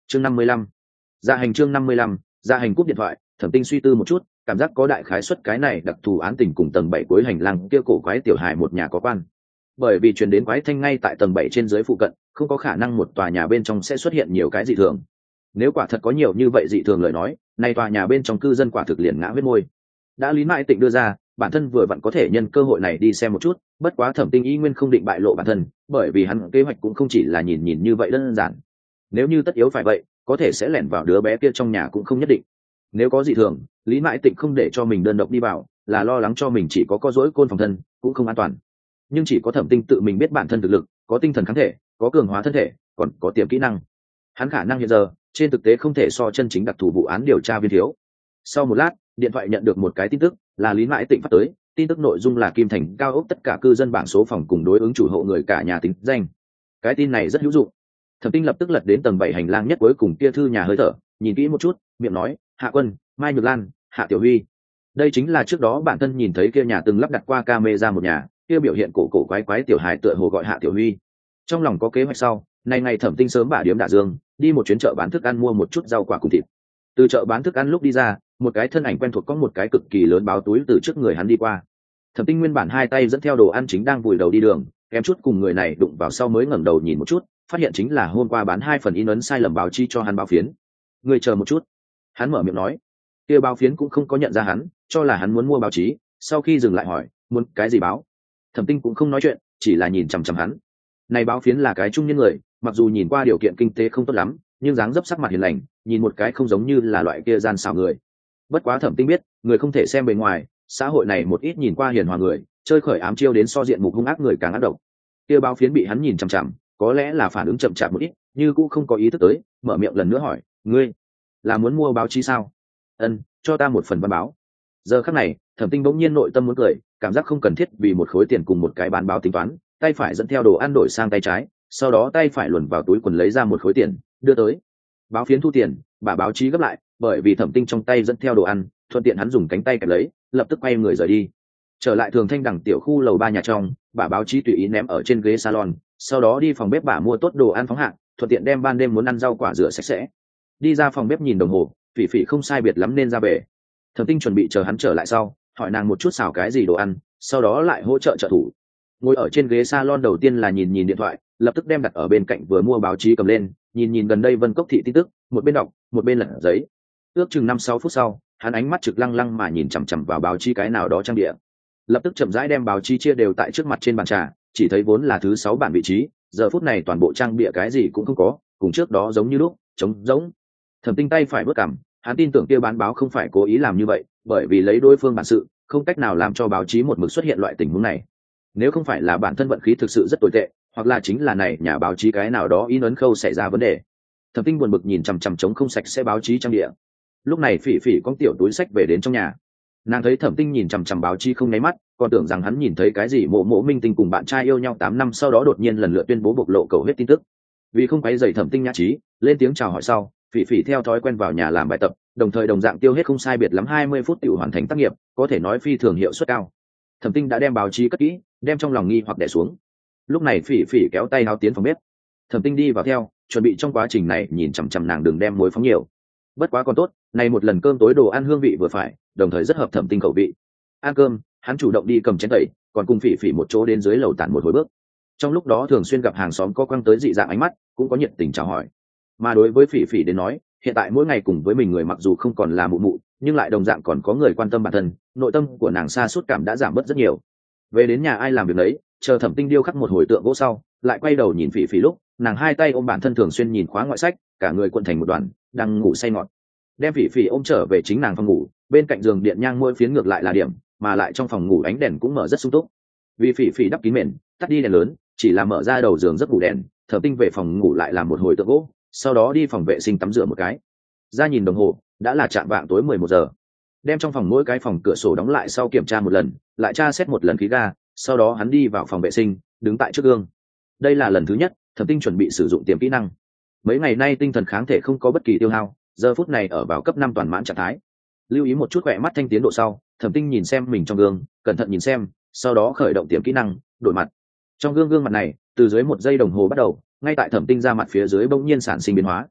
chương 55. Dạ hành chương 55, dạ hành cúp điện thoại. Thẩm Tinh suy tư một chút, cảm giác có đại khái suất cái này đặc thù án tình cùng tầng 7 cuối hành lang kia cổ quái tiểu hài một nhà có quan. Bởi vì truyền đến quái thanh ngay tại tầng 7 trên dưới phụ cận, không có khả năng một tòa nhà bên trong sẽ xuất hiện nhiều cái dị thường. Nếu quả thật có nhiều như vậy dị thường lời nói, nay tòa nhà bên trong cư dân quả thực liền ngã huyết môi. Đã Lý Mại Tịnh đưa ra, bản thân vừa vặn có thể nhân cơ hội này đi xem một chút, bất quá Thẩm Tinh ý nguyên không định bại lộ bản thân, bởi vì hắn kế hoạch cũng không chỉ là nhìn như vậy đơn giản. Nếu như tất yếu phải vậy, có thể sẽ lẻn vào đứa bé kia trong nhà cũng không nhất định. Nếu có dị thường, Lý Mại Tịnh không để cho mình đơn độc đi vào, là lo lắng cho mình chỉ có rỗi côn phòng thân, cũng không an toàn. Nhưng chỉ có Thẩm Tinh tự mình biết bản thân thực lực, có tinh thần kháng thể, có cường hóa thân thể, còn có tiềm kỹ năng. Hắn khả năng hiện giờ, trên thực tế không thể so chân chính đặc thù vụ án điều tra viên thiếu. Sau một lát, điện thoại nhận được một cái tin tức, là Lý Mại Tịnh phát tới, tin tức nội dung là Kim Thành cao ốc tất cả cư dân bảng số phòng cùng đối ứng chủ hộ người cả nhà tính danh. Cái tin này rất hữu dụng. Thẩm Tinh lập tức lật đến tầng 7 hành lang nhất cuối cùng kia thư nhà hơi thở, nhìn kỹ một chút, miệng nói, Hạ Quân, Mai Nhược Lan, Hạ Tiểu Huy. Đây chính là trước đó bản thân nhìn thấy kia nhà từng lắp đặt qua camera một nhà, kia biểu hiện cổ quái quái tiểu hài tựa hồ gọi Hạ Tiểu Huy. Trong lòng có kế hoạch sau, ngày Thẩm Tinh sớm bả điếm Đả Dương, đi một chuyến chợ bán thức ăn mua một chút rau quả cùng thịt. Từ chợ bán thức ăn lúc đi ra, một cái thân ảnh quen thuộc có một cái cực kỳ lớn báo túi từ trước người hắn đi qua. Thẩm Tinh nguyên bản hai tay dẫn theo đồ ăn chính đang vùi đầu đi đường, kém chút cùng người này đụng vào sau mới ngẩng đầu nhìn một chút, phát hiện chính là hôm qua bán 2 phần in ấn sai lầm báo chi cho hắn báo phiến. Người chờ một chút, hắn mở miệng nói. Kia báo phiến cũng không có nhận ra hắn, cho là hắn muốn mua báo chí, sau khi dừng lại hỏi, muốn cái gì báo? Thẩm Tinh cũng không nói chuyện, chỉ là nhìn chằm chằm hắn. Này báo phiến là cái trung niên người, mặc dù nhìn qua điều kiện kinh tế không tốt lắm, nhưng dáng dấp sắc mặt hiền lành, nhìn một cái không giống như là loại kia gian xảo người. Bất quá Thẩm Tinh biết, người không thể xem bề ngoài, xã hội này một ít nhìn qua hiền hòa người, chơi khởi ám chiêu đến so diện mục hung ác người càng ác độc. Kia báo phiến bị hắn nhìn chằm chằm, có lẽ là phản ứng chậm chạp một ít, như cũng không có ý thức tới, mở miệng lần nữa hỏi, ngươi là muốn mua báo chí sao? Ân, cho ta một phần văn báo. Giờ khắc này, Thẩm Tinh bỗng nhiên nội tâm muốn cười, cảm giác không cần thiết vì một khối tiền cùng một cái bán báo tính toán, tay phải dẫn theo đồ ăn đổi sang tay trái, sau đó tay phải luồn vào túi quần lấy ra một khối tiền, đưa tới. Báo phiến thu tiền, bà báo chí gấp lại, bởi vì Thẩm Tinh trong tay dẫn theo đồ ăn, thuận tiện hắn dùng cánh tay kẹp lấy, lập tức quay người rời đi. Trở lại Thường Thanh đẳng tiểu khu lầu 3 nhà trong, bà báo chí tùy ý ném ở trên ghế salon, sau đó đi phòng bếp bà mua tốt đồ ăn phóng hạng, thuận tiện đem ban đêm muốn ăn rau quả rửa sạch sẽ. Đi ra phòng bếp nhìn đồng hồ, Phỉ Phỉ không sai biệt lắm nên ra về. Thẩm Tinh chuẩn bị chờ hắn trở lại sau, hỏi nàng một chút xào cái gì đồ ăn, sau đó lại hỗ trợ trợ thủ. Ngồi ở trên ghế salon đầu tiên là nhìn điện thoại, lập tức đem đặt ở bên cạnh vừa mua báo chí cầm lên, nhìn gần đây Vân Cốc thị tin tức, một bên đọc, một bên lật giấy. Ước chừng 5-6 phút sau, hắn ánh mắt trực lăng lăng mà nhìn chằm chằm vào báo chí cái nào đó trang địa. Lập tức chậm rãi đem báo chí chia đều tại trước mặt trên bàn trà, chỉ thấy vốn là thứ 6 bản vị trí, giờ phút này toàn bộ trang bìa cái gì cũng không có, cùng trước đó giống như lúc, trống rỗng. Thẩm Tinh tay phải bước cằm, hắn tin tưởng kia bán báo không phải cố ý làm như vậy, bởi vì lấy đối phương bản sự, không cách nào làm cho báo chí một mực xuất hiện loại tình huống này. Nếu không phải là bản thân vận khí thực sự rất tồi tệ, hoặc là chính là này nhà báo chí cái nào đó in ấn khâu xảy ra vấn đề. Thẩm Tinh buồn bực nhìn chằm chằm trống không sạch sẽ báo chí trang địa. Lúc này Phỉ Phỉ con tiểu túi sách về đến trong nhà, nàng thấy Thẩm Tinh nhìn chằm chằm báo chí không nháy mắt, còn tưởng rằng hắn nhìn thấy cái gì mộ minh tinh cùng bạn trai yêu nhau 8 năm sau đó đột nhiên lần lượt tuyên bố bộc lộ cầu hết tin tức. Vì không quấy rầy Thẩm Tinh nhã trí, lên tiếng chào hỏi sau, Phỉ Phỉ theo thói quen vào nhà làm bài tập, đồng thời đồng dạng tiêu hết không sai biệt lắm 20 phút tiểu hoàn thành tác nghiệp, có thể nói phi thường hiệu suất cao. Thẩm Tinh đã đem báo chí cất kỹ, đem trong lòng nghi hoặc đè xuống. Lúc này Phỉ Phỉ kéo tay áo tiến phòng bếp. Thẩm Tinh đi vào theo, chuẩn bị trong quá trình này nhìn chằm chằm nàng đừng đem muối phóng nhiều. Bất quá còn tốt, này một lần cơm tối đồ ăn hương vị vừa phải, đồng thời rất hợp Thẩm Tinh khẩu vị. Ăn cơm, hắn chủ động đi cầm chén tẩy, còn cùng Phỉ Phỉ một chỗ đến dưới lầu tản một hồi bước. Trong lúc đó thường xuyên gặp hàng xóm có quăng tới dị dạng ánh mắt, cũng có nhiệt tình chào hỏi. Mà đối với Phỉ Phỉ đến nói, hiện tại mỗi ngày cùng với mình người mặc dù không còn là mụ mụ, nhưng lại đồng dạng còn có người quan tâm bản thân, nội tâm của nàng sa sút cảm đã giảm bớt rất nhiều. Về đến nhà ai làm việc đấy, chờ Thẩm Tinh điêu khắc một hồi tượng gỗ sau, lại quay đầu nhìn Phỉ Phỉ lúc, nàng hai tay ôm bản thân thường xuyên nhìn khóa ngoại sách, cả người cuộn thành một đoàn, đang ngủ say ngọt. Đem Phỉ Phỉ ôm trở về chính nàng phòng ngủ, bên cạnh giường điện nhang mỗi phiến ngược lại là điểm, mà lại trong phòng ngủ ánh đèn cũng mở rất sung túc. Vì Phỉ Phỉ đắp kín mền, tắt đi đèn lớn, chỉ là mở ra đầu giường giấc ngủ đèn, Thẩm Tinh về phòng ngủ lại làm một hồi tượng gỗ, sau đó đi phòng vệ sinh tắm rửa một cái. Ra nhìn đồng hồ, đã là chạm vạng tối 11 giờ. Đem trong phòng mỗi cái phòng cửa sổ đóng lại sau kiểm tra một lần, lại tra xét một lần khí ga, sau đó hắn đi vào phòng vệ sinh, đứng tại trước gương. Đây là lần thứ nhất, Thẩm Tinh chuẩn bị sử dụng tiềm kỹ năng. Mấy ngày nay tinh thần kháng thể không có bất kỳ tiêu hao, giờ phút này ở vào cấp 5 toàn mãn trạng thái. Lưu ý một chút khỏe mắt thanh tiến độ sau, Thẩm Tinh nhìn xem mình trong gương, cẩn thận nhìn xem, sau đó khởi động tiềm kỹ năng, đổi mặt. Trong gương mặt này, từ dưới 1 giây đồng hồ bắt đầu, ngay tại Thẩm Tinh ra mặt phía dưới bỗng nhiên sản sinh biến hóa.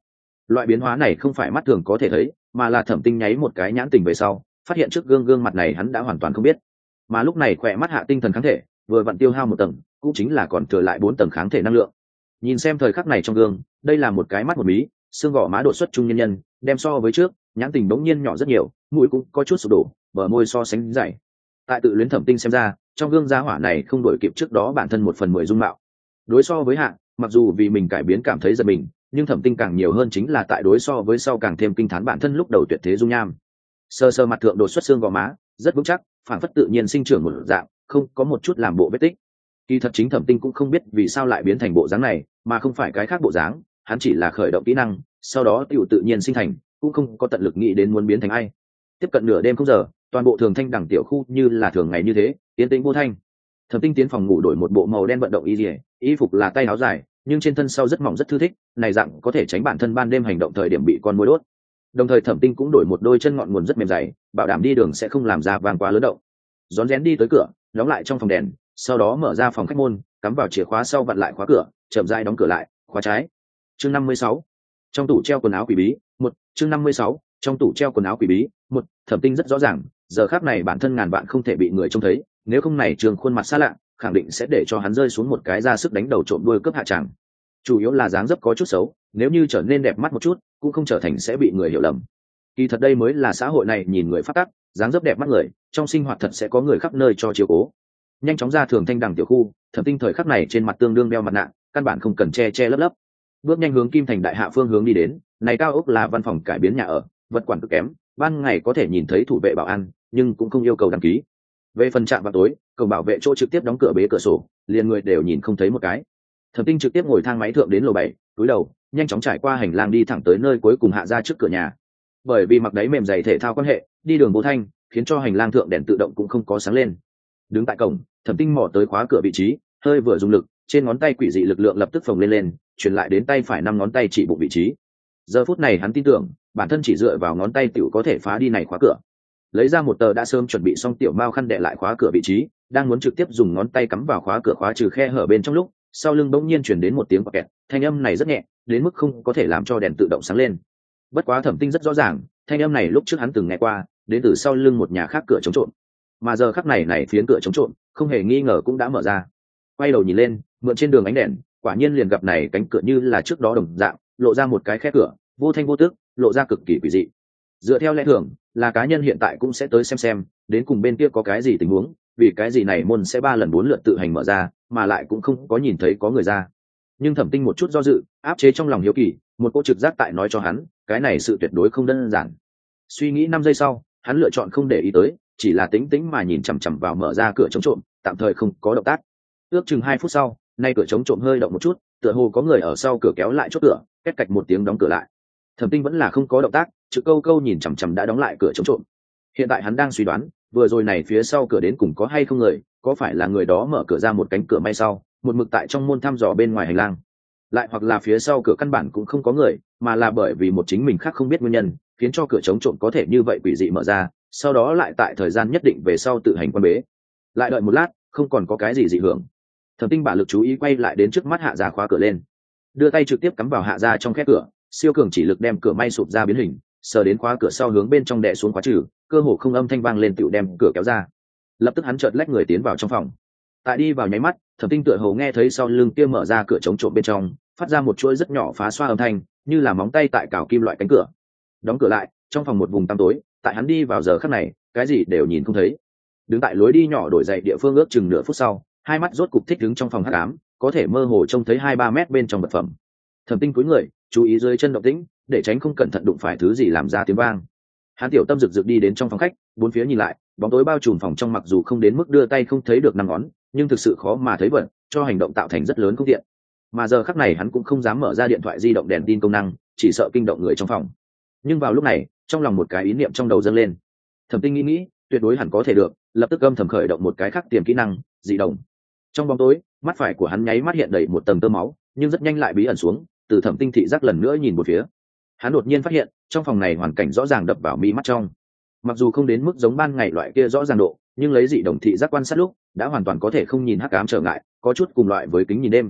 Loại biến hóa này không phải mắt thường có thể thấy, mà là Thẩm Tinh nháy một cái nhãn tình về sau phát hiện trước gương mặt này hắn đã hoàn toàn không biết. Mà lúc này khỏe mắt hạ tinh thần kháng thể vừa vặn tiêu hao một tầng, cũng chính là còn thừa lại 4 tầng kháng thể năng lượng. Nhìn xem thời khắc này trong gương, đây là một cái mắt một mí, xương gò má đột xuất trung nhân nhân, đem so với trước nhãn tình bỗng nhiên nhỏ rất nhiều, mũi cũng có chút sụp đổ, bờ môi so sánh dày. Tại tự luyến Thẩm Tinh xem ra, trong gương gia hỏa này không đổi kịp trước đó bản thân 1/10 dung mạo. Đối so với hạ, mặc dù vì mình cải biến cảm thấy giật mình, nhưng Thẩm Tinh càng nhiều hơn chính là tại đối so với sau càng thêm kinh thán bản thân lúc đầu tuyệt thế dung nham. Sơ sơ mặt thượng đột xuất xương gò má rất vững chắc, phản phất tự nhiên sinh trưởng một dạng, không có một chút làm bộ vết tích. Kỳ thật chính Thẩm Tinh cũng không biết vì sao lại biến thành bộ dáng này, mà không phải cái khác bộ dáng, hắn chỉ là khởi động kỹ năng, sau đó tiểu tự nhiên sinh thành, cũng không có tận lực nghĩ đến muốn biến thành ai. Tiếp cận nửa đêm không giờ, toàn bộ Thường Thanh đẳng tiểu khu như là thường ngày như thế, yên tĩnh vô thanh. Thẩm Tinh tiến phòng ngủ đổi một bộ màu đen vận động y phục là tay áo dài, nhưng trên thân sau rất mỏng rất thư thích, này dạng có thể tránh bản thân ban đêm hành động thời điểm bị con muỗi đốt. Đồng thời Thẩm Tinh cũng đổi một đôi chân ngọn nguồn rất mềm dày, bảo đảm đi đường sẽ không làm ra vang quá lớn động. Rón rén đi tới cửa, đóng lại trong phòng đèn, sau đó mở ra phòng khách môn, cắm vào chìa khóa sau vặn lại khóa cửa, chậm rãi đóng cửa lại, khóa trái. Chương 56. Trong tủ treo quần áo quỷ bí, chương 56. Trong tủ treo quần áo quỷ bí, Thẩm Tinh rất rõ ràng, giờ khắc này bản thân ngàn vạn không thể bị người trông thấy, nếu không này trường khuôn mặt xa lạ, khẳng định sẽ để cho hắn rơi xuống một cái ra sức đánh đầu trộm đuôi cướp hạ tràng. Chủ yếu là dáng dấp có chút xấu, nếu như trở nên đẹp mắt một chút, cũng không trở thành sẽ bị người hiểu lầm. Kỳ thật đây mới là xã hội này nhìn người phát tác, dáng dấp đẹp mắt người, trong sinh hoạt thật sẽ có người khắp nơi cho chiếu cố. Nhanh chóng ra Thường Thanh đẳng tiểu khu, Thẩm Tinh thời khắc này trên mặt tương đương đeo mặt nạ, căn bản không cần che lấp. Bước nhanh hướng Kim Thành đại hạ phương hướng đi đến, này cao ốc là văn phòng cải biến nhà ở, vật quản cực kém, ban ngày có thể nhìn thấy thủ vệ bảo an, nhưng cũng không yêu cầu đăng ký. Về phần trạm vào tối, cổng bảo vệ chỗ trực tiếp đóng cửa bế cửa sổ, liền người đều nhìn không thấy một cái. Thẩm Tinh trực tiếp ngồi thang máy thượng đến lầu 7, cúi đầu, nhanh chóng trải qua hành lang đi thẳng tới nơi cuối cùng hạ ra trước cửa nhà. Bởi vì mặc đáy mềm dày thể thao quan hệ, đi đường vô thanh, khiến cho hành lang thượng đèn tự động cũng không có sáng lên. Đứng tại cổng, Thẩm Tinh mò tới khóa cửa vị trí, hơi vừa dùng lực, trên ngón tay quỷ dị lực lượng lập tức phồng lên, truyền lại đến tay phải 5 ngón tay chỉ bụng vị trí. Giờ phút này hắn tin tưởng, bản thân chỉ dựa vào ngón tay tiểu có thể phá đi này khóa cửa. Lấy ra một tờ đã sớm chuẩn bị xong tiểu mao khăn đè lại khóa cửa vị trí, đang muốn trực tiếp dùng ngón tay cắm vào khóa cửa khóa trừ khe hở bên trong lúc, sau lưng bỗng nhiên truyền đến một tiếng kẹt, thanh âm này rất nhẹ, đến mức không có thể làm cho đèn tự động sáng lên. Bất quá Thẩm Tinh rất rõ ràng, thanh âm này lúc trước hắn từng nghe qua, đến từ sau lưng một nhà khác cửa chống trộm. Mà giờ khắc này phiến cửa chống trộm, không hề nghi ngờ cũng đã mở ra. Quay đầu nhìn lên, mượn trên đường ánh đèn, quả nhiên liền gặp này cánh cửa như là trước đó đồng dạng, lộ ra một cái khe cửa, vô thanh vô tức, lộ ra cực kỳ quỷ dị. Dựa theo lẽ thường, là cá nhân hiện tại cũng sẽ tới xem, đến cùng bên kia có cái gì tình huống, vì cái gì này môn sẽ 3 lần 4 lượt tự hành mở ra, mà lại cũng không có nhìn thấy có người ra. Nhưng Thẩm Tinh một chút do dự, áp chế trong lòng hiếu kỳ, một cô trực giác tại nói cho hắn, cái này sự tuyệt đối không đơn giản. Suy nghĩ 5 giây sau, hắn lựa chọn không để ý tới, chỉ là tĩnh tĩnh mà nhìn chằm chằm vào mở ra cửa chống trộm, tạm thời không có động tác. Ước chừng 2 phút sau, nay cửa chống trộm hơi động một chút, tựa hồ có người ở sau cửa kéo lại chốt cửa, két cạch một tiếng đóng cửa lại. Thẩm Tinh vẫn là không có động tác, chữ câu nhìn chằm chằm đã đóng lại cửa chống trộm. Hiện tại hắn đang suy đoán, vừa rồi này phía sau cửa đến cùng có hay không người, có phải là người đó mở cửa ra một cánh cửa may sau, một mực tại trong môn thăm dò bên ngoài hành lang, lại hoặc là phía sau cửa căn bản cũng không có người, mà là bởi vì một chính mình khác không biết nguyên nhân, khiến cho cửa chống trộm có thể như vậy quỷ dị mở ra, sau đó lại tại thời gian nhất định về sau tự hành quan bế. Lại đợi một lát, không còn có cái gì dị hưởng. Thẩm Tinh bả lực chú ý quay lại đến trước mắt hạ ra khóa cửa lên, đưa tay trực tiếp cắm vào hạ ra trong khe cửa, siêu cường chỉ lực đem cửa may sụp ra biến hình, sờ đến khóa cửa sau hướng bên trong đè xuống khóa trừ, cơ hồ không âm thanh vang lên tựu đem cửa kéo ra. Lập tức hắn chợt lách người tiến vào trong phòng. Tại đi vào nháy mắt, Thẩm Tinh tựa hồ nghe thấy sau lưng kia mở ra cửa chống trộm bên trong, phát ra một chuỗi rất nhỏ phá xoa âm thanh, như là móng tay tại cào kim loại cánh cửa. Đóng cửa lại, trong phòng một vùng tăm tối, tại hắn đi vào giờ khắc này, cái gì đều nhìn không thấy. Đứng tại lối đi nhỏ đổi dậy địa phương ước chừng nửa phút sau, hai mắt rốt cục thích đứng trong phòng hắc ám, có thể mơ hồ trông thấy 2-3 mét bên trong vật phẩm. Thẩm Tinh cúi người, chú ý dưới chân động tĩnh, để tránh không cẩn thận đụng phải thứ gì làm ra tiếng vang. Hắn tiểu tâm rực rực đi đến trong phòng khách, bốn phía nhìn lại, bóng tối bao trùm phòng trong, mặc dù không đến mức đưa tay không thấy được 5 ngón, nhưng thực sự khó mà thấy vật, cho hành động tạo thành rất lớn không tiện. Mà giờ khắc này hắn cũng không dám mở ra điện thoại di động đèn tin công năng, chỉ sợ kinh động người trong phòng. Nhưng vào lúc này, trong lòng một cái ý niệm trong đầu dâng lên. Thẩm Tinh nghĩ, tuyệt đối hẳn có thể được, lập tức âm thầm khởi động một cái khác tiềm kỹ năng, dị động. Trong bóng tối, mắt phải của hắn nháy mắt hiện đầy một tầng tơ máu, nhưng rất nhanh lại bí ẩn xuống, từ Thẩm Tinh thị giác lần nữa nhìn một phía. Hắn đột nhiên phát hiện, trong phòng này hoàn cảnh rõ ràng đập vào mi mắt trong. Mặc dù không đến mức giống ban ngày loại kia rõ ràng độ, nhưng lấy dị đồng thị giác quan sát lúc, đã hoàn toàn có thể không nhìn hắc ám trở ngại, có chút cùng loại với kính nhìn đêm.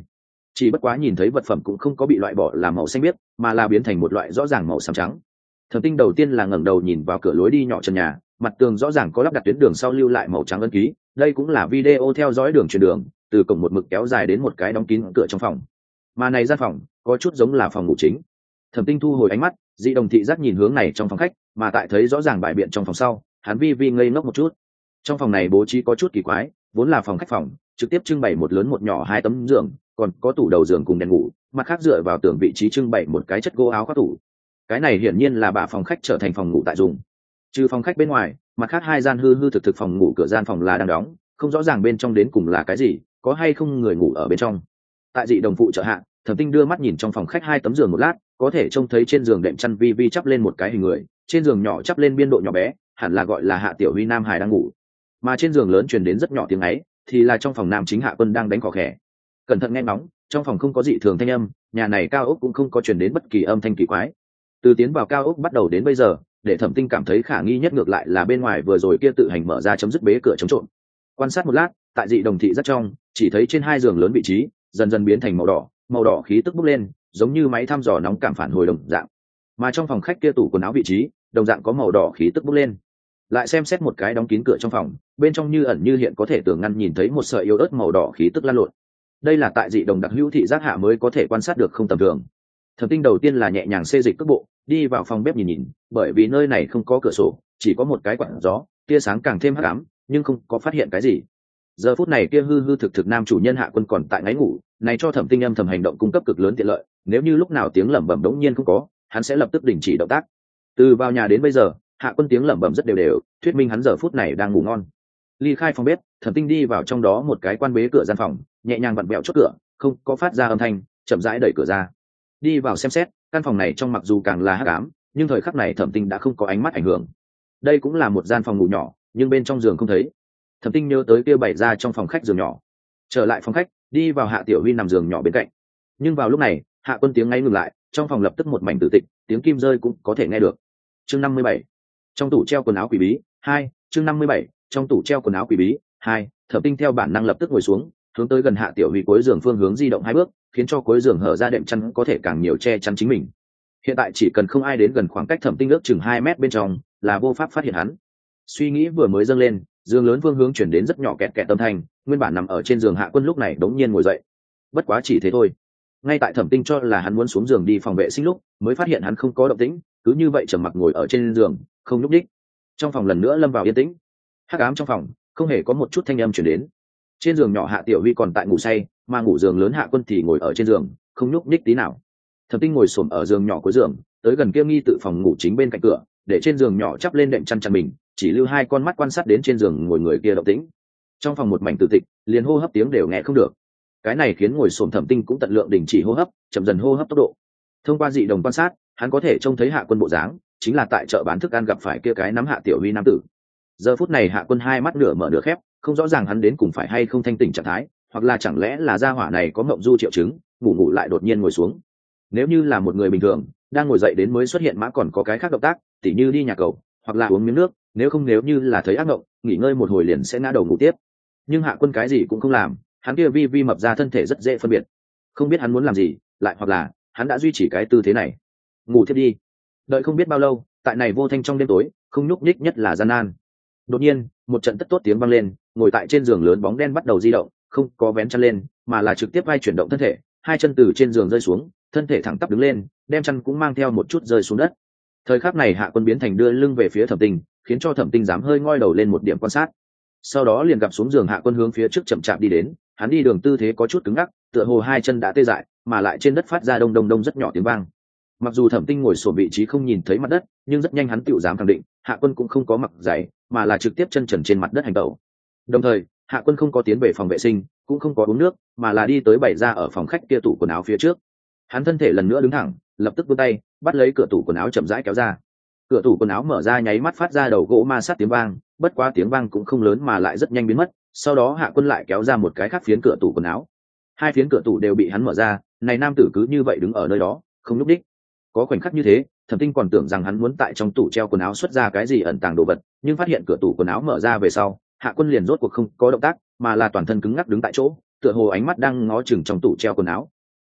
chỉ bất quá nhìn thấy vật phẩm cũng không có bị loại bỏ làm màu xanh biếc, mà là biến thành một loại rõ ràng màu xám trắng. Thẩm Tinh đầu tiên là ngẩng đầu nhìn vào cửa lối đi nhỏ trần nhà, mặt tường rõ ràng có lắp đặt tuyến đường sau lưu lại màu trắng ấn ký, đây cũng là video theo dõi đường truyền đường, từ cổng một mực kéo dài đến một cái đóng kín cửa trong phòng. Mà này gian phòng có chút giống là phòng ngủ chính. Thẩm Tinh thu hồi ánh mắt, dị đồng thị giác nhìn hướng này trong phòng khách, mà tại thấy rõ ràng bài biện trong phòng sau, hắn vi ngây ngốc một chút. Trong phòng này bố trí có chút kỳ quái, vốn là phòng khách phòng, trực tiếp trưng bày một lớn một nhỏ hai tấm giường, còn có tủ đầu giường cùng đèn ngủ, mặt khác dựa vào tường vị trí trưng bày một cái chất gỗ áo khoác tủ. Cái này hiển nhiên là bà phòng khách trở thành phòng ngủ tại dùng. Trừ phòng khách bên ngoài, mặt khác hai gian hư thực phòng ngủ cửa gian phòng là đang đóng, không rõ ràng bên trong đến cùng là cái gì, có hay không người ngủ ở bên trong. Tại dị đồng phụ trợ hạ, Thẩm Tinh đưa mắt nhìn trong phòng khách hai tấm giường một lát, có thể trông thấy trên giường đệm chăn vi chắp lên một cái hình người, trên giường nhỏ chắp lên biên độ nhỏ bé, hẳn là gọi là Hạ Tiểu Huy nam hài đang ngủ. Mà trên giường lớn truyền đến rất nhỏ tiếng ấy, thì là trong phòng nam chính Hạ Quân đang đánh cỏ khẻ. Cẩn thận nghe ngóng, trong phòng không có dị thường thanh âm, nhà này cao ốc cũng không có truyền đến bất kỳ âm thanh kỳ quái. Từ tiến vào cao ốc bắt đầu đến bây giờ, để Thẩm Tinh cảm thấy khả nghi nhất ngược lại là bên ngoài vừa rồi kia tự hành mở ra chấm dứt bế cửa chống trộm. Quan sát một lát, tại dị đồng thị rất trong, chỉ thấy trên hai giường lớn vị trí dần dần biến thành màu đỏ khí tức bốc lên, giống như máy thăm dò nóng cảm phản hồi đồng dạng. Mà trong phòng khách kia tủ quần áo vị trí, đồng dạng có màu đỏ khí tức bốc lên. Lại xem xét một cái đóng kín cửa trong phòng, bên trong như ẩn như hiện có thể tưởng ngăn nhìn thấy một sợi yếu ớt màu đỏ khí tức lan lộn. Đây là tại dị đồng đặc hữu thị giác hạ mới có thể quan sát được không tầm thường. Thẩm Tinh đầu tiên là nhẹ nhàng xê dịch cước bộ, đi vào phòng bếp nhìn, bởi vì nơi này không có cửa sổ, chỉ có một cái quạt gió, tia sáng càng thêm hắc ám, nhưng không có phát hiện cái gì. Giờ phút này kia hư thực nam chủ nhân Hạ Quân còn tại ngáy ngủ, này cho Thẩm Tinh âm thầm hành động cung cấp cực lớn tiện lợi, nếu như lúc nào tiếng lẩm bẩm đống nhiên không có, hắn sẽ lập tức đình chỉ động tác. Từ vào nhà đến bây giờ, Hạ Quân tiếng lẩm bẩm rất đều, thuyết minh hắn giờ phút này đang ngủ ngon. Ly khai phòng bếp, Thẩm Tinh đi vào trong đó một cái quan bế cửa gian phòng, nhẹ nhàng vặn vẹo chốt cửa, không có phát ra âm thanh, chậm rãi đẩy cửa ra. Đi vào xem xét, căn phòng này trong mặc dù càng là hắc ám, nhưng thời khắc này Thẩm Tinh đã không có ánh mắt ảnh hưởng. Đây cũng là một gian phòng ngủ nhỏ, nhưng bên trong giường không thấy. Thẩm Tinh nhớ tới kia bày ra trong phòng khách giường nhỏ, trở lại phòng khách, đi vào Hạ Tiểu Huy nằm giường nhỏ bên cạnh. Nhưng vào lúc này, Hạ Quân tiếng ngáy ngừng lại, trong phòng lập tức một mảnh tử tịch, tiếng kim rơi cũng có thể nghe được. Chương 57. Trong tủ treo quần áo quỷ bí 2, chương 57. Trong tủ treo quần áo quỷ bí 2, Thẩm Tinh theo bản năng lập tức ngồi xuống, hướng tới gần Hạ Tiểu Huy cuối giường phương hướng di động hai bước, khiến cho cuối giường hở ra đệm chăn có thể càng nhiều che chắn chính mình. Hiện tại chỉ cần không ai đến gần khoảng cách Thẩm Tinh ước chừng 2 mét bên trong, là vô pháp phát hiện hắn. Suy nghĩ vừa mới dâng lên, giường lớn phương hướng chuyển đến rất nhỏ kẹt kẹt âm thanh, nguyên bản nằm ở trên giường Hạ Quân lúc này đống nhiên ngồi dậy. Bất quá chỉ thế thôi. Ngay tại Thẩm Tinh cho là hắn muốn xuống giường đi phòng vệ sinh lúc, mới phát hiện hắn không có động tĩnh, cứ như vậy trầm mặc ngồi ở trên giường, không nhúc nhích. Trong phòng lần nữa lâm vào yên tĩnh. Hắc ám trong phòng, không hề có một chút thanh âm truyền đến. Trên giường nhỏ Hạ Tiểu Huy còn tại ngủ say, mà ngủ giường lớn Hạ Quân thì ngồi ở trên giường, không nhúc nhích tí nào. Thẩm Tinh ngồi xổm ở giường nhỏ cuối giường, tới gần kia nghi tự phòng ngủ chính bên cạnh cửa, để trên giường nhỏ chắp lên đệm chăn chăn mình, chỉ lưu hai con mắt quan sát đến trên giường ngồi người kia động tĩnh. Trong phòng một mảnh tử tịch, liền hô hấp tiếng đều nghe không được. Cái này khiến ngồi xổm Thẩm Tinh cũng tận lượng đình chỉ hô hấp, chậm dần hô hấp tốc độ. Thông qua dị đồng quan sát, hắn có thể trông thấy Hạ Quân bộ dáng, chính là tại chợ bán thức ăn gặp phải kia cái nắm Hạ Tiểu Huy nam tử. Giờ phút này Hạ Quân hai mắt nửa mở nửa khép, không rõ ràng hắn đến cùng phải hay không thanh tỉnh trạng thái, hoặc là chẳng lẽ là gia hỏa này có mộng du triệu chứng, ngủ lại đột nhiên ngồi xuống. Nếu như là một người bình thường, đang ngồi dậy đến mới xuất hiện mã còn có cái khác động tác, tỉ như đi nhà cầu, hoặc là uống miếng nước, nếu như là thấy ác mộng, nghỉ ngơi một hồi liền sẽ ngã đầu ngủ tiếp. Nhưng Hạ Quân cái gì cũng không làm, hắn kia vi mập ra thân thể rất dễ phân biệt, không biết hắn muốn làm gì, lại hoặc là hắn đã duy trì cái tư thế này, ngủ thiếp đi. Đợi không biết bao lâu, tại này vô thanh trong đêm tối, không nhúc nhích nhất là gian nan. Đột nhiên, một trận tất tốt tiếng vang lên, ngồi tại trên giường lớn bóng đen bắt đầu di động, không có vén chăn lên, mà là trực tiếp vai chuyển động thân thể, hai chân từ trên giường rơi xuống, thân thể thẳng tắp đứng lên, đem chăn cũng mang theo một chút rơi xuống đất. Thời khắc này Hạ Quân biến thành đưa lưng về phía Thẩm Tinh, khiến cho Thẩm Tinh dám hơi ngoi đầu lên một điểm quan sát. Sau đó liền gặp xuống giường Hạ Quân hướng phía trước chậm chạp đi đến, hắn đi đường tư thế có chút cứng ngắc, tựa hồ hai chân đã tê dại, mà lại trên đất phát ra đông đông rất nhỏ tiếng vang. Mặc dù Thẩm Tinh ngồi xổm vị trí không nhìn thấy mặt đất, nhưng rất nhanh hắn tựu dám khẳng định, Hạ Quân cũng không có mặc giày, mà là trực tiếp chân trần trên mặt đất hành tẩu. Đồng thời, Hạ Quân không có tiến về phòng vệ sinh, cũng không có uống nước, mà là đi tới bày ra ở phòng khách kia tủ quần áo phía trước. Hắn thân thể lần nữa đứng thẳng, lập tức vươn tay, bắt lấy cửa tủ quần áo chậm rãi kéo ra. Cửa tủ quần áo mở ra nháy mắt phát ra đầu gỗ ma sát tiếng vang, bất quá tiếng vang cũng không lớn mà lại rất nhanh biến mất. Sau đó Hạ Quân lại kéo ra một cái khác phiến cửa tủ quần áo. Hai phiến cửa tủ đều bị hắn mở ra, này nam tử cứ như vậy đứng ở nơi đó, không nhúc nhích. Có khoảnh khắc như thế, Thẩm Tinh còn tưởng rằng hắn muốn tại trong tủ treo quần áo xuất ra cái gì ẩn tàng đồ vật, nhưng phát hiện cửa tủ quần áo mở ra về sau, Hạ Quân liền rốt cuộc không có động tác, mà là toàn thân cứng ngắc đứng tại chỗ, tựa hồ ánh mắt đang ngó chừng trong tủ treo quần áo,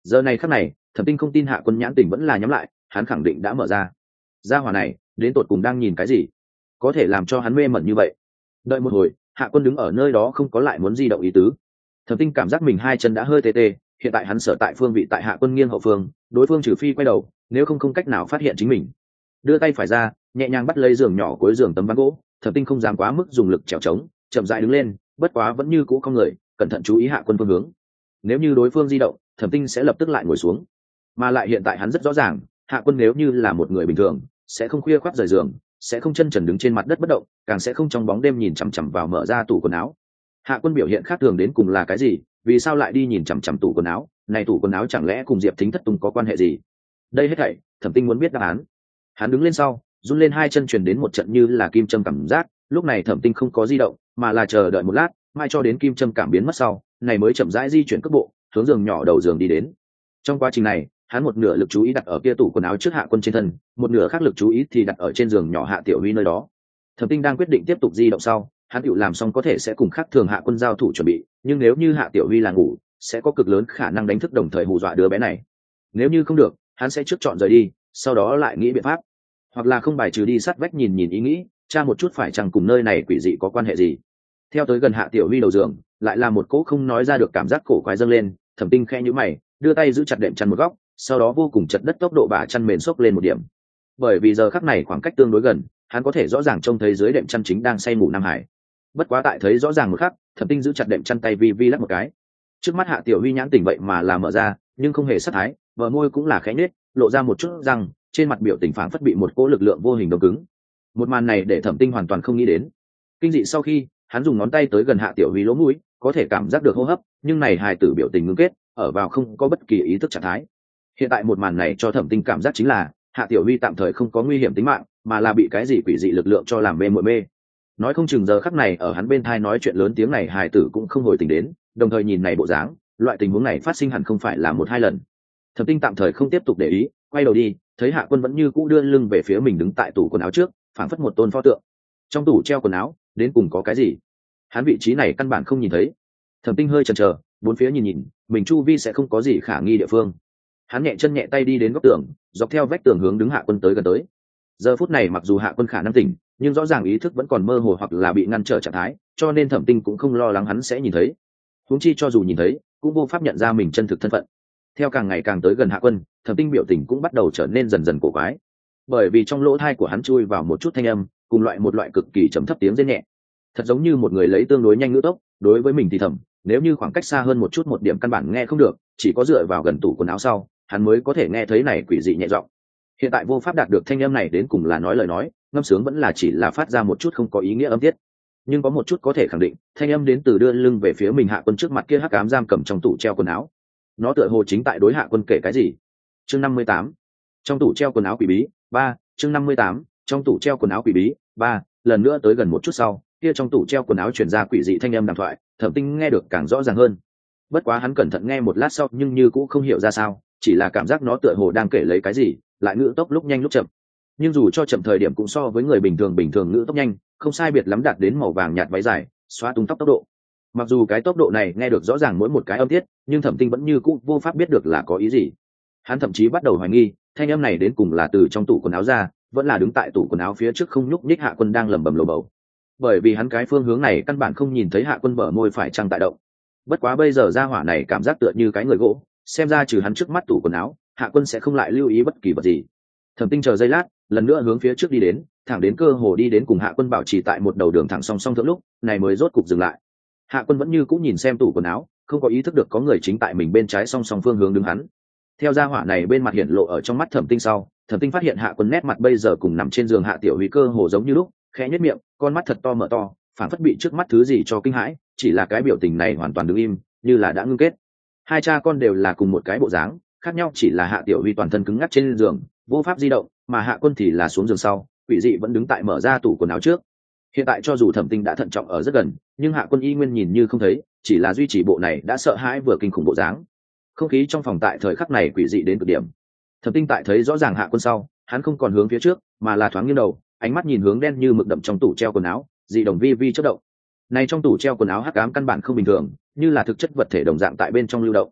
Giờ này khắc này Thẩm Tinh không tin Hạ Quân nhãn tình vẫn là nhắm lại, hắn khẳng định đã mở ra. Gia hỏa này đến tột cùng đang nhìn cái gì, có thể làm cho hắn mê mẩn như vậy. Đợi một hồi, Hạ Quân đứng ở nơi đó không có lại muốn di động ý tứ. Thẩm Tinh cảm giác mình hai chân đã hơi tê tê, hiện tại hắn sở tại phương vị tại Hạ Quân nghiêng hậu phương, đối phương trừ phi quay đầu, nếu không cách nào phát hiện chính mình. Đưa tay phải ra, nhẹ nhàng bắt lấy giường nhỏ cuối giường tấm ván gỗ. Thẩm Tinh không dám quá mức dùng lực trèo trống, chậm rãi đứng lên, bất quá vẫn như cũ không người, cẩn thận chú ý Hạ Quân phương hướng. Nếu như đối phương di động, Thẩm Tinh sẽ lập tức lại ngồi xuống. Mà lại hiện tại hắn rất rõ ràng, Hạ Quân nếu như là một người bình thường, sẽ không khuya khoác rời giường, sẽ không chân trần đứng trên mặt đất bất động, càng sẽ không trong bóng đêm nhìn chằm chằm vào mở ra tủ quần áo. Hạ Quân biểu hiện khác thường đến cùng là cái gì? Vì sao lại đi nhìn chằm chằm tủ quần áo? Này tủ quần áo chẳng lẽ cùng Diệp Thính thất tung có quan hệ gì? Đây hết thảy, Thẩm Tinh muốn biết đáp án. Hắn đứng lên sau, run lên hai chân, truyền đến một trận như là kim châm cảm giác. Lúc này Thẩm Tinh không có di động, mà là chờ đợi một lát, mai cho đến kim châm cảm biến mất sau, này mới chậm rãi di chuyển cước bộ, hướng giường nhỏ đầu giường đi đến. Trong quá trình này, hắn một nửa lực chú ý đặt ở kia tủ quần áo trước Hạ Quân trên thân, một nửa khác lực chú ý thì đặt ở trên giường nhỏ Hạ Tiểu Huy nơi đó. Thẩm Tinh đang quyết định tiếp tục di động sau, hắn tự làm xong có thể sẽ cùng khác thường Hạ Quân giao thủ chuẩn bị, nhưng nếu như Hạ Tiểu Huy là ngủ, sẽ có cực lớn khả năng đánh thức đồng thời hù dọa đứa bé này. Nếu như không được, hắn sẽ trước chọn rời đi, sau đó lại nghĩ biện pháp, hoặc là không bài trừ đi sát vách nhìn nhìn ý nghĩ, tra một chút phải chăng cùng nơi này quỷ dị có quan hệ gì. Theo tới gần Hạ Tiểu Huy đầu giường, lại là một cỗ không nói ra được cảm giác cổ quái dâng lên. Thẩm Tinh khẽ nhíu mày, đưa tay giữ chặt đệm chăn một góc, sau đó vô cùng chật đất tốc độ bả chăn mền xốc lên một điểm. Bởi vì giờ khắc này khoảng cách tương đối gần, hắn có thể rõ ràng trông thấy dưới đệm chăn chính đang say ngủ Nam Hải. Bất quá tại thấy rõ ràng một khắc, Thẩm Tinh giữ chặt đệm chăn, tay vi vi lắc một cái. Trước mắt Hạ Tiểu Huy nhãn tỉnh vậy mà là mở ra, nhưng không hề sát thái, bờ môi cũng là khẽ nhếch, lộ ra một chút răng, trên mặt biểu tình phảng phất bị một cỗ lực lượng vô hình đông cứng. Một màn này để Thẩm Tinh hoàn toàn không nghĩ đến. Kinh dị sau khi, hắn dùng ngón tay tới gần Hạ Tiểu Huy lỗ mũi, có thể cảm giác được hô hấp, nhưng này hài tử biểu tình ngưng kết, ở vào không có bất kỳ ý thức trạng thái. Hiện tại một màn này cho Thẩm Tinh cảm giác chính là Hạ Tiểu Huy tạm thời không có nguy hiểm tính mạng, mà là bị cái gì quỷ dị lực lượng cho làm mê muội mê. Nói không chừng giờ khắc này ở hắn bên thai nói chuyện lớn tiếng này hài tử cũng không hồi tỉnh đến, đồng thời nhìn này bộ dáng, loại tình huống này phát sinh hẳn không phải là một hai lần. Thẩm Tinh tạm thời không tiếp tục để ý, quay đầu đi, thấy Hạ Quân vẫn như cũ đưa lưng về phía mình đứng tại tủ quần áo trước, phảng phất một tôn pho tượng. Trong tủ treo quần áo, đến cùng có cái gì? Hắn vị trí này căn bản không nhìn thấy. Thẩm Tinh hơi chần chờ, bốn phía nhìn nhìn, mình chu vi sẽ không có gì khả nghi địa phương. Hắn nhẹ chân nhẹ tay đi đến góc tường, dọc theo vách tường hướng đứng Hạ Quân tới gần tới. Giờ phút này mặc dù Hạ Quân khả năng tỉnh, nhưng rõ ràng ý thức vẫn còn mơ hồ hoặc là bị ngăn trở trạng thái, cho nên Thẩm Tinh cũng không lo lắng hắn sẽ nhìn thấy. Huống chi cho dù nhìn thấy, cũng vô pháp nhận ra mình chân thực thân phận. Theo càng ngày càng tới gần Hạ Quân, Thẩm Tinh biểu tình cũng bắt đầu trở nên dần dần cổ quái, bởi vì trong lỗ tai của hắn chui vào một chút thanh âm, cùng một loại cực kỳ trầm thấp tiếng rên nhẹ, thật giống như một người lấy tương đối nhanh ngữ tốc đối với mình thì thầm. Nếu như khoảng cách xa hơn một chút, một điểm căn bản nghe không được, chỉ có dựa vào gần tủ quần áo sau, hắn mới có thể nghe thấy này quỷ dị nhẹ giọng. Hiện tại vô pháp đạt được thanh âm này đến cùng là nói lời nói, ngâm sướng vẫn là chỉ là phát ra một chút không có ý nghĩa âm tiết. Nhưng có một chút có thể khẳng định, thanh âm đến từ đưa lưng về phía mình Hạ Quân trước mặt kia hắc ám giam cầm trong tủ treo quần áo. Nó tựa hồ chính tại đối Hạ Quân kể cái gì. Chương 58. Trong tủ treo quần áo quỷ bí 3. Chương 58. Trong tủ treo quần áo quỷ bí 3. Lần nữa tới gần một chút sau, kia trong tủ treo quần áo truyền ra quỷ dị thanh âm đàm thoại, Thẩm Tinh nghe được càng rõ ràng hơn. Bất quá hắn cẩn thận nghe một lát sau, nhưng như cũng không hiểu ra sao, chỉ là cảm giác nó tựa hồ đang kể lấy cái gì, lại ngữ tốc lúc nhanh lúc chậm. Nhưng dù cho chậm thời điểm cũng so với người bình thường ngữ tốc nhanh, không sai biệt lắm đạt đến màu vàng nhạt váy dài, xóa tung tóc tốc độ. Mặc dù cái tốc độ này nghe được rõ ràng mỗi một cái âm tiết, nhưng Thẩm Tinh vẫn như cũ vô pháp biết được là có ý gì. Hắn thậm chí bắt đầu hoài nghi, thanh âm này đến cùng là từ trong tủ quần áo ra, vẫn là đứng tại tủ quần áo phía trước không nhúc nhích Hạ Quân đang lẩm bẩm lầu bầu. Bởi vì hắn cái phương hướng này căn bản không nhìn thấy Hạ Quân bờ môi phải trăng tại động. Bất quá bây giờ ra hỏa này cảm giác tựa như cái người gỗ, xem ra trừ hắn trước mắt tủ quần áo, Hạ Quân sẽ không lại lưu ý bất kỳ vật gì. Thẩm Tinh chờ giây lát, lần nữa hướng phía trước đi đến, thẳng đến cơ hồ đi đến cùng Hạ Quân bảo trì tại một đầu đường thẳng song song thượng lúc này mới rốt cục dừng lại. Hạ Quân vẫn như cũng nhìn xem tủ quần áo, không có ý thức được có người chính tại mình bên trái song song phương hướng đứng hắn. Theo gia hỏa này bên mặt hiện lộ ở trong mắt Thẩm Tinh sau, Thẩm Tinh phát hiện Hạ Quân nét mặt bây giờ cùng nằm trên giường Hạ Tiểu Huy cơ hồ giống như lúc, khẽ nhếch miệng, con mắt thật to mở to, phản phất bị trước mắt thứ gì cho kinh hãi, chỉ là cái biểu tình này hoàn toàn đứng im, như là đã ngưng kết. Hai cha con đều là cùng một cái bộ dáng, khác nhau chỉ là Hạ Tiểu Huy toàn thân cứng ngắc trên giường, vô pháp di động, mà Hạ Quân thì là xuống giường sau, quỷ dị vẫn đứng tại mở ra tủ quần áo trước. Hiện tại cho dù Thẩm Tinh đã thận trọng ở rất gần, nhưng Hạ Quân y nguyên nhìn như không thấy, chỉ là duy trì bộ này đã sợ hãi vừa kinh khủng bộ dáng. Không khí trong phòng tại thời khắc này quỷ dị đến cực điểm. Thẩm Tinh tại thấy rõ ràng Hạ Quân sau, hắn không còn hướng phía trước, mà là thoáng nghiêng đầu, ánh mắt nhìn hướng đen như mực đậm trong tủ treo quần áo, dị đồng vi vi chớp động. Này trong tủ treo quần áo hắc ám căn bản không bình thường, như là thực chất vật thể đồng dạng tại bên trong lưu động.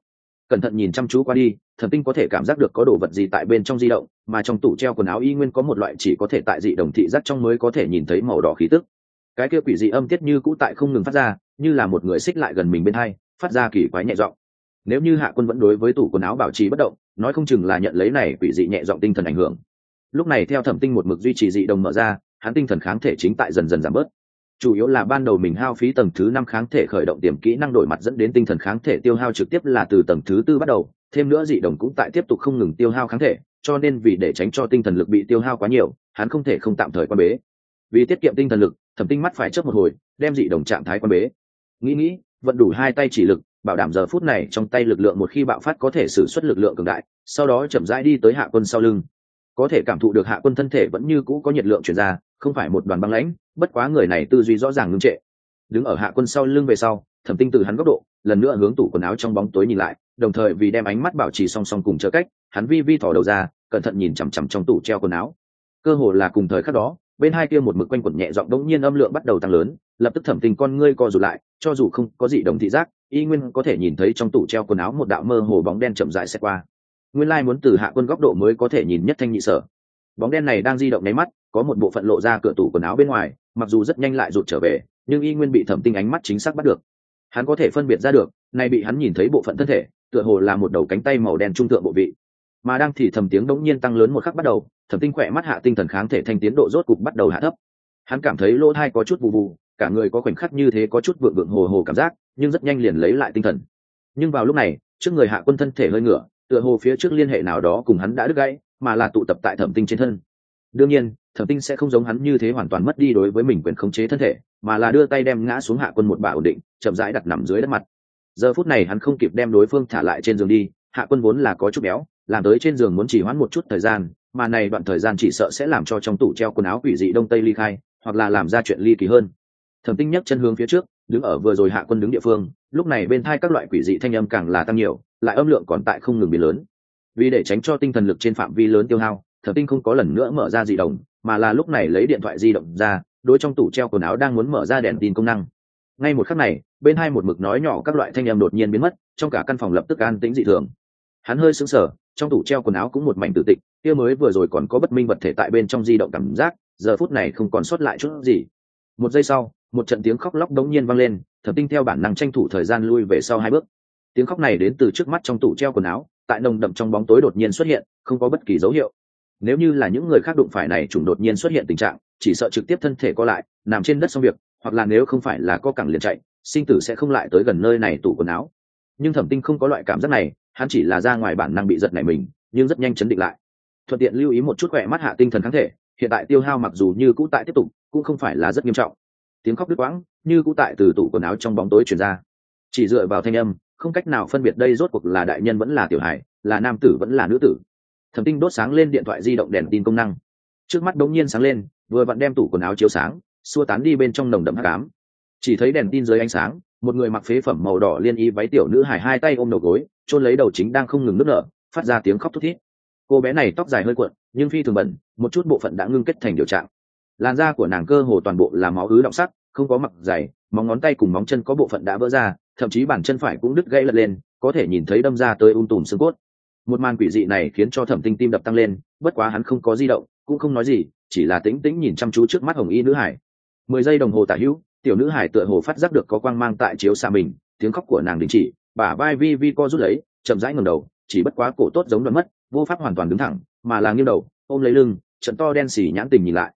cẩn thận nhìn chăm chú qua đi, Thẩm Tinh có thể cảm giác được có đồ vật gì tại bên trong di động, mà trong tủ treo quần áo y nguyên có một loại chỉ có thể tại dị đồng thị giác trong mới có thể nhìn thấy màu đỏ khí tức. Cái kia quỷ dị âm tiết như cũ tại không ngừng phát ra, như là một người xích lại gần mình bên hai, phát ra kỳ quái nhẹ giọng. Nếu như Hạ Quân vẫn đối với tủ quần áo bảo trì bất động, nói không chừng là nhận lấy này quỷ dị nhẹ giọng tinh thần ảnh hưởng. Lúc này theo Thẩm Tinh một mực duy trì dị đồng mở ra, hắn tinh thần kháng thể chính tại dần dần giảm bớt. Chủ yếu là ban đầu mình hao phí tầng thứ 5 kháng thể khởi động tiềm kỹ năng đổi mặt dẫn đến tinh thần kháng thể tiêu hao trực tiếp là từ tầng thứ 4 bắt đầu, thêm nữa dị đồng cũng tại tiếp tục không ngừng tiêu hao kháng thể, cho nên vì để tránh cho tinh thần lực bị tiêu hao quá nhiều, hắn không thể không tạm thời quan bế. Vì tiết kiệm tinh thần lực, Thẩm Tinh mắt phải chớp một hồi, đem dị đồng trạng thái quan bế. Nghĩ, vận đủ hai tay chỉ lực, bảo đảm giờ phút này trong tay lực lượng một khi bạo phát có thể sử xuất lực lượng cường đại, sau đó chậm rãi đi tới Hạ Quân sau lưng. Có thể cảm thụ được Hạ Quân thân thể vẫn như cũ có nhiệt lượng truyền ra, không phải một đoàn băng lãnh, bất quá người này tư duy rõ ràng ngưng trệ. Đứng ở Hạ Quân sau lưng về sau, Thẩm Tinh từ hắn góc độ, lần nữa hướng tủ quần áo trong bóng tối nhìn lại, đồng thời vì đem ánh mắt bảo trì song song cùng chờ cách, hắn vi thò đầu ra, cẩn thận nhìn chằm chằm trong tủ treo quần áo. Cơ hồ là cùng thời khắc đó, bên hai kia một mực quanh quẩn nhẹ giọng đống nhiên âm lượng bắt đầu tăng lớn, lập tức Thẩm Tinh con ngươi co rụt lại, cho dù không có gì đồng thị giác, y nguyên có thể nhìn thấy trong tủ treo quần áo một đạo mơ hồ bóng đen chậm rãi sẽ qua. Nguyên lai muốn từ Hạ Quân góc độ mới có thể nhìn nhất thanh nhị sở. Bóng đen này đang di động nháy mắt, có một bộ phận lộ ra cửa tủ quần áo bên ngoài, mặc dù rất nhanh lại rụt trở về, nhưng y nguyên bị Thẩm Tinh ánh mắt chính xác bắt được. Hắn có thể phân biệt ra được, này bị hắn nhìn thấy bộ phận thân thể, tựa hồ là một đầu cánh tay màu đen trung thượng bộ vị. Mà đang thì thầm tiếng đống nhiên tăng lớn một khắc bắt đầu, Thẩm Tinh khỏe mắt hạ tinh thần kháng thể thanh tiến độ rốt cục bắt đầu hạ thấp. Hắn cảm thấy lỗ tai có chút vù vù, cả người có khoảnh khắc như thế có chút vượng vượng hồ hồ cảm giác, nhưng rất nhanh liền lấy lại tinh thần. Nhưng vào lúc này, trước người Hạ Quân thân thể hơi ngửa, tựa hồ phía trước liên hệ nào đó cùng hắn đã đứt gãy, mà là tụ tập tại Thẩm Tinh trên thân. Đương nhiên, Thẩm Tinh sẽ không giống hắn như thế hoàn toàn mất đi đối với mình quyền khống chế thân thể, mà là đưa tay đem ngã xuống Hạ Quân một bả ổn định, chậm rãi đặt nằm dưới đất mặt. Giờ phút này hắn không kịp đem đối phương thả lại trên giường đi, Hạ Quân vốn là có chút béo, làm tới trên giường muốn chỉ hoãn một chút thời gian, mà này đoạn thời gian chỉ sợ sẽ làm cho trong tủ treo quần áo quỷ dị đông tây ly khai, hoặc là làm ra chuyện ly kỳ hơn. Thẩm Tinh nhấc chân hướng phía trước, đứng ở vừa rồi Hạ Quân đứng địa phương, lúc này bên thai các loại quỷ dị thanh âm càng là tăng nhiều, lại âm lượng còn tại không ngừng biến lớn. Vì để tránh cho tinh thần lực trên phạm vi lớn tiêu hao, Thẩm Tinh không có lần nữa mở ra dị đồng, mà là lúc này lấy điện thoại di động ra, đối trong tủ treo quần áo đang muốn mở ra đèn tin công năng. Ngay một khắc này, bên hai một mực nói nhỏ các loại thanh âm đột nhiên biến mất, trong cả căn phòng lập tức an tĩnh dị thường. Hắn hơi sững sờ, trong tủ treo quần áo cũng một mảnh tử tịch, kia mới vừa rồi còn có bất minh vật thể tại bên trong di động cảm giác, giờ phút này không còn sót lại chút gì. Một giây sau, một trận tiếng khóc lóc đống nhiên vang lên, Thẩm Tinh theo bản năng tranh thủ thời gian lui về sau hai bước. Tiếng khóc này đến từ trước mắt trong tủ treo quần áo, tại nồng đậm trong bóng tối đột nhiên xuất hiện, không có bất kỳ dấu hiệu. Nếu như là những người khác đụng phải này trùng đột nhiên xuất hiện tình trạng, chỉ sợ trực tiếp thân thể co lại, nằm trên đất xong việc, hoặc là nếu không phải là co cẳng liền chạy, sinh tử sẽ không lại tới gần nơi này tủ quần áo. Nhưng Thẩm Tinh không có loại cảm giác này, hắn chỉ là ra ngoài bản năng bị giật nảy mình, nhưng rất nhanh chấn định lại. Thuận tiện lưu ý một chút khỏe mắt hạ tinh thần kháng thể, hiện tại tiêu hao mặc dù như cũ tại tiếp tục, cũng không phải là rất nghiêm trọng. Tiếng khóc đứt quãng, như cũ tại từ tủ quần áo trong bóng tối truyền ra. Chỉ dựa vào thanh âm, không cách nào phân biệt đây rốt cuộc là đại nhân vẫn là tiểu hài, là nam tử vẫn là nữ tử. Thẩm Tinh đốt sáng lên điện thoại di động đèn tin công năng. Trước mắt đống nhiên sáng lên, vừa vặn đem tủ quần áo chiếu sáng, xua tán đi bên trong nồng đậm hắc ám. Chỉ thấy đèn tin dưới ánh sáng, một người mặc phế phẩm màu đỏ liên y váy tiểu nữ hài hai tay ôm đầu gối, chôn lấy đầu chính đang không ngừng nức nở, phát ra tiếng khóc thút thít. Cô bé này tóc dài hơi cuộn, nhưng phi thường bẩn, một chút bộ phận đã ngưng kết thành điều trạng. Làn da của nàng cơ hồ toàn bộ là máu ứ đọng sắc, không có mặc dày, móng ngón tay cùng móng chân có bộ phận đã vỡ ra, thậm chí bàn chân phải cũng đứt gãy lật lên, có thể nhìn thấy đâm ra tới tùm xương cốt. Một màn quỷ dị này khiến cho Thẩm Tinh tim đập tăng lên, bất quá hắn không có di động, cũng không nói gì, chỉ là tĩnh tĩnh nhìn chăm chú trước mắt hồng y nữ hải. 10 giây đồng hồ tả hữu, tiểu nữ hải tựa hồ phát giác được có quang mang tại chiếu xa mình, tiếng khóc của nàng đình chỉ, bả vai vi co rút lấy, chậm rãi ngẩng đầu, chỉ bất quá cổ tốt giống đoạn mất, vô pháp hoàn toàn đứng thẳng, mà là nghiêng đầu, ôm lấy lưng, trận to đen xỉ nhãn tình nhìn lại.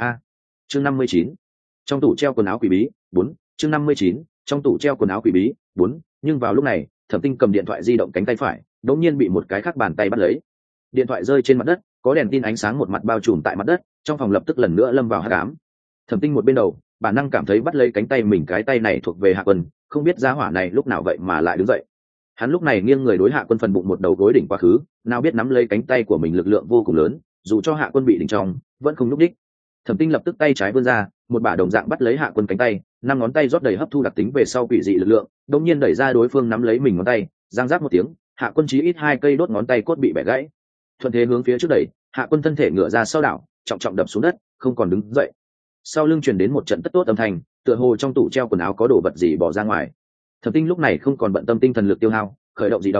Chương 59. Trong tủ treo quần áo quỷ bí 4. Chương 59. Trong tủ treo quần áo quỷ bí 4. Nhưng vào lúc này, Thẩm Tinh cầm điện thoại di động cánh tay phải, đột nhiên bị một cái khác bàn tay bắt lấy. Điện thoại rơi trên mặt đất, có đèn tin ánh sáng một mặt bao trùm tại mặt đất, trong phòng lập tức lần nữa lâm vào hắc ám. Thẩm Tinh một bên đầu, bản năng cảm thấy bắt lấy cánh tay mình, cái tay này thuộc về Hạ Quân, không biết giá hỏa này lúc nào vậy mà lại đứng dậy. Hắn lúc này nghiêng người đối Hạ Quân phần bụng một đầu gối đỉnh quá khứ, nào biết nắm lấy cánh tay của mình lực lượng vô cùng lớn, dù cho Hạ Quân bị đỉnh trong, vẫn không nhúc đích. Thẩm Tinh lập tức tay trái vươn ra, một bả đồng dạng bắt lấy Hạ Quân cánh tay, năm ngón tay rót đầy hấp thu đặc tính về sau quỷ dị lực lượng, đột nhiên đẩy ra đối phương nắm lấy mình ngón tay, giang rác một tiếng, Hạ Quân chí ít 2 cây đốt ngón tay cốt bị bẻ gãy. Thuận thế hướng phía trước đẩy, Hạ Quân thân thể ngửa ra sau đảo, trọng trọng đập xuống đất, không còn đứng dậy. Sau lưng truyền đến một trận tất tốt âm thanh, tựa hồ trong tủ treo quần áo có đồ vật gì bỏ ra ngoài. Thẩm Tinh lúc này không còn bận tâm tinh thần lực tiêu hao, khởi động dị đồng,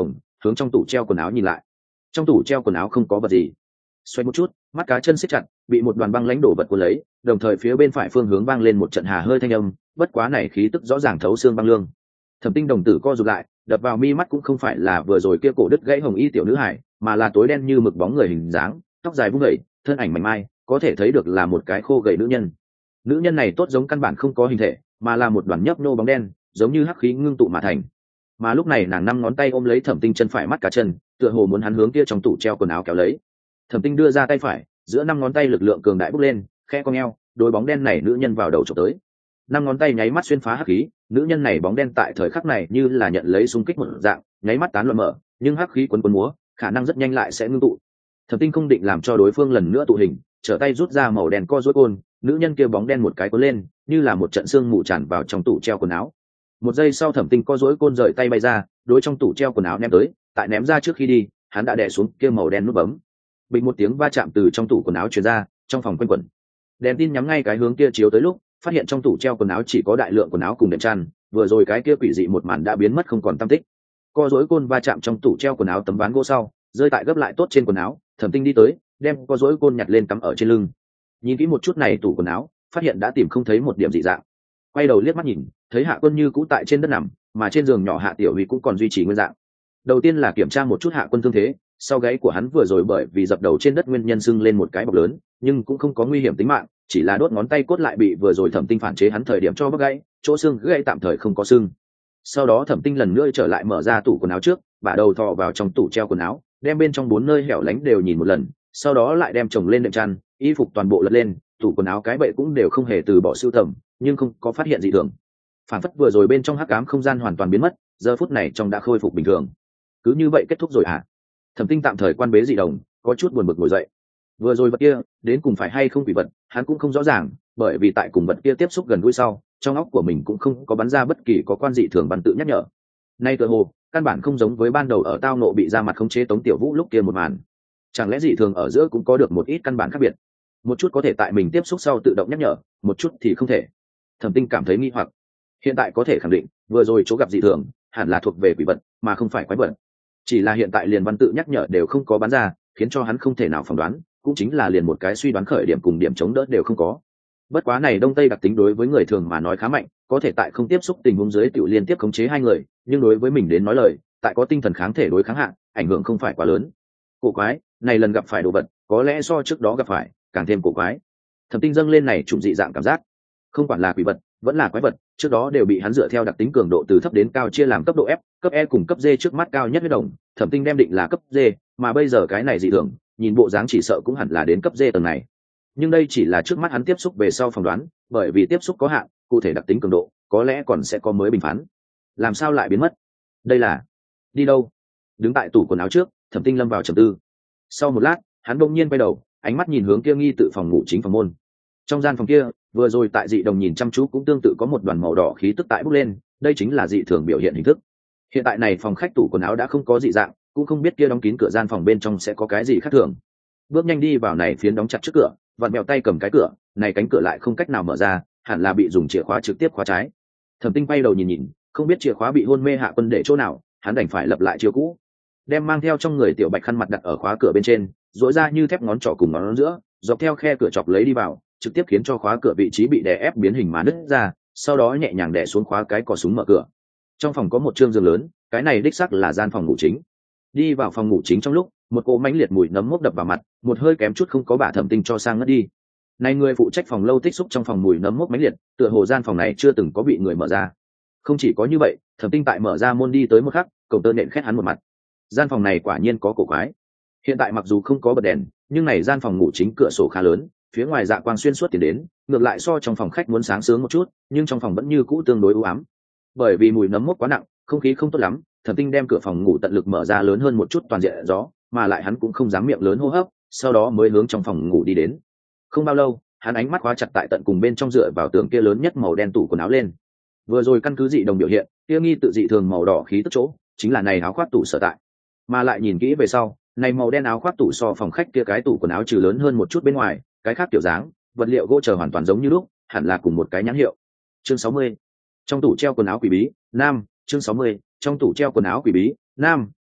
hướng trong tủ treo quần áo nhìn lại. Trong tủ treo quần áo không có vật gì. Xoay một chút, mắt cá chân siết chặt, bị một đoàn băng lãnh đổ vật cuốn lấy, đồng thời phía bên phải phương hướng vang lên một trận hà hơi thanh âm, bất quá này khí tức rõ ràng thấu xương băng lương. Thẩm Tinh đồng tử co rụt lại, đập vào mi mắt cũng không phải là vừa rồi kia cổ đứt gãy hồng y tiểu nữ hải, mà là tối đen như mực bóng người hình dáng, tóc dài vung vẩy, thân ảnh mảnh mai, có thể thấy được là một cái khô gầy nữ nhân. Nữ nhân này tốt giống căn bản không có hình thể, mà là một đoàn nhấp nô bóng đen, giống như hắc khí ngưng tụ mà thành. Mà lúc này nàng năm ngón tay ôm lấy Thẩm Tinh chân phải mắt cá chân, tựa hồ muốn hắn hướng kia trong tủ treo quần áo kéo lấy. Thẩm Tinh đưa ra tay phải, giữa năm ngón tay lực lượng cường đại bốc lên, khẽ cong eo, đôi bóng đen này nữ nhân vào đầu chụp tới. Năm ngón tay nháy mắt xuyên phá hắc khí, nữ nhân này bóng đen tại thời khắc này như là nhận lấy xung kích một dạng, nháy mắt tán loạn mở, nhưng hắc khí quấn quấn múa, khả năng rất nhanh lại sẽ ngưng tụ. Thẩm Tinh không định làm cho đối phương lần nữa tụ hình, trở tay rút ra màu đen co rối côn, nữ nhân kia bóng đen một cái cuốn lên, như là một trận xương mù tràn vào trong tủ treo quần áo. Một giây sau Thẩm Tinh co rối côn rời tay bay ra, đối trong tủ treo quần áo ném tới, tại ném ra trước khi đi, hắn đã đè xuống kia màu đen nút bấm. Bình một tiếng va chạm từ trong tủ quần áo truyền ra, trong phòng quanh quẩn. Đèn tin nhắm ngay cái hướng kia chiếu tới lúc, phát hiện trong tủ treo quần áo chỉ có đại lượng quần áo cùng đệm chăn, vừa rồi cái kia quỷ dị một màn đã biến mất không còn tăm tích. Co rối côn va chạm trong tủ treo quần áo tấm ván gỗ sau, rơi tại gấp lại tốt trên quần áo, Thẩm Tinh đi tới, đem co rối côn nhặt lên cắm ở trên lưng. Nhìn kỹ một chút này tủ quần áo, phát hiện đã tìm không thấy một điểm dị dạng. Quay đầu liếc mắt nhìn, thấy Hạ Quân như cũ tại trên đất nằm, mà trên giường nhỏ Hạ Tiểu Huy cũng còn duy trì nguyên dạng. Đầu tiên là kiểm tra một chút Hạ Quân thương thế, sau gáy của hắn vừa rồi bởi vì dập đầu trên đất nguyên nhân sưng lên một cái bọc lớn, nhưng cũng không có nguy hiểm tính mạng, chỉ là đốt ngón tay cốt lại bị vừa rồi Thẩm Tinh phản chế hắn thời điểm cho bóc gãy, chỗ xương gãy tạm thời không có sưng. Sau đó Thẩm Tinh lần nữa trở lại mở ra tủ quần áo trước, bả đầu thò vào trong tủ treo quần áo, đem bên trong 4 nơi hẻo lánh đều nhìn một lần, sau đó lại đem chồng lên đệm chăn, y phục toàn bộ lật lên, tủ quần áo cái bậy cũng đều không hề từ bỏ sưu tầm, nhưng không có phát hiện gì thường. Phản phất vừa rồi bên trong hắc ám không gian hoàn toàn biến mất, giờ phút này trong đã khôi phục bình thường. Cứ như vậy kết thúc rồi à? Thẩm Tinh tạm thời quan bế dị đồng, có chút buồn bực ngồi dậy. Vừa rồi vật kia đến cùng phải hay không quỷ vật, hắn cũng không rõ ràng, bởi vì tại cùng vật kia tiếp xúc gần gũi sau, trong óc của mình cũng không có bắn ra bất kỳ có quan dị thường văn tự nhắc nhở. Nay tựa hồ căn bản không giống với ban đầu ở tao nộ bị ra mặt khống chế Tống Tiểu Vũ lúc kia một màn. Chẳng lẽ dị thường ở giữa cũng có được một ít căn bản khác biệt? Một chút có thể tại mình tiếp xúc sau tự động nhắc nhở, một chút thì không thể. Thẩm Tinh cảm thấy nghi hoặc. Hiện tại có thể khẳng định, vừa rồi chỗ gặp dị thường hẳn là thuộc về quỷ vật, mà không phải quái vật. Chỉ là hiện tại liền văn tự nhắc nhở đều không có bắn ra, khiến cho hắn không thể nào phỏng đoán, cũng chính là liền một cái suy đoán khởi điểm cùng điểm chống đỡ đều không có. Bất quá này đông tây đặc tính đối với người thường mà nói khá mạnh, có thể tại không tiếp xúc tình huống dưới tiểu liên tiếp khống chế hai người, nhưng đối với mình đến nói lời, tại có tinh thần kháng thể đối kháng hạn, ảnh hưởng không phải quá lớn. Cổ quái, này lần gặp phải đồ vật, có lẽ so trước đó gặp phải càng thêm cổ quái. Thẩm Tinh dâng lên này trùng dị dạng cảm giác, không quản là quỷ vật vẫn là quái vật, trước đó đều bị hắn dựa theo đặc tính cường độ từ thấp đến cao chia làm cấp độ F, cấp E cùng cấp D, trước mắt cao nhất huyết đồng, Thẩm Tinh đem định là cấp D, mà bây giờ cái này dị thường, nhìn bộ dáng chỉ sợ cũng hẳn là đến cấp D tầng này. Nhưng đây chỉ là trước mắt hắn tiếp xúc về sau phỏng đoán, bởi vì tiếp xúc có hạn, cụ thể đặc tính cường độ có lẽ còn sẽ có mới bình phán. Làm sao lại biến mất? Đây là đi đâu? Đứng tại tủ quần áo trước, Thẩm Tinh lâm vào trầm tư. Sau một lát, hắn bỗng nhiên quay đầu, ánh mắt nhìn hướng kia nghi tự phòng ngủ chính phòng môn. Trong gian phòng kia, vừa rồi tại dị đồng nhìn chăm chú cũng tương tự có một đoàn màu đỏ khí tức tại bốc lên, đây chính là dị thường biểu hiện hình thức. Hiện tại này phòng khách tủ quần áo đã không có dị dạng, cũng không biết kia đóng kín cửa gian phòng bên trong sẽ có cái gì khác thường. Bước nhanh đi vào này phiến đóng chặt trước cửa, vặn mèo tay cầm cái cửa, này cánh cửa lại không cách nào mở ra, hẳn là bị dùng chìa khóa trực tiếp khóa trái. Thẩm Tinh quay đầu nhìn nhìn, không biết chìa khóa bị hôn mê Hạ Quân để chỗ nào, hắn đành phải lập lại chiêu cũ, đem mang theo trong người tiểu bạch khăn mặt đặt ở khóa cửa bên trên, duỗi ra như thép ngón trỏ cùng ngón giữa, dọc theo khe cửa chọc lấy đi vào, trực tiếp khiến cho khóa cửa vị trí bị đè ép biến hình mà nứt ra, sau đó nhẹ nhàng đè xuống khóa cái cò súng mở cửa. Trong phòng có một trương giường lớn, cái này đích xác là gian phòng ngủ chính. Đi vào phòng ngủ chính trong lúc, một cỗ mãnh liệt mùi nấm mốc đập vào mặt, một hơi kém chút không có bả Thẩm Tinh cho sang ngất đi. Này người phụ trách phòng lâu tích xúc trong phòng mùi nấm mốc mãnh liệt, tựa hồ gian phòng này chưa từng có bị người mở ra. Không chỉ có như vậy, Thẩm Tinh tại mở ra môn đi tới một khắc, cổng tơ nện khét hắn một mặt. Gian phòng này quả nhiên có cổ quái. Hiện tại mặc dù không có bật đèn, nhưng này gian phòng ngủ chính cửa sổ khá lớn, phía ngoài dạ quang xuyên suốt tiến đến, ngược lại so trong phòng khách muốn sáng sớm một chút, nhưng trong phòng vẫn như cũ tương đối u ám. Bởi vì mùi nấm mốc quá nặng, không khí không tốt lắm, Thẩm Tinh đem cửa phòng ngủ tận lực mở ra lớn hơn một chút toàn diện gió, mà lại hắn cũng không dám miệng lớn hô hấp, sau đó mới hướng trong phòng ngủ đi đến. Không bao lâu, hắn ánh mắt khóa chặt tại tận cùng bên trong dựa vào tường kia lớn nhất màu đen tủ quần áo lên. Vừa rồi căn cứ dị đồng biểu hiện, kia nghi tự dị thường màu đỏ khí tức chỗ, chính là này áo khoác tủ sở tại. Mà lại nhìn kỹ về sau, này màu đen áo khoác tủ so phòng khách kia cái tủ quần áo trừ lớn hơn một chút bên ngoài, cái khác kiểu dáng, vật liệu gỗ chờ hoàn toàn giống như lúc, hẳn là cùng một cái nhãn hiệu. Chương 60. Trong tủ treo quần áo quỷ bí, nam, chương 60. Trong tủ treo quần áo quỷ bí, nam,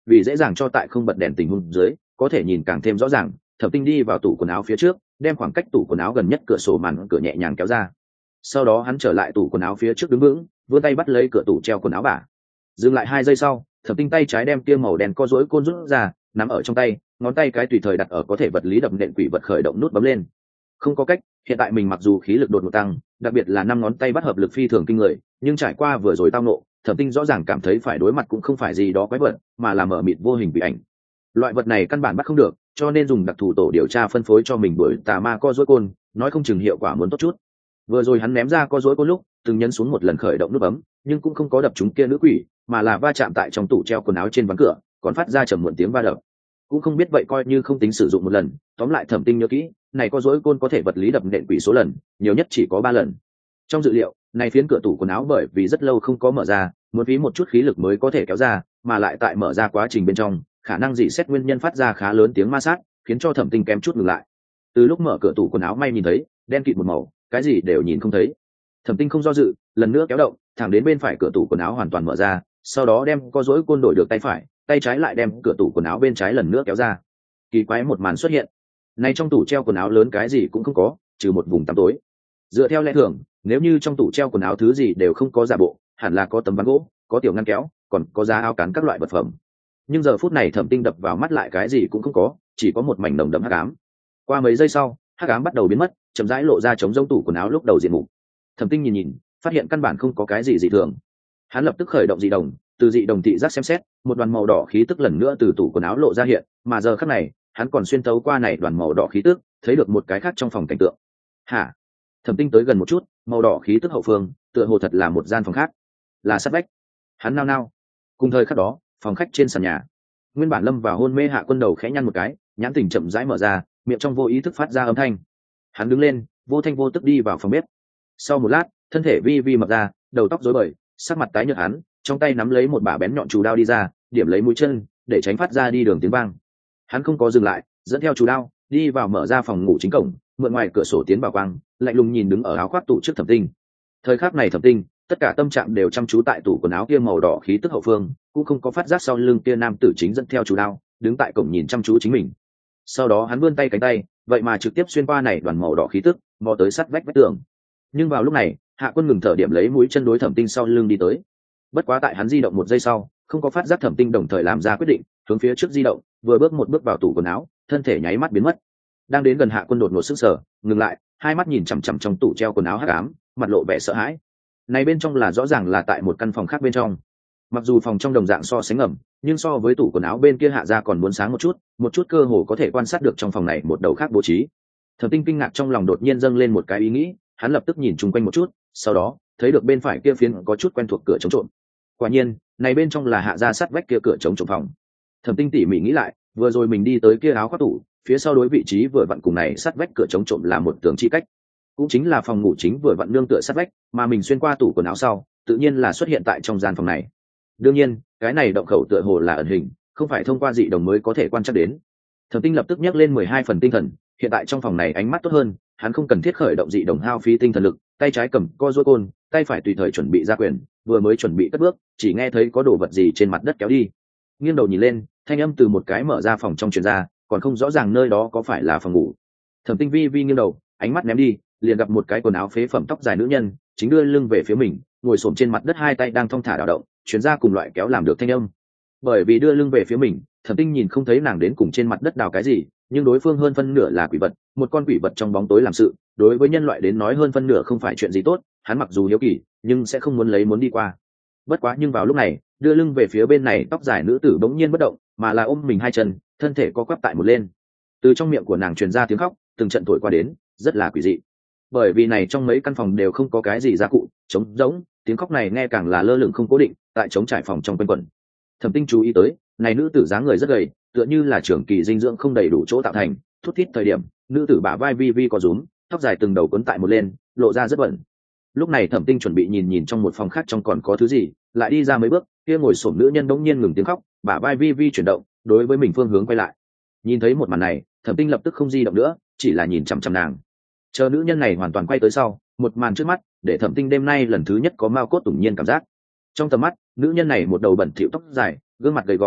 vì dễ dàng cho tại không bật đèn tình huống dưới có thể nhìn càng thêm rõ ràng, Thẩm Tinh đi vào tủ quần áo phía trước, đem khoảng cách tủ quần áo gần nhất cửa sổ màn cửa nhẹ nhàng kéo ra. Sau đó hắn trở lại tủ quần áo phía trước đứng vững, vươn tay bắt lấy cửa tủ treo quần áo bả. Dừng lại 2 giây sau, Thẩm Tinh tay trái đem kia màu đen co duỗi côn rút ra, nắm ở trong tay, ngón tay cái tùy thời đặt ở có thể vật lý đập nện quỷ vật khởi động nút bấm lên. Không có cách, hiện tại mình mặc dù khí lực đột ngột tăng, đặc biệt là 5 ngón tay bắt hợp lực phi thường kinh người, nhưng trải qua vừa rồi tao nộ, Thẩm Tinh rõ ràng cảm thấy phải đối mặt cũng không phải gì đó quái vật, mà là mở mịt vô hình bị ảnh. Loại vật này căn bản bắt không được, cho nên dùng đặc thù tổ điều tra phân phối cho mình đuổi tà ma co duỗi côn, nói không chừng hiệu quả muốn tốt chút. Vừa rồi hắn ném ra co duỗi côn lúc, từng nhấn xuống một lần khởi động nút bấm, nhưng cũng không có đập trúng kia nữ quỷ, mà là va chạm tại trong tủ treo quần áo trên ván cửa, còn phát ra trầm muộn tiếng va đập. Cũng không biết vậy coi như không tính sử dụng một lần. Tóm lại Thẩm Tinh nhớ kỹ, này co duỗi côn có thể vật lý đập nện quỷ số lần, nhiều nhất chỉ có 3 lần. Trong dự liệu, này phiến cửa tủ quần áo bởi vì rất lâu không có mở ra, muốn phí một chút khí lực mới có thể kéo ra, mà lại tại mở ra quá trình bên trong, khả năng dị xét nguyên nhân phát ra khá lớn tiếng ma sát, khiến cho Thẩm Tinh kém chút ngừng lại. Từ lúc mở cửa tủ quần áo may nhìn thấy, đen kịt một màu, cái gì đều nhìn không thấy. Thẩm Tinh không do dự, lần nữa kéo động, thẳng đến bên phải cửa tủ quần áo hoàn toàn mở ra, sau đó đem co duỗi côn đổi được tay phải, tay trái lại đem cửa tủ quần áo bên trái lần nữa kéo ra. Kỳ quái một màn xuất hiện. Này trong tủ treo quần áo lớn cái gì cũng không có, trừ một vùng tăm tối. Dựa theo lẽ thường, nếu như trong tủ treo quần áo thứ gì đều không có giả bộ, hẳn là có tấm ván gỗ, có tiểu ngăn kéo, còn có giá áo cán các loại vật phẩm. Nhưng giờ phút này Thẩm Tinh đập vào mắt lại cái gì cũng không có, chỉ có một mảnh nồng đậm hắc ám. Qua mấy giây sau, hắc ám bắt đầu biến mất, chậm rãi lộ ra trống rỗng tủ quần áo lúc đầu diện mục. Thẩm Tinh nhìn, phát hiện căn bản không có cái gì dị thường. Hắn lập tức khởi động dị đồng, từ dị đồng thị giác xem xét, một đoàn màu đỏ khí tức lần nữa từ tủ quần áo lộ ra hiện, mà giờ khắc này, hắn còn xuyên tấu qua này đoàn màu đỏ khí tức, thấy được một cái khác trong phòng cảnh tượng. Hả? Thẩm Tinh tới gần một chút, màu đỏ khí tức hậu phương, tựa hồ thật là một gian phòng khác, là sát vách. Hắn nao nao. Cùng thời khắc đó, phòng khách trên sàn nhà, nguyên bản lâm vào hôn mê Hạ Quân đầu khẽ nhăn một cái, nhãn tình chậm rãi mở ra, miệng trong vô ý thức phát ra âm thanh. Hắn đứng lên, vô thanh vô tức đi vào phòng bếp. Sau một lát, thân thể vi vi mập ra, đầu tóc rối bời, sắc mặt tái nhợt, hắn trong tay nắm lấy một bả bén nhọn chù đao đi ra, điểm lấy mũi chân để tránh phát ra đi đường tiếng vang. Hắn không có dừng lại, dẫn theo chù đao đi vào mở ra phòng ngủ chính cổng, mượn ngoài cửa sổ tiến vào quang, lạnh lùng nhìn đứng ở áo khoác tủ trước Thẩm Tinh. Thời khắc này Thẩm Tinh, tất cả tâm trạng đều chăm chú tại tủ quần áo kia màu đỏ khí tức hậu phương, cũng không có phát giác sau lưng kia nam tử chính dẫn theo chù đao đứng tại cổng nhìn chăm chú chính mình. Sau đó hắn vươn tay cánh tay, vậy mà trực tiếp xuyên qua này đoàn màu đỏ khí tức, mò tới sát vách tường. Nhưng vào lúc này, Hạ Quân ngừng thở điểm lấy mũi chân đối Thẩm Tinh sau lưng đi tới. Bất quá tại hắn di động 1 giây sau, không có phát giác Thẩm Tinh đồng thời làm ra quyết định, hướng phía trước di động, vừa bước một bước vào tủ quần áo, thân thể nháy mắt biến mất. Đang đến gần Hạ Quân đột ngột sững sờ, ngừng lại, hai mắt nhìn chằm chằm trong tủ treo quần áo hắc ám, mặt lộ vẻ sợ hãi. Này bên trong là rõ ràng là tại một căn phòng khác bên trong. Mặc dù phòng trong đồng dạng so sánh ngầm, nhưng so với tủ quần áo bên kia Hạ ra còn muốn sáng một chút cơ hồ có thể quan sát được trong phòng này một đầu khác bố trí. Thẩm Tinh kinh ngạc trong lòng đột nhiên dâng lên một cái ý nghĩ, hắn lập tức nhìn chung quanh một chút, sau đó thấy được bên phải kia phiến có chút quen thuộc cửa chống trộm. Quả nhiên, này bên trong là Hạ ra sát vách kia cửa chống trộm phòng. Thẩm Tinh tỉ mỉ nghĩ lại, vừa rồi mình đi tới kia áo khoác tủ, phía sau đối vị trí vừa vặn cùng này sát vách cửa chống trộm là một tường chi cách, cũng chính là phòng ngủ chính vừa vặn nương tựa sát vách, mà mình xuyên qua tủ quần áo sau, tự nhiên là xuất hiện tại trong gian phòng này. Đương nhiên, cái này động khẩu tựa hồ là ẩn hình, không phải thông qua dị đồng mới có thể quan trắc đến. Thẩm Tinh lập tức nhắc lên 12 phần tinh thần, hiện tại trong phòng này ánh mắt tốt hơn, hắn không cần thiết khởi động dị đồng hao phí tinh thần lực, tay trái cầm co duỗi côn, tay phải tùy thời chuẩn bị ra quyền, vừa mới chuẩn bị cất bước, chỉ nghe thấy có đồ vật gì trên mặt đất kéo đi. Nghiêng đầu nhìn lên, thanh âm từ một cái mở ra phòng trong truyền ra, còn không rõ ràng nơi đó có phải là phòng ngủ. Thẩm Tinh vi nghiêng đầu, ánh mắt ném đi, liền gặp một cái quần áo phế phẩm tóc dài nữ nhân, chính đưa lưng về phía mình, ngồi xổm trên mặt đất, hai tay đang thong thả đảo động, truyền ra cùng loại kéo làm được thanh âm. Bởi vì đưa lưng về phía mình, Thẩm Tinh nhìn không thấy nàng đến cùng trên mặt đất đào cái gì, nhưng đối phương hơn phân nửa là quỷ vật, một con quỷ vật trong bóng tối làm sự, đối với nhân loại đến nói hơn phân nửa không phải chuyện gì tốt, hắn mặc dù hiếu kỳ, nhưng sẽ không muốn đi qua. Bất quá nhưng vào lúc này, đưa lưng về phía bên này tóc dài nữ tử bỗng nhiên bất động, mà là ôm mình hai chân, thân thể co quắp tại một lên. Từ trong miệng của nàng truyền ra tiếng khóc, từng trận thổi qua đến, rất là quỷ dị. Bởi vì này trong mấy căn phòng đều không có cái gì gia cụ, trống rỗng, tiếng khóc này nghe càng là lơ lửng không cố định, tại trống trải phòng trong quanh quẩn. Thẩm Tinh chú ý tới, này nữ tử dáng người rất gầy, tựa như là trưởng kỳ dinh dưỡng không đầy đủ chỗ tạo thành, thút thít thời điểm, nữ tử bả vai vi vi có rúm, tóc dài từng đầu cuốn tại một lên, lộ ra rất bẩn. Lúc này Thẩm Tinh chuẩn bị nhìn trong một phòng khác trong còn có thứ gì, lại đi ra mấy bước, kia ngồi xổm nữ nhân đống nhiên ngừng tiếng khóc, bả vai vi vi chuyển động, đối với mình phương hướng quay lại. Nhìn thấy một màn này, Thẩm Tinh lập tức không di động nữa, chỉ là nhìn chằm chằm nàng. Chờ nữ nhân này hoàn toàn quay tới sau, một màn trước mắt để Thẩm Tinh đêm nay lần thứ nhất có mao cốt tủng nhiên cảm giác. Trong tầm mắt, nữ nhân này một đầu bẩn thỉu tóc dài, gương mặt gầy gò,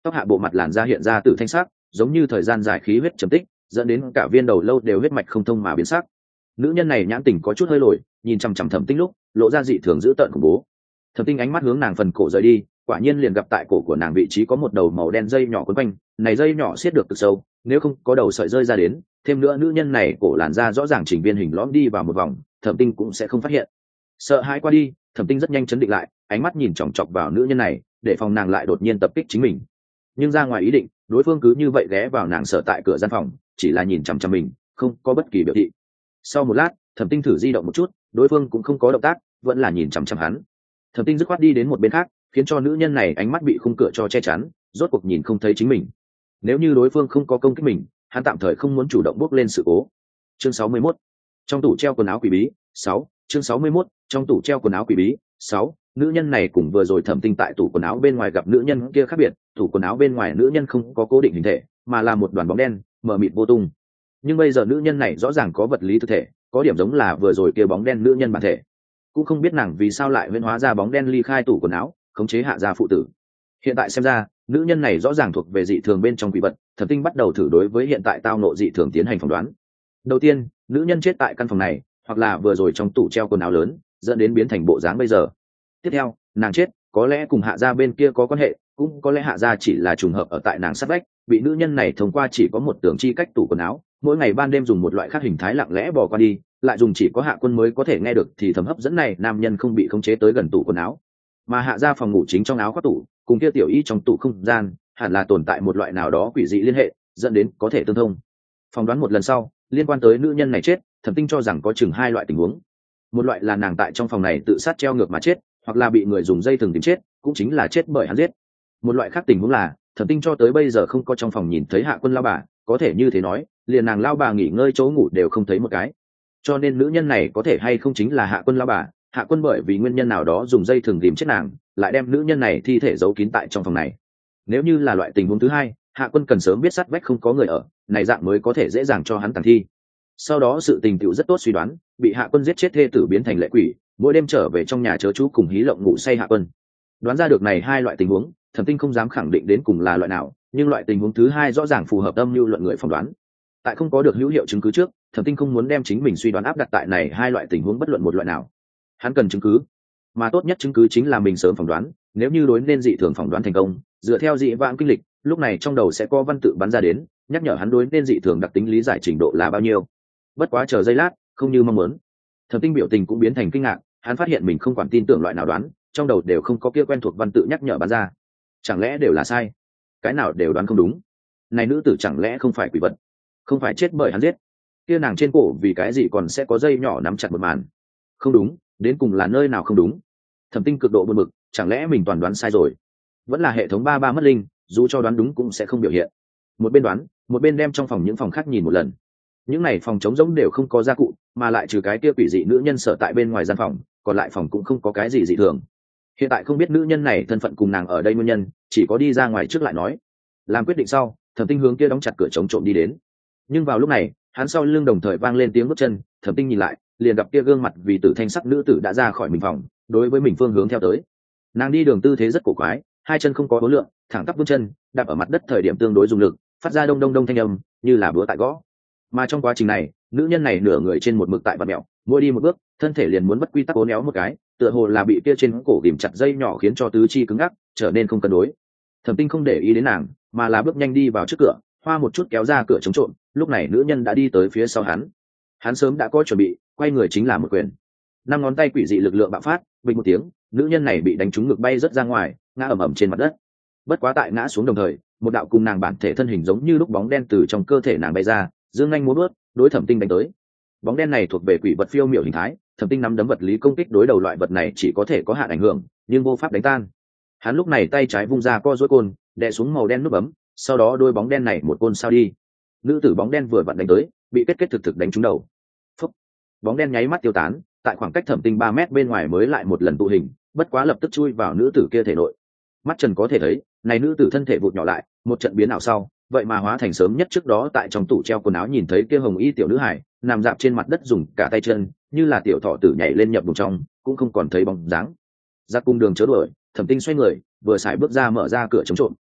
tóc hạ bộ mặt làn da hiện ra từ thanh sắc, giống như thời gian dài khí huyết trầm tích, dẫn đến cả viên đầu lâu đều huyết mạch không thông mà biến sắc. Nữ nhân này nhãn tình có chút hơi lồi, nhìn chằm chằm Thẩm Tinh lúc lộ ra dị thường dữ tợn khủng bố. Thẩm Tinh ánh mắt hướng nàng phần cổ rời đi, quả nhiên liền gặp tại cổ của nàng vị trí có một đầu màu đen dây nhỏ quấn quanh, này dây nhỏ siết được cực sâu, nếu không có đầu sợi rơi ra đến, thêm nữa nữ nhân này cổ làn da rõ ràng chỉnh viên hình lõm đi vào một vòng, Thẩm Tinh cũng sẽ không phát hiện. Sợ hãi qua đi, Thẩm Tinh rất nhanh chấn định lại, ánh mắt nhìn chòng chọc vào nữ nhân này, để phòng nàng lại đột nhiên tập kích chính mình. Nhưng ra ngoài ý định, đối phương cứ như vậy ghé vào nàng sợ tại cửa gian phòng, chỉ là nhìn chằm chằm mình, không có bất kỳ biểu thị. Sau một lát, Thẩm Tinh thử di động một chút, đối phương cũng không có động tác, vẫn là nhìn chằm chằm hắn. Thẩm Tinh dứt khoát đi đến một bên khác, khiến cho nữ nhân này ánh mắt bị khung cửa cho che chắn, rốt cuộc nhìn không thấy chính mình. Nếu như đối phương không có công kích mình, hắn tạm thời không muốn chủ động bước lên sự cố. Chương 61. Trong tủ treo quần áo quỷ bí 6. Chương 61. Trong tủ treo quần áo quỷ bí 6. Nữ nhân này cùng vừa rồi Thẩm Tinh tại tủ quần áo bên ngoài gặp nữ nhân kia khác biệt, tủ quần áo bên ngoài nữ nhân không có cố định hình thể, mà là một đoàn bóng đen, mờ mịt vô tung. Nhưng bây giờ nữ nhân này rõ ràng có vật lý thực thể, có điểm giống là vừa rồi kia bóng đen nữ nhân bản thể. Cũng không biết nàng vì sao lại huyễn hóa ra bóng đen ly khai tủ quần áo, khống chế hạ gia phụ tử. Hiện tại xem ra, nữ nhân này rõ ràng thuộc về dị thường bên trong quỷ vật. Thẩm Tinh bắt đầu thử đối với hiện tại tao nộ dị thường tiến hành phỏng đoán. Đầu tiên, nữ nhân chết tại căn phòng này, hoặc là vừa rồi trong tủ treo quần áo lớn, dẫn đến biến thành bộ dáng bây giờ. Tiếp theo, nàng chết có lẽ cùng hạ gia bên kia có quan hệ, cũng có lẽ hạ gia chỉ là trùng hợp ở tại nàng sát vách, bị nữ nhân này thông qua chỉ có một tường chi cách tủ quần áo, mỗi ngày ban đêm dùng một loại khác hình thái lặng lẽ bò qua đi, lại dùng chỉ có Hạ Quân mới có thể nghe được thì thầm hấp dẫn này nam nhân không bị khống chế tới gần tủ quần áo. Mà hạ gia phòng ngủ chính trong áo khoác tủ, cùng kia tiểu y trong tủ không gian, hẳn là tồn tại một loại nào đó quỷ dị liên hệ, dẫn đến có thể tương thông. Phỏng đoán một lần sau, liên quan tới nữ nhân này chết, Thẩm Tinh cho rằng có chừng hai loại tình huống. Một loại là nàng tại trong phòng này tự sát treo ngược mà chết, hoặc là bị người dùng dây thừng tìm chết, cũng chính là chết bởi hắn giết. Một loại khác tình huống là Thẩm Tinh cho tới bây giờ không có trong phòng nhìn thấy Hạ Quân lao bà, có thể như thế nói, liền nàng lao bà nghỉ ngơi chỗ ngủ đều không thấy một cái. Cho nên nữ nhân này có thể hay không chính là Hạ Quân lao bà, Hạ Quân bởi vì nguyên nhân nào đó dùng dây thừng tìm chết nàng, lại đem nữ nhân này thi thể giấu kín tại trong phòng này. Nếu như là loại tình huống thứ hai, Hạ Quân cần sớm biết sát vách không có người ở, này dạng mới có thể dễ dàng cho hắn tàng thi. Sau đó sự tình tựu rất tốt suy đoán, bị Hạ Quân giết chết thê tử biến thành lệ quỷ, mỗi đêm trở về trong nhà chớ chú cùng hí lộng ngủ say Hạ Quân. Đoán ra được này hai loại tình huống, Thẩm Tinh không dám khẳng định đến cùng là loại nào, nhưng loại tình huống thứ hai rõ ràng phù hợp âm mưu luận người phỏng đoán. Tại không có được hữu hiệu chứng cứ trước, Thẩm Tinh không muốn đem chính mình suy đoán áp đặt tại này hai loại tình huống bất luận một loại nào. Hắn cần chứng cứ, mà tốt nhất chứng cứ chính là mình sớm phỏng đoán, nếu như đối nên dị thường phỏng đoán thành công, dựa theo dị vãng kinh lịch, lúc này trong đầu sẽ có văn tự bắn ra đến, nhắc nhở hắn đối nên dị thường đặc tính lý giải trình độ là bao nhiêu. Bất quá chờ giây lát, không như mong muốn, Thẩm Tinh biểu tình cũng biến thành kinh ngạc, hắn phát hiện mình không quản tin tưởng loại nào đoán, trong đầu đều không có kia quen thuộc văn tự nhắc nhở bắn ra. Chẳng lẽ đều là sai? Cái nào đều đoán không đúng. Này nữ tử chẳng lẽ không phải quỷ vật, không phải chết bởi hắn giết? Kia nàng trên cổ vì cái gì còn sẽ có dây nhỏ nắm chặt một màn? Không đúng, đến cùng là nơi nào không đúng? Thẩm Tinh cực độ buồn bực, chẳng lẽ mình toàn đoán sai rồi? Vẫn là hệ thống ba ba mất linh, dù cho đoán đúng cũng sẽ không biểu hiện. Một bên đoán, một bên đem trong phòng những phòng khác nhìn một lần. Những này phòng trống rỗng đều không có gia cụ, mà lại trừ cái kia quỷ dị nữ nhân sở tại bên ngoài gian phòng, còn lại phòng cũng không có cái gì dị thường. Hiện tại không biết nữ nhân này thân phận cùng nàng ở đây nguyên nhân, chỉ có đi ra ngoài trước lại nói. Làm quyết định sau, Thẩm Tinh hướng kia đóng chặt cửa chống trộm đi đến. Nhưng vào lúc này, hắn sau lưng đồng thời vang lên tiếng bước chân, Thẩm Tinh nhìn lại, liền gặp kia gương mặt vì tử thanh sắc nữ tử đã ra khỏi mình phòng, đối với mình phương hướng theo tới. Nàng đi đường tư thế rất cổ quái, hai chân không có đối lượng, thẳng tắp bước chân, đạp ở mặt đất thời điểm tương đối dùng lực, phát ra đông đông đông thanh âm, như là búa tại gõ. Mà trong quá trình này, nữ nhân này nửa người trên một mực tại vặn mèo, mỗi đi một bước, thân thể liền muốn bất quy tắc uốn éo một cái, tựa hồ là bị kia trên cổ ghìm chặt dây nhỏ khiến cho tứ chi cứng ngắc, trở nên không cân đối. Thẩm Tinh không để ý đến nàng, mà là bước nhanh đi vào trước cửa, hoa một chút kéo ra cửa chống trộm. Lúc này nữ nhân đã đi tới phía sau hắn. Hắn sớm đã có chuẩn bị, quay người chính là một quyền. Năm ngón tay quỷ dị lực lượng bạo phát, bình một tiếng, nữ nhân này bị đánh trúng ngực bay rất ra ngoài, ngã ầm ầm trên mặt đất. Bất quá tại ngã xuống đồng thời, một đạo cùng nàng bản thể thân hình giống như lúc bóng đen từ trong cơ thể nàng bay ra, dương nhanh múa bước, đối Thẩm Tinh đánh tới. Bóng đen này thuộc về quỷ vật phiêu miểu hình thái, Thẩm Tinh nắm đấm vật lý công kích đối đầu loại vật này chỉ có thể có hạn ảnh hưởng, nhưng vô pháp đánh tan. Hắn lúc này tay trái vung ra co duỗi côn, đè xuống màu đen nút bấm, sau đó đôi bóng đen này một côn sao đi. Nữ tử bóng đen vừa vặn đánh tới, bị kết thực đánh trúng đầu. Phúc. Bóng đen nháy mắt tiêu tán, tại khoảng cách Thẩm Tinh 3 mét bên ngoài mới lại một lần tụ hình, bất quá lập tức chui vào nữ tử kia thể nội. Mắt Trần có thể thấy, này nữ tử thân thể vụt nhỏ lại, một trận biến ảo sau, vậy mà hóa thành sớm nhất trước đó tại trong tủ treo quần áo nhìn thấy kia hồng y tiểu nữ hải, nằm dạp trên mặt đất dùng cả tay chân, như là tiểu thỏ tử nhảy lên nhập vùng trong, cũng không còn thấy bóng dáng. Giặc cung đường chớ đuổi, Thẩm Tinh xoay người, vừa xài bước ra mở ra cửa chống trộm.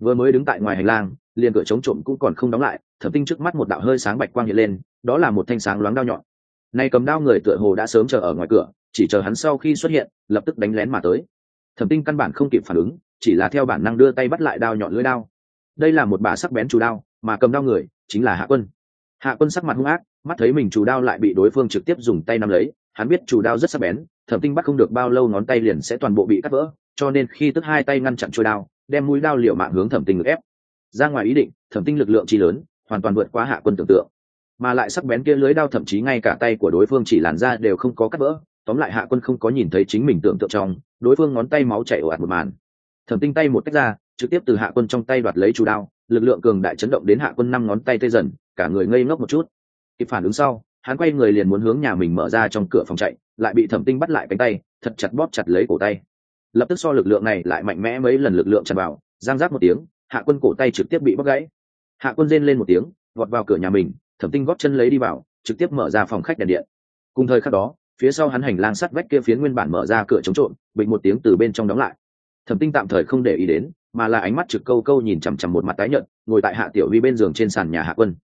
Vừa mới đứng tại ngoài hành lang, liền cửa chống trộm cũng còn không đóng lại, Thẩm Tinh trước mắt một đạo hơi sáng bạch quang hiện lên, đó là một thanh sáng loáng đao nhọn. Nay cầm đao người tựa hồ đã sớm chờ ở ngoài cửa, chỉ chờ hắn sau khi xuất hiện, lập tức đánh lén mà tới. Thẩm Tinh căn bản không kịp phản ứng, chỉ là theo bản năng đưa tay bắt lại đao nhọn lưỡi đao. Đây là một bả sắc bén chủ đao, mà cầm đao người chính là Hạ Quân. Hạ Quân sắc mặt hung ác, mắt thấy mình chủ đao lại bị đối phương trực tiếp dùng tay nắm lấy, hắn biết chủ đao rất sắc bén, Thẩm Tinh bắt không được bao lâu ngón tay liền sẽ toàn bộ bị cắt vỡ, cho nên khi tức hai tay ngăn chặn chuôi đao, đem mũi đao liều mạng hướng Thẩm Tinh ngực ép. Ra ngoài ý định, Thẩm Tinh lực lượng chi lớn, hoàn toàn vượt quá Hạ Quân tưởng tượng, mà lại sắc bén kia lưới đao thậm chí ngay cả tay của đối phương chỉ làn ra đều không có cắt vỡ. Tóm lại Hạ Quân không có nhìn thấy chính mình tưởng tượng trong, đối phương ngón tay máu chảy ồ ạt một màn. Thẩm Tinh tay một tách ra, trực tiếp từ Hạ Quân trong tay đoạt lấy chủ đao, lực lượng cường đại chấn động đến Hạ Quân năm ngón tay tê dần, cả người ngây ngốc một chút. Kịp phản ứng sau, hắn quay người liền muốn hướng nhà mình mở ra trong cửa phòng chạy, lại bị Thẩm Tinh bắt lại cánh tay, thật chặt bóp chặt lấy cổ tay. Lập tức so lực lượng này lại mạnh mẽ mấy lần lực lượng tràn vào, giang rác một tiếng, Hạ Quân cổ tay trực tiếp bị bóp gãy. Hạ Quân rên lên một tiếng, vọt vào cửa nhà mình, Thẩm Tinh góp chân lấy đi vào, trực tiếp mở ra phòng khách đèn điện. Cùng thời khắc đó, phía sau hắn hành lang sắt vách kia phiến nguyên bản mở ra cửa chống trộm, bình một tiếng từ bên trong đóng lại. Thẩm Tinh tạm thời không để ý đến, mà là ánh mắt trực câu câu nhìn chằm chằm một mặt tái nhợt, ngồi tại Hạ Tiểu Vi bên giường trên sàn nhà Hạ Quân.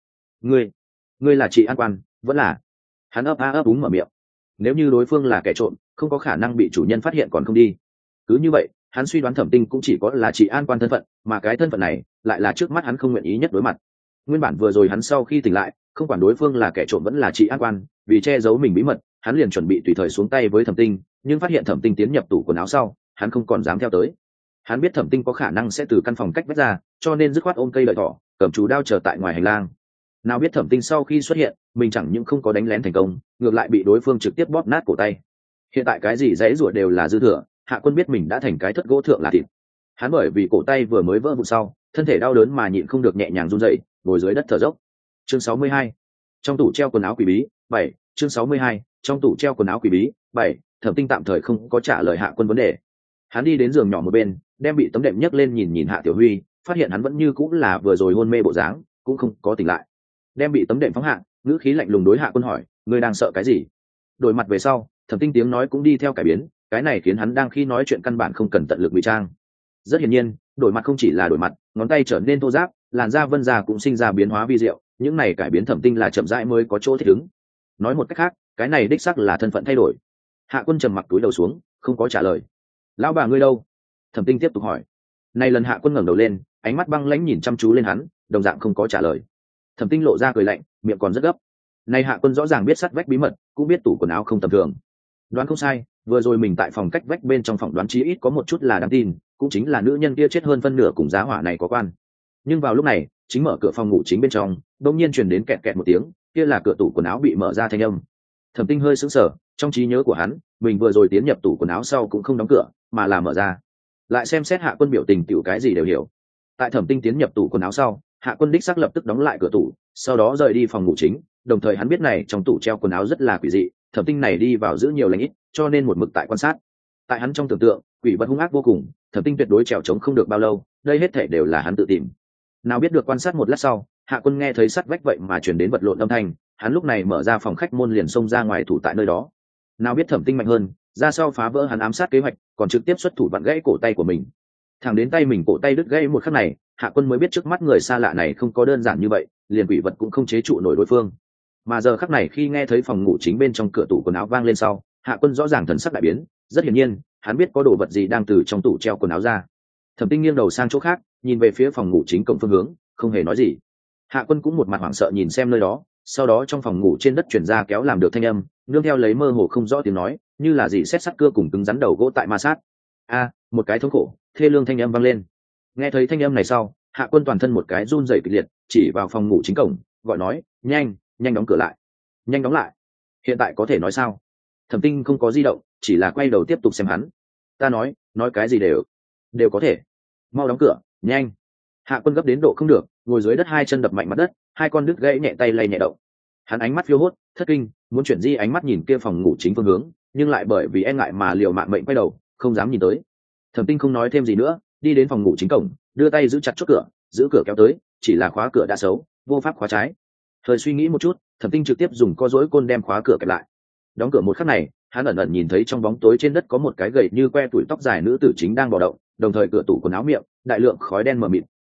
Ngươi là chị an quan, vẫn là? Hắn ấp a ấp úng mở miệng. Nếu như đối phương là kẻ trộm, không có khả năng bị chủ nhân phát hiện còn không đi. Cứ như vậy, hắn suy đoán Thẩm Tinh cũng chỉ có là chị an quan thân phận, mà cái thân phận này lại là trước mắt hắn không nguyện ý nhất đối mặt. Nguyên bản vừa rồi hắn sau khi tỉnh lại, không quản đối phương là kẻ trộm vẫn là chị an quan, vì che giấu mình bí mật, hắn liền chuẩn bị tùy thời xuống tay với Thẩm Tinh, nhưng phát hiện Thẩm Tinh tiến nhập tủ quần áo sau, hắn không còn dám theo tới. Hắn biết Thẩm Tinh có khả năng sẽ từ căn phòng cách vách ra, cho nên dứt khoát ôm cây lợi thỏ, cầm chú đao chờ tại ngoài hành lang. Nào biết Thẩm Tinh sau khi xuất hiện, mình chẳng những không có đánh lén thành công, ngược lại bị đối phương trực tiếp bóp nát cổ tay. Hiện tại cái gì dãy rủa đều là dư thừa, Hạ Quân biết mình đã thành cái thất gỗ thượng là thịt. Hắn bởi vì cổ tay vừa mới vỡ vụn sau, thân thể đau đớn mà nhịn không được nhẹ nhàng run rẩy, ngồi dưới đất thở dốc. Chương 62. Trong tủ treo quần áo quỷ bí 7. Chương 62. Trong tủ treo quần áo quỷ bí 7. Thẩm Tinh tạm thời không có trả lời Hạ Quân vấn đề. Hắn đi đến giường nhỏ một bên, đem bị tấm đệm nhấc lên nhìn Hạ Tiểu Huy, phát hiện hắn vẫn như cũng là vừa rồi hôn mê bộ dáng, cũng không có tỉnh lại. Đem bị tấm đệm phóng hạ, ngữ khí lạnh lùng đối Hạ Quân hỏi, ngươi đang sợ cái gì? Đổi mặt về sau, Thẩm Tinh tiếng nói cũng đi theo cải biến, cái này khiến hắn đang khi nói chuyện căn bản không cần tận lực ngụy trang. Rất hiển nhiên, đổi mặt không chỉ là đổi mặt, ngón tay trở nên thô ráp, làn da vân da cũng sinh ra biến hóa vi diệu, những này cải biến Thẩm Tinh là chậm rãi mới có chỗ thích ứng. Nói một cách khác, cái này đích xác là thân phận thay đổi. Hạ Quân trầm mặc túi đầu xuống, không có trả lời. Lão bà ngươi đâu? Thẩm Tinh tiếp tục hỏi. Này lần Hạ Quân ngẩng đầu lên, ánh mắt băng lãnh nhìn chăm chú lên hắn, đồng dạng không có trả lời. Thẩm Tinh lộ ra cười lạnh, miệng còn rất gấp. Này Hạ Quân rõ ràng biết sắt vách bí mật, cũng biết tủ quần áo không tầm thường. Đoán không sai, vừa rồi mình tại phòng cách vách bên trong phòng đoán chí ít có một chút là đáng tin, cũng chính là nữ nhân kia chết hơn phân nửa cùng giá hỏa này có quan. Nhưng vào lúc này, chính mở cửa phòng ngủ chính bên trong, đột nhiên truyền đến kẹt kẹt một tiếng, kia là cửa tủ quần áo bị mở ra thanh âm. Thẩm Tinh hơi sững sờ, trong trí nhớ của hắn, mình vừa rồi tiến nhập tủ quần áo sau cũng không đóng cửa, mà là mở ra. Lại xem xét Hạ Quân biểu tình tiểu cái gì đều hiểu. Tại Thẩm Tinh tiến nhập tủ quần áo sau, Hạ Quân đích xác lập tức đóng lại cửa tủ, sau đó rời đi phòng ngủ chính, đồng thời hắn biết này trong tủ treo quần áo rất là quỷ dị, Thẩm Tinh này đi vào giữ nhiều lành ít, cho nên một mực tại quan sát. Tại hắn trong tưởng tượng, quỷ vật hung ác vô cùng, Thẩm Tinh tuyệt đối trèo trống không được bao lâu, đây hết thể đều là hắn tự tìm. Nào biết được quan sát một lát sau, Hạ Quân nghe thấy sắt vách vậy mà truyền đến vật lộn âm thanh, hắn lúc này mở ra phòng khách môn liền xông ra ngoài thủ tại nơi đó. Nào biết Thẩm Tinh mạnh hơn, ra sau phá vỡ hắn ám sát kế hoạch, còn trực tiếp xuất thủ vặn gãy cổ tay của mình. Thẳng đến tay mình cổ tay đứt gãy một khắc này, Hạ Quân mới biết trước mắt người xa lạ này không có đơn giản như vậy, liền quỷ vật cũng không chế trụ nổi đối phương. Mà giờ khắc này khi nghe thấy phòng ngủ chính bên trong cửa tủ quần áo vang lên sau, Hạ Quân rõ ràng thần sắc đại biến, rất hiển nhiên, hắn biết có đồ vật gì đang từ trong tủ treo quần áo ra. Thẩm Tinh nghiêng đầu sang chỗ khác, nhìn về phía phòng ngủ chính cổng phương hướng, không hề nói gì. Hạ Quân cũng một mặt hoảng sợ nhìn xem nơi đó, sau đó trong phòng ngủ trên đất chuyển ra kéo làm được thanh âm, nương theo lấy mơ hồ không rõ tiếng nói, như là gì xét sắt cưa cùng cứng rắn đầu gỗ tại ma sát. Một cái thống khổ, thê lương thanh âm vang lên. Nghe thấy thanh âm này sau, Hạ Quân toàn thân một cái run rẩy kịch liệt, chỉ vào phòng ngủ chính cổng, gọi nói, nhanh đóng cửa lại, nhanh đóng lại. Hiện tại có thể nói sao? Thẩm Tinh không có di động, chỉ là quay đầu tiếp tục xem hắn. Ta nói cái gì đều có thể. Mau đóng cửa, nhanh. Hạ Quân gấp đến độ không được, ngồi dưới đất hai chân đập mạnh mặt đất, hai con đứt gãy nhẹ tay lay nhẹ động. Hắn ánh mắt phiêu hốt, thất kinh, muốn chuyển di ánh mắt nhìn kia phòng ngủ chính phương hướng, nhưng lại bởi vì e ngại mà liều mạng mệnh quay đầu, không dám nhìn tới. Thẩm Tinh không nói thêm gì nữa, đi đến phòng ngủ chính cổng, đưa tay giữ chặt chốt cửa, giữ cửa kéo tới, chỉ là khóa cửa đã xấu, vô pháp khóa trái. Thời suy nghĩ một chút, Thẩm Tinh trực tiếp dùng co rối côn đem khóa cửa kẹp lại. Đóng cửa một khắc này, hắn ẩn ẩn nhìn thấy trong bóng tối trên đất có một cái gậy như que tuổi tóc dài nữ tử chính đang bò động, đồng thời cửa tủ quần áo miệng, đại lượng khói đen mờ mịt,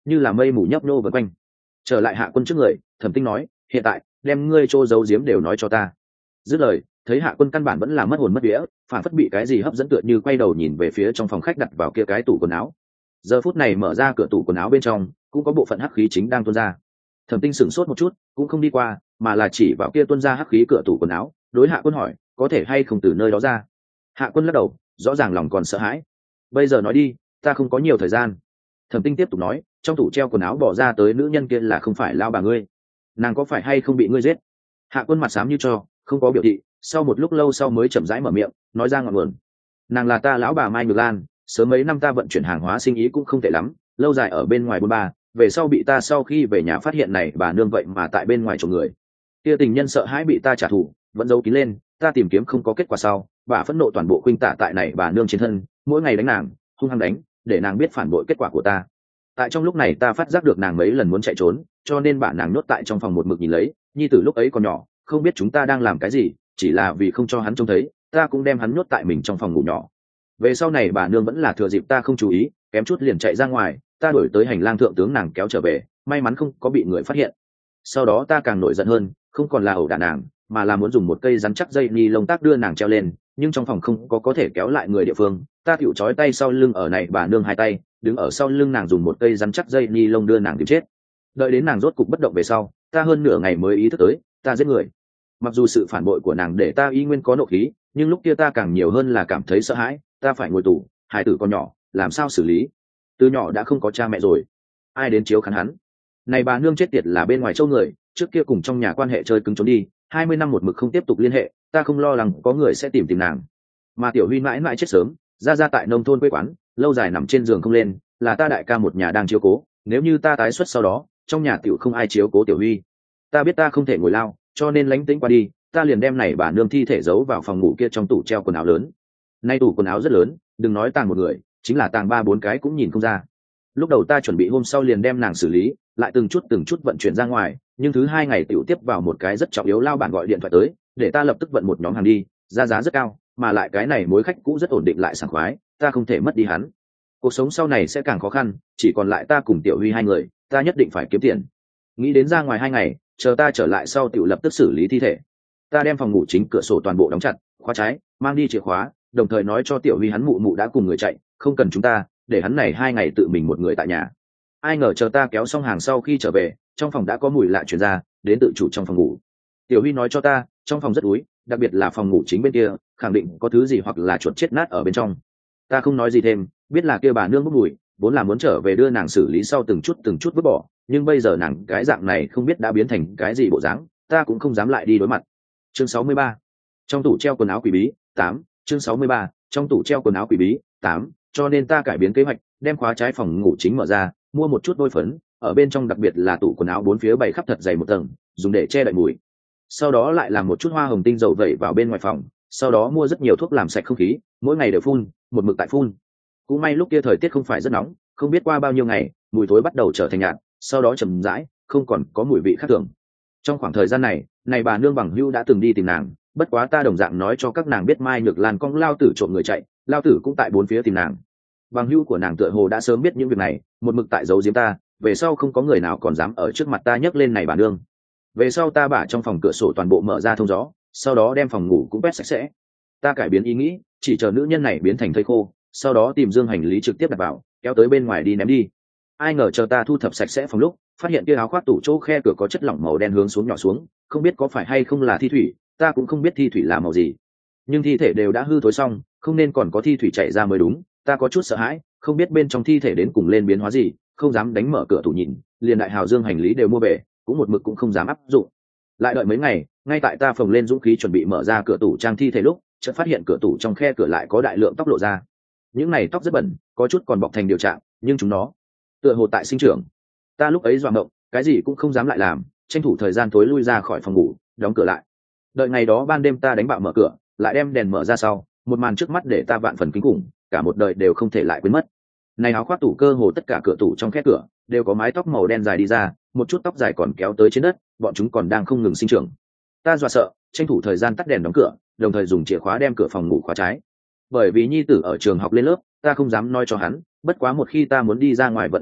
như là mây mù nhấp nhô vần quanh. Trở lại Hạ Quân trước người, Thẩm Tinh nói, hiện tại đem ngươi chỗ giấu giếm đều nói cho ta. Dứt lời, thấy Hạ Quân căn bản vẫn là mất hồn mất vía, phản phất bị cái gì hấp dẫn, tựa như quay đầu nhìn về phía trong phòng khách đặt vào kia cái tủ quần áo. Giờ phút này mở ra cửa tủ quần áo, bên trong cũng có bộ phận hắc khí chính đang tuôn ra. Thẩm Tinh sửng sốt một chút, cũng không đi qua, mà là chỉ vào kia tuôn ra hắc khí cửa tủ quần áo, đối Hạ Quân hỏi, có thể hay không từ nơi đó ra. Hạ Quân lắc đầu, rõ ràng lòng còn sợ hãi. Bây giờ nói đi, ta không có nhiều thời gian. Thẩm Tinh tiếp tục nói, trong tủ treo quần áo bỏ ra tới nữ nhân kia là không phải lao bà ngươi, nàng có phải hay không bị ngươi giết? Hạ Quân mặt xám như cho, không có biểu thị, sau một lúc lâu sau mới chậm rãi mở miệng, nói ra ngọn nguồn. Nàng là ta lão bà Mai Nhược Lan, sớm mấy năm ta vận chuyển hàng hóa sinh ý cũng không tệ lắm, lâu dài ở bên ngoài bôn ba, về sau bị ta sau khi về nhà phát hiện này bà nương vậy mà tại bên ngoài trộm người. Kia tình nhân sợ hãi bị ta trả thù, vẫn giấu kín lên, ta tìm kiếm không có kết quả sau, bà phẫn nộ toàn bộ khuynh tả tại này bà nương trên thân, mỗi ngày đánh nàng, hung hăng đánh, để nàng biết phản bội kết quả của ta. Tại trong lúc này ta phát giác được nàng mấy lần muốn chạy trốn, cho nên bà nàng nhốt tại trong phòng một mực nhìn lấy, nhi tử lúc ấy còn nhỏ, không biết chúng ta đang làm cái gì, chỉ là vì không cho hắn trông thấy, ta cũng đem hắn nhốt tại mình trong phòng ngủ nhỏ. Về sau này bà nương vẫn là thừa dịp ta không chú ý, kém chút liền chạy ra ngoài, ta đuổi tới hành lang thượng tướng nàng kéo trở về, may mắn không có bị người phát hiện. Sau đó ta càng nổi giận hơn, không còn là ẩu đả nàng, mà là muốn dùng một cây rắn chắc dây ni lông tác đưa nàng treo lên, nhưng trong phòng không có thể kéo lại người địa phương, ta tựu trói tay sau lưng ở này bà nương hai tay, đứng ở sau lưng nàng dùng một cây rắn chắc dây ni lông đưa nàng tìm chết. Đợi đến nàng rốt cục bất động về sau, ta hơn nửa ngày mới ý thức tới, ta giết người. Mặc dù sự phản bội của nàng để ta y nguyên có nộ khí, nhưng lúc kia ta càng nhiều hơn là cảm thấy sợ hãi, ta phải ngồi tù, hài tử còn nhỏ, làm sao xử lý? Từ nhỏ đã không có cha mẹ rồi, ai đến chiếu khán hắn? Này bà nương chết tiệt là bên ngoài châu người, trước kia cùng trong nhà quan hệ chơi cứng trốn đi, 20 năm một mực không tiếp tục liên hệ, ta không lo lắng có người sẽ tìm nàng. Mà Tiểu Huy mãi mãi chết sớm, ra tại nông thôn quê quán, lâu dài nằm trên giường không lên, là ta đại ca một nhà đang chiếu cố, nếu như ta tái xuất sau đó, trong nhà tiểu không ai chiếu cố Tiểu Huy. Ta biết ta không thể ngồi lao, cho nên lánh tĩnh qua đi, ta liền đem này bà nương thi thể giấu vào phòng ngủ kia trong tủ treo quần áo lớn. Nay tủ quần áo rất lớn, đừng nói tàng một người, chính là tàng 3-4 cái cũng nhìn không ra. Lúc đầu ta chuẩn bị hôm sau liền đem nàng xử lý, lại từng chút vận chuyển ra ngoài, nhưng thứ 2 ngày tiểu tiếp vào một cái rất trọng yếu lao bản gọi điện thoại tới, để ta lập tức vận một nhóm hàng đi, giá rất cao, mà lại cái này mối khách cũ rất ổn định lại sảng khoái, ta không thể mất đi hắn. Cuộc sống sau này sẽ càng khó khăn, chỉ còn lại ta cùng Tiểu Huy 2 người, ta nhất định phải kiếm tiền. Nghĩ đến ra ngoài 2 ngày, chờ ta trở lại sau tiểu lập tức xử lý thi thể. Ta đem phòng ngủ chính cửa sổ toàn bộ đóng chặt, khóa trái, mang đi chìa khóa, đồng thời nói cho Tiểu Huy hắn mụ mụ đã cùng người chạy, không cần chúng ta, để hắn này 2 ngày tự mình một người tại nhà. Ai ngờ chờ ta kéo xong hàng sau khi trở về, trong phòng đã có mùi lạ truyền ra, đến tự chủ trong phòng ngủ. Tiểu Huy nói cho ta, trong phòng rất úi, đặc biệt là phòng ngủ chính bên kia, khẳng định có thứ gì hoặc là chuột chết nát ở bên trong. Ta không nói gì thêm, biết là kia bà nương bốc mùi, vốn là muốn trở về đưa nàng xử lý sau từng chút vứt bỏ, nhưng bây giờ nàng cái dạng này không biết đã biến thành cái gì bộ dáng, ta cũng không dám lại đi đối mặt. Chương 63. Trong tủ treo quần áo quỷ bí 8. Chương 63. Trong tủ treo quần áo quỷ bí 8. Cho nên ta cải biến kế hoạch, đem khóa trái phòng ngủ chính mở ra, mua một chút vôi phấn, ở bên trong đặc biệt là tủ quần áo 4 phía bày khắp thật dày một tầng, dùng để che đậy mùi. Sau đó lại làm một chút hoa hồng tinh dầu vẩy vào bên ngoài phòng, sau đó mua rất nhiều thuốc làm sạch không khí, mỗi ngày đều phun, một mực tại phun. Cũng may lúc kia thời tiết không phải rất nóng, không biết qua bao nhiêu ngày, mùi thối bắt đầu trở thành nhạt, sau đó chậm rãi, không còn có mùi vị khác thường. Trong khoảng thời gian này, bà nương bằng hữu đã từng đi tìm nàng, bất quá ta đồng dạng nói cho các nàng biết Mai Nhược Lan con lao tử trộm người chạy, lao tử cũng tại 4 phía tìm nàng. Bằng hữu của nàng tựa hồ đã sớm biết những việc này, một mực tại giấu giếm ta, về sau không có người nào còn dám ở trước mặt ta nhấc lên này bà nương. Về sau ta bả trong phòng cửa sổ toàn bộ mở ra thông gió, sau đó đem phòng ngủ cũng quét sạch sẽ. Ta cải biến ý nghĩ, chỉ chờ nữ nhân này biến thành thây khô, sau đó tìm dương hành lý trực tiếp đặt vào, kéo tới bên ngoài đi ném đi. Ai ngờ chờ ta thu thập sạch sẽ phòng lúc, phát hiện kia áo khoác tủ chỗ khe cửa có chất lỏng màu đen hướng xuống nhỏ xuống, không biết có phải hay không là thi thủy, ta cũng không biết thi thủy là màu gì, nhưng thi thể đều đã hư thối xong, không nên còn có thi thủy chảy ra mới đúng. Ta có chút sợ hãi, không biết bên trong thi thể đến cùng lên biến hóa gì, không dám đánh mở cửa tủ nhìn, liền đại hào dương hành lý đều mua về, cũng một mực cũng không dám áp dụng. Lại đợi mấy ngày, ngay tại ta phồng lên dũng khí chuẩn bị mở ra cửa tủ trang thi thể lúc, chợt phát hiện cửa tủ trong khe cửa lại có đại lượng tóc lộ ra. Những này tóc rất bẩn, có chút còn bọc thành điều trạng, nhưng chúng nó tựa hồ tại sinh trưởng. Ta lúc ấy doạng động, cái gì cũng không dám lại làm, tranh thủ thời gian tối lui ra khỏi phòng ngủ, đóng cửa lại. Đợi ngày đó ban đêm ta đánh bạo mở cửa, lại đem đèn mở ra sau, một màn trước mắt để ta vạn phần kinh khủng, cả một đời đều không thể lại quên mất. Này áo khoác tủ cơ hồ tất cả cửa tủ trong khe cửa đều có mái tóc màu đen dài đi ra, một chút tóc dài còn kéo tới trên đất, bọn chúng còn đang không ngừng sinh trưởng. Ta dọa sợ, tranh thủ thời gian tắt đèn đóng cửa, đồng thời dùng chìa khóa đem cửa phòng ngủ khóa trái. Bởi vì nhi tử ở trường học lên lớp, ta không dám nói cho hắn, bất quá một khi ta muốn đi ra ngoài vận hàng lúc,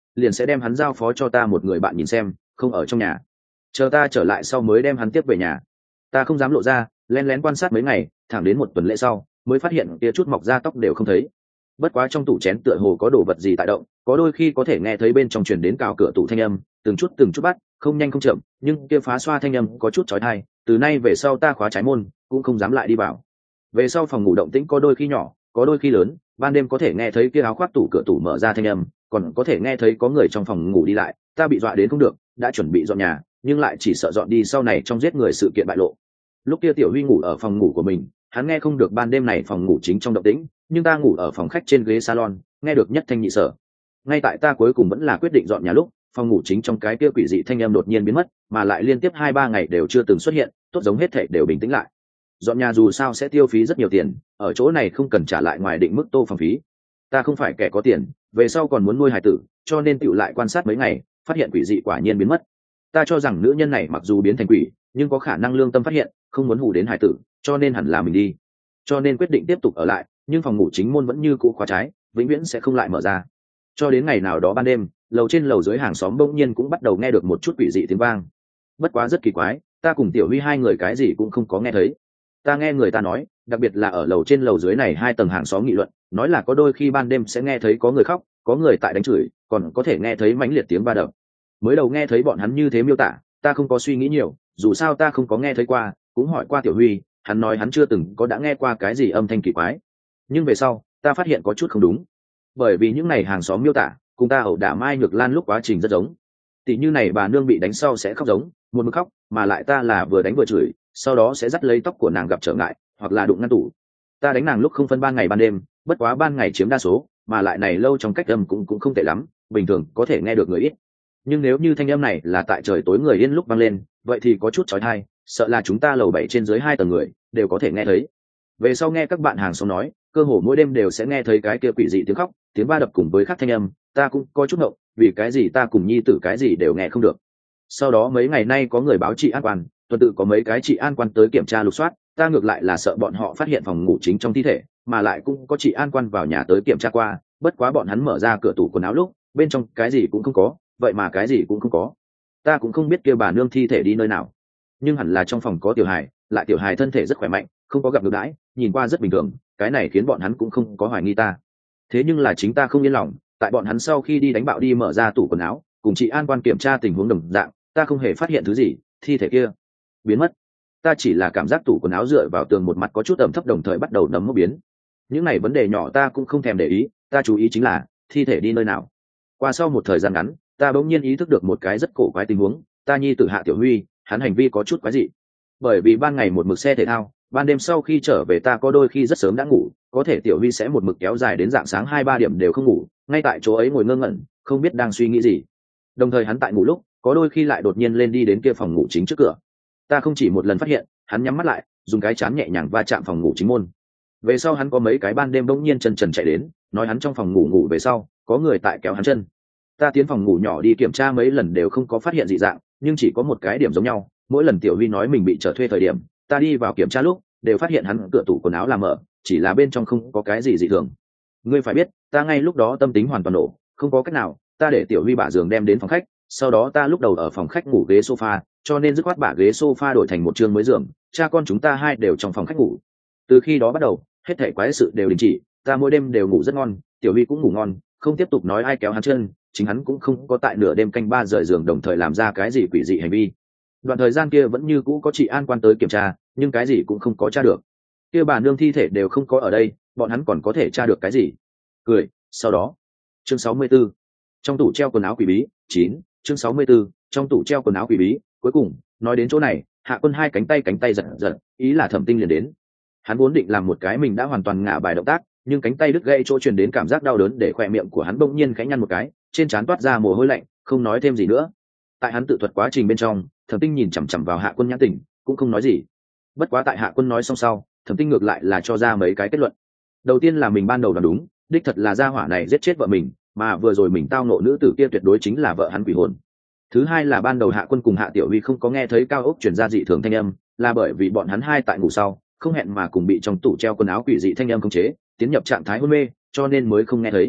liền sẽ đem hắn giao phó cho ta một người bạn nhìn xem, không ở trong nhà, chờ ta trở lại sau mới đem hắn tiếp về nhà. Ta không dám lộ ra, lén lén quan sát mấy ngày, thẳng đến một tuần lễ sau mới phát hiện kia chút mọc ra tóc đều không thấy. Bất quá trong tủ chén tựa hồ có đồ vật gì tại động, có đôi khi có thể nghe thấy bên trong truyền đến cào cửa tủ thanh âm, từng chút bắt, không nhanh không chậm, nhưng kia phá xoa thanh âm có chút chói tai. Từ nay về sau ta khóa trái môn, cũng không dám lại đi vào. Về sau phòng ngủ động tĩnh có đôi khi nhỏ, có đôi khi lớn, ban đêm có thể nghe thấy kia áo khoác tủ cửa tủ mở ra thanh âm, còn có thể nghe thấy có người trong phòng ngủ đi lại. Ta bị dọa đến không được, đã chuẩn bị dọn nhà, nhưng lại chỉ sợ dọn đi sau này trong giết người sự kiện bại lộ. Lúc kia Tiểu Huy ngủ ở phòng ngủ của mình, hắn nghe không được ban đêm này phòng ngủ chính trong động tĩnh, nhưng ta ngủ ở phòng khách trên ghế salon, nghe được nhất thanh nhị sở. Ngay tại ta cuối cùng vẫn là quyết định dọn nhà lúc, phòng ngủ chính trong cái kia quỷ dị thanh âm đột nhiên biến mất, mà lại liên tiếp 2-3 ngày đều chưa từng xuất hiện, tốt giống hết thảy đều bình tĩnh lại. Dọn nhà dù sao sẽ tiêu phí rất nhiều tiền, ở chỗ này không cần trả lại ngoài định mức tô phòng phí. Ta không phải kẻ có tiền, về sau còn muốn nuôi hài tử, cho nên tựu lại quan sát mấy ngày, phát hiện quỷ dị quả nhiên biến mất. Ta cho rằng nữ nhân này mặc dù biến thành quỷ, nhưng có khả năng lương tâm phát hiện, không muốn hù đến hài tử, cho nên hẳn là mình đi. Cho nên quyết định tiếp tục ở lại, nhưng phòng ngủ chính môn vẫn như cũ khóa trái, vĩnh viễn sẽ không lại mở ra. Cho đến ngày nào đó ban đêm, lầu trên lầu dưới hàng xóm bỗng nhiên cũng bắt đầu nghe được một chút quỷ dị tiếng vang. Bất quá rất kỳ quái, ta cùng Tiểu Huy hai người cái gì cũng không có nghe thấy. Ta nghe người ta nói, đặc biệt là ở lầu trên lầu dưới này 2 tầng hàng xóm nghị luận, nói là có đôi khi ban đêm sẽ nghe thấy có người khóc, có người tại đánh chửi, còn có thể nghe thấy mãnh liệt tiếng va đập. Mới đầu nghe thấy bọn hắn như thế miêu tả, ta không có suy nghĩ nhiều, dù sao ta không có nghe thấy qua, cũng hỏi qua Tiểu Huy, hắn nói hắn chưa từng có đã nghe qua cái gì âm thanh kỳ quái. Nhưng về sau ta phát hiện có chút không đúng, bởi vì những này hàng xóm miêu tả cùng ta ẩu đả Mai Nhược Lan lúc quá trình rất giống. Tỷ như này bà nương bị đánh sau sẽ khóc giống, một mực khóc, mà lại ta là vừa đánh vừa chửi, sau đó sẽ dắt lấy tóc của nàng gặp trở ngại, hoặc là đụng ngăn tủ. Ta đánh nàng lúc không phân ban ngày ban đêm, bất quá ban ngày chiếm đa số, mà lại này lâu trong cách âm cũng không tệ lắm, bình thường có thể nghe được người ít. Nhưng nếu như thanh âm này là tại trời tối người yên lúc vang lên, vậy thì có chút chói tai, sợ là chúng ta lầu 7 trên dưới 2 tầng người đều có thể nghe thấy. Về sau nghe các bạn hàng xóm nói, cơ hồ mỗi đêm đều sẽ nghe thấy cái kia quỷ dị tiếng khóc, tiếng va đập cùng với các thanh âm, ta cũng có chút ngộng, vì cái gì ta cùng nhi tử cái gì đều nghe không được. Sau đó mấy ngày nay có người báo trị an quan, tuần tự có mấy cái trị an quan tới kiểm tra lục soát, ta ngược lại là sợ bọn họ phát hiện phòng ngủ chính trong thi thể, mà lại cũng có trị an quan vào nhà tới kiểm tra qua, bất quá bọn hắn mở ra cửa tủ quần áo lúc, bên trong cái gì cũng không có, vậy mà cái gì cũng không có. Ta cũng không biết kia bà nương thi thể đi nơi nào, nhưng hẳn là trong phòng có tiểu hài, lại tiểu hài thân thể rất khỏe mạnh, không có gặp ngược đãi, nhìn qua rất bình thường, cái này khiến bọn hắn cũng không có hoài nghi ta. Thế nhưng là chính ta không yên lòng, tại bọn hắn sau khi đi đánh bạo đi mở ra tủ quần áo, cùng chị an quan kiểm tra tình huống đồng dạng, ta không hề phát hiện thứ gì, thi thể kia biến mất. Ta chỉ là cảm giác tủ quần áo dựa vào tường một mặt có chút ẩm thấp, đồng thời bắt đầu nấm mốc biến. Những này vấn đề nhỏ ta cũng không thèm để ý, ta chú ý chính là thi thể đi nơi nào. Qua sau một thời gian ngắn, ta bỗng nhiên ý thức được một cái rất cổ quái tình huống, ta nhi tử Hạ Tiểu Huy, hắn hành vi có chút quái dị. Bởi vì ban ngày một mực xe thể thao, ban đêm sau khi trở về ta có đôi khi rất sớm đã ngủ, có thể Tiểu Huy sẽ một mực kéo dài đến rạng sáng 2-3 điểm đều không ngủ, ngay tại chỗ ấy ngồi ngơ ngẩn, không biết đang suy nghĩ gì. Đồng thời hắn tại ngủ lúc, có đôi khi lại đột nhiên lên đi đến kia phòng ngủ chính trước cửa. Ta không chỉ một lần phát hiện, hắn nhắm mắt lại, dùng cái chán nhẹ nhàng va chạm phòng ngủ chính môn. Về sau hắn có mấy cái ban đêm bỗng nhiên chân trần chạy đến, nói hắn trong phòng ngủ về sau, có người tại kéo hắn chân. Ta tiến phòng ngủ nhỏ đi kiểm tra mấy lần đều không có phát hiện dị dạng, nhưng chỉ có một cái điểm giống nhau, mỗi lần Tiểu Huy nói mình bị trở thuê thời điểm, ta đi vào kiểm tra lúc, đều phát hiện hắn cửa tủ quần áo là mở, chỉ là bên trong không có cái gì dị thường. Ngươi phải biết, ta ngay lúc đó tâm tính hoàn toàn nổ, không có cách nào, ta để Tiểu Huy bả giường đem đến phòng khách, sau đó ta lúc đầu ở phòng khách ngủ ghế sofa, cho nên dứt khoát bả ghế sofa đổi thành một chương mới giường, cha con chúng ta hai đều trong phòng khách ngủ. Từ khi đó bắt đầu, hết thảy quái sự đều đình chỉ, ta mỗi đêm đều ngủ rất ngon, Tiểu Huy cũng ngủ ngon, không tiếp tục nói ai kéo hắn chân, chính hắn cũng không có tại nửa đêm canh 3 rời giường đồng thời làm ra cái gì quỷ dị hành vi. Đoạn thời gian kia vẫn như cũ có chị an quan tới kiểm tra, nhưng cái gì cũng không có tra được. Kia bà nương thi thể đều không có ở đây, bọn hắn còn có thể tra được cái gì? Cười. Sau đó, chương 64, trong tủ treo quần áo quỷ bí 9, chương 64, trong tủ treo quần áo quỷ bí. Cuối cùng nói đến chỗ này, Hạ Quân hai cánh tay giật giật, ý là Thẩm Tinh liền đến. Hắn vốn định làm một cái mình đã hoàn toàn ngả bài động tác, nhưng cánh tay đứt gãy chỗ truyền đến cảm giác đau đớn để khỏe miệng của hắn bỗng nhiên khẽ nhăn một cái, trên trán toát ra mồ hôi lạnh, không nói thêm gì nữa. Tại hắn tự thuật quá trình bên trong, Thẩm Tinh nhìn chằm chằm vào Hạ Quân nhãn tình, cũng không nói gì. Bất quá tại Hạ Quân nói xong sau, Thẩm Tinh ngược lại là cho ra mấy cái kết luận. Đầu tiên là mình ban đầu đoán đúng, đích thật là gia hỏa này giết chết vợ mình, mà vừa rồi mình tao nộ nữ tử kia tuyệt đối chính là vợ hắn quỷ hồn. Thứ hai là ban đầu Hạ Quân cùng Hạ Tiểu Huy không có nghe thấy cao ốc truyền ra dị thường thanh âm, là bởi vì bọn hắn hai tại ngủ sau, không hẹn mà cùng bị trong tủ treo quần áo quỷ dị thanh âm khống chế, tiến nhập trạng thái hôn mê, cho nên mới không nghe thấy.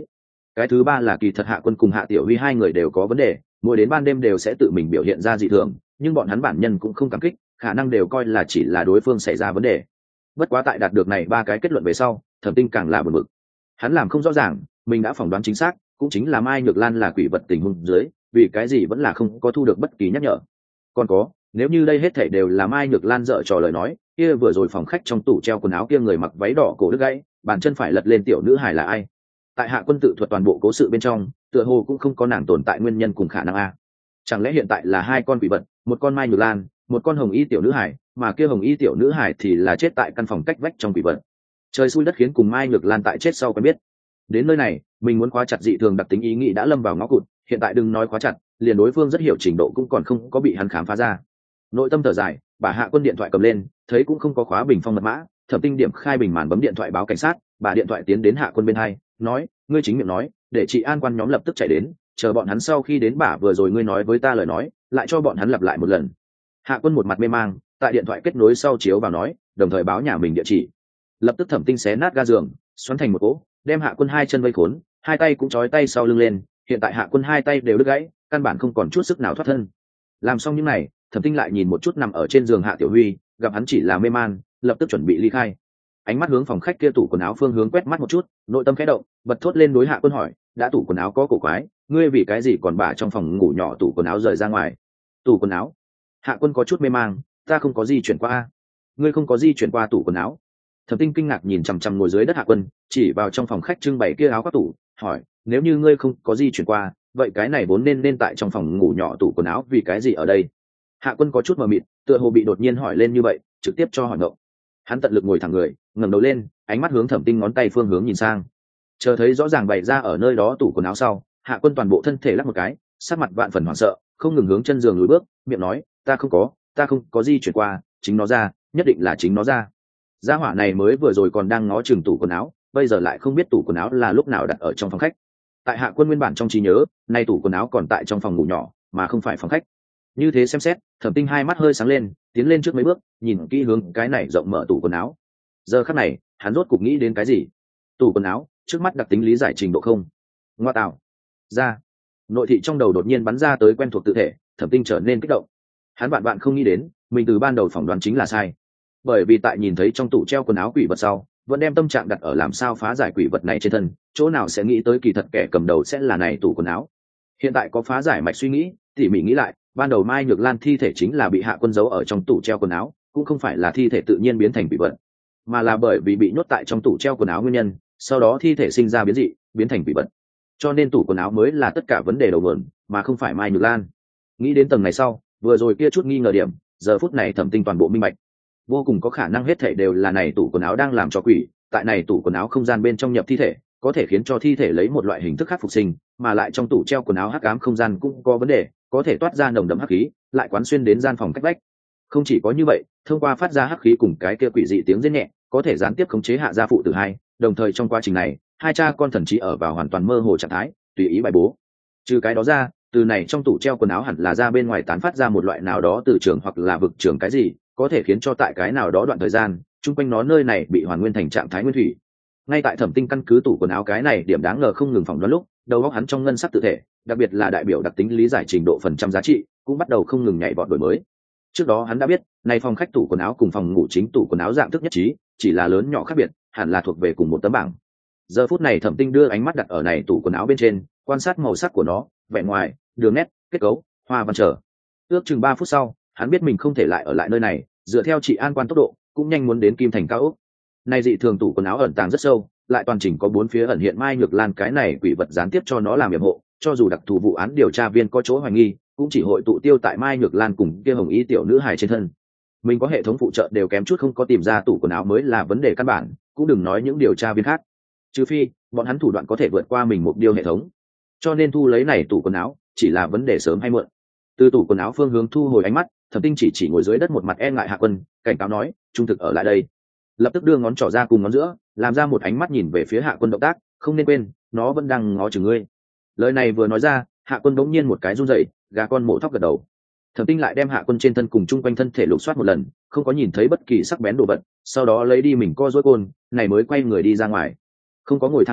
Cái thứ ba là kỳ thật Hạ Quân cùng Hạ Tiểu Huy hai người đều có vấn đề, mỗi đến ban đêm đều sẽ tự mình biểu hiện ra dị thường, nhưng bọn hắn bản nhân cũng không cảm kích, khả năng đều coi là chỉ là đối phương xảy ra vấn đề. Bất quá tại đạt được này ba cái kết luận về sau, Thẩm Tinh càng là bực bực. Hắn làm không rõ ràng, mình đã phỏng đoán chính xác, cũng chính là Mai Nhược Lan là quỷ vật tình huống dưới, vì cái gì vẫn là không có thu được bất kỳ nhắc nhở. Còn có, nếu như đây hết thảy đều là Mai Nhược Lan dở trò lời nói, kia vừa rồi phòng khách trong tủ treo quần áo kia người mặc váy đỏ cổ đứt gãy, bàn chân phải lật lên tiểu nữ hài là ai? Tại Hạ Quân tự thuật toàn bộ cố sự bên trong, tựa hồ cũng không có nàng tồn tại nguyên nhân cùng khả năng a. Chẳng lẽ hiện tại là hai con quỷ vật, một con Mai Nhược Lan, một con hồng y tiểu nữ hài, mà kia hồng y tiểu nữ hài thì là chết tại căn phòng cách vách trong quỷ vật. Trời xui đất khiến cùng Mai Nhược Lan tại chết sau quen biết. Đến nơi này, mình muốn khóa chặt dị thường đặc tính ý nghĩ đã lâm vào ngõ cụt, hiện tại đừng nói khóa chặt, liền đối phương rất hiểu trình độ cũng còn không có bị hắn khám phá ra. Nội tâm thở dài, bà Hạ Quân điện thoại cầm lên, thấy cũng không có khóa bình phong mật mã, Thẩm Tinh điểm khai bình màn bấm điện thoại báo cảnh sát, bà điện thoại tiến đến Hạ Quân bên hai, nói, ngươi chính miệng nói, để chị an quan nhóm lập tức chạy đến, chờ bọn hắn sau khi đến bà vừa rồi ngươi nói với ta lời nói, lại cho bọn hắn lặp lại một lần. Hạ Quân một mặt mê mang, tại điện thoại kết nối sau chiếu vào nói, đồng thời báo nhà mình địa chỉ. Lập tức Thẩm Tinh xé nát ga giường, xoắn thành một cỗ, đem Hạ Quân hai chân vây khốn, hai tay cũng trói tay sau lưng lên, hiện tại Hạ Quân hai tay đều đứt gãy, căn bản không còn chút sức nào thoát thân. Làm xong những này, Thẩm Tinh lại nhìn một chút nằm ở trên giường Hạ Tiểu Huy, gặp hắn chỉ là mê man, lập tức chuẩn bị ly khai. Ánh mắt hướng phòng khách kia tủ quần áo phương hướng quét mắt một chút, nội tâm khẽ động, bật thốt lên đối Hạ Quân hỏi, đã tủ quần áo có cổ quái, ngươi vì cái gì còn bả trong phòng ngủ nhỏ tủ quần áo rời ra ngoài? Tủ quần áo? Hạ Quân có chút mê mang, ta không có gì chuyển qua a. Ngươi không có gì chuyển qua tủ quần áo? Thẩm Tinh kinh ngạc nhìn chằm chằm ngồi dưới đất Hạ Quân, chỉ vào trong phòng khách trưng bày kia áo các tủ, hỏi, nếu như ngươi không có gì chuyển qua, vậy cái này vốn nên tại trong phòng ngủ nhỏ tủ quần áo vì cái gì ở đây? Hạ Quân có chút mờ mịt, tựa hồ bị đột nhiên hỏi lên như vậy, trực tiếp cho hỏi ngộng. Hắn tận lực ngồi thẳng người, ngẩng đầu lên, ánh mắt hướng Thẩm Tinh ngón tay phương hướng nhìn sang. Chờ thấy rõ ràng bày ra ở nơi đó tủ quần áo sau, Hạ Quân toàn bộ thân thể lắc một cái, sắc mặt vạn phần hoảng sợ, không ngừng hướng chân giường lùi bước, miệng nói, ta không có gì chuyển qua, chính nó ra, nhất định là chính nó ra. Gia hỏa này mới vừa rồi còn đang ngó chừng tủ quần áo, bây giờ lại không biết tủ quần áo là lúc nào đặt ở trong phòng khách. Tại Hạ Quân nguyên bản trong trí nhớ, nay tủ quần áo còn tại trong phòng ngủ nhỏ, mà không phải phòng khách. Như thế xem xét, Thẩm Tinh hai mắt hơi sáng lên, tiến lên trước mấy bước, nhìn kỹ hướng cái này rộng mở tủ quần áo. Giờ khắc này, hắn rốt cục nghĩ đến cái gì? Tủ quần áo, trước mắt đặc tính lý giải trình độ không. Ngoa tạo. Ra. Nội thị trong đầu đột nhiên bắn ra tới quen thuộc tự thể, Thẩm Tinh trở nên kích động. Hắn bạn không nghĩ đến, mình từ ban đầu phỏng đoán chính là sai. Bởi vì tại nhìn thấy trong tủ treo quần áo quỷ vật sau, vẫn đem tâm trạng đặt ở làm sao phá giải quỷ vật này trên thân, chỗ nào sẽ nghĩ tới kỳ thật kẻ cầm đầu sẽ là này tủ quần áo. Hiện tại có phá giải mạch suy nghĩ, tỉ mỉ nghĩ lại, ban đầu Mai Nhược Lan thi thể chính là bị Hạ Quân giấu ở trong tủ treo quần áo, cũng không phải là thi thể tự nhiên biến thành quỷ vật, mà là bởi vì bị nhốt tại trong tủ treo quần áo nguyên nhân, sau đó thi thể sinh ra biến dị, biến thành quỷ vật. Cho nên tủ quần áo mới là tất cả vấn đề đầu nguồn, mà không phải Mai Nhược Lan. Nghĩ đến tầng này sau, vừa rồi kia chút nghi ngờ điểm, giờ phút này Thẩm Tinh toàn bộ minh bạch. Vô cùng có khả năng hết thảy đều là này tủ quần áo đang làm cho quỷ, tại này tủ quần áo không gian bên trong nhập thi thể, có thể khiến cho thi thể lấy một loại hình thức khác phục sinh, mà lại trong tủ treo quần áo hắc ám không gian cũng có vấn đề, có thể toát ra nồng đậm hắc khí, lại quán xuyên đến gian phòng cách vách. Không chỉ có như vậy, thông qua phát ra hắc khí cùng cái kia quỷ dị tiếng rên nhẹ, có thể gián tiếp khống chế Hạ gia phụ tử hai, đồng thời trong quá trình này, hai cha con thần trí ở vào hoàn toàn mơ hồ trạng thái, tùy ý bài bố. Trừ cái đó ra, từ này trong tủ treo quần áo hẳn là ra bên ngoài tán phát ra một loại nào đó từ trường hoặc là vực trường cái gì, có thể khiến cho tại cái nào đó đoạn thời gian, chung quanh nó nơi này bị hoàn nguyên thành trạng thái nguyên thủy. Ngay tại Thẩm Tinh căn cứ tủ quần áo cái này điểm đáng ngờ không ngừng phỏng đoán lúc, đầu óc hắn trong ngân sắc tự thể, đặc biệt là đại biểu đặc tính lý giải trình độ phần trăm giá trị, cũng bắt đầu không ngừng nhảy vọt đổi mới. Trước đó hắn đã biết, này phòng khách tủ quần áo cùng phòng ngủ chính tủ quần áo dạng thức nhất trí, chỉ là lớn nhỏ khác biệt, hẳn là thuộc về cùng một tấm bảng. Giờ phút này Thẩm Tinh đưa ánh mắt đặt ở này tủ quần áo bên trên, quan sát màu sắc của nó, vẻ ngoài, đường nét, kết cấu, hoa văn trở. Ước chừng 3 phút sau, hắn biết mình không thể lại ở lại nơi này, dựa theo chị an quan tốc độ, cũng nhanh muốn đến Kim Thành cao ốc. Này dị thường tủ quần áo ẩn tàng rất sâu, lại toàn chỉnh có 4 phía ẩn hiện Mai Nhược Lan cái này quỷ vật gián tiếp cho nó làm yểm hộ, cho dù đặc thù vụ án điều tra viên có chỗ hoài nghi, cũng chỉ hội tụ tiêu tại Mai Nhược Lan cùng kia hồng y tiểu nữ hài trên thân. Mình có hệ thống phụ trợ đều kém chút không có tìm ra tủ quần áo mới là vấn đề căn bản, cũng đừng nói những điều tra viên khác. Trừ phi, bọn hắn thủ đoạn có thể vượt qua mình một điều hệ thống. Cho nên thu lấy này tủ quần áo, chỉ là vấn đề sớm hay muộn. Từ tủ quần áo phương hướng thu hồi ánh mắt, Thẩm Tinh chỉ ngồi dưới đất một mặt e ngại Hạ Quân, cảnh cáo nói, trung thực ở lại đây. Lập tức đưa ngón trỏ ra cùng ngón giữa, làm ra một ánh mắt nhìn về phía Hạ Quân động tác, không nên quên, nó vẫn đang ngó chừng ngươi. Lời này vừa nói ra, Hạ Quân đống nhiên một cái run rẩy, gà con mổ thóc gật đầu. Thẩm Tinh lại đem Hạ Quân trên thân cùng chung quanh thân thể lục soát một lần, không có nhìn thấy bất kỳ sắc bén đồ vật, sau đó lấy đi mình co rối côn, này mới quay người đi ra ngoài. Không có ngồi thang máy,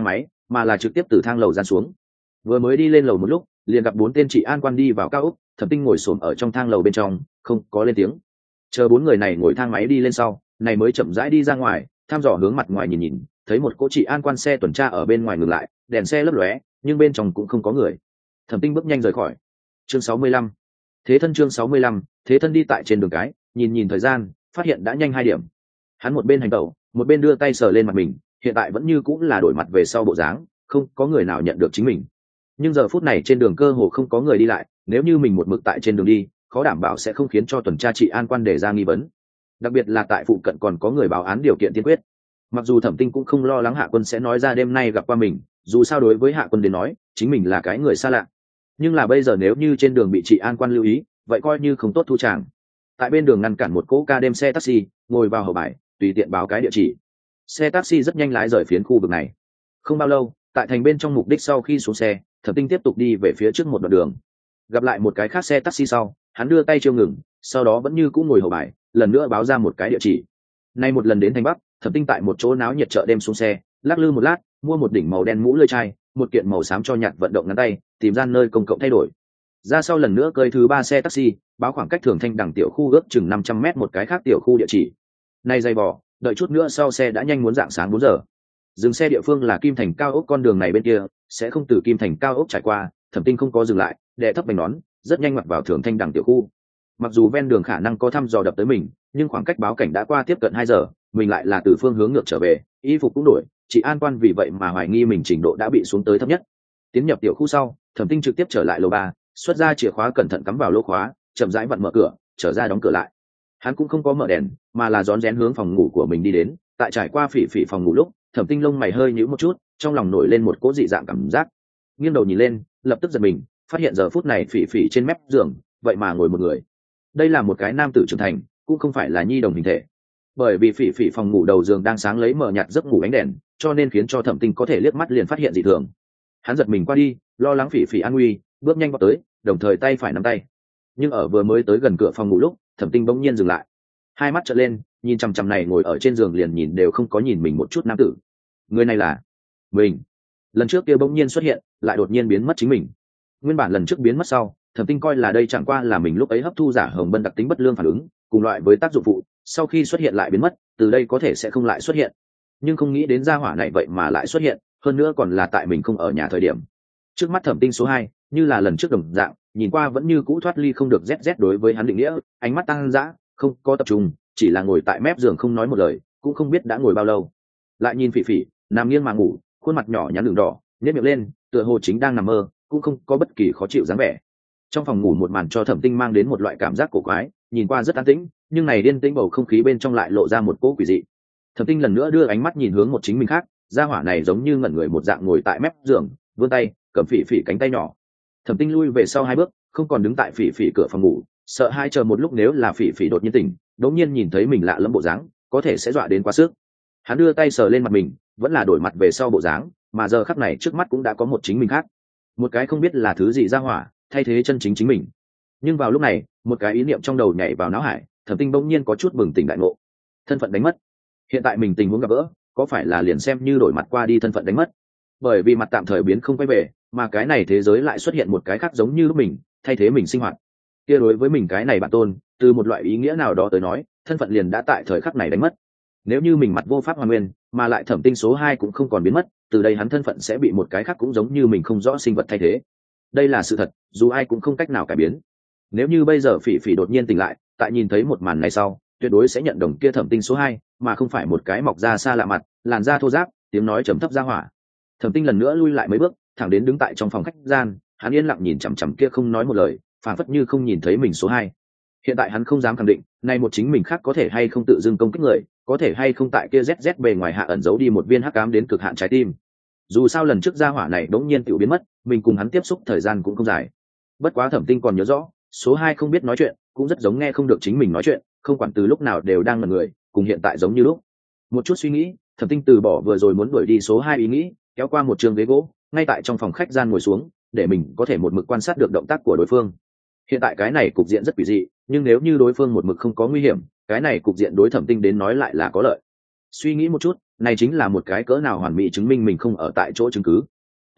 mà là trực tiếp từ thang lầu ra xuống. Vừa mới đi lên lầu một lúc, liền gặp 4 tên trị an quan đi vào cao ốc. Thẩm Tinh ngồi xổm ở trong thang lầu bên trong, không có lên tiếng. Chờ 4 người này ngồi thang máy đi lên sau, này mới chậm rãi đi ra ngoài, thăm dò hướng mặt ngoài nhìn nhìn, thấy một cỗ trị an quan xe tuần tra ở bên ngoài ngừng lại, đèn xe lấp lóe, nhưng bên trong cũng không có người. Thẩm Tinh bước nhanh rời khỏi. Chương 65. Thế thân chương 65, thế thân đi tại trên đường cái, nhìn nhìn thời gian, phát hiện đã nhanh 2 điểm. Hắn một bên hành tẩu, một bên đưa tay sờ lên mặt mình, hiện tại vẫn như cũng là đổi mặt về sau bộ dáng, không có người nào nhận được chính mình. Nhưng giờ phút này trên đường cơ hồ không có người đi lại, nếu như mình một mực tại trên đường đi, khó đảm bảo sẽ không khiến cho tuần tra trị an quan đề ra nghi vấn. Đặc biệt là tại phụ cận còn có người báo án điều kiện tiên quyết. Mặc dù Thẩm Tinh cũng không lo lắng Hạ Quân sẽ nói ra đêm nay gặp qua mình, dù sao đối với Hạ Quân đến nói, chính mình là cái người xa lạ. Nhưng là bây giờ nếu như trên đường bị trị an quan lưu ý, vậy coi như không tốt thu tràng. Tại bên đường ngăn cản một cỗ ca đêm xe taxi, ngồi vào hậu bài, tùy tiện báo cái địa chỉ. Xe taxi rất nhanh lái rời phiến khu vực này. Không bao lâu, tại thành bên trong mục đích sau khi xuống xe, Thẩm Tinh tiếp tục đi về phía trước một đoạn đường. Gặp lại một cái khác xe taxi sau, hắn đưa tay chiêu ngừng, sau đó vẫn như cũ ngồi hậu bài, lần nữa báo ra một cái địa chỉ. Nay một lần đến thành Bắc, Thẩm Tinh tại một chỗ náo nhiệt chợ đêm xuống xe, lắc lư một lát, mua một đỉnh màu đen mũ lưỡi chai, một kiện màu xám cho nhạt vận động ngắn tay, tìm ra nơi công cộng thay đổi. Ra sau lần nữa cơi thứ 3 xe taxi, báo khoảng cách Thường Thanh đằng tiểu khu ước chừng 500m một cái khác tiểu khu địa chỉ. Nay dây bò, đợi chút nữa sau xe đã nhanh muốn rạng sáng 4 giờ. Dừng xe địa phương là Kim Thành cao ốc, con đường này bên kia sẽ không từ Kim Thành cao ốc trải qua. Thẩm Tinh không có dừng lại, đè thấp bánh nón, rất nhanh mặc vào Thường Thanh đằng tiểu khu. Mặc dù ven đường khả năng có thăm dò đập tới mình, nhưng khoảng cách báo cảnh đã qua tiếp cận 2 giờ, mình lại là từ phương hướng ngược trở về, y phục cũng đổi, chỉ an quan vì vậy mà hoài nghi mình trình độ đã bị xuống tới thấp nhất. Tiến nhập tiểu khu sau, Thẩm Tinh trực tiếp trở lại lầu 3, xuất ra chìa khóa cẩn thận cắm vào lỗ khóa, chậm rãi vặn mở cửa, trở ra đóng cửa lại. Hắn cũng không có mở đèn, mà là rón rén hướng phòng ngủ của mình đi đến. Tại trải qua Phỉ Phỉ phòng ngủ lúc, Thẩm Tinh lông mày hơi nhíu một chút, trong lòng nổi lên một cỗ dị dạng cảm giác. Nghiêng đầu nhìn lên, lập tức giật mình, phát hiện giờ phút này Phỉ Phỉ trên mép giường, vậy mà ngồi một người. Đây là một cái nam tử trưởng thành, cũng không phải là nhi đồng hình thể. Bởi vì Phỉ Phỉ phòng ngủ đầu giường đang sáng lấy mờ nhạt giấc ngủ ánh đèn, cho nên khiến cho Thẩm Tinh có thể liếc mắt liền phát hiện dị thường. Hắn giật mình qua đi, lo lắng Phỉ Phỉ an nguy, bước nhanh vào tới, đồng thời tay phải nắm tay. Nhưng ở vừa mới tới gần cửa phòng ngủ lúc, Thẩm Tinh bỗng nhiên dừng lại, hai mắt trợn lên, nhìn chằm chằm này ngồi ở trên giường liền nhìn đều không có nhìn mình một chút nam tử. Người này là mình. Lần trước kia bỗng nhiên xuất hiện, lại đột nhiên biến mất chính mình. Nguyên bản lần trước biến mất sau, Thẩm Tinh coi là đây chẳng qua là mình lúc ấy hấp thu giả hồng bân đặc tính bất lương phản ứng, cùng loại với tác dụng phụ, sau khi xuất hiện lại biến mất, từ đây có thể sẽ không lại xuất hiện. Nhưng không nghĩ đến gia hỏa này vậy mà lại xuất hiện, hơn nữa còn là tại mình không ở nhà thời điểm. Trước mắt Thẩm Tinh số 2, như là lần trước đồng dạng, nhìn qua vẫn như cũ thoát ly không được ZZ đối với hắn định nghĩa, ánh mắt tăng dã, không có tập trung, chỉ là ngồi tại mép giường không nói một lời, cũng không biết đã ngồi bao lâu. Lại nhìn Phỉ Phỉ, nằm nghiêng mà ngủ, khuôn mặt nhỏ nhắn đường đỏ, nhếch miệng lên, tựa hồ chính đang nằm mơ, cũng không có bất kỳ khó chịu dáng vẻ. Trong phòng ngủ một màn cho Thẩm Tinh mang đến một loại cảm giác cổ quái, nhìn qua rất an tĩnh, nhưng này điên tĩnh bầu không khí bên trong lại lộ ra một cỗ quỷ dị. Thẩm Tinh lần nữa đưa ánh mắt nhìn hướng một chính mình khác, gia hỏa này giống như ngẩn người một dạng ngồi tại mép giường, vươn tay cầm Phỉ Phỉ cánh tay nhỏ. Thẩm Tinh lui về sau 2 bước, không còn đứng tại Phỉ Phỉ cửa phòng ngủ, sợ hai chờ một lúc nếu là Phỉ Phỉ đột nhiên tỉnh, đột nhiên nhìn thấy mình lạ lẫm bộ dáng, có thể sẽ dọa đến quá sức. Hắn đưa tay sờ lên mặt mình, vẫn là đổi mặt về sau bộ dáng, mà giờ khắc này trước mắt cũng đã có một chính mình khác, một cái không biết là thứ gì ra hỏa, thay thế chân chính chính mình. Nhưng vào lúc này, một cái ý niệm trong đầu nhảy vào não hải, Thẩm Tinh bỗng nhiên có chút bừng tỉnh đại ngộ. Thân phận đánh mất. Hiện tại mình tình huống gặp gỡ, có phải là liền xem như đổi mặt qua đi thân phận đánh mất? Bởi vì mặt tạm thời biến không quay về, mà cái này thế giới lại xuất hiện một cái khác giống như lúc mình, thay thế mình sinh hoạt. Kia đối với mình cái này bản tôn, từ một loại ý nghĩa nào đó tới nói, thân phận liền đã tại thời khắc này đánh mất. Nếu như mình mặt vô pháp hoàn nguyên, mà lại Thẩm Tinh số 2 cũng không còn biến mất, từ đây hắn thân phận sẽ bị một cái khác cũng giống như mình không rõ sinh vật thay thế. Đây là sự thật, dù ai cũng không cách nào cải biến. Nếu như bây giờ Phỉ Phỉ đột nhiên tỉnh lại, tại nhìn thấy một màn này sau, tuyệt đối sẽ nhận đồng kia Thẩm Tinh số 2, mà không phải một cái mọc da xa lạ mặt, làn da thô ráp, tiếng nói trầm thấp ra hỏa. Thẩm Tinh lần nữa lui lại mấy bước, thẳng đến đứng tại trong phòng khách gian, hắn yên lặng nhìn chằm chằm kia không nói một lời, phảng phất như không nhìn thấy mình số 2. Hiện tại hắn không dám khẳng định, nay một chính mình khác có thể hay không tự dưng công kích người, có thể hay không tại kia ZZ bề ngoài hạ ẩn giấu đi một viên hắc ám đến cực hạn trái tim. Dù sao lần trước gia hỏa này đống nhiên tiểu biến mất, mình cùng hắn tiếp xúc thời gian cũng không dài. Bất quá Thẩm Tinh còn nhớ rõ, số 2 không biết nói chuyện, cũng rất giống nghe không được chính mình nói chuyện, không quản từ lúc nào đều đang ngẩn người, cùng hiện tại giống như lúc. Một chút suy nghĩ, Thẩm Tinh từ bỏ vừa rồi muốn đuổi đi số 2 ý nghĩ, kéo qua một trường ghế gỗ, ngay tại trong phòng khách gian ngồi xuống, để mình có thể một mực quan sát được động tác của đối phương. Hiện tại cái này cục diện rất quỷ dị, nhưng nếu như đối phương một mực không có nguy hiểm, cái này cục diện đối Thẩm Tinh đến nói lại là có lợi. Suy nghĩ một chút, này chính là một cái cỡ nào hoàn mỹ chứng minh mình không ở tại chỗ chứng cứ.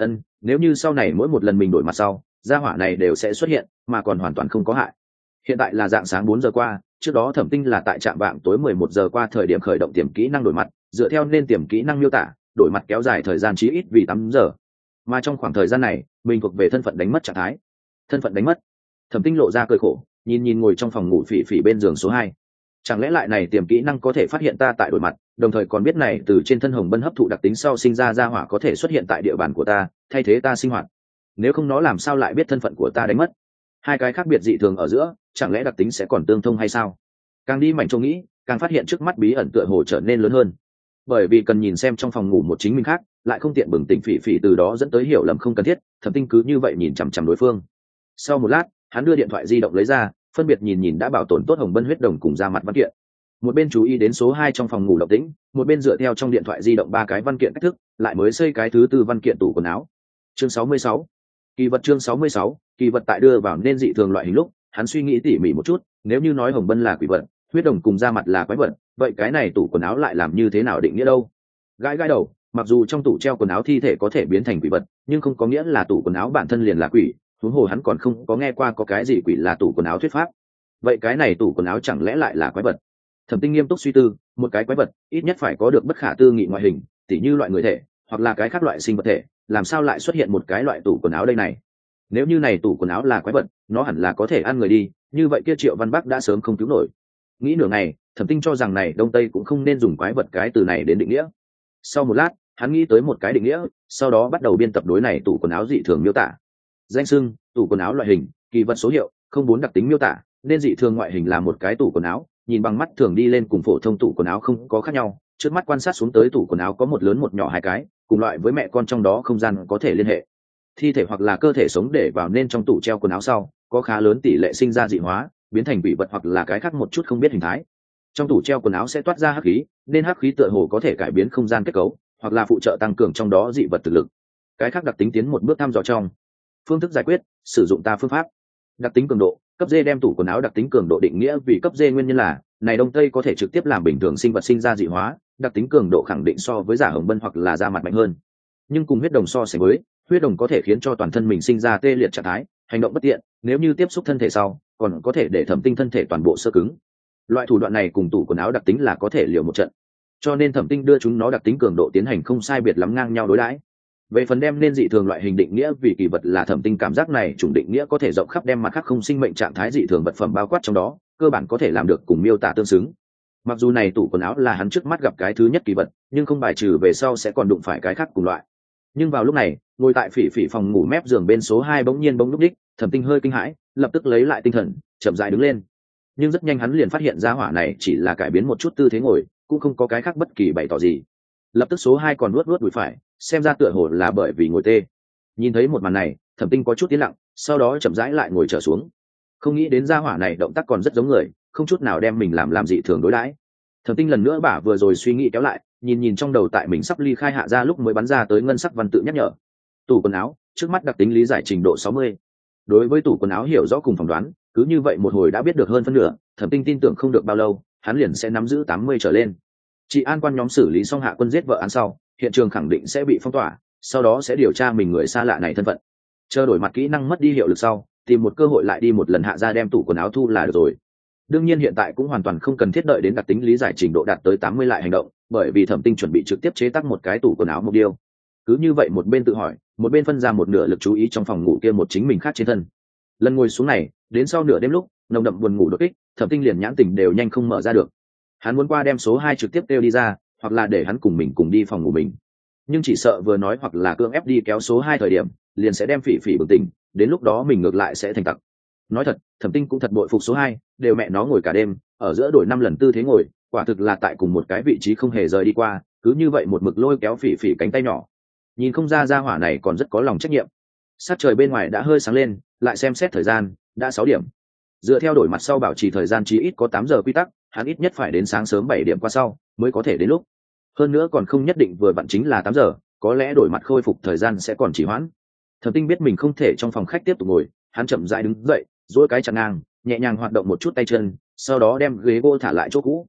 Nếu như sau này mỗi một lần mình đổi mặt sau gia hỏa này đều sẽ xuất hiện mà còn hoàn toàn không có hại. Hiện tại là dạng sáng 4 giờ qua, trước đó Thẩm Tinh là tại trạm vạng tối 11 giờ qua thời điểm khởi động tiềm kỹ năng đổi mặt, dựa theo nên tiềm kỹ năng miêu tả, đổi mặt kéo dài thời gian chí ít vì 8 giờ. Mà trong khoảng thời gian này, mình thuộc về thân phận đánh mất trạng thái. Thân phận đánh mất. Thẩm Tinh lộ ra cười khổ, nhìn ngồi trong phòng ngủ Phỉ Phỉ bên giường số 2. Chẳng lẽ lại này tiềm kỹ năng có thể phát hiện ta tại đổi mặt, đồng thời còn biết này từ trên thân Hồng Bân hấp thụ đặc tính sau sinh ra hỏa có thể xuất hiện tại địa bàn của ta, thay thế ta sinh hoạt. Nếu không nó làm sao lại biết thân phận của ta đánh mất? Hai cái khác biệt dị thường ở giữa, chẳng lẽ đặc tính sẽ còn tương thông hay sao? Càng đi mảnh châu nghĩ, càng phát hiện trước mắt bí ẩn tựa hồ trở nên lớn hơn. Bởi vì cần nhìn xem trong phòng ngủ một chính mình khác, lại không tiện bừng tỉnh Phỉ Phỉ, từ đó dẫn tới hiểu lầm không cần thiết. Thẩm Tinh cứ như vậy nhìn chằm chằm đối phương. Sau một lát, hắn đưa điện thoại di động lấy ra, phân biệt nhìn đã bảo tồn tốt Hồng Bân huyết đồng cùng ra mặt văn kiện. Một bên chú ý đến số 2 trong phòng ngủ động tĩnh, một bên dựa theo trong điện thoại di động 3 cái văn kiện cách thức, lại mới xây cái thứ 4 văn kiện tủ quần áo. Chương 66. Kỳ vật. Chương 66. Kỳ vật. Tại đưa vào nên dị thường loại hình lúc, hắn suy nghĩ tỉ mỉ một chút, nếu như nói Hồng Bân là quỷ vật, huyết đồng cùng da mặt là quái vật, vậy cái này tủ quần áo lại làm như thế nào định nghĩa đâu? Gãi đầu, mặc dù trong tủ treo quần áo thi thể có thể biến thành quỷ vật, nhưng không có nghĩa là tủ quần áo bản thân liền là quỷ, huống hồ hắn còn không có nghe qua có cái gì quỷ là tủ quần áo thuyết pháp. Vậy cái này tủ quần áo chẳng lẽ lại là quái vật? Thẩm Tinh nghiêm túc suy tư, một cái quái vật ít nhất phải có được bất khả tư nghị ngoại hình, tỉ như loại người thể, hoặc là cái khác loại sinh vật thể, làm sao lại xuất hiện một cái loại tủ quần áo đây này? Nếu như này tủ quần áo là quái vật, nó hẳn là có thể ăn người đi, như vậy kia Triệu Văn Bắc đã sớm không cứu nổi. Nghĩ nửa ngày, Thẩm Tinh cho rằng này Đông Tây cũng không nên dùng quái vật cái từ này đến định nghĩa. Sau một lát, hắn nghĩ tới một cái định nghĩa, sau đó bắt đầu biên tập đối này tủ quần áo dị thường miêu tả. Danh xưng, tủ quần áo loại hình, kỳ vật số hiệu, 04 đặc tính miêu tả, nên dị thường ngoại hình là một cái tủ quần áo, nhìn bằng mắt thường đi lên cùng phổ thông tủ quần áo không có khác nhau, trước mắt quan sát xuống tới tủ quần áo có một lớn một nhỏ hai cái, cùng loại với mẹ con trong đó không gian có thể liên hệ. Thi thể hoặc là cơ thể sống để vào nên trong tủ treo quần áo sau, có khá lớn tỷ lệ sinh ra dị hóa, biến thành quỷ vật hoặc là cái khác một chút không biết hình thái. Trong tủ treo quần áo sẽ toát ra hắc khí, nên hắc khí tựa hồ có thể cải biến không gian kết cấu, hoặc là phụ trợ tăng cường trong đó dị vật thực lực. Cái khác đặc tính tiến một bước thăm dò trong. Phương thức giải quyết, sử dụng ta phương pháp. Đặc tính cường độ, cấp D đem tủ quần áo đặc tính cường độ định nghĩa vì cấp D nguyên nhân là, này Đông Tây có thể trực tiếp làm bình thường sinh vật sinh ra dị hóa, đặc tính cường độ khẳng định so với giả Hồng Bân hoặc là da mặt mạnh hơn. Nhưng cùng huyết đồng so sánh với, huyết đồng có thể khiến cho toàn thân mình sinh ra tê liệt trạng thái, hành động bất tiện, nếu như tiếp xúc thân thể sau, còn có thể để Thẩm Tinh thân thể toàn bộ sơ cứng. Loại thủ đoạn này cùng tủ quần áo đặc tính là có thể liều một trận. Cho nên Thẩm Tinh đưa chúng nó đặc tính cường độ tiến hành không sai biệt lắm ngang nhau đối đãi. Về phần đem nên dị thường loại hình định nghĩa vì kỳ vật là Thẩm Tinh cảm giác này chủng định nghĩa có thể rộng khắp đem mặt khác không sinh mệnh trạng thái dị thường vật phẩm bao quát trong đó, cơ bản có thể làm được cùng miêu tả tương xứng. Mặc dù này tủ quần áo là hắn trước mắt gặp cái thứ nhất kỳ vật, nhưng không bài trừ về sau sẽ còn đụng phải cái khác cùng loại. Nhưng vào lúc này, ngồi tại Phỉ Phỉ phòng ngủ mép giường bên số 2 bỗng nhiên bỗng lúc đích, Thẩm Tinh hơi kinh hãi, lập tức lấy lại tinh thần, chậm rãi đứng lên. Nhưng rất nhanh hắn liền phát hiện ra hỏa này chỉ là cải biến một chút tư thế ngồi, cũng không có cái khác bất kỳ bày tỏ gì. Lập tức số 2 còn luốt đùi phải, xem ra tựa hồ là bởi vì ngồi tê. Nhìn thấy một màn này, Thẩm Tinh có chút tiến lặng, sau đó chậm rãi lại ngồi trở xuống. Không nghĩ đến gia hỏa này động tác còn rất giống người, không chút nào đem mình làm dị thường đối đãi. Thẩm Tinh lần nữa bả vừa rồi suy nghĩ kéo lại, nhìn trong đầu tại mình sắp ly khai hạ ra lúc mới bắn ra tới ngân sắc văn tự nhắc nhở. Tủ quần áo, trước mắt đặc tính lý giải trình độ 60. Đối với tủ quần áo hiểu rõ cùng phỏng đoán, cứ như vậy một hồi đã biết được hơn phân nửa, Thẩm Tinh tin tưởng không được bao lâu, hắn liền sẽ nắm giữ 80 trở lên. Chị an quan nhóm xử lý xong Hạ Quân giết vợ án sau, hiện trường khẳng định sẽ bị phong tỏa, sau đó sẽ điều tra mình người xa lạ này thân phận. Chờ đổi mặt kỹ năng mất đi hiệu lực sau, tìm một cơ hội lại đi một lần hạ ra đem tủ quần áo thu là được rồi. Đương nhiên hiện tại cũng hoàn toàn không cần thiết đợi đến đặc tính lý giải trình độ đạt tới 80 lại hành động, bởi vì Thẩm Tinh chuẩn bị trực tiếp chế tác một cái tủ quần áo mục điêu. Cứ như vậy một bên tự hỏi, một bên phân ra một nửa lực chú ý trong phòng ngủ kia một chính mình khác trên thân. Lần ngồi xuống này, đến sau nửa đêm lúc, nồng đậm buồn ngủ đột kích, Thẩm Tinh liền nhãn tình đều nhanh không mở ra được. Hắn muốn qua đem số 2 trực tiếp kêu đi ra, hoặc là để hắn cùng mình cùng đi phòng ngủ mình. Nhưng chỉ sợ vừa nói hoặc là cưỡng ép đi kéo số 2 thời điểm, liền sẽ đem Phỉ Phỉ bừng tỉnh, đến lúc đó mình ngược lại sẽ thành tặc. Nói thật, Thẩm Tinh cũng thật bội phục số 2, đều mẹ nó ngồi cả đêm, ở giữa đổi 5 lần tư thế ngồi, quả thực là tại cùng một cái vị trí không hề rời đi qua, cứ như vậy một mực lôi kéo Phỉ Phỉ cánh tay nhỏ. Nhìn không ra hỏa này còn rất có lòng trách nhiệm. Sát trời bên ngoài đã hơi sáng lên, lại xem xét thời gian, đã 6 điểm. Dựa theo đổi mặt sau bảo trì thời gian chí ít có 8 giờ quy tắc, hắn ít nhất phải đến sáng sớm 7 điểm qua sau mới có thể đến lúc. Hơn nữa còn không nhất định vừa vặn chính là 8 giờ, có lẽ đổi mặt khôi phục thời gian sẽ còn trì hoãn. Thẩm Tinh biết mình không thể trong phòng khách tiếp tục ngồi, hắn chậm rãi đứng dậy, duỗi cái chặn ngang, nhẹ nhàng hoạt động một chút tay chân, sau đó đem ghế gỗ thả lại chỗ cũ.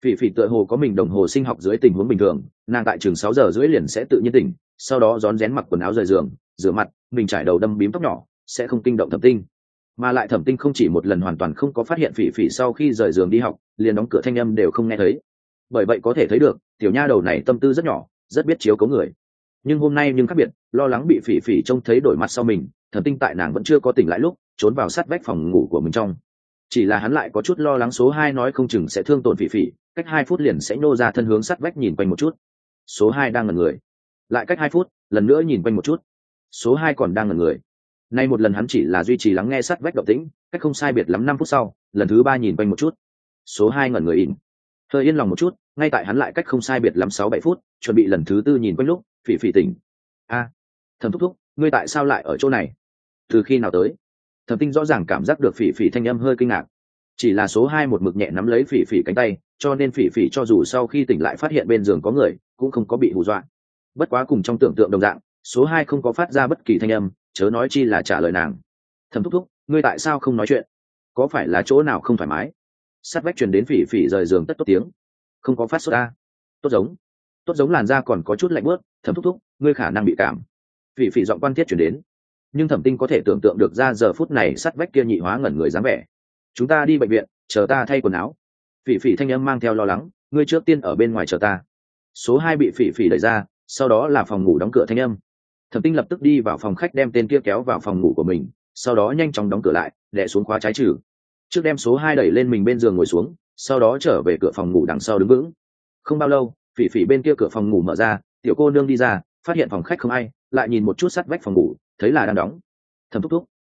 Phỉ Phỉ tựa hồ có mình đồng hồ sinh học dưới tình huống bình thường, nàng tại chừng 6 giờ rưỡi liền sẽ tự nhiên tỉnh, sau đó rón rén mặc quần áo rời giường, rửa mặt, mình trải đầu đâm bím tóc nhỏ, sẽ không kinh động Thẩm Tinh. Mà lại Thẩm Tinh không chỉ một lần hoàn toàn không có phát hiện Phỉ Phỉ sau khi rời giường đi học, liền đóng cửa thanh âm đều không nghe thấy. Bởi vậy có thể thấy được, tiểu nha đầu này tâm tư rất nhỏ, rất biết chiếu cố người. Nhưng hôm nay khác biệt, lo lắng bị Phỉ Phỉ trông thấy đổi mặt sau mình, Thẩm Tinh tại nàng vẫn chưa có tỉnh lại lúc, trốn vào sát vách phòng ngủ của mình trong. Chỉ là hắn lại có chút lo lắng số 2 nói không chừng sẽ thương tổn Phỉ Phỉ, cách 2 phút liền sẽ nô ra thân hướng sát vách nhìn quanh một chút. Số 2 đang ngẩn người, lại cách 2 phút, lần nữa nhìn quanh một chút. Số 2 còn đang ngẩn người. Nay một lần hắn chỉ là duy trì lắng nghe sát vách động tĩnh, cách không sai biệt lắm 5 phút sau, lần thứ 3 nhìn quanh một chút. Số 2 ngẩn người ỉn. Hơi yên lòng một chút, ngay tại hắn lại cách không sai biệt lắm 6-7 phút, chuẩn bị lần thứ 4 nhìn quanh lúc, Phỉ Phỉ tỉnh. A, Thẩm thúc thúc, ngươi tại sao lại ở chỗ này? Từ khi nào tới? Thẩm Tinh rõ ràng cảm giác được Phỉ Phỉ thanh âm hơi kinh ngạc. Chỉ là số 2 một mực nhẹ nắm lấy Phỉ Phỉ cánh tay, cho nên Phỉ Phỉ cho dù sau khi tỉnh lại phát hiện bên giường có người, cũng không có bị hù dọa. Bất quá cùng trong tưởng tượng đồng dạng, số 2 không có phát ra bất kỳ thanh âm, chớ nói chi là trả lời nàng. Thẩm thúc thúc, ngươi tại sao không nói chuyện? Có phải là chỗ nào không thoải mái? Sát vách truyền đến Phỉ Phỉ rời giường tất tốt tiếng. Không có phát sốt a? Tốt giống làn da còn có chút lạnh bớt. Thẩm thúc thúc, ngươi khả năng bị cảm. Phỉ Phỉ giọng quan thiết truyền đến. Nhưng Thẩm Tinh có thể tưởng tượng được ra giờ phút này sát vách kia nhị hóa ngẩn người dáng vẻ. Chúng ta đi bệnh viện, chờ ta thay quần áo. Phỉ Phỉ thanh âm mang theo lo lắng, ngươi trước tiên ở bên ngoài chờ ta. Số 2 bị Phỉ Phỉ đẩy ra, sau đó là phòng ngủ đóng cửa thanh âm. Thẩm Tinh lập tức đi vào phòng khách đem tên kia kéo vào phòng ngủ của mình, sau đó nhanh chóng đóng cửa lại, đè xuống khóa trái trừ. Trước đem số 2 đẩy lên mình bên giường ngồi xuống, sau đó trở về cửa phòng ngủ đằng sau đứng vững. Không bao lâu, Phỉ Phỉ bên kia cửa phòng ngủ mở ra, tiểu cô nương đi ra, phát hiện phòng khách không ai, lại nhìn một chút sát vách phòng ngủ, thấy là đang đóng. Thẩm thúc thúc.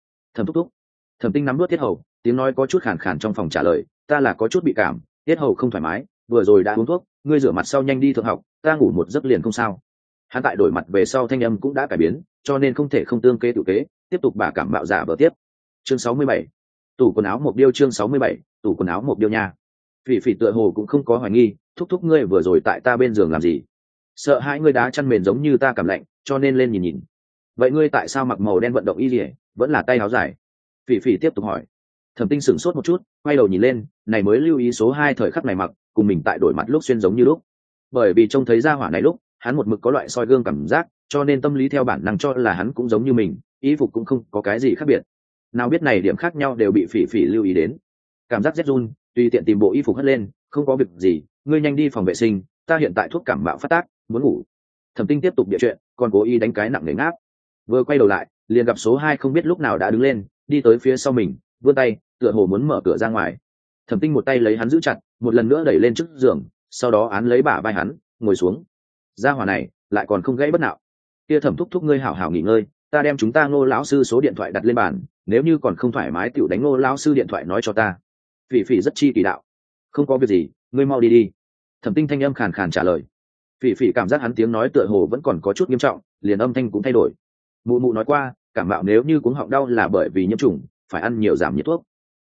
Thẩm Tinh nắm nuốt tiết hầu, tiếng nói có chút khàn khàn trong phòng trả lời, ta là có chút bị cảm, tiết hầu không thoải mái, vừa rồi đã uống thuốc, ngươi rửa mặt sau nhanh đi thượng học, ta ngủ một giấc liền không sao. Hắn tại đổi mặt về sau thanh âm cũng đã cải biến, cho nên không thể không tương kế tự kế, tiếp tục bà cảm bạo giả vở tiếp. Chương 67. Tủ quần áo một điêu. Chương 67. Tủ quần áo một điêu nha. Phỉ Phỉ tựa hồ cũng không có hoài nghi, thúc thúc ngươi vừa rồi tại ta bên giường làm gì? Sợ hãi ngươi đá chăn mền giống như ta cảm lạnh, cho nên lên nhìn nhìn. Vậy ngươi tại sao mặc màu đen vận động y liễu, vẫn là tay áo dài? Phỉ Phỉ tiếp tục hỏi. Thẩm Tinh sửng sốt một chút, quay đầu nhìn lên, này mới lưu ý số 2 thời khắc này mặc, cùng mình tại đổi mặt lúc xuyên giống như lúc. Bởi vì trông thấy ra hỏa này lúc, hắn một mực có loại soi gương cảm giác, cho nên tâm lý theo bản năng cho là hắn cũng giống như mình, y phục cũng không có cái gì khác biệt. Nào biết này điểm khác nhau đều bị Phỉ Phỉ lưu ý đến. Cảm giác rét run, tùy tiện tìm bộ y phục hất lên, không có việc gì, ngươi nhanh đi phòng vệ sinh, ta hiện tại thuốc cảm bạo phát tác, muốn ngủ. Thẩm Tinh tiếp tục địa chuyện, còn cố ý đánh cái nặng nề ngáp. Vừa quay đầu lại, liền gặp số 2 không biết lúc nào đã đứng lên, đi tới phía sau mình, vươn tay, tựa hồ muốn mở cửa ra ngoài. Thẩm Tinh một tay lấy hắn giữ chặt, một lần nữa đẩy lên trước giường, sau đó án lấy bả vai hắn, ngồi xuống. Gia hỏa này lại còn không gãy bất nào. Kia Thẩm thúc thúc ngươi hảo hảo nghỉ ngơi, ta đem chúng ta Ngô lão sư số điện thoại đặt lên bàn, nếu như còn không thoải mái tiểu đánh Ngô lão sư điện thoại nói cho ta. Phỉ Phỉ rất chi kỳ đạo. Không có việc gì, ngươi mau đi đi. Thẩm Tinh thanh âm khàn khàn trả lời. Phỉ Phỉ cảm giác hắn tiếng nói tựa hồ vẫn còn có chút nghiêm trọng, liền âm thanh cũng thay đổi. Mụ mụ nói qua, cảm mạo nếu như cuống họng đau là bởi vì nhiễm trùng, phải ăn nhiều giảm nhiệt thuốc.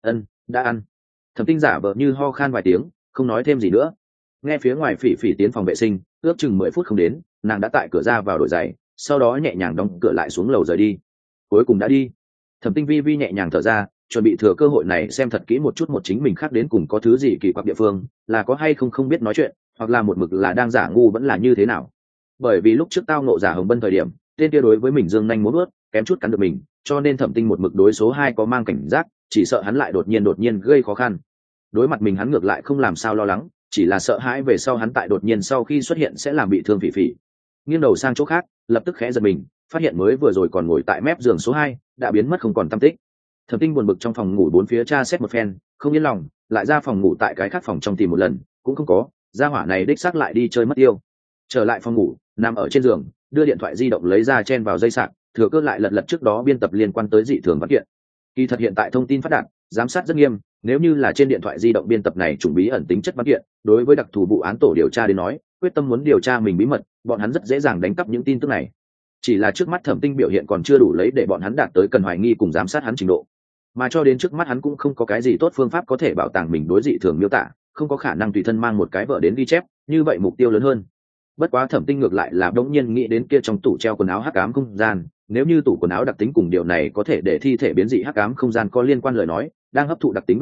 Đã ăn. Thẩm Tinh giả vờ như ho khan vài tiếng, không nói thêm gì nữa. Nghe phía ngoài Phỉ Phỉ tiến phòng vệ sinh, ước chừng 10 phút không đến, nàng đã tại cửa ra vào đổi giày, sau đó nhẹ nhàng đóng cửa lại xuống lầu rời đi. Cuối cùng đã đi. Thẩm Tinh vi vi nhẹ nhàng thở ra, chuẩn bị thừa cơ hội này xem thật kỹ một chút một chính mình khác đến cùng có thứ gì kỳ quặc địa phương, là có hay không không biết nói chuyện, hoặc là một mực là đang giả ngu vẫn là như thế nào. Bởi vì lúc trước tao ngộ giả Hồng Bân thời điểm, tên kia đối với mình dương nhanh múa vuốt, kém chút cắn được mình, cho nên Thẩm Tinh một mực đối số 2 có mang cảnh giác, chỉ sợ hắn lại đột nhiên gây khó khăn. Đối mặt mình hắn ngược lại không làm sao lo lắng, chỉ là sợ hãi về sau hắn tại đột nhiên sau khi xuất hiện sẽ làm bị thương Phỉ Phỉ. Nghiêng đầu sang chỗ khác, lập tức khẽ giật mình, phát hiện mới vừa rồi còn ngồi tại mép giường số 2 đã biến mất không còn tăm tích. Thẩm Tinh buồn bực trong phòng ngủ bốn phía tra xét một phen, không yên lòng, lại ra phòng ngủ tại cái khác phòng trong tìm một lần, cũng không có, gia hỏa này đích xác lại đi chơi mất tiêu. Trở lại phòng ngủ, nằm ở trên giường, đưa điện thoại di động lấy ra chen vào dây sạc, thừa cơ lại lật trước đó biên tập liên quan tới dị thường văn kiện. Kỳ thật hiện tại thông tin phát đạt, giám sát rất nghiêm, nếu như là trên điện thoại di động biên tập này trùng bí ẩn tính chất văn kiện, đối với đặc thù vụ án tổ điều tra đến nói, quyết tâm muốn điều tra mình bí mật, bọn hắn rất dễ dàng đánh cắp những tin tức này. Chỉ là trước mắt Thẩm Tinh biểu hiện còn chưa đủ lấy để bọn hắn đạt tới cần hoài nghi cùng giám sát hắn trình độ, mà cho đến trước mắt hắn cũng không có cái gì tốt phương pháp có thể bảo tàng mình đối dị thường miêu tả, không có khả năng tùy thân mang một cái vở đến ghi chép, như vậy mục tiêu lớn hơn. Bất quá Thẩm Tinh ngược lại là đống nhiên nghĩ đến kia trong tủ treo quần áo hắc ám không gian, nếu như tủ quần áo đặc tính cùng điều này có thể để thi thể biến dị hắc ám không gian có liên quan lời nói, đang hấp thụ đặc tính về sau,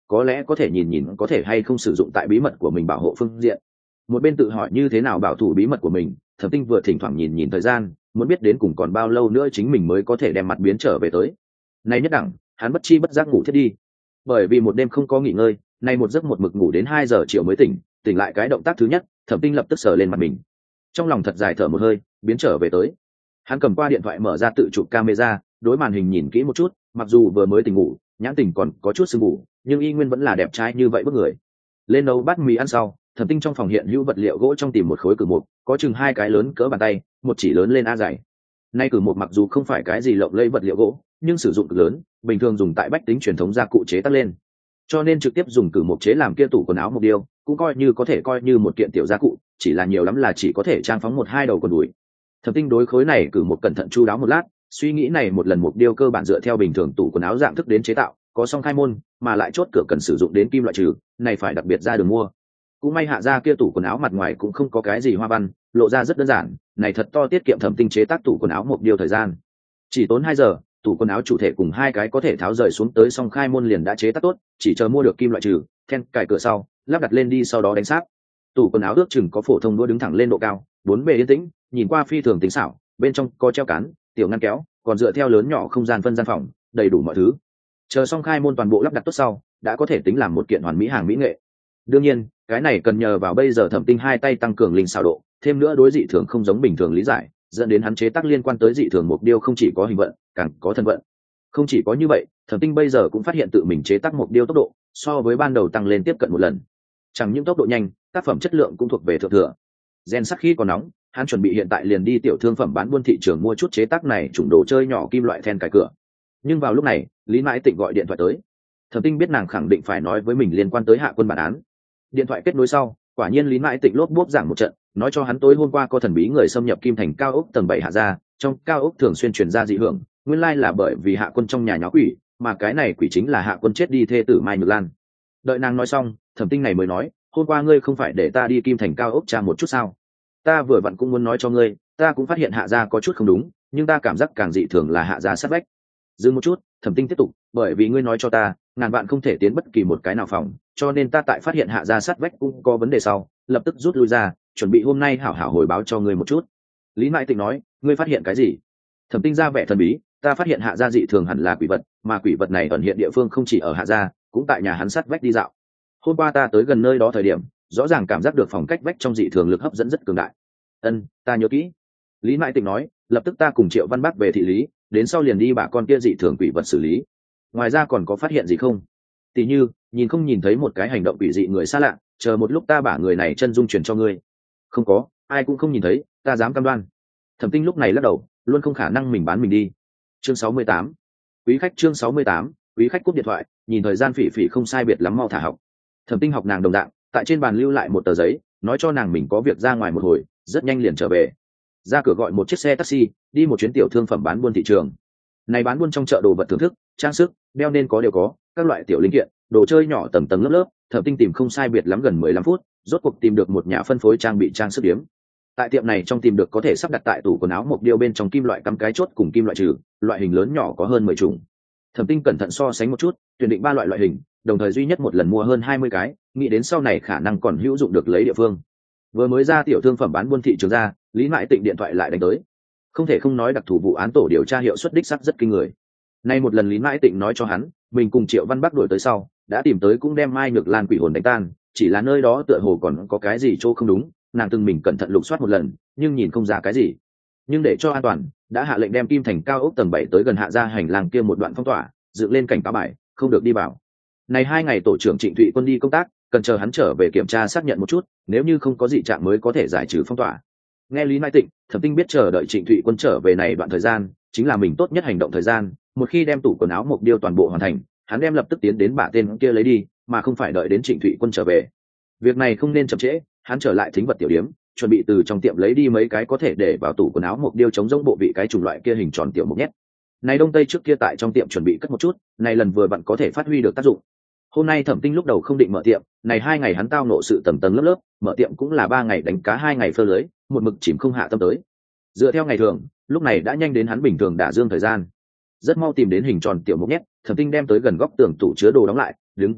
có lẽ có thể nhìn nhìn có thể hay không sử dụng tại bí mật của mình bảo hộ phương diện. Một bên tự hỏi như thế nào bảo thủ bí mật của mình, Thẩm Tinh vừa thỉnh thoảng nhìn nhìn thời gian, muốn biết đến cùng còn bao lâu nữa chính mình mới có thể đem mặt biến trở về tới. Nay nhất đẳng, hắn bất chi bất giác ngủ thiết đi. Bởi vì một đêm không có nghỉ ngơi, nay một giấc một mực ngủ đến 2 giờ chiều mới tỉnh, tỉnh lại cái động tác thứ nhất, Thẩm Tinh lập tức sờ lên mặt mình. Trong lòng thật dài thở một hơi, biến trở về tới. Hắn cầm qua điện thoại mở ra tự chụp camera, đối màn hình nhìn kỹ một chút, mặc dù vừa mới tỉnh ngủ, nhãn tình còn có chút sương mù, nhưng y nguyên vẫn là đẹp trai như vậy bức người. Lên nấu bát mì ăn sau, Thẩm Tinh trong phòng hiện hữu vật liệu gỗ trong tìm một khối cử mục, có chừng 2 cái lớn cỡ bàn tay, một chỉ lớn lên a dày. Nay cử mục mặc dù không phải cái gì lộng lẫy vật liệu gỗ, nhưng sử dụng cực lớn, bình thường dùng tại bách tính truyền thống gia cụ chế tác lên. Cho nên trực tiếp dùng cử mục chế làm kia tủ quần áo một điều, cũng coi như có thể coi như một kiện tiểu gia cụ, chỉ là nhiều lắm là chỉ có thể trang phóng 1-2 đầu quần đùi. Thẩm Tinh đối khối này cử mục cẩn thận chu đáo một lát, suy nghĩ này một lần mục điêu cơ bản dựa theo bình thường tủ quần áo dạng thức đến chế tạo, có song khai môn, mà lại chốt cửa cần sử dụng đến kim loại trừ, này phải đặc biệt ra đường mua. Cũng may hạ ra kia tủ quần áo mặt ngoài cũng không có cái gì hoa văn, lộ ra rất đơn giản, này thật to tiết kiệm Thẩm Tinh chế tác tủ quần áo mục điêu thời gian. Chỉ tốn 2 giờ, tủ quần áo chủ thể cùng 2 cái có thể tháo rời xuống tới song khai môn liền đã chế tác tốt, chỉ chờ mua được kim loại trừ, then cài cửa sau, lắp đặt lên đi sau đó đánh sát. Tủ quần áo ước chừng có phổ thông đũa đứng thẳng lên độ cao, 4 bề yên tĩnh, nhìn qua phi thường tính xảo, bên trong có treo cán, tiểu ngăn kéo, còn dựa theo lớn nhỏ không gian phân gian phòng, đầy đủ mọi thứ. Chờ xong khai môn toàn bộ lắp đặt tốt sau, đã có thể tính làm một kiện hoàn mỹ hàng mỹ nghệ. Đương nhiên, cái này cần nhờ vào bây giờ Thẩm Tinh 2 tay tăng cường linh xảo độ, thêm nữa đối dị thường không giống bình thường lý giải, dẫn đến hắn chế tác liên quan tới dị thường mục điêu không chỉ có hình vận, càng có thân vận. Không chỉ có như vậy, Thẩm Tinh bây giờ cũng phát hiện tự mình chế tác mục điêu tốc độ so với ban đầu tăng lên tiếp cận 1 lần. Chẳng những tốc độ nhanh, tác phẩm chất lượng cũng thuộc về thượng thừa. Gen sắc khi còn nóng, hắn chuẩn bị hiện tại liền đi tiểu thương phẩm bán buôn thị trường mua chút chế tác này chủng đồ chơi nhỏ kim loại then cài cửa. Nhưng vào lúc này, Lý Mãi Tịnh gọi điện thoại tới. Thẩm Tinh biết nàng khẳng định phải nói với mình liên quan tới Hạ Quân bản án. Điện thoại kết nối sau, quả nhiên Lý Mãi Tịnh lốp bốp giảng một trận, nói cho hắn tối hôm qua có thần bí người xâm nhập Kim Thành cao ốc tầng 7 hạ gia, trong cao ốc thường xuyên truyền ra dị hưởng, nguyên lai là bởi vì Hạ Quân trong nhà nháo quỷ, mà cái này quỷ chính là Hạ Quân chết đi thê tử Mai Nhược Lan. Đợi nàng nói xong, Thẩm Tinh này mới nói, hôm qua ngươi không phải để ta đi Kim Thành cao ốc tra một chút sao? Ta vừa vặn cũng muốn nói cho ngươi, ta cũng phát hiện Hạ gia có chút không đúng, nhưng ta cảm giác càng dị thường là Hạ gia sát vách. Dừng một chút, Thẩm Tinh tiếp tục, bởi vì ngươi nói cho ta, ngàn bạn không thể tiến bất kỳ một cái nào phòng, cho nên ta tại phát hiện Hạ gia sát vách cũng có vấn đề sau, lập tức rút lui ra, chuẩn bị hôm nay hảo hảo hồi báo cho ngươi một chút. Lý Mại Tịnh nói, ngươi phát hiện cái gì? Thẩm Tinh ra vẻ thần bí, ta phát hiện Hạ gia dị thường hẳn là quỷ vật, mà quỷ vật này ẩn hiện địa phương không chỉ ở Hạ gia, cũng tại nhà hắn sát vách đi dạo. Hôm qua ta tới gần nơi đó thời điểm, rõ ràng cảm giác được phòng cách vách trong dị thường lực hấp dẫn rất cường đại. Ta nhớ kỹ. Lý Mại Tịnh nói, lập tức ta cùng Triệu Văn Bắc về thị lý, đến sau liền đi bà con kia dị thường quỷ vật xử lý. Ngoài ra còn có phát hiện gì không? Tỷ như nhìn không nhìn thấy một cái hành động quỷ dị người xa lạ, chờ một lúc ta bả người này chân dung truyền cho ngươi. Không có, ai cũng không nhìn thấy, ta dám cam đoan. Thẩm Tinh lúc này lắc đầu, luôn không khả năng mình bán mình đi. Chương 68. Quý khách chương 68, quý khách cúp điện thoại, nhìn thời gian Phỉ Phỉ không sai biệt lắm mau thả học. Thẩm Tinh học nàng đồng dạng, tại trên bàn lưu lại một tờ giấy, nói cho nàng mình có việc ra ngoài một hồi, rất nhanh liền trở về. Ra cửa gọi một chiếc xe taxi, đi một chuyến tiểu thương phẩm bán buôn thị trường. Này bán buôn trong chợ đồ vật thưởng thức, trang sức, đeo nên có đều có, các loại tiểu linh kiện, đồ chơi nhỏ tầng tầng lớp lớp. Thẩm Tinh tìm không sai biệt lắm gần 15 phút, rốt cuộc tìm được một nhà phân phối trang bị trang sức điếm. Tại tiệm này trong tìm được có thể sắp đặt tại tủ quần áo một điêu bên trong kim loại cắm cái chốt cùng kim loại trừ, loại hình lớn nhỏ có hơn 10 chủng. Thẩm Tinh cẩn thận so sánh một chút, tuyển định 3 loại hình, đồng thời duy nhất một lần mua hơn 20 cái, nghĩ đến sau này khả năng còn hữu dụng được lấy địa phương. Vừa mới ra tiểu thương phẩm bán buôn thị trường ra, Lý Mại Tịnh điện thoại lại đánh tới. Không thể không nói đặc thù vụ án tổ điều tra hiệu suất đích sắc rất kinh người. Nay một lần Lý Mại Tịnh nói cho hắn, mình cùng Triệu Văn Bắc đuổi tới sau, đã tìm tới cũng đem Mai Nhược Lan quỷ hồn đánh tan, chỉ là nơi đó tựa hồ còn có cái gì chỗ không đúng, nàng từng mình cẩn thận lục soát một lần, nhưng nhìn không ra cái gì. Nhưng để cho an toàn, đã hạ lệnh đem Kim Thành cao ốc tầng 7 tới gần hạ ra hành lang kia một đoạn phong tỏa, dựng lên cảnh cáo bài, không được đi vào. Này 2 ngày tổ trưởng Trịnh Thụy Quân đi công tác, cần chờ hắn trở về kiểm tra xác nhận một chút, nếu như không có dị trạng mới có thể giải trừ phong tỏa. Nghe Lý Mai Tịnh, Thẩm Tinh biết chờ đợi Trịnh Thụy Quân trở về này đoạn thời gian, chính là mình tốt nhất hành động thời gian, một khi đem tủ quần áo mục điêu toàn bộ hoàn thành, hắn đem lập tức tiến đến bả tên kia lấy đi, mà không phải đợi đến Trịnh Thụy Quân trở về. Việc này không nên chậm trễ, hắn trở lại thính vật tiểu điếm, chuẩn bị từ trong tiệm lấy đi mấy cái có thể để vào tủ quần áo mục điêu chống giống bộ vị cái chủng loại kia hình tròn tiểu mục nhét. Này đông tây trước kia tại trong tiệm chuẩn bị cất một chút, này lần vừa vặn có thể phát huy được tác dụng. Hôm nay Thẩm Tinh lúc đầu không định mở tiệm, này 2 ngày hắn tao nộ sự tầng tầng lớp lớp, mở tiệm cũng là 3 ngày đánh cá 2 ngày phơ lưới, một mực chìm không hạ tâm tới. Dựa theo ngày thường, lúc này đã nhanh đến hắn bình thường đả dương thời gian. Rất mau tìm đến hình tròn tiểu mục nhét, Thẩm Tinh đem tới gần góc tường tủ chứa đồ đóng lại, đứng dậy,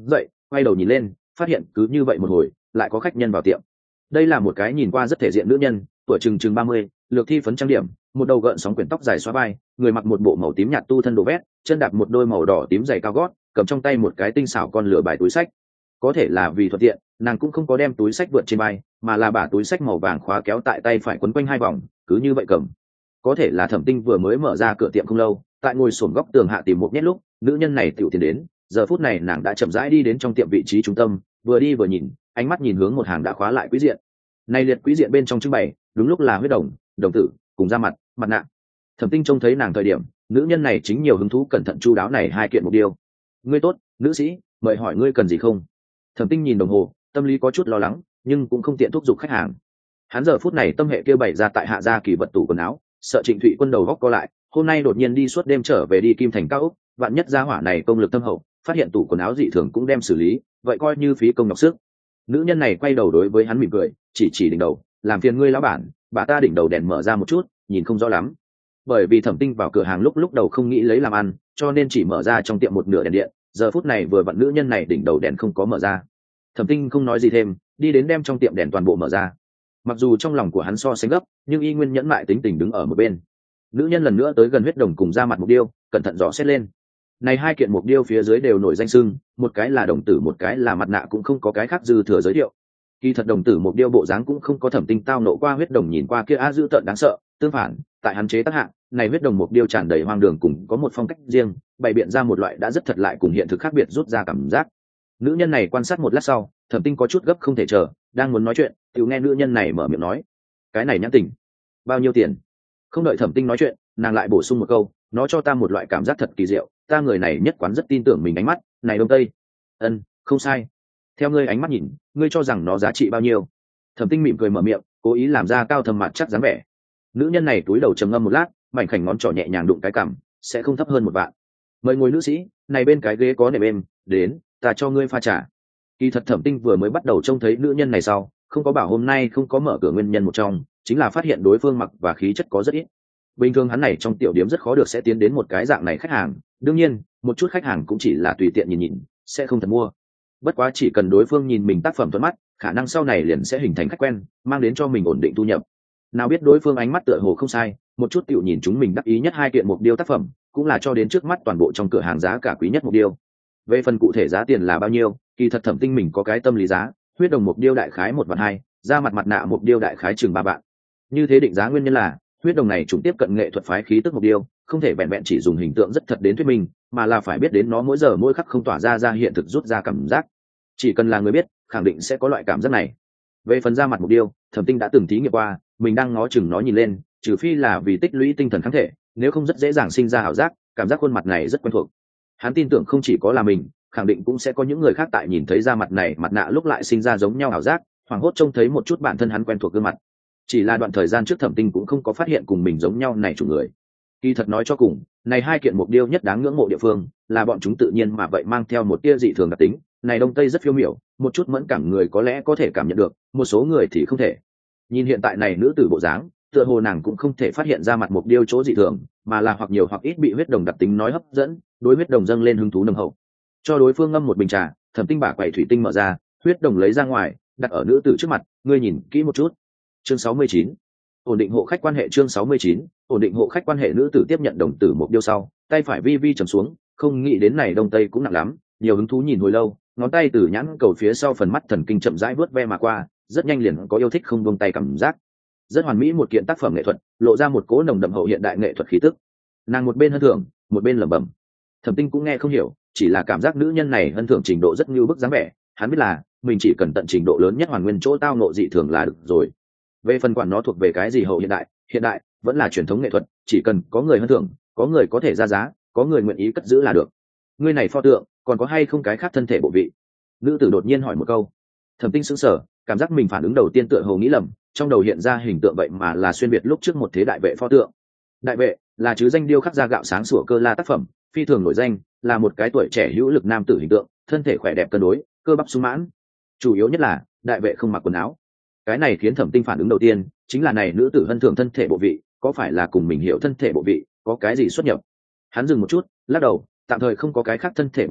quay đầu nhìn lên phát hiện cứ như vậy một hồi lại có khách nhân vào tiệm. Đây là một cái nhìn qua rất thể diện nữ nhân, tuổi chừng 30, lược thi phấn trang điểm, một đầu gợn sóng quyển tóc dài xóa vai, người mặc một bộ màu tím nhạt tu thân đồ vét, chân đạp một đôi màu đỏ tím giày cao gót, cầm trong tay một cái tinh xảo con lửa bài túi sách. Có thể là vì thuận tiện, nàng cũng không có đem túi sách vượt trên vai, mà là bả túi sách màu vàng khóa kéo tại tay phải quấn quanh hai vòng, cứ như vậy cầm. Có thể là Thẩm Tinh vừa mới mở ra cửa tiệm không lâu, tại ngồi xổm góc tường hạ tìm một nhét lúc, nữ nhân này tiểu tiến đến, giờ phút này nàng đã chậm rãi đi đến trong tiệm vị trí trung tâm, vừa đi vừa nhìn, ánh mắt nhìn hướng một hàng đã khóa lại quý diện. Này liệt quý diện bên trong trưng bày, đúng lúc là huyết đồng, đồng tử, cùng da mặt, mặt nạ. Thẩm Tinh trông thấy nàng thời điểm, nữ nhân này chính nhiều hứng thú cẩn thận chu đáo này hai kiện mục điêu. Ngươi tốt, nữ sĩ, mời hỏi ngươi cần gì không? Thẩm Tinh nhìn đồng hồ, tâm lý có chút lo lắng, nhưng cũng không tiện thúc giục khách hàng. Hắn giờ phút này tâm hệ kêu bày ra tại hạ gia kỳ vật tủ quần áo, sợ Trịnh Thụy Quân đầu góc co lại, hôm nay đột nhiên đi suốt đêm trở về đi Kim Thành cao ốc, vạn nhất gia hỏa này công lực thâm hậu, phát hiện tủ quần áo dị thường cũng đem xử lý, vậy coi như phí công nhọc sức. Nữ nhân này quay đầu đối với hắn mỉm cười, chỉ đỉnh đầu, làm phiền ngươi lão bản, bà ta đỉnh đầu đèn mở ra một chút, nhìn không rõ lắm. Bởi vì Thẩm Tinh vào cửa hàng lúc đầu không nghĩ lấy làm ăn, cho nên chỉ mở ra trong tiệm một nửa đèn điện, giờ phút này vừa vặn nữ nhân này đỉnh đầu đèn không có mở ra. Thẩm Tinh không nói gì thêm, đi đến đem trong tiệm đèn toàn bộ mở ra. Mặc dù trong lòng của hắn so sánh gấp, nhưng y nguyên nhẫn mại tính tình đứng ở một bên. Nữ nhân lần nữa tới gần huyết đồng cùng da mặt mục điêu, cẩn thận dò xét lên. Này hai kiện mục điêu phía dưới đều nổi danh xưng, một cái là đồng tử, một cái là mặt nạ, cũng không có cái khác dư thừa giới thiệu. Kỳ thật đồng tử mục điêu bộ dáng cũng không có Thẩm Tinh tao nộ qua huyết đồng nhìn qua kia dữ tợn đáng sợ, tương phản, tại hắn chế tác hạng, này huyết đồng mục điêu tràn đầy hoang đường cùng có một phong cách riêng, bày biện ra một loại đã rất thật lại cùng hiện thực khác biệt rút ra cảm giác. Nữ nhân này quan sát một lát sau, Thẩm Tinh có chút gấp không thể chờ, đang muốn nói chuyện, tiểu nghe nữ nhân này mở miệng nói: "Cái này nhãn tình, bao nhiêu tiền?" Không đợi Thẩm Tinh nói chuyện, nàng lại bổ sung một câu: "Nó cho ta một loại cảm giác thật kỳ diệu, ta người này nhất quán rất tin tưởng mình ánh mắt, này đông tây." "Ân, không sai. Theo ngươi ánh mắt nhìn, ngươi cho rằng nó giá trị bao nhiêu?" Thẩm Tinh mỉm cười mở miệng, cố ý làm ra cao thâm mặt chắc dáng vẻ. Nữ nhân này túi đầu trầm ngâm một lát, mảnh khảnh ngón trỏ nhẹ nhàng đụng cái cằm, "Sẽ không thấp hơn 1 vạn. Mời ngồi nữ sĩ, này bên cái ghế có nệm êm, đến, ta cho ngươi pha trà." Kỳ thật Thẩm Tinh vừa mới bắt đầu trông thấy nữ nhân này sau, không có bảo hôm nay không có mở cửa nguyên nhân một trong, chính là phát hiện đối phương mặc và khí chất có rất ít. Bình thường hắn này trong tiểu điểm rất khó được sẽ tiến đến một cái dạng này khách hàng, đương nhiên, một chút khách hàng cũng chỉ là tùy tiện nhìn nhìn, sẽ không thật mua. Bất quá chỉ cần đối phương nhìn mình tác phẩm thuận mắt, khả năng sau này liền sẽ hình thành khách quen, mang đến cho mình ổn định thu nhập. Nào biết đối phương ánh mắt tựa hồ không sai, một chút tiểu nhìn chúng mình đắc ý nhất hai kiện mục điêu tác phẩm, cũng là cho đến trước mắt toàn bộ trong cửa hàng giá cả quý nhất mục điêu. Về phần cụ thể giá tiền là bao nhiêu, kỳ thật Thẩm Tinh mình có cái tâm lý giá, huyết đồng mục điêu đại khái 1,2 vạn, da mặt mặt nạ mục điêu đại khái chừng 3 vạn. Như thế định giá nguyên nhân là, huyết đồng này trùng tiếp cận nghệ thuật phái khí tức mục điêu, không thể vẹn vẹn chỉ dùng hình tượng rất thật đến thuyết minh, mà là phải biết đến nó mỗi giờ mỗi khắc không tỏa ra hiện thực rút ra cảm giác. Chỉ cần là người biết, khẳng định sẽ có loại cảm giác này. Về phần da mặt mục điêu, Thẩm Tinh đã từng thí nghiệm qua, mình đang ngó chừng nó nhìn lên, trừ phi là vì tích lũy tinh thần kháng thể, nếu không rất dễ dàng sinh ra ảo giác, cảm giác khuôn mặt này rất quen thuộc. Hắn tin tưởng không chỉ có là mình, khẳng định cũng sẽ có những người khác tại nhìn thấy da mặt này mặt nạ lúc lại sinh ra giống nhau ảo giác, hoảng hốt trông thấy một chút bản thân hắn quen thuộc gương mặt. Chỉ là đoạn thời gian trước Thẩm Tinh cũng không có phát hiện cùng mình giống nhau này chủ người. Kỳ thật nói cho cùng, này hai kiện mục điêu nhất đáng ngưỡng mộ địa phương, là bọn chúng tự nhiên mà vậy mang theo một tia dị thường đặc tính, này đông tây rất phiêu miểu, một chút mẫn cảm người có lẽ có thể cảm nhận được, một số người thì không thể. Nhìn hiện tại này nữ tử bộ dáng, tựa hồ nàng cũng không thể phát hiện ra mặt mục điêu chỗ dị thường, mà là hoặc nhiều hoặc ít bị huyết đồng đặc tính nói hấp dẫn, đối huyết đồng dâng lên hứng thú nồng hậu. Cho đối phương ngâm một bình trà, Thẩm Tinh bả quầy thủy tinh mở ra, huyết đồng lấy ra ngoài, đặt ở nữ tử trước mặt, ngươi nhìn kỹ một chút. Chương 69. Ổn định hộ khách quan hệ. Chương 69. Ổn định hộ khách quan hệ. Nữ tử tiếp nhận đồng tử một điêu sau, tay phải vi vi trầm xuống, không nghĩ đến này đông tây cũng nặng lắm, nhiều hứng thú nhìn hồi lâu, ngón tay từ nhãn cầu phía sau phần mắt thần kinh chậm rãi vớt ve mà qua, rất nhanh liền có yêu thích không buông tay cảm giác. Rất hoàn mỹ một kiện tác phẩm nghệ thuật, lộ ra một cỗ nồng đậm hậu hiện đại nghệ thuật khí tức. Nàng một bên hân thưởng, một bên lẩm bẩm. Thẩm Tinh cũng nghe không hiểu, chỉ là cảm giác nữ nhân này hân thưởng trình độ rất như bức dáng vẻ, hắn biết là mình chỉ cần tận trình độ lớn nhất hoàn nguyên chỗ tao nộ dị thường là được rồi. Về phần quản nó thuộc về cái gì hậu hiện đại vẫn là truyền thống nghệ thuật, chỉ cần có người hân thưởng, có người có thể ra giá, có người nguyện ý cất giữ là được. Ngươi này pho tượng, còn có hay không cái khác thân thể bộ vị? Nữ tử đột nhiên hỏi một câu. Thẩm Tinh sững sờ, cảm giác mình phản ứng đầu tiên tựa hồ nghĩ lầm, trong đầu hiện ra hình tượng vậy mà là xuyên việt lúc trước một thế đại vệ pho tượng. Đại vệ là chứ danh điêu khắc ra gạo sáng sủa cơ la tác phẩm, phi thường nổi danh, là một cái tuổi trẻ hữu lực nam tử hình tượng, thân thể khỏe đẹp cân đối, cơ bắp sung mãn. Chủ yếu nhất là đại vệ không mặc quần áo. Cái này khiến Thẩm Tinh phản ứng đầu tiên chính là này nữ tử hân thưởng thân thể bộ vị, có phải là cùng mình hiểu thân thể bộ vị có cái gì xuất nhập? Hắn dừng một chút, lắc đầu, tạm thời không có cái khác thân thể bộ vị,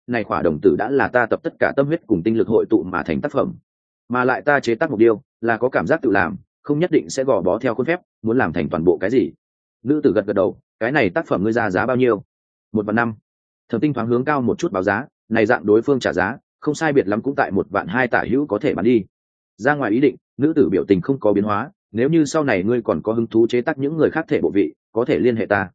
này khỏa đồng tử đã là ta tập tất cả tâm huyết cùng tinh lực hội tụ mà thành tác phẩm, mà lại ta chế tác mục điêu là có cảm giác tự làm, không nhất định sẽ gò bó theo khuôn phép muốn làm thành toàn bộ cái gì. Nữ tử gật gật đầu, cái này tác phẩm ngươi ra giá bao nhiêu? 1.500.000. Thẩm Tinh thoáng hướng cao một chút báo giá, này dạng đối phương trả giá không sai biệt lắm cũng tại 1.200.000 tả hữu có thể bán đi. Ra ngoài ý định, nữ tử biểu tình không có biến hóa, nếu như sau này ngươi còn có hứng thú chế tác những người khác thể bộ vị, có thể liên hệ ta.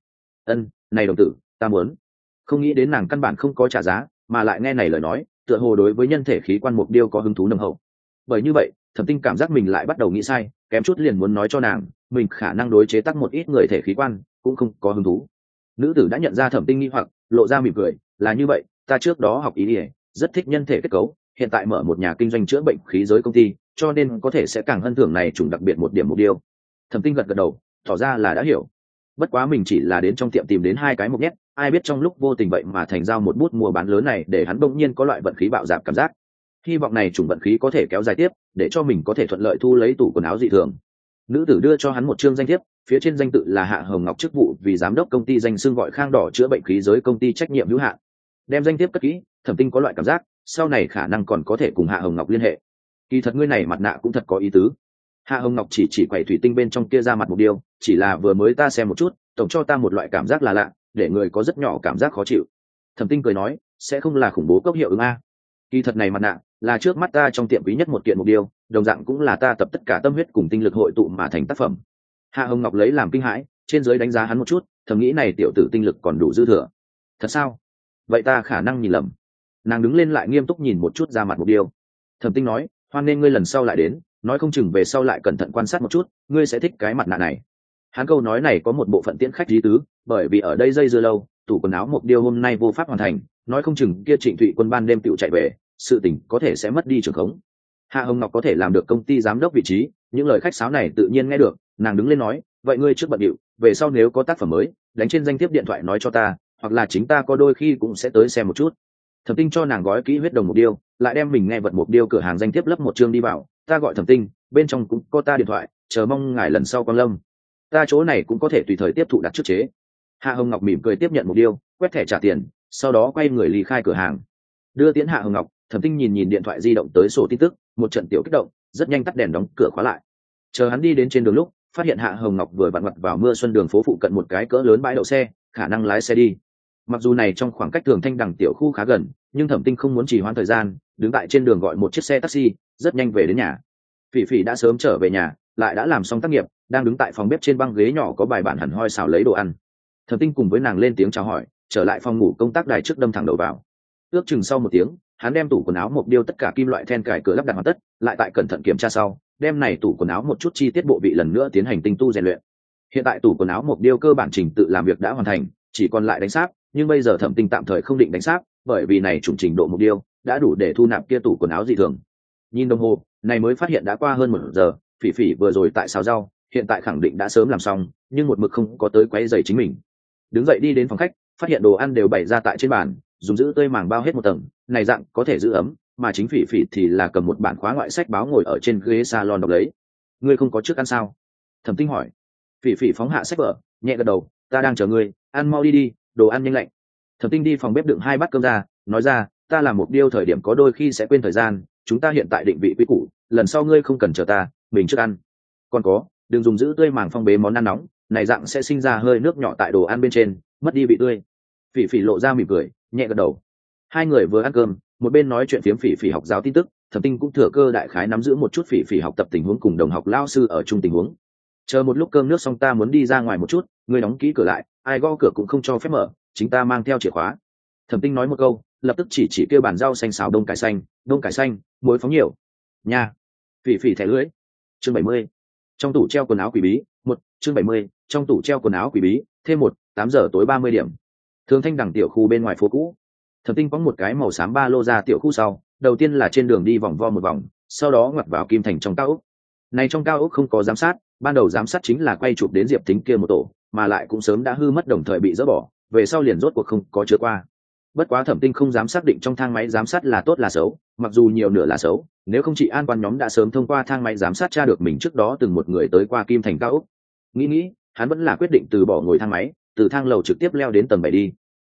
Này đồng tử ta muốn. Không nghĩ đến nàng căn bản không có trả giá, mà lại nghe này lời nói tựa hồ đối với nhân thể khí quan mục điêu có hứng thú nồng hậu. Bởi như vậy Thẩm Tinh cảm giác mình lại bắt đầu nghĩ sai, kém chút liền muốn nói cho nàng mình khả năng đối chế tác một ít người thể khí quan cũng không có hứng thú. Nữ tử đã nhận ra Thẩm Tinh nghi hoặc, lộ ra mỉm cười, là như vậy, ta trước đó học y, rất thích nhân thể kết cấu, hiện tại mở một nhà kinh doanh chữa bệnh khí giới công ty, cho nên có thể sẽ càng hân thưởng này trùng đặc biệt một điểm mục điêu. Thẩm Tinh gật gật đầu, tỏ ra là đã hiểu. Bất quá mình chỉ là đến trong tiệm tìm đến 2 cái mục nhét, ai biết trong lúc vô tình vậy mà thành giao một bút mua bán lớn này, để hắn bỗng nhiên có loại vận khí bạo dạn cảm giác. Hy vọng này trùng vận khí có thể kéo dài tiếp, để cho mình có thể thuận lợi thu lấy tủ quần áo dị thường. Nữ tử đưa cho hắn một chương danh thiếp, phía trên danh tự là Hạ Hồng Ngọc, chức vụ vì giám đốc công ty danh xưng gọi Khang Đỏ chữa bệnh khí giới công ty trách nhiệm hữu hạn. Đem danh thiếp cất kỹ, Thẩm Tinh có loại cảm giác sau này khả năng còn có thể cùng Hạ Hồng Ngọc liên hệ. Kỳ thật ngươi này mặt nạ cũng thật có ý tứ. Hạ Hồng Ngọc chỉ quẩy thủy tinh bên trong kia ra mặt một điều, chỉ là vừa mới ta xem một chút, tổng cho ta một loại cảm giác là lạ, để người có rất nhỏ cảm giác khó chịu. Thẩm Tinh cười nói, sẽ không là khủng bố cốc hiệu ứng a? Kỳ thật này mặt nạ là trước mắt ta trong tiệm quý nhất một kiện mục điêu, đồng dạng cũng là ta tập tất cả tâm huyết cùng tinh lực hội tụ mà thành tác phẩm. Hạ Hồng Ngọc lấy làm kinh hãi, trên dưới đánh giá hắn một chút, thầm nghĩ này tiểu tử tinh lực còn đủ dư thừa. Thật sao? Vậy ta khả năng nhìn lầm. Nàng đứng lên lại nghiêm túc nhìn một chút ra mặt mục điêu. Thẩm Tinh nói, hoan nên ngươi lần sau lại đến, nói không chừng về sau lại cẩn thận quan sát một chút, ngươi sẽ thích cái mặt nạ này. Hắn câu nói này có một bộ phận tiễn khách lý tứ, bởi vì ở đây dây dưa lâu, tủ quần áo mục điêu hôm nay vô pháp hoàn thành, nói không chừng kia Trịnh Thụy Quân ban đêm tựu chạy về, sự tình có thể sẽ mất đi trường khống. Hạ Hồng Ngọc có thể làm được công ty giám đốc vị trí, những lời khách sáo này tự nhiên nghe được, nàng đứng lên nói, vậy ngươi trước bận điệu, về sau nếu có tác phẩm mới, đánh trên danh thiếp điện thoại nói cho ta, hoặc là chính ta có đôi khi cũng sẽ tới xem một chút. Thẩm Tinh cho nàng gói kỹ huyết đồng mục điêu, lại đem mình nghe vật mục điêu cửa hàng danh thiếp lấp một chương đi vào, ta gọi Thẩm Tinh, bên trong cũng có ta điện thoại, chờ mong ngài lần sau quan lâm. Ta chỗ này cũng có thể tùy thời tiếp thụ đặt trước chế. Hạ Hồng Ngọc mỉm cười tiếp nhận mục điêu, quét thẻ trả tiền, sau đó quay người ly khai cửa hàng. Đưa tiễn Hạ Hồng Ngọc, Thẩm Tinh nhìn điện thoại di động tới sổ tin tức, một trận tiểu kích động, rất nhanh tắt đèn đóng cửa khóa lại. Chờ hắn đi đến trên đường lúc, phát hiện Hạ Hồng Ngọc vừa vặn mặt vào mưa xuân đường phố phụ cận một cái cỡ lớn bãi đậu xe, khả năng lái xe đi. Mặc dù này trong khoảng cách Thường Thanh Đằng tiểu khu khá gần, nhưng Thẩm Tinh không muốn trì hoãn thời gian, đứng tại trên đường gọi một chiếc xe taxi, rất nhanh về đến nhà. Phỉ Phỉ đã sớm trở về nhà, lại đã làm xong tác nghiệp, đang đứng tại phòng bếp trên băng ghế nhỏ có bài bản hẳn hoi xào lấy đồ ăn. Thẩm Tinh cùng với nàng lên tiếng chào hỏi, trở lại phòng ngủ công tác đài trước đâm thẳng đầu vào. Ước chừng sau một tiếng, hắn đem tủ quần áo mộc điêu tất cả kim loại then cài cửa lắp đặt hoàn tất, lại tại cẩn thận kiểm tra sau, đem này tủ quần áo một chút chi tiết bộ vị lần nữa tiến hành tinh tu rèn luyện. Hiện tại tủ quần áo mộc điêu cơ bản trình tự làm việc đã hoàn thành, chỉ còn lại đánh sáp, nhưng bây giờ Thẩm Tinh tạm thời không định đánh sáp, bởi vì này chủng trình độ mộc điêu đã đủ để thu nạp kia tủ quần áo dị thường. Nhìn đồng hồ, này mới phát hiện đã qua hơn 1 giờ, Phỉ Phỉ vừa rồi tại xào rau, hiện tại khẳng định đã sớm làm xong, nhưng một mực không có tới quấy rầy chính mình. Đứng dậy đi đến phòng khách, phát hiện đồ ăn đều bày ra tại trên bàn, dùng giữ tươi màng bao hết một tầng, này dạng có thể giữ ấm, mà chính Phỉ Phỉ thì là cầm một bản khóa ngoại sách báo ngồi ở trên ghế salon đọc lấy. Ngươi không có trước ăn sao? Thẩm Tinh hỏi. Phỉ Phỉ phóng hạ sách vở, nhẹ gật đầu, ta đang chờ ngươi, ăn mau đi đi, đồ ăn nhanh lạnh. Thẩm Tinh đi phòng bếp đựng 2 bát cơm ra, nói ra, ta làm một điêu thời điểm có đôi khi sẽ quên thời gian, chúng ta hiện tại định vị quy củ, lần sau ngươi không cần chờ ta, mình trước ăn. Còn có, đừng dùng giữ tươi màng phong bế món ăn nóng, này dạng sẽ sinh ra hơi nước nhỏ tại đồ ăn bên trên, mất đi vị tươi. Phỉ Phỉ lộ ra mỉm cười, nhẹ gật đầu. Hai người vừa ăn cơm, một bên nói chuyện phiếm. Phỉ Phỉ học giáo tin tức, Thẩm Tinh cũng thừa cơ đại khái nắm giữ một chút Phỉ Phỉ học tập tình huống cùng đồng học lao sư ở chung tình huống. Chờ một lúc cơm nước xong ta muốn đi ra ngoài một chút, ngươi đóng kỹ cửa lại, ai gõ cửa cũng không cho phép mở, chính ta mang theo chìa khóa. Thẩm Tinh nói một câu, lập tức chỉ kêu bàn rau xanh xào đông cải xanh, muối phóng nhiều. Nha. Phỉ Phỉ thẻ lưỡi. Chương 70. Trong tủ treo quần áo quỷ bí. Chương 70. Trong tủ treo quần áo quỷ bí. Thêm 8 giờ tối 30 điểm. Thường Thanh Đằng tiểu khu bên ngoài phố cũ. Thẩm Tinh có một cái màu xám ba lô ra tiểu khu sau, đầu tiên là trên đường đi vòng vo một vòng, sau đó ngoặt vào Kim Thành trong cao ốc. Này trong cao ốc không có giám sát, ban đầu giám sát chính là quay chụp đến Diệp Tính kia một tổ, mà lại cũng sớm đã hư mất đồng thời bị dỡ bỏ, về sau liền rốt cuộc không có chứa qua. Bất quá Thẩm Tinh không dám xác định trong thang máy giám sát là tốt là xấu, mặc dù nhiều nửa là xấu, nếu không chị an quan nhóm đã sớm thông qua thang máy giám sát tra được mình trước đó từng một người tới qua Kim Thành cao ốc. Nghĩ, hắn vẫn là quyết định từ bỏ ngồi thang máy, từ thang lầu trực tiếp leo đến tầng 7 đi.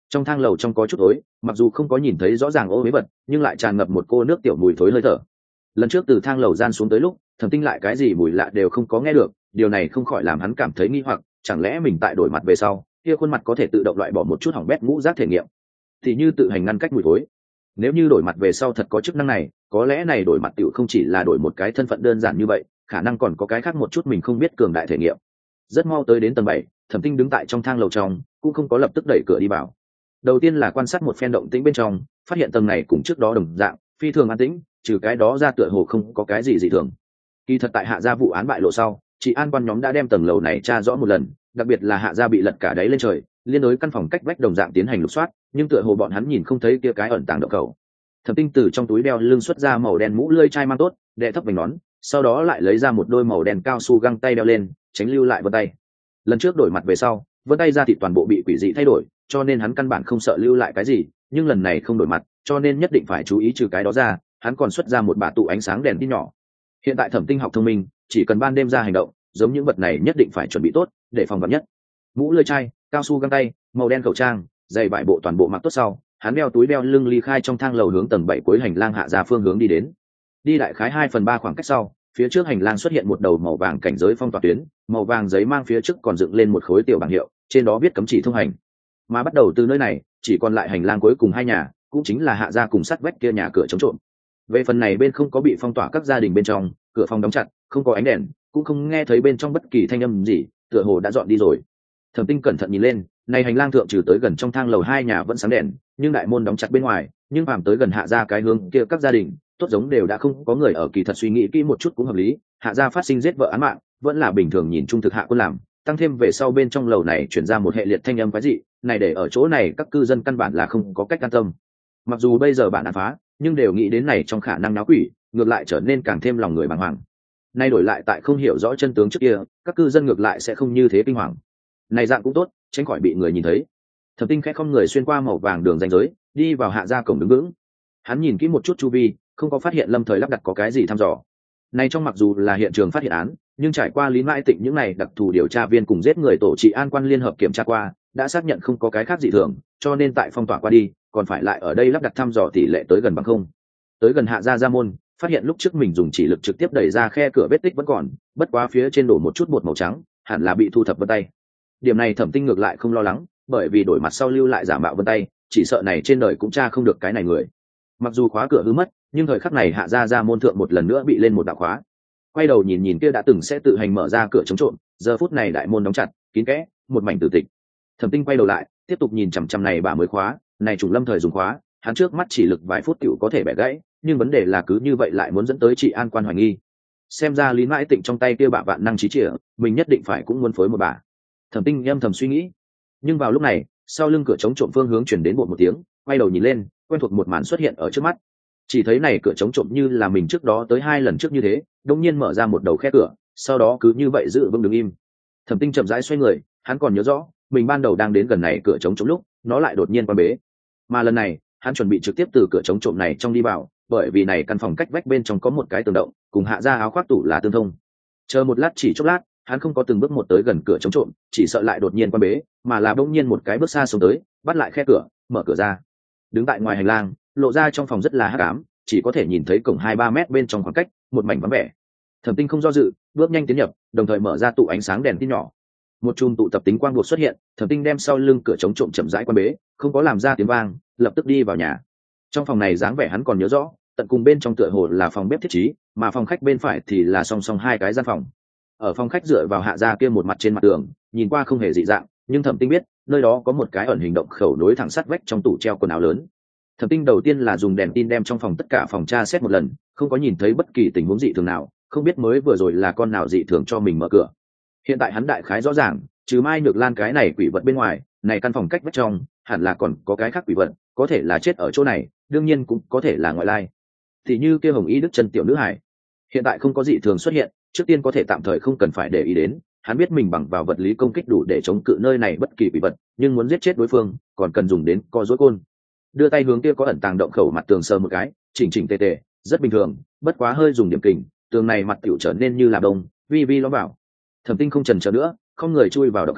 Trong thang lầu trong có chút tối, mặc dù không có nhìn thấy rõ ràng ô huế vật nhưng lại tràn ngập một cô nước tiểu mùi thối hơi thở. Lần trước từ thang lầu gian xuống tới lúc Thẩm Tinh lại cái gì mùi lạ đều không có nghe được, điều này không khỏi làm hắn cảm thấy nghi hoặc, chẳng lẽ mình tại đổi mặt về sau kia khuôn mặt có thể tự động loại bỏ một chút hỏng bét ngũ giác thể nghiệm, thì như tự hành ngăn cách mùi thối. Nếu như đổi mặt về sau thật có chức năng này, có lẽ này đổi mặt tiểu không chỉ là đổi một cái thân phận đơn giản như vậy, khả năng còn có cái khác một chút mình không biết cường đại thể nghiệm. Rất mau tới đến tầng 7, Thẩm Tinh đứng tại trong thang lầu trong cũng không có lập tức đẩy cửa đi vào. Đầu tiên là quan sát một phen động tĩnh bên trong, phát hiện tầng này cùng trước đó đồng dạng phi thường an tĩnh, trừ cái đó ra tựa hồ không có cái gì dị thường. Kỳ thật tại Hạ gia vụ án bại lộ sau, chị an quan nhóm đã đem tầng lầu này tra rõ một lần, đặc biệt là Hạ gia bị lật cả đáy lên trời, liên đối căn phòng cách vách đồng dạng tiến hành lục soát, nhưng tựa hồ bọn hắn nhìn không thấy kia cái ẩn tàng động khẩu. Thẩm Tinh từ trong túi đeo lưng xuất ra màu đen mũ lưỡi chai mang tốt, đè thấp vành nón, sau đó lại lấy ra một đôi màu đen cao su găng tay đeo lên, tránh lưu lại vân tay. Lần trước đổi mặt về sau, vân tay ra thì toàn bộ bị quỷ dị thay đổi, cho nên hắn căn bản không sợ lưu lại cái gì, nhưng lần này không đổi mặt, cho nên nhất định phải chú ý trừ cái đó ra, hắn còn xuất ra một bả tụ ánh sáng đèn tin nhỏ. Hiện tại Thẩm Tinh học thông minh, chỉ cần ban đêm ra hành động, giống những vật này nhất định phải chuẩn bị tốt, để phòng vạn nhất. Mũ lưỡi chai, cao su găng tay, màu đen khẩu trang, giày vải bộ toàn bộ mặc tốt sau, hắn đeo túi đeo lưng ly khai trong thang lầu hướng tầng 7 cuối hành lang hạ ra phương hướng đi đến. Đi đại khái 2/3 khoảng cách sau, phía trước hành lang xuất hiện một đầu màu vàng cảnh giới phong tỏa tuyến, màu vàng giấy mang phía trước còn dựng lên một khối tiểu bảng hiệu, trên đó viết cấm chỉ thông hành. Mà bắt đầu từ nơi này, chỉ còn lại hành lang cuối cùng hai nhà, cũng chính là Hạ gia cùng sát vách kia nhà cửa chống trộm. Về phần này bên không có bị phong tỏa các gia đình bên trong, cửa phòng đóng chặt, không có ánh đèn, cũng không nghe thấy bên trong bất kỳ thanh âm gì, tựa hồ đã dọn đi rồi. Thẩm Tinh cẩn thận nhìn lên, này hành lang thượng trừ tới gần trong thang lầu hai nhà vẫn sáng đèn, nhưng đại môn đóng chặt bên ngoài, nhưng phàm tới gần Hạ gia cái hướng kia các gia đình, tốt giống đều đã không có người ở. Kỳ thật suy nghĩ kỹ một chút cũng hợp lý, Hạ gia phát sinh giết vợ án mạng, vẫn là bình thường nhìn trung thực Hạ Quân làm, tăng thêm về sau bên trong lầu này chuyển ra một hệ liệt thanh âm quái dị, này để ở chỗ này các cư dân căn bản là không có cách an tâm. Mặc dù bây giờ bản án phá, nhưng đều nghĩ đến này trong khả năng náo quỷ, ngược lại trở nên càng thêm lòng người bàng hoàng. Nay đổi lại tại không hiểu rõ chân tướng trước kia, các cư dân ngược lại sẽ không như thế kinh hoàng. Này dạng cũng tốt, tránh khỏi bị người nhìn thấy. Thẩm Tinh khẽ không người xuyên qua màu vàng đường ranh giới, đi vào Hạ gia cổng đứng vững. Hắn nhìn kỹ một chút chu vi, không có phát hiện lâm thời lắp đặt có cái gì thăm dò. Này trong mặc dù là hiện trường phát hiện án, nhưng trải qua Lý Mãi Tịnh những này đặc thù điều tra viên cùng giết người tổ trị an quan liên hợp kiểm tra qua, đã xác nhận không có cái khác dị thường, cho nên tại phong tỏa qua đi, còn phải lại ở đây lắp đặt thăm dò tỷ lệ tới gần bằng không. Tới gần Hạ gia gia môn, phát hiện lúc trước mình dùng chỉ lực trực tiếp đẩy ra khe cửa vết tích vẫn còn, bất quá phía trên đổ một chút bột màu trắng, hẳn là bị thu thập vân tay. Điểm này Thẩm Tinh ngược lại không lo lắng, bởi vì đổi mặt sau lưu lại giả mạo vân tay, chỉ sợ này trên đời cũng tra không được cái này người. Mặc dù khóa cửa hư mất, nhưng thời khắc này Hạ gia gia môn thượng một lần nữa bị lên một đạo khóa. Quay đầu nhìn nhìn kia đã từng sẽ tự hành mở ra cửa chống trộm, giờ phút này đại môn đóng chặt, kín kẽ, một mảnh tử tịch. Thẩm Tinh quay đầu lại, tiếp tục nhìn chằm chằm này bà mới khóa, này trùng lâm thời dùng khóa, hắn trước mắt chỉ lực vài phút tiểu có thể bẻ gãy, nhưng vấn đề là cứ như vậy lại muốn dẫn tới chị an quan hoài nghi. Xem ra Lý Mãi Tịnh trong tay kia bả vạn năng trí chìa, mình nhất định phải cũng muốn phối một bả. Thẩm Tinh âm thầm suy nghĩ. Nhưng vào lúc này, sau lưng cửa chống trộm phương hướng chuyển đến một tiếng, quay đầu nhìn lên, quen thuộc một màn xuất hiện ở trước mắt. Chỉ thấy này cửa chống trộm như là mình trước đó tới 2 lần trước như thế, đột nhiên mở ra một đầu khe cửa, sau đó cứ như vậy giữ vững đứng im. Thẩm Tinh chậm rãi xoay người, hắn còn nhớ rõ, mình ban đầu đang đến gần này cửa chống trộm lúc, nó lại đột nhiên quan bế. Mà lần này, hắn chuẩn bị trực tiếp từ cửa chống trộm này trong đi vào, bởi vì này căn phòng cách vách bên trong có một cái tường động, cùng Hạ gia áo khoác tủ là tương thông. Chờ một lát chỉ chốc lát, hắn không có từng bước một tới gần cửa chống trộm, chỉ sợ lại đột nhiên quan bế, mà là bỗng nhiên một cái bước xa xuống tới, bắt lại khe cửa, mở cửa ra. Đứng tại ngoài hành lang, lộ ra trong phòng rất là hắc ám, chỉ có thể nhìn thấy cổng 2-3 mét bên trong khoảng cách, một mảnh vắng vẻ. Thẩm Tinh không do dự, bước nhanh tiến nhập, đồng thời mở ra tụ ánh sáng đèn tin nhỏ. Một chùm tụ tập tính quang buộc xuất hiện, Thẩm Tinh đem sau lưng cửa chống trộm chậm rãi quan bế, không có làm ra tiếng vang, lập tức đi vào nhà. Trong phòng này dáng vẻ hắn còn nhớ rõ, tận cùng bên trong tựa hồ là phòng bếp thiết trí, mà phòng khách bên phải thì là song song hai cái gian phòng. Ở phòng khách dựa vào Hạ gia kia một mặt trên mặt tường, nhìn qua không hề dị dạng, nhưng Thẩm Tinh biết, nơi đó có một cái ẩn hình động khẩu nối thẳng sát vách trong tủ treo quần áo lớn. Thẩm Tinh đầu tiên là dùng đèn tin đem trong phòng tất cả phòng tra xét một lần, không có nhìn thấy bất kỳ tình huống dị thường nào, không biết mới vừa rồi là con nào dị thường cho mình mở cửa. Hiện tại hắn đại khái rõ ràng, trừ Mai Nhược Lan cái này quỷ vật bên ngoài, này căn phòng cách vách trong, hẳn là còn có cái khác quỷ vật, có thể là chết ở chỗ này, đương nhiên cũng có thể là ngoại lai. Thì như kia Hồng Y Đức Chân tiểu nữ hải, hiện tại không có dị thường xuất hiện, trước tiên có thể tạm thời không cần phải để ý đến, hắn biết mình bằng vào vật lý công kích đủ để chống cự nơi này bất kỳ quỷ vật, nhưng muốn giết chết đối phương, còn cần dùng đến co rối côn. Đưa tay hướng kia có ẩn tàng động khẩu mặt tường sờ một cái, chỉnh chỉnh tề tề, rất bình thường, bất quá hơi dùng điểm kình, tường này mặt tiểu trở nên như là đông, vi vi lõm vào. Thẩm Tinh không chần chờ nữa, không người chui vào động khẩu,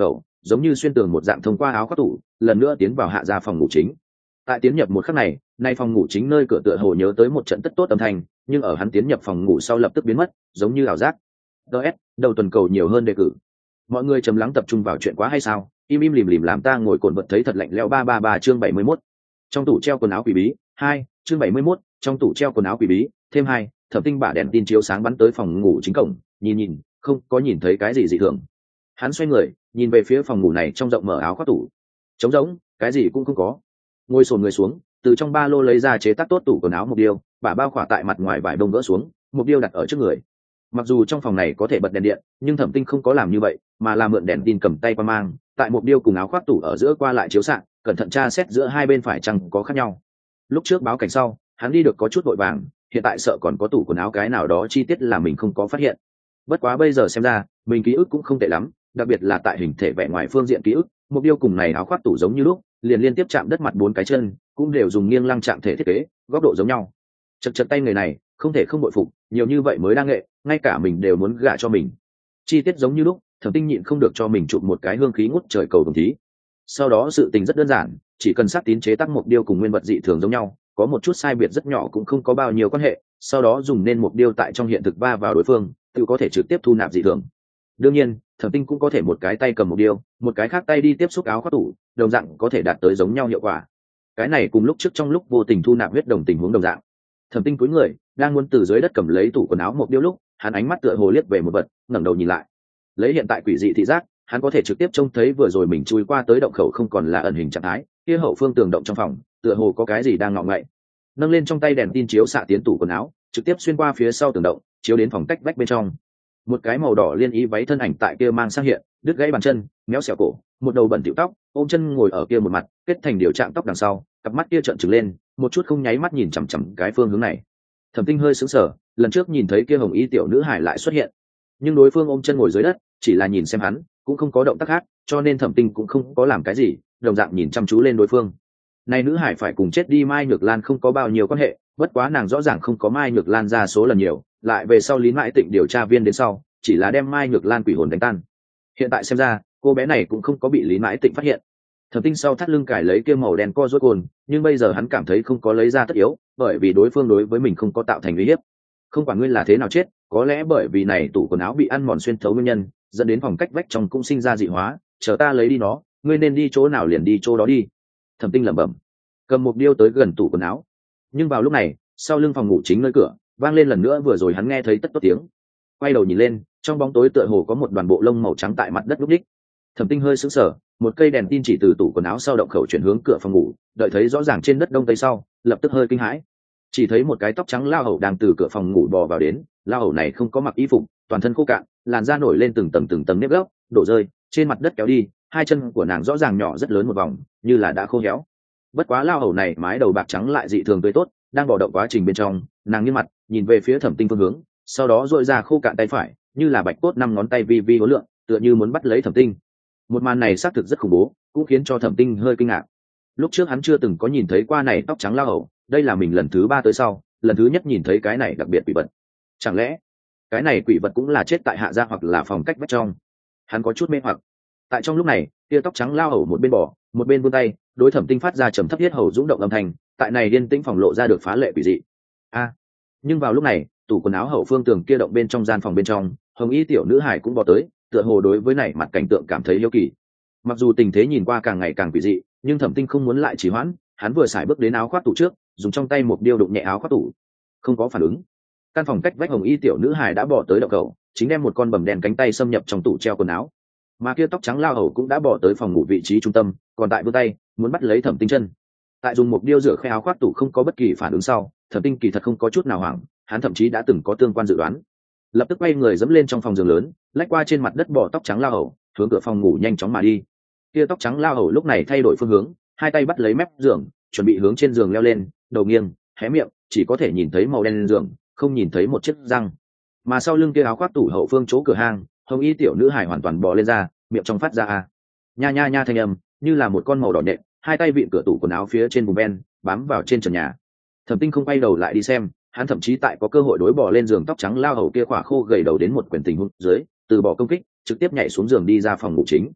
giống như xuyên tường một dạng thông qua áo khoác tủ lần nữa tiến vào hạ gia phòng ngủ chính. Tại tiến nhập một khắc này, nay phòng ngủ chính nơi cửa tựa hồ nhớ tới một trận tất tốt âm thanh, nhưng ở hắn tiến nhập phòng ngủ sau lập tức biến mất, giống như ảo giác. Đầu tuần cầu nhiều hơn đề cử. Mọi người trầm lắng tập trung vào chuyện quá hay sao? Im im lìm lìm làm ta ngồi cồn vật thấy thật lạnh lẽo 333 chương 71. Trong tủ treo quần áo quỷ bí 2, chương 71, trong tủ treo quần áo quỷ bí thêm 2, Thẩm Tinh bả đèn tin chiếu sáng bắn tới phòng ngủ chính cổng, nhìn, không có nhìn thấy cái gì dị thường. Hắn xoay người, nhìn về phía phòng ngủ này trong rộng mở áo khoác tủ. Trống rỗng, cái gì cũng không có. Ngồi xổm người xuống, từ trong ba lô lấy ra chế tác tốt tủ quần áo mục điêu, bả bao khỏa tại mặt ngoài vải bông gỡ xuống, mục điêu đặt ở trước người. Mặc dù trong phòng này có thể bật đèn điện, nhưng Thẩm Tinh không có làm như vậy, mà là mượn đèn tin cầm tay qua mang, tại mục điêu cùng áo khoác tủ ở giữa qua lại chiếu xạ, cẩn thận tra xét giữa hai bên phải chăng có khác nhau. Lúc trước báo cảnh sau, hắn đi được có chút vội vàng, hiện tại sợ còn có tủ quần áo cái nào đó chi tiết là mình không có phát hiện. Bất quá bây giờ xem ra, mình ký ức cũng không tệ lắm, đặc biệt là tại hình thể vẻ ngoài phương diện ký ức, mục điêu cùng này áo khoác tủ giống như lúc, liền liên tiếp chạm đất mặt 4 cái chân, cũng đều dùng nghiêng lăng trạng thể thiết kế, góc độ giống nhau. Chật tay người này, không thể không bội phục, nhiều như vậy mới đa nghệ, ngay cả mình đều muốn gạ cho mình. Chi tiết giống như lúc, Thẩm Tinh nhịn không được cho mình chụp một cái hương khí ngút trời cầu đồng thí. Sau đó sự tình rất đơn giản, chỉ cần sắc tín chế tác mục điêu cùng nguyên vật dị thường giống nhau, có một chút sai biệt rất nhỏ cũng không có bao nhiêu quan hệ, sau đó dùng nên mục điêu tại trong hiện thực va vào đối phương, tự có thể trực tiếp thu nạp dị thường. Đương nhiên, Thẩm Tinh cũng có thể một cái tay cầm mục điêu, một cái khác tay đi tiếp xúc áo khoác tủ, đồng dạng có thể đạt tới giống nhau hiệu quả. Cái này cùng lúc trước trong lúc vô tình thu nạp huyết đồng tình huống đồng dạng. Thẩm Tinh cúi người, đang muốn từ dưới đất cầm lấy tủ quần áo mục điêu lúc, hắn ánh mắt tựa hồ liếc về một vật, ngẩng đầu nhìn lại. Lấy hiện tại quỷ dị thị giác, hắn có thể trực tiếp trông thấy vừa rồi mình chui qua tới động khẩu không còn là ẩn hình trạng thái, kia hậu phương tường động trong phòng, tựa hồ có cái gì đang ngọ ngậy. Nâng lên trong tay đèn tin chiếu xạ tiến tủ quần áo, trực tiếp xuyên qua phía sau tường động, chiếu đến phòng cách vách bên trong. Một cái màu đỏ liên y váy thân ảnh tại kia mang sang hiện, đứt gãy bàn chân, méo xẻo cổ, một đầu bẩn thỉu tóc, ôm chân ngồi ở kia một mặt, kết thành điều trạng tóc đằng sau, cặp mắt kia trợn trừng lên, một chút không nháy mắt nhìn chằm chằm cái phương hướng này. Thẩm Tinh hơi sững sờ, lần trước nhìn thấy kia hồng y tiểu nữ hải lại xuất hiện, nhưng đối phương ôm chân ngồi dưới đất, chỉ là nhìn xem hắn, cũng không có động tác khác, cho nên Thẩm Tinh cũng không có làm cái gì, đồng dạng nhìn chăm chú lên đối phương. Này nữ hải phải cùng chết đi Mai Nhược Lan không có bao nhiêu quan hệ, bất quá nàng rõ ràng không có Mai Nhược Lan ra số lần nhiều, lại về sau Lý Mãi Tịnh điều tra viên đến sau, chỉ là đem Mai Nhược Lan quỷ hồn đánh tan. Hiện tại xem ra, cô bé này cũng không có bị Lý Mãi Tịnh phát hiện. Thẩm Tinh sau thắt lưng cài lấy kia màu đen co rốt cồn, nhưng bây giờ hắn cảm thấy không có lấy ra tất yếu, bởi vì đối phương đối với mình không có tạo thành uy hiếp. Không quản ngươi là thế nào chết, có lẽ bởi vì này tủ quần áo bị ăn mòn xuyên thấu nguyên nhân, dẫn đến phòng cách vách trong cũng sinh ra dị hóa, chờ ta lấy đi nó, ngươi nên đi chỗ nào liền đi chỗ đó đi. Thẩm Tinh lẩm bẩm, cầm một điêu tới gần tủ quần áo. Nhưng vào lúc này, sau lưng phòng ngủ chính nơi cửa, vang lên lần nữa vừa rồi hắn nghe thấy tất tốt tiếng. Quay đầu nhìn lên, trong bóng tối tựa hồ có một đoàn bộ lông màu trắng tại mặt đất lúc đích. Thẩm Tinh hơi sững sờ, một cây đèn tin chỉ từ tủ quần áo sau động khẩu chuyển hướng cửa phòng ngủ, đợi thấy rõ ràng trên đất đông tây sau, lập tức hơi kinh hãi. Chỉ thấy một cái tóc trắng lao hầu đang từ cửa phòng ngủ bò vào đến, lao hầu này không có mặc y phục, toàn thân khô cạn, làn da nổi lên từng tầng nếp gấp, đổ rơi, trên mặt đất kéo đi, hai chân của nàng rõ ràng nhỏ rất lớn một vòng, như là đã khô héo. Bất quá lao hầu này mái đầu bạc trắng lại dị thường tươi tốt, đang bò động quá trình bên trong, nàng nghiêng mặt, nhìn về phía Thẩm Tinh phương hướng, sau đó duỗi ra khô cạn tay phải, như là bạch cốt 5 ngón tay vi vi uốn lượn, tựa như muốn bắt lấy Thẩm Tinh. Một màn này xác thực rất khủng bố, cũng khiến cho Thẩm Tinh hơi kinh ngạc. Lúc trước hắn chưa từng có nhìn thấy qua này tóc trắng lao hầu, đây là mình lần thứ 3 tới sau, lần thứ nhất nhìn thấy cái này đặc biệt quỷ vật. Chẳng lẽ cái này quỷ vật cũng là chết tại hạ gia hoặc là phòng cách vách trong? Hắn có chút mê hoặc. Tại trong lúc này, tia tóc trắng lao hầu một bên bỏ, một bên vươn tay, đối Thẩm Tinh phát ra trầm thấp thiết hầu dũng động âm thanh, tại này điên tĩnh phòng lộ ra được phá lệ quỷ dị. Nhưng vào lúc này, tủ quần áo hậu phương tường kia động bên trong gian phòng bên trong, hồng y tiểu nữ hải cũng bò tới, tựa hồ đối với này mặt cảnh tượng cảm thấy hiếu kỳ. Mặc dù tình thế nhìn qua càng ngày càng quỷ dị, nhưng Thẩm Tinh không muốn lại trì hoãn, hắn vừa xài bước đến áo khoác tủ trước, dùng trong tay một điêu đụng nhẹ áo khoác tủ. Không có phản ứng. Căn phòng cách vách hồng y tiểu nữ hải đã bò tới động cầu, chính đem một con bầm đen cánh tay xâm nhập trong tủ treo quần áo. Mà kia tóc trắng lao hầu cũng đã bò tới phòng ngủ vị trí trung tâm, còn tại vươn tay muốn bắt lấy Thẩm Tinh chân. Tại dùng một điêu rửa khe áo khoác tủ không có bất kỳ phản ứng sau, Thẩm Tinh kỳ thật không có chút nào hoảng, hắn thậm chí đã từng có tương quan dự đoán. Lập tức quay người dẫm lên trong phòng giường lớn, lách qua trên mặt đất bò tóc trắng lao hầu, hướng cửa phòng ngủ nhanh chóng mà đi. Kia tóc trắng lao hầu lúc này thay đổi phương hướng, hai tay bắt lấy mép giường, chuẩn bị hướng trên giường leo lên, đầu nghiêng, hé miệng, chỉ có thể nhìn thấy màu đen lên giường, không nhìn thấy một chiếc răng. Mà sau lưng kia áo khoác tủ hậu phương chỗ cửa hang, hồng y tiểu nữ hải hoàn toàn bò lên ra, miệng trong phát ra nha nha nha thanh âm, như là một con màu đỏ nhện, hai tay vịn cửa tủ quần áo phía trên vùng ven, bám vào trên trần nhà. Thẩm Tinh không quay đầu lại đi xem, hắn thậm chí tại có cơ hội đối bò lên giường tóc trắng lao hầu kia khỏa khô gầy đầu đến một quyền tình huống dưới, từ bỏ công kích, trực tiếp nhảy xuống giường đi ra phòng ngủ chính.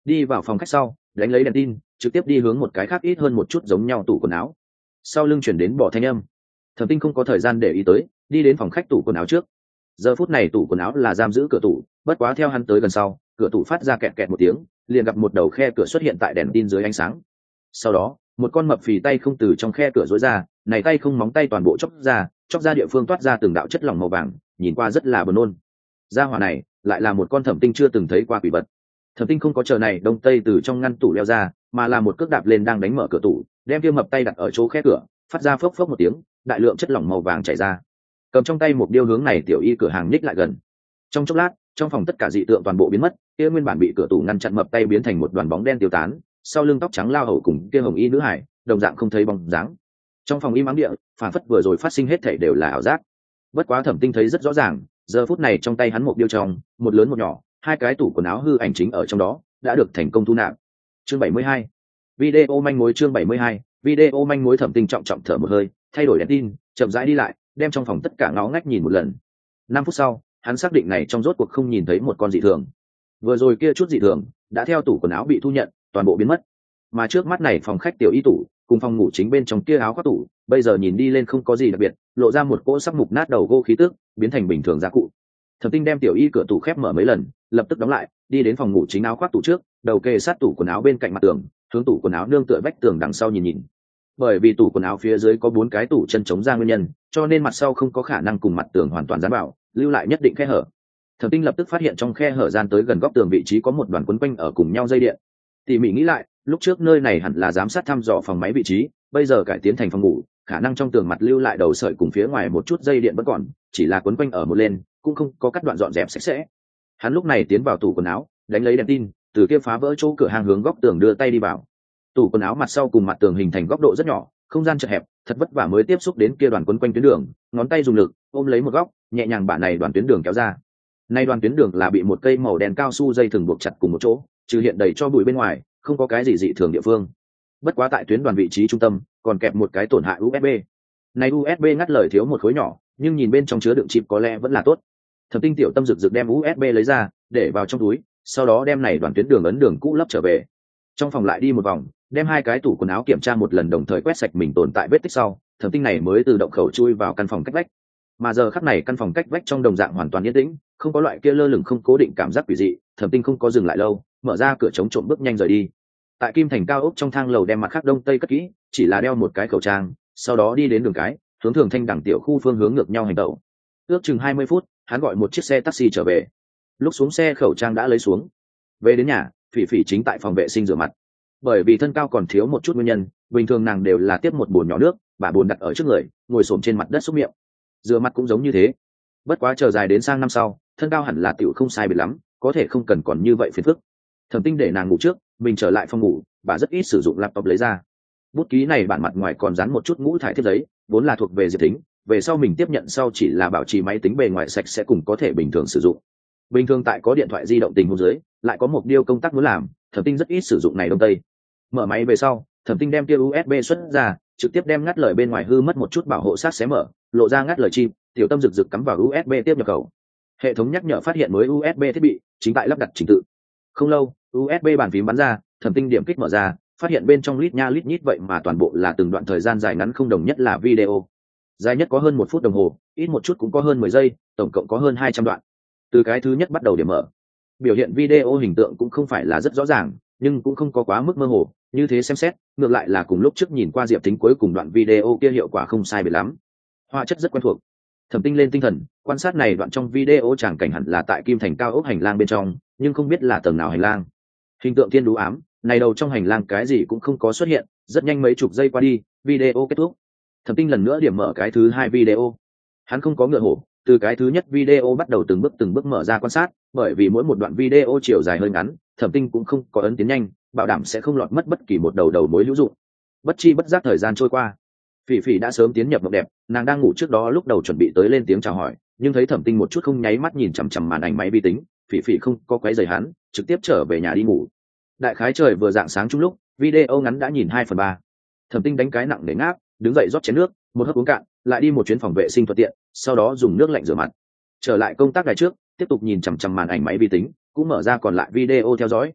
đi vào phòng khách sau đánh lấy đèn tin trực tiếp đi hướng một cái khác ít hơn một chút giống nhau tủ quần áo. Sau lưng chuyển đến bỏ thanh âm. Thẩm Tinh không có thời gian để ý tới, đi đến phòng khách tủ quần áo trước. Giờ phút này tủ quần áo là giam giữ cửa tủ, bất quá theo hắn tới gần sau, cửa tủ phát ra kẹt kẹt một tiếng, liền gặp một đầu khe cửa xuất hiện tại đèn tin dưới ánh sáng. Sau đó, một con mập phì tay không từ trong khe cửa rối ra, này tay không móng tay toàn bộ chóc ra địa phương toát ra từng đạo chất lỏng màu vàng, nhìn qua rất là buồn nôn. Gia hỏa này lại là một con Thẩm Tinh chưa từng thấy qua quỷ vật. Thẩm Tinh không có chờ này đông tây từ trong ngăn tủ leo ra, mà là một cước đạp lên đang đánh mở cửa tủ, đem kia mập tay đặt ở chỗ khe cửa, phát ra phốc phốc một tiếng, đại lượng chất lỏng màu vàng chảy ra. Cầm trong tay một điêu hướng này tiểu y cửa hàng nhích lại gần. Trong chốc lát, trong phòng tất cả dị tượng toàn bộ biến mất, kia nguyên bản bị cửa tủ ngăn chặn mập tay biến thành một đoàn bóng đen tiêu tán, sau lưng tóc trắng lao hầu cùng kia hồng y nữ hải, đồng dạng không thấy bóng dáng. Trong phòng im ắng địa, phản phất vừa rồi phát sinh hết thảy đều là ảo giác. Bất quá Thẩm Tinh thấy rất rõ ràng, giờ phút này trong tay hắn một điêu trong, một lớn một nhỏ, hai cái tủ quần áo hư ảnh chính ở trong đó, đã được thành công thu nạp. Chương 72. Video manh mối chương 72. Video manh mối. Thẩm Tinh trọng trọng thở một hơi, thay đổi đèn tin, chậm rãi đi lại, đem trong phòng tất cả ngó ngách nhìn một lần. 5 phút sau, hắn xác định này trong rốt cuộc không nhìn thấy một con dị thường. Vừa rồi kia chút dị thường đã theo tủ quần áo bị thu nhận, toàn bộ biến mất. Mà trước mắt này phòng khách tiểu y tủ, cùng phòng ngủ chính bên trong kia áo khoác tủ, bây giờ nhìn đi lên không có gì đặc biệt, lộ ra một cỗ sắc mục nát đầu gỗ khí tức, biến thành bình thường gia cụ. Thẩm Tinh đem tiểu y cửa tủ khép mở mấy lần, lập tức đóng lại, đi đến phòng ngủ chính áo khoác tủ trước, đầu kề sát tủ quần áo bên cạnh mặt tường, hướng tủ quần áo nương tựa vách tường đằng sau nhìn nhìn. Bởi vì tủ quần áo phía dưới có 4 cái tủ chân chống ra nguyên nhân, cho nên mặt sau không có khả năng cùng mặt tường hoàn toàn dán vào, lưu lại nhất định khe hở. Thẩm Tinh lập tức phát hiện trong khe hở gian tới gần góc tường vị trí có một đoàn quấn quanh ở cùng nhau dây điện. Tỉ mỉ nghĩ lại, lúc trước nơi này hẳn là giám sát thăm dò phòng máy vị trí, bây giờ cải tiến thành phòng ngủ, khả năng trong tường mặt lưu lại đầu sợi cùng phía ngoài một chút dây điện vẫn còn, chỉ là quấn quanh ở một lên, cũng không có cắt đoạn dọn dẹp sạch sẽ. Hắn lúc này tiến vào tủ quần áo, đánh lấy đèn tin, từ kia phá vỡ chỗ cửa hàng hướng góc tường đưa tay đi vào. Tủ quần áo mặt sau cùng mặt tường hình thành góc độ rất nhỏ, không gian chật hẹp, thật vất vả mới tiếp xúc đến kia đoàn quấn quanh tuyến đường, ngón tay dùng lực ôm lấy một góc, nhẹ nhàng bả này đoàn tuyến đường kéo ra. Nay đoàn tuyến đường là bị một cây màu đen cao su dây thừng buộc chặt cùng một chỗ, trừ hiện đầy cho bụi bên ngoài, không có cái gì dị thường địa phương. Bất quá tại tuyến đoàn vị trí trung tâm, còn kẹp một cái tổn hại USB. Này USB ngắt lời thiếu một khối nhỏ, nhưng nhìn bên trong chứa đựng chip có lẽ vẫn là tốt. Thẩm Tinh tiểu tâm rực rực đem USB lấy ra, để vào trong túi, sau đó đem này đoàn tuyến đường ấn đường cũ lấp trở về. Trong phòng lại đi một vòng, đem hai cái tủ quần áo kiểm tra một lần, đồng thời quét sạch mình tồn tại vết tích sau, Thẩm Tinh này mới từ động khẩu chui vào căn phòng cách vách. Mà giờ khắc này căn phòng cách vách trong đồng dạng hoàn toàn yên tĩnh, không có loại kia lơ lửng không cố định cảm giác quỷ dị. Thẩm Tinh không có dừng lại lâu, mở ra cửa chống trộm bước nhanh rời đi. Tại Kim Thành cao ốc trong thang lầu đem mặt khác đông tây cất kỹ, chỉ là đeo một cái khẩu trang, sau đó đi đến đường cái, hướng Thường Thanh đẳng tiểu khu phương hướng ngược nhau hành động. Ước chừng 20 phút, hắn gọi một chiếc xe taxi trở về. Lúc xuống xe khẩu trang đã lấy xuống. Về đến nhà, Phỉ Phỉ chính tại phòng vệ sinh rửa mặt. Bởi vì thân cao còn thiếu một chút nguyên nhân, bình thường nàng đều là tiếp một bồn nhỏ nước, bà bồn đặt ở trước người, ngồi xổm trên mặt đất xúc miệng. Rửa mặt cũng giống như thế. Bất quá chờ dài đến sang năm sau, thân cao hẳn là tiểu không sai biệt lắm, có thể không cần còn như vậy phiền phức. Thẩm Tinh để nàng ngủ trước, mình trở lại phòng ngủ, bà rất ít sử dụng laptop lấy ra. Bút ký này bản mặt ngoài còn dán một chút ngũ thải thiếp giấy, vốn là thuộc về Diệp Thính, về sau mình tiếp nhận sau chỉ là bảo trì máy tính bề ngoài sạch sẽ cùng có thể bình thường sử dụng. Bình thường tại có điện thoại di động tình huống dưới, lại có một điều công tác muốn làm, Thẩm Tinh rất ít sử dụng này đông tây. Mở máy về sau, Thẩm Tinh đem tia USB xuất ra, trực tiếp đem ngắt lời bên ngoài hư mất một chút bảo hộ sát xé mở, lộ ra ngắt lời chip, tiểu tâm rực rực cắm vào USB tiếp nhập khẩu. Hệ thống nhắc nhở phát hiện mới USB thiết bị chính tại lắp đặt trình tự. Không lâu, USB bàn phím bắn ra, Thẩm Tinh điểm kích mở ra, phát hiện bên trong lít nha lít nhít vậy mà toàn bộ là từng đoạn thời gian dài ngắn không đồng nhất là video. Dài nhất có hơn 1 phút đồng hồ, ít một chút cũng có hơn 10 giây, tổng cộng có hơn 200 đoạn. Từ cái thứ nhất bắt đầu điểm mở. Biểu hiện video hình tượng cũng không phải là rất rõ ràng, nhưng cũng không có quá mức mơ hồ, như thế xem xét, ngược lại là cùng lúc trước nhìn qua Diệp Thính cuối cùng đoạn video kia hiệu quả không sai biệt lắm. Họa chất rất quen thuộc. Thẩm Tinh lên tinh thần, quan sát này đoạn trong video tràng cảnh hẳn là tại Kim Thành cao ốc hành lang bên trong, nhưng không biết là tầng nào hành lang. Hình tượng thiên đú ám, này đầu trong hành lang cái gì cũng không có xuất hiện, rất nhanh mấy chục giây qua đi, video kết thúc. Thẩm Tinh lần nữa điểm mở cái thứ hai video. Hắn không có ngựa hổ, từ cái thứ nhất video bắt đầu từng bước mở ra quan sát, bởi vì mỗi một đoạn video chiều dài hơi ngắn, Thẩm Tinh cũng không có ấn tiến nhanh, bảo đảm sẽ không lọt mất bất kỳ một đầu mối hữu dụng. Bất chi bất giác thời gian trôi qua, Phỉ Phỉ đã sớm tiến nhập mộng đẹp, nàng đang ngủ trước đó lúc đầu chuẩn bị tới lên tiếng chào hỏi, nhưng thấy Thẩm Tinh một chút không nháy mắt nhìn chằm chằm màn ảnh máy vi tính, Phỉ Phỉ không có quấy rầy hắn, trực tiếp trở về nhà đi ngủ. Đại khái trời vừa rạng sáng chung lúc, video ngắn đã nhìn 2/3. Thẩm Tinh đánh cái nặng để ngáp, đứng dậy rót chén nước, một hớp uống cạn, lại đi một chuyến phòng vệ sinh thuận tiện, sau đó dùng nước lạnh rửa mặt. Trở lại công tác đài trước, tiếp tục nhìn chằm chằm màn ảnh máy vi tính, cũng mở ra còn lại video theo dõi.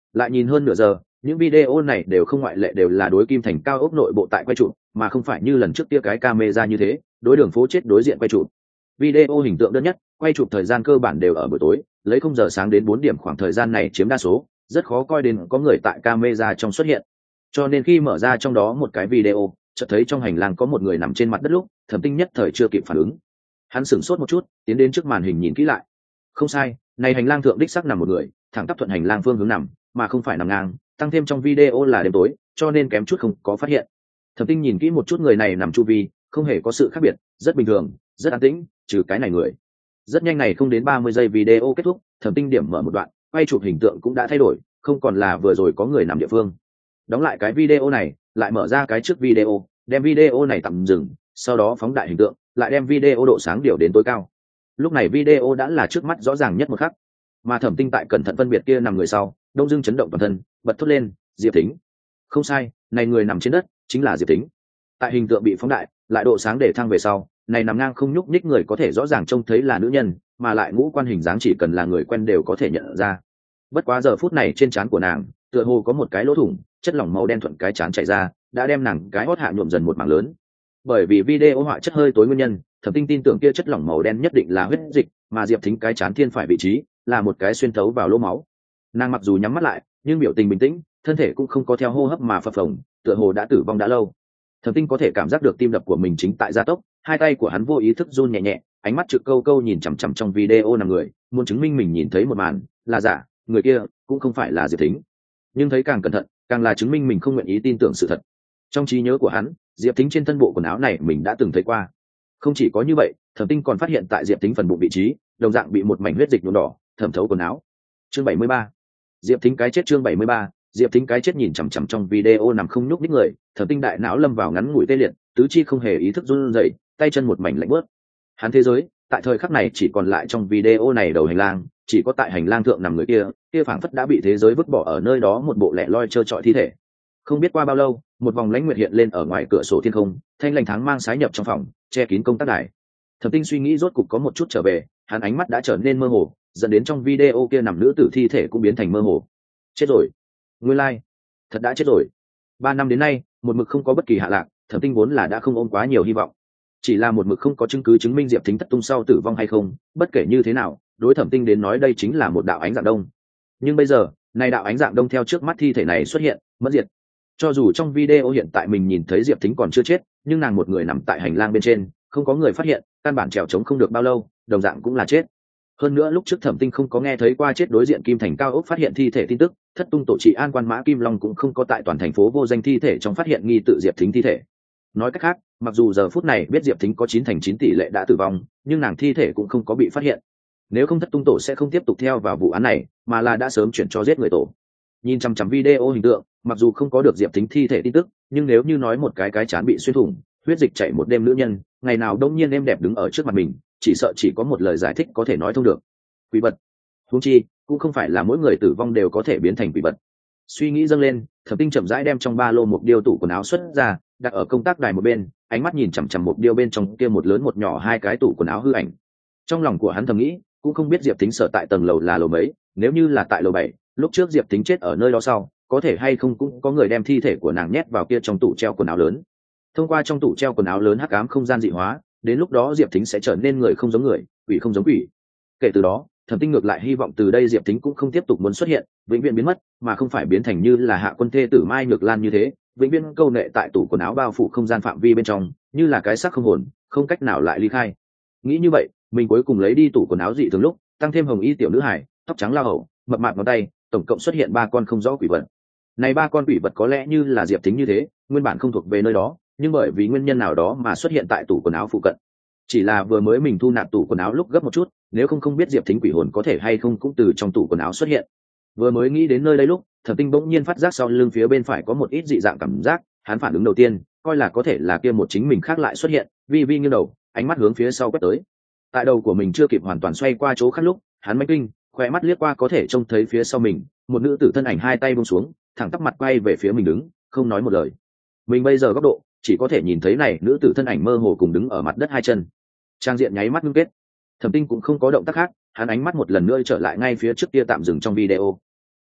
Lại nhìn hơn nửa giờ, những video này đều không ngoại lệ đều là đối kim thành cao ốc nội bộ tại quay chụp, mà không phải như lần trước kia cái camera như thế đối đường phố chết đối diện quay chụp. Video hình tượng đơn nhất, quay chụp thời gian cơ bản đều ở buổi tối, lấy 0 giờ sáng đến 4 điểm khoảng thời gian này chiếm đa số, rất khó coi đến có người tại camera trong xuất hiện. Cho nên khi mở ra trong đó một cái video, chợt thấy trong hành lang có một người nằm trên mặt đất lúc, Thẩm Tinh nhất thời chưa kịp phản ứng. Hắn sửng sốt một chút, tiến đến trước màn hình nhìn kỹ lại. Không sai, này hành lang thượng đích xác nằm một người, thẳng tắp thuận hành lang phương hướng nằm, mà không phải nằm ngang, tăng thêm trong video là đêm tối, cho nên kém chút không có phát hiện. Thẩm Tinh nhìn kỹ một chút người này nằm chu vi, không hề có sự khác biệt, rất bình thường, rất an tĩnh, trừ cái này người. Rất nhanh này không đến 30 giây video kết thúc, Thẩm Tinh điểm mở một đoạn, quay chụp hình tượng cũng đã thay đổi, không còn là vừa rồi có người nằm địa phương. Đóng lại cái video này, lại mở ra cái trước video, đem video này tạm dừng, sau đó phóng đại hình tượng, lại đem video độ sáng điều đến tối cao. Lúc này video đã là trước mắt rõ ràng nhất một khắc, mà Thẩm Tinh tại cẩn thận phân biệt kia nằm người sau, đông dưng chấn động toàn thân, bật thốt lên, Diệp Thính. Không sai, này người nằm trên đất chính là Diệp Thính. Tại hình tượng bị phóng đại, lại độ sáng để thăng về sau, này nằm ngang không nhúc nhích người có thể rõ ràng trông thấy là nữ nhân, mà lại ngũ quan hình dáng chỉ cần là người quen đều có thể nhận ra. Bất quá giờ phút này trên trán của nàng, tựa hồ có một cái lỗ thủng, chất lỏng màu đen thuận cái trán chảy ra, đã đem nàng cái hót hạ nhuộm dần một mảng lớn. Bởi vì video họa chất hơi tối nguyên nhân, Thẩm Tinh tin tưởng kia chất lỏng màu đen nhất định là huyết dịch, mà Diệp Thính cái trán thiên phải vị trí là một cái xuyên thấu vào lỗ máu. Nàng mặc dù nhắm mắt lại, nhưng biểu tình bình tĩnh, thân thể cũng không có theo hô hấp mà phập phồng, tựa hồ đã tử vong đã lâu. Thẩm Tinh có thể cảm giác được tim đập của mình chính tại gia tốc, hai tay của hắn vô ý thức run nhẹ nhẹ, ánh mắt trực câu câu nhìn chằm chằm trong video nằm người, muốn chứng minh mình nhìn thấy một màn là giả, người kia cũng không phải là Diệp Thính. Nhưng thấy càng cẩn thận, càng là chứng minh mình không nguyện ý tin tưởng sự thật. Trong trí nhớ của hắn, Diệp Thính trên thân bộ quần áo này mình đã từng thấy qua. Không chỉ có như vậy, Thẩm Tinh còn phát hiện tại Diệp Thính phần bụng vị trí, đồng dạng bị một mảnh huyết dịch nhuộm đỏ, thẩm thấu quần áo. Chương 73. Diệp Thính cái chết. Chương 73. Diệp Thính cái chết nhìn chằm chằm trong video nằm không nhúc nhích người, Thẩm Tinh đại não lâm vào ngắn ngủi tê liệt, tứ chi không hề ý thức run rẩy, tay chân một mảnh lạnh buốt. Hắn thế giới, tại thời khắc này chỉ còn lại trong video này đầu hành lang, chỉ có tại hành lang thượng nằm người kia phảng phất đã bị thế giới vứt bỏ ở nơi đó một bộ lẻ loi trơ trọi thi thể. Không biết qua bao lâu, một vòng lãnh nguyệt hiện lên ở ngoài cửa sổ thiên không, thanh lành tháng mang sái nhập trong phòng, che kín công tác đài. Thẩm Tinh suy nghĩ rốt cục có một chút trở về, hắn ánh mắt đã trở nên mơ hồ, dẫn đến trong video kia nằm nữ tử thi thể cũng biến thành mơ hồ. Chết rồi, nguyên lai, thật đã chết rồi. 3 năm đến nay, một mực không có bất kỳ hạ lạc, Thẩm Tinh vốn là đã không ôm quá nhiều hy vọng, chỉ là một mực không có chứng cứ chứng minh Diệp Thính thất tung sau tử vong hay không. Bất kể như thế nào, đối Thẩm Tinh đến nói đây chính là một đạo ánh dạng đông. Nhưng bây giờ, này đạo ánh dạng đông theo trước mắt thi thể này xuất hiện, mất diệt. Cho dù trong video hiện tại mình nhìn thấy Diệp Thính còn chưa chết, nhưng nàng một người nằm tại hành lang bên trên, không có người phát hiện, căn bản trèo trống không được bao lâu, đồng dạng cũng là chết. Hơn nữa lúc trước Thẩm Tinh không có nghe thấy qua chết đối diện Kim Thành cao ốc phát hiện thi thể tin tức, thất tung tổ trị an quan mã Kim Long cũng không có tại toàn thành phố vô danh thi thể trong phát hiện nghi tự Diệp Thính thi thể. Nói cách khác, mặc dù giờ phút này biết Diệp Thính có 9/9 tỷ lệ đã tử vong, nhưng nàng thi thể cũng không có bị phát hiện. Nếu không thất tung tổ sẽ không tiếp tục theo vào vụ án này, mà là đã sớm chuyển cho giết người tổ. Nhìn chằm chằm video hình tượng, mặc dù không có được Diệp Thính thi thể tin tức, nhưng nếu như nói một cái chán bị xuyên thủng, huyết dịch chảy một đêm nữ nhân, ngày nào đông nhiên em đẹp đứng ở trước mặt mình, chỉ sợ chỉ có một lời giải thích có thể nói thông được: quỷ vật. Huống chi cũng không phải là mỗi người tử vong đều có thể biến thành quỷ vật. Suy nghĩ dâng lên, Thẩm Tinh chậm rãi đem trong ba lô một điêu tủ quần áo xuất ra, đặt ở công tác đài một bên, ánh mắt nhìn chằm chằm một điêu bên trong kia một lớn một nhỏ hai cái tủ quần áo hư ảnh. Trong lòng của hắn thầm nghĩ, cũng không biết Diệp Thính sở tại tầng lầu là lầu mấy, nếu như là tại lầu 7, lúc trước Diệp Thính chết ở nơi đó sau, có thể hay không cũng có người đem thi thể của nàng nhét vào kia trong tủ treo quần áo lớn. Thông qua trong tủ treo quần áo lớn hắc ám không gian dị hóa, đến lúc đó Diệp Thính sẽ trở nên người không giống người, quỷ không giống quỷ. Kể từ đó, Thẩm Tinh ngược lại hy vọng từ đây Diệp Thính cũng không tiếp tục muốn xuất hiện, vĩnh viễn biến mất, mà không phải biến thành như là Hạ Quân thê tử Mai Nhược Lan như thế, vĩnh viễn câu nệ tại tủ quần áo bao phủ không gian phạm vi bên trong, như là cái xác không hồn, không cách nào lại ly khai. Nghĩ như vậy, mình cuối cùng lấy đi tủ quần áo dị thường lúc, tăng thêm hồng y tiểu nữ hải, tóc trắng lao hậu, mập mạp ngón tay, tổng cộng xuất hiện 3 con không rõ quỷ vật. Này 3 con quỷ vật có lẽ như là Diệp Thính như thế, nguyên bản không thuộc về nơi đó, nhưng bởi vì nguyên nhân nào đó mà xuất hiện tại tủ quần áo phụ cận. Chỉ là vừa mới mình thu nạp tủ quần áo lúc gấp một chút, nếu không biết Diệp Thính quỷ hồn có thể hay không cũng từ trong tủ quần áo xuất hiện. Vừa mới nghĩ đến nơi đây lúc, Thẩm Tinh bỗng nhiên phát giác sau lưng phía bên phải có một ít dị dạng cảm giác, hắn phản ứng đầu tiên, coi là có thể là kia một chính mình khác lại xuất hiện, vi nghiêng đầu, ánh mắt hướng phía sau quét tới. Tại đầu của mình chưa kịp hoàn toàn xoay qua chỗ khác lúc, hắn manh kinh, khóe mắt liếc qua có thể trông thấy phía sau mình, một nữ tử thân ảnh hai tay buông xuống, thẳng tắp mặt quay về phía mình đứng, không nói một lời. Mình bây giờ góc độ, chỉ có thể nhìn thấy này nữ tử thân ảnh mơ hồ cùng đứng ở mặt đất hai chân. Trang diện nháy mắt ngưng kết. Thẩm Tinh cũng không có động tác khác, hắn ánh mắt một lần nữa trở lại ngay phía trước kia tạm dừng trong video.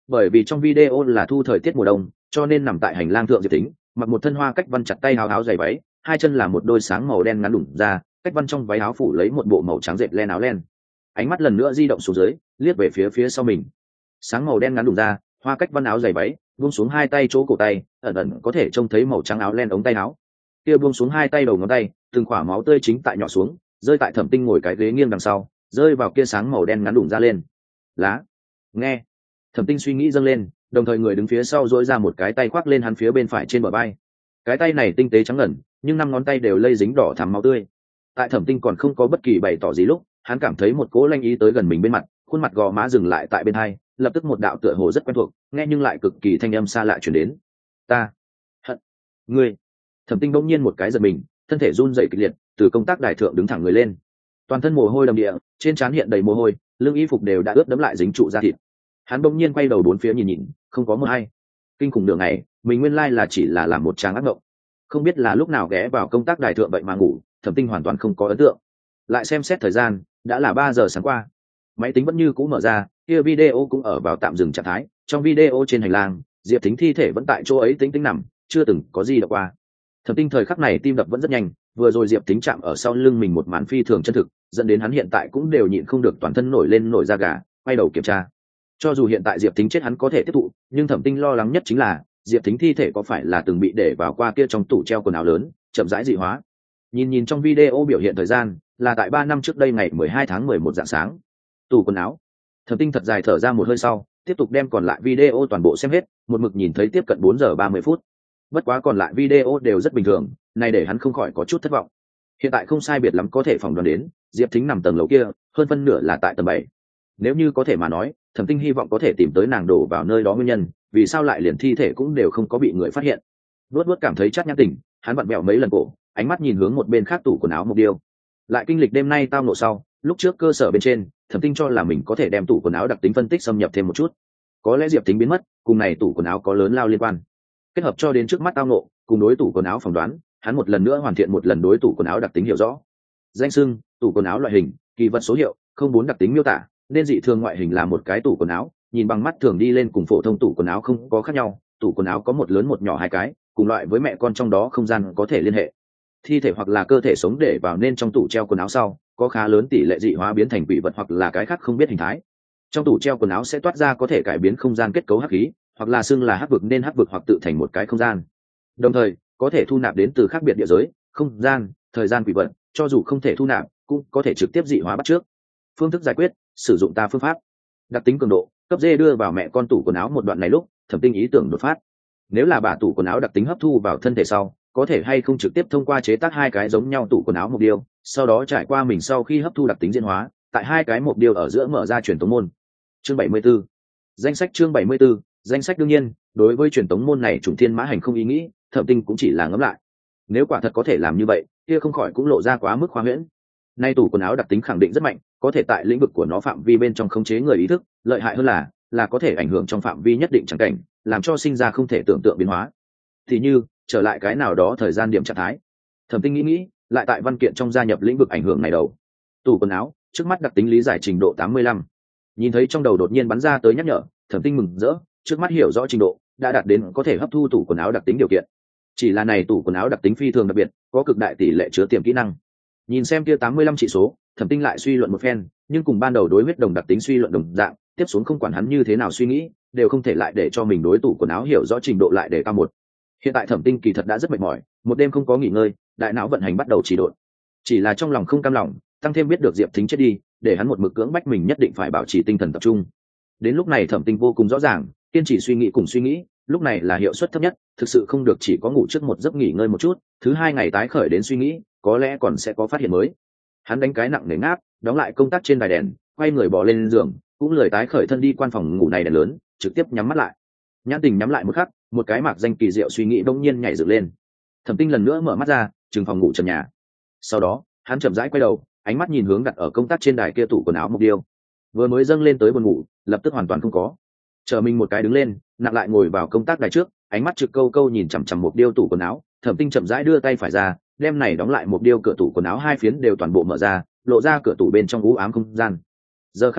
bởi vì trong video là thu thời tiết mùa đông, cho nên nằm tại hành lang thượng Diệp Thính mặc một thân hoa cách văn chặt tay áo áo dày váy, hai chân là một đôi sáng màu đen ngắn đủng ra, cách văn trong váy áo phủ lấy một bộ màu trắng dệt len áo len. Ánh mắt lần nữa di động xuống dưới, liếc về phía sau mình. Sáng màu đen ngắn đủng ra, hoa cách văn áo dày váy, buông xuống hai tay chỗ cổ tay, ẩn ẩn có thể trông thấy màu trắng áo len ống tay áo. Kia buông xuống hai tay đầu ngón tay, từng khỏa máu tươi chính tại nhỏ xuống, rơi tại Thẩm Tinh ngồi cái ghế nghiêng đằng sau, rơi vào kia sáng màu đen ngắn đủng ra lên. Lá. Nghe. Thẩm Tinh suy nghĩ dâng lên, đồng thời người đứng phía sau duỗi ra một cái tay khoác lên hắn phía bên phải trên bờ vai. Cái tay này tinh tế trắng ngần, nhưng năm ngón tay đều lây dính đỏ thắm máu tươi. Tại Thẩm Tinh còn không có bất kỳ bày tỏ gì lúc, hắn cảm thấy một cỗ lanh ý tới gần mình bên mặt, khuôn mặt gò má dừng lại tại bên hai, lập tức một đạo tựa hồ rất quen thuộc, nghe nhưng lại cực kỳ thanh âm xa lạ truyền đến. Ta hận ngươi. Thẩm Tinh bỗng nhiên một cái giật mình, thân thể run rẩy kịch liệt, từ công tác đài thượng đứng thẳng người lên, toàn thân mồ hôi đầm địa, trên trán hiện đầy mồ hôi, lưng y phục đều đã ướt đẫm lại dính trụ da thịt. Hắn bỗng nhiên quay đầu bốn phía nhìn, không có một ai. Kinh khủng đường này, mình nguyên lai là chỉ là làm một tràng ác mộng. Không biết là lúc nào ghé vào công tác đài thượng vậy mà ngủ, Thẩm Tinh hoàn toàn không có ấn tượng. Lại xem xét thời gian, đã là 3 giờ sáng qua. Máy tính vẫn như cũ mở ra, kia video cũng ở vào tạm dừng trạng thái. Trong video trên hành lang, Diệp Thính thi thể vẫn tại chỗ ấy tĩnh nằm, chưa từng có gì đọc qua. Thẩm Tinh thời khắc này tim đập vẫn rất nhanh, vừa rồi Diệp Thính chạm ở sau lưng mình một màn phi thường chân thực, dẫn đến hắn hiện tại cũng đều nhịn không được toàn thân nổi lên nổi da gà, quay đầu kiểm tra. Cho dù hiện tại Diệp Thính chết hắn có thể tiếp thụ, nhưng Thẩm Tinh lo lắng nhất chính là Diệp Thính thi thể có phải là từng bị để vào qua kia trong tủ treo quần áo lớn, chậm rãi dị hóa. Nhìn trong video biểu hiện thời gian, là tại 3 năm trước đây ngày 12 tháng 11 rạng sáng. Tủ quần áo. Thẩm Tinh thật dài thở ra một hơi sau, tiếp tục đem còn lại video toàn bộ xem hết, một mực nhìn thấy tiếp cận 4 giờ 30 phút. Bất quá còn lại video đều rất bình thường, này để hắn không khỏi có chút thất vọng. Hiện tại không sai biệt lắm có thể phỏng đoán đến, Diệp Thính nằm tầng lầu kia, hơn phân nửa là tại tầng 7. Nếu như có thể mà nói, Thẩm Tinh hy vọng có thể tìm tới nàng đổ vào nơi đó nguyên nhân, vì sao lại liền thi thể cũng đều không có bị người phát hiện. Luốt cảm thấy chát nhãn tỉnh, hắn vặn vẹo mấy lần cổ, ánh mắt nhìn hướng một bên khác tủ quần áo Mộc Điêu. Lại kinh lịch đêm nay tao nộ sau, lúc trước cơ sở bên trên, Thẩm Tinh cho là mình có thể đem tủ quần áo đặc tính phân tích xâm nhập thêm một chút. Có lẽ Diệp Thính biến mất, cùng này tủ quần áo có lớn lao liên quan. Kết hợp cho đến trước mắt tao nộ, cùng đối tủ quần áo phỏng đoán, hắn một lần nữa hoàn thiện một lần đối tủ quần áo đặc tính hiểu rõ. Danh xưng, tủ quần áo loại hình, kỳ vật số hiệu, 04 đặc tính miêu tả, nên dị thường ngoại hình là một cái tủ quần áo, nhìn bằng mắt thường đi lên cùng phổ thông tủ quần áo không có khác nhau, tủ quần áo có một lớn một nhỏ hai cái, cùng loại với mẹ con trong đó không gian có thể liên hệ. Thi thể hoặc là cơ thể sống để vào nên trong tủ treo quần áo sau, có khá lớn tỷ lệ dị hóa biến thành quỷ vật hoặc là cái khác không biết hình thái. Trong tủ treo quần áo sẽ toát ra có thể cải biến không gian kết cấu hắc khí, hoặc là xưng là hắc vực nên hắc vực hoặc tự thành một cái không gian. Đồng thời, có thể thu nạp đến từ khác biệt địa giới, không gian, thời gian quỷ vật, cho dù không thể thu nạp, cũng có thể trực tiếp dị hóa bắt trước. Phương thức giải quyết, sử dụng ta phương pháp. Đặc tính cường độ, cấp D đưa vào mẹ con tủ quần áo một đoạn này lúc, Thẩm Tinh ý tưởng đột phát. Nếu là bà tủ quần áo đặc tính hấp thu vào thân thể sau, có thể hay không trực tiếp thông qua chế tác hai cái giống nhau tủ quần áo Mộc Điêu, sau đó trải qua mình sau khi hấp thu đặc tính diễn hóa, tại hai cái Mộc Điêu ở giữa mở ra truyền tống môn. Chương 74. Danh sách chương 74, danh sách đương nhiên, đối với truyền tống môn này Trùng Thiên Mã Hành không ý nghĩ, Thẩm Tinh cũng chỉ là ngẫm lại. Nếu quả thật có thể làm như vậy, kia không khỏi cũng lộ ra quá mức khoa huyễn. Nay tủ quần áo đặc tính khẳng định rất mạnh, có thể tại lĩnh vực của nó phạm vi bên trong khống chế người ý thức, lợi hại hơn là có thể ảnh hưởng trong phạm vi nhất định chẳng cảnh, làm cho sinh ra không thể tưởng tượng biến hóa. Thì như, trở lại cái nào đó thời gian điểm trạng thái. Thẩm Tinh nghĩ, lại tại văn kiện trong gia nhập lĩnh vực ảnh hưởng này đầu. Tủ quần áo, trước mắt đặc tính lý giải trình độ 85. Nhìn thấy trong đầu đột nhiên bắn ra tới nhắc nhở, Thẩm Tinh mừng rỡ, trước mắt hiểu rõ trình độ, đã đạt đến có thể hấp thu tủ quần áo đặc tính điều kiện. Chỉ là này tủ quần áo đặc tính phi thường đặc biệt, có cực đại tỷ lệ chứa tiềm kỹ năng. Nhìn xem kia 85 chỉ số, Thẩm Tinh lại suy luận một phen, nhưng cùng ban đầu đối huyết đồng đặc tính suy luận đồng dạng, tiếp xuống không quản hắn như thế nào suy nghĩ, đều không thể lại để cho mình đối tủ quần áo hiểu rõ trình độ lại để cao một. Hiện tại Thẩm Tinh kỳ thật đã rất mệt mỏi, một đêm không có nghỉ ngơi, đại não vận hành bắt đầu trì độn. Chỉ là trong lòng không cam lòng, tăng thêm biết được Diệp Thính chết đi, để hắn một mực cưỡng bách mình nhất định phải bảo trì tinh thần tập trung. Đến lúc này Thẩm Tinh vô cùng rõ ràng, kiên trì suy nghĩ cùng suy nghĩ, lúc này là hiệu suất thấp nhất, thực sự không được chỉ có ngủ trước một giấc nghỉ ngơi một chút, thứ 2 ngày tái khởi đến suy nghĩ, có lẽ còn sẽ có phát hiện mới. Hắn đánh cái nặng nề ngáp, đóng lại công tắc trên đài đèn, quay người bò lên giường, cũng lười tái khởi thân đi quan phòng ngủ này đèn lớn, trực tiếp nhắm mắt lại. Nhãn tình nhắm lại một khắc, một cái mạc danh kỳ diệu suy nghĩ bỗng nhiên nhảy dựng lên. Thẩm Tinh lần nữa mở mắt ra, trừng phòng ngủ trần nhà. Sau đó, hắn chậm rãi quay đầu, ánh mắt nhìn hướng đặt ở công tắc trên đài kia tủ quần áo Mộc Điêu. Vừa mới dâng lên tới buồn ngủ, lập tức hoàn toàn không có. Chờ mình một cái đứng lên, nặng lại ngồi vào công tác đài trước, ánh mắt trực câu câu nhìn chằm chằm Mộc Điêu tủ quần áo. Thẩm Tinh chậm rãi đưa tay phải ra, đem này đóng lại Mộc Điêu cửa tủ quần áo hai phiến đều toàn bộ mở ra, lộ ra cửa tủ bên trong u ám không gian. Giờ khắc này,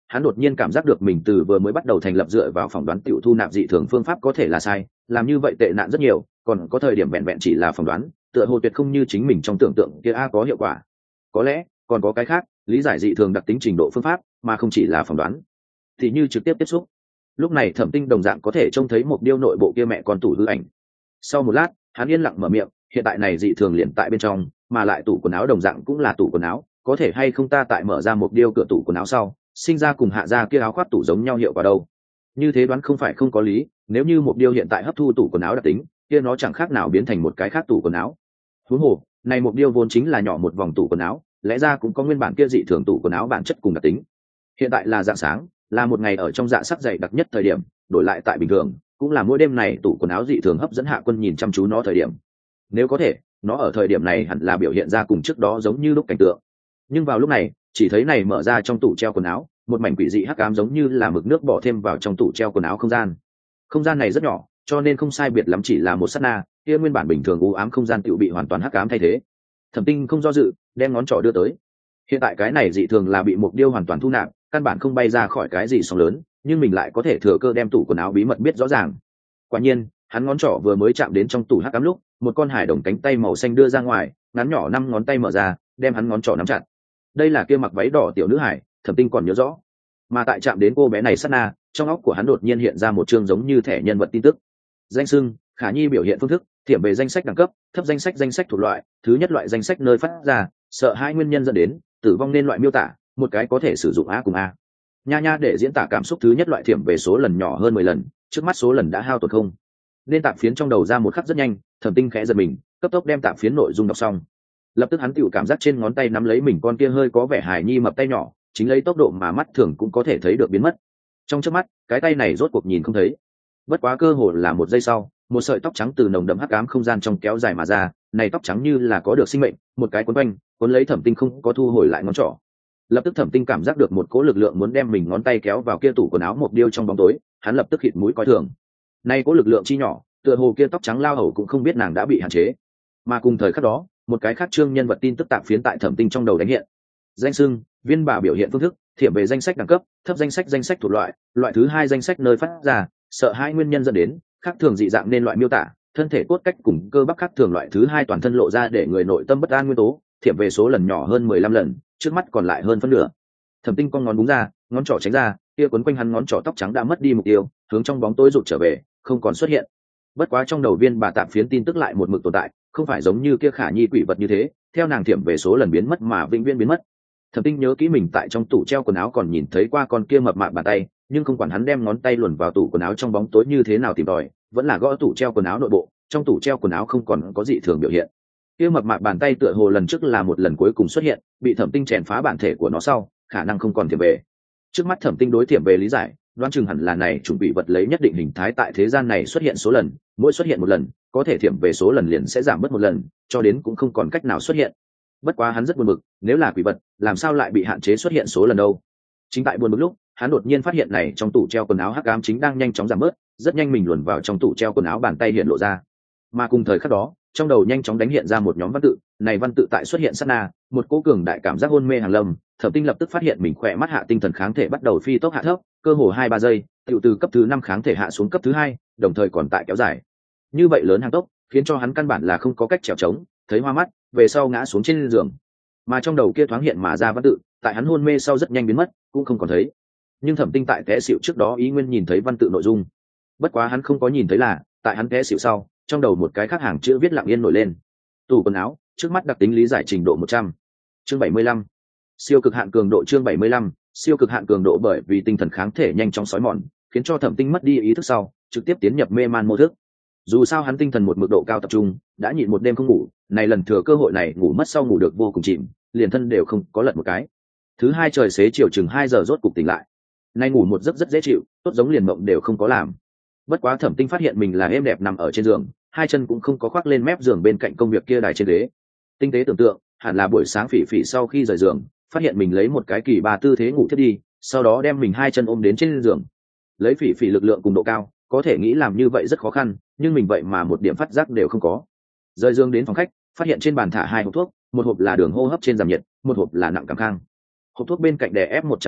hắn đột nhiên cảm giác được mình từ vừa mới bắt đầu thành lập dựa vào phỏng đoán tiểu thu nạp dị thường phương pháp có thể là sai, làm như vậy tệ nạn rất nhiều, còn có thời điểm vẹn vẹn chỉ là phỏng đoán, tựa hồ tuyệt không như chính mình trong tưởng tượng kia có hiệu quả. Có lẽ còn có cái khác, lý giải dị thường đặc tính trình độ phương pháp, mà không chỉ là phỏng đoán. Thì như trực tiếp tiếp xúc. Lúc này Thẩm Tinh đồng dạng có thể trông thấy một điêu nội bộ kia mẹ con tủ hư ảnh. Sau một lát, hắn yên lặng mở miệng, hiện tại này dị thường liền tại bên trong, mà lại tủ quần áo đồng dạng cũng là tủ quần áo, có thể hay không ta tại mở ra một điêu cửa tủ quần áo sau, sinh ra cùng hạ ra kia áo khoác tủ giống nhau hiệu quả đâu? Như thế đoán không phải không có lý, nếu như một điêu hiện tại hấp thu tủ quần áo đặc tính, kia nó chẳng khác nào biến thành một cái khác tủ quần áo. Huống hồ, này một điêu vốn chính là nhỏ một vòng tủ quần áo, lẽ ra cũng có nguyên bản kia dị thường tủ quần áo bản chất cùng đặc tính. Hiện tại là dạng sáng, là một ngày ở trong dạ sắc dày đặc nhất thời điểm, đổi lại tại bình thường, cũng là mỗi đêm này tủ quần áo dị thường hấp dẫn Hạ Quân nhìn chăm chú nó thời điểm. Nếu có thể, nó ở thời điểm này hẳn là biểu hiện ra cùng trước đó giống như lúc cảnh tượng. Nhưng vào lúc này, chỉ thấy này mở ra trong tủ treo quần áo, một mảnh quỷ dị hắc ám giống như là mực nước bỏ thêm vào trong tủ treo quần áo không gian. Không gian này rất nhỏ, cho nên không sai biệt lắm chỉ là một sát na, kia nguyên bản bình thường u ám không gian tựu bị hoàn toàn hắc ám thay thế. Thẩm Tinh không do dự, đem ngón trỏ đưa tới. Hiện tại cái này dị thường là bị mục điêu hoàn toàn thu nạp, căn bản không bay ra khỏi cái gì sóng lớn, nhưng mình lại có thể thừa cơ đem tủ quần áo bí mật biết rõ ràng. Quả nhiên, hắn ngón trỏ vừa mới chạm đến trong tủ hắc ám lúc, một con hải đồng cánh tay màu xanh đưa ra ngoài, ngắn nhỏ 5 ngón tay mở ra, đem hắn ngón trỏ nắm chặt. Đây là kia mặc váy đỏ tiểu nữ hải, Thẩm Tinh còn nhớ rõ. Mà tại chạm đến cô bé này sát na, trong óc của hắn đột nhiên hiện ra một chương giống như thẻ nhân vật tin tức. Danh xưng, Khả Nhi biểu hiện phương thức, thiểm về danh sách đẳng cấp, thấp danh sách thuộc loại, thứ nhất loại danh sách nơi phát ra, sợ hai nguyên nhân dẫn đến, tử vong nên loại miêu tả, một cái có thể sử dụng A cùng A. Nha để diễn tả cảm xúc thứ nhất loại thiểm về số lần nhỏ hơn 10 lần, trước mắt số lần đã hao tổn không. Nên tạp phiến trong đầu ra một khắc rất nhanh, Thẩm Tinh khẽ giật mình, cấp tốc đem tạp phiến nội dung đọc xong. Lập tức hắn tựu cảm giác trên ngón tay nắm lấy mình con kia hơi có vẻ hài nhi mập tay nhỏ, chính lấy tốc độ mà mắt thường cũng có thể thấy được biến mất. Trong chớp mắt, cái tay này rốt cuộc nhìn không thấy. Bất quá cơ hồ là một giây sau, một sợi tóc trắng từ nồng đậm hắc ám không gian trong kéo dài mà ra, này tóc trắng như là có được sinh mệnh, một cái cuốn quanh, cuốn lấy Thẩm Tinh không có thu hồi lại ngón trỏ. Lập tức Thẩm Tinh cảm giác được một cỗ lực lượng muốn đem mình ngón tay kéo vào kia tủ quần áo một điêu trong bóng tối, hắn lập tức hít mũi coi thường. Nay cỗ lực lượng chi nhỏ, tựa hồ kia tóc trắng lao hầu cũng không biết nàng đã bị hạn chế. Mà cùng thời khắc đó, một cái khác chương nhân vật tin tức tạm phiến tại Thẩm Tinh trong đầu đánh hiện. Danh xưng, viên bà biểu hiện phương thức, thiểm về danh sách đẳng cấp, thấp danh sách thuộc loại, loại thứ hai danh sách nơi phát ra, sợ hai nguyên nhân dẫn đến, khác thường dị dạng nên loại miêu tả, thân thể cốt cách cùng cơ bắp khác thường loại thứ hai toàn thân lộ ra để người nội tâm bất an nguyên tố, thiểm về số lần nhỏ hơn 15 lần, trước mắt còn lại hơn phân nửa. Thẩm Tinh con ngón búng ra, ngón trỏ tránh ra, kia quấn quanh hắn ngón trỏ tóc trắng đã mất đi mục tiêu, hướng trong bóng tối rụt trở về, không còn xuất hiện. Bất quá trong đầu viên bà tạm phiến tin tức lại một mực tồn tại, không phải giống như kia Khả Nhi quỷ vật như thế, theo nàng thiểm về số lần biến mất mà vĩnh viễn biến mất. Thẩm Tinh nhớ kỹ mình tại trong tủ treo quần áo còn nhìn thấy qua con kia mập mạp bàn tay, nhưng không quản hắn đem ngón tay luồn vào tủ quần áo trong bóng tối như thế nào tìm tòi, vẫn là gõ tủ treo quần áo nội bộ, trong tủ treo quần áo không còn có dị thường biểu hiện. Kia mập mạp bàn tay tựa hồ lần trước là một lần cuối cùng xuất hiện, bị Thẩm Tinh chèn phá bản thể của nó sau, khả năng không còn thiểm về. Trước mắt Thẩm Tinh đối thiểm về lý giải, đoán chừng hẳn là này chuẩn bị vật lấy nhất định hình thái tại thế gian này xuất hiện số lần, mỗi xuất hiện một lần, có thể thiểm về số lần liền sẽ giảm bớt một lần, cho đến cũng không còn cách nào xuất hiện. Bất quá hắn rất buồn bực, nếu là quỷ vật, làm sao lại bị hạn chế xuất hiện số lần đâu? Chính tại buồn bực lúc, hắn đột nhiên phát hiện này trong tủ treo quần áo hắc ám chính đang nhanh chóng giảm bớt, rất nhanh mình luồn vào trong tủ treo quần áo bàn tay hiện lộ ra. Mà cùng thời khắc đó, trong đầu nhanh chóng đánh hiện ra một nhóm văn tự, này văn tự tại xuất hiện sát na, một cỗ cường đại cảm giác hôn mê hàng lâm, Thẩm Tinh lập tức phát hiện mình khỏe mắt hạ tinh thần kháng thể bắt đầu phi tốc hạ thấp, cơ hồ 2-3 giây, tiểu từ cấp thứ 5 kháng thể hạ xuống cấp thứ 2, đồng thời còn tại kéo dài. Như vậy lớn hàng tốc, khiến cho hắn căn bản là không có cách trèo trống, thấy hoa mắt, về sau ngã xuống trên giường. Mà trong đầu kia thoáng hiện mà ra văn tự, tại hắn hôn mê sau rất nhanh biến mất, cũng không còn thấy. Nhưng Thẩm Tinh tại té xỉu trước đó ý nguyên nhìn thấy văn tự nội dung. Bất quá hắn không có nhìn thấy là, tại hắn té xỉu sau, trong đầu một cái khác hàng chữ viết lặng yên nổi lên. Tủ quần áo, trước mắt đặc tính lý giải trình độ 100. Chương 75. Siêu cực hạn cường độ chương 75, siêu cực hạn cường độ bởi vì tinh thần kháng thể nhanh chóng sói mòn, khiến cho Thẩm Tinh mất đi ý thức sau, trực tiếp tiến nhập mê man mô thức. Dù sao hắn tinh thần một mức độ cao tập trung, đã nhịn một đêm không ngủ, này lần thừa cơ hội này ngủ mất sau ngủ được vô cùng chìm, liền thân đều không có lật một cái. Thứ hai trời xế chiều chừng 2 giờ rốt cục tỉnh lại. Nay ngủ một giấc rất dễ chịu, tốt giống liền mộng đều không có làm. Bất quá Thẩm Tinh phát hiện mình là êm đẹp nằm ở trên giường, hai chân cũng không có khoác lên mép giường bên cạnh công việc kia đài trên ghế. Tinh tế tưởng tượng, hẳn là buổi sáng Phỉ Phỉ sau khi rời giường, phát hiện mình lấy một cái kỳ ba tư thế ngủ thiết đi, sau đó đem mình hai chân ôm đến trên giường. Lấy Phỉ Phỉ lực lượng cùng độ cao, có thể nghĩ làm như vậy rất khó khăn, nhưng mình vậy mà một điểm phát giác đều không có. Rời giường đến phòng khách, phát hiện trên bàn thả 2 hộp thuốc, một hộp là đường hô hấp trên giảm nhiệt, một hộp là nặng cảm khang. Hộp thuốc bên cạnh đè ép một trang giấy,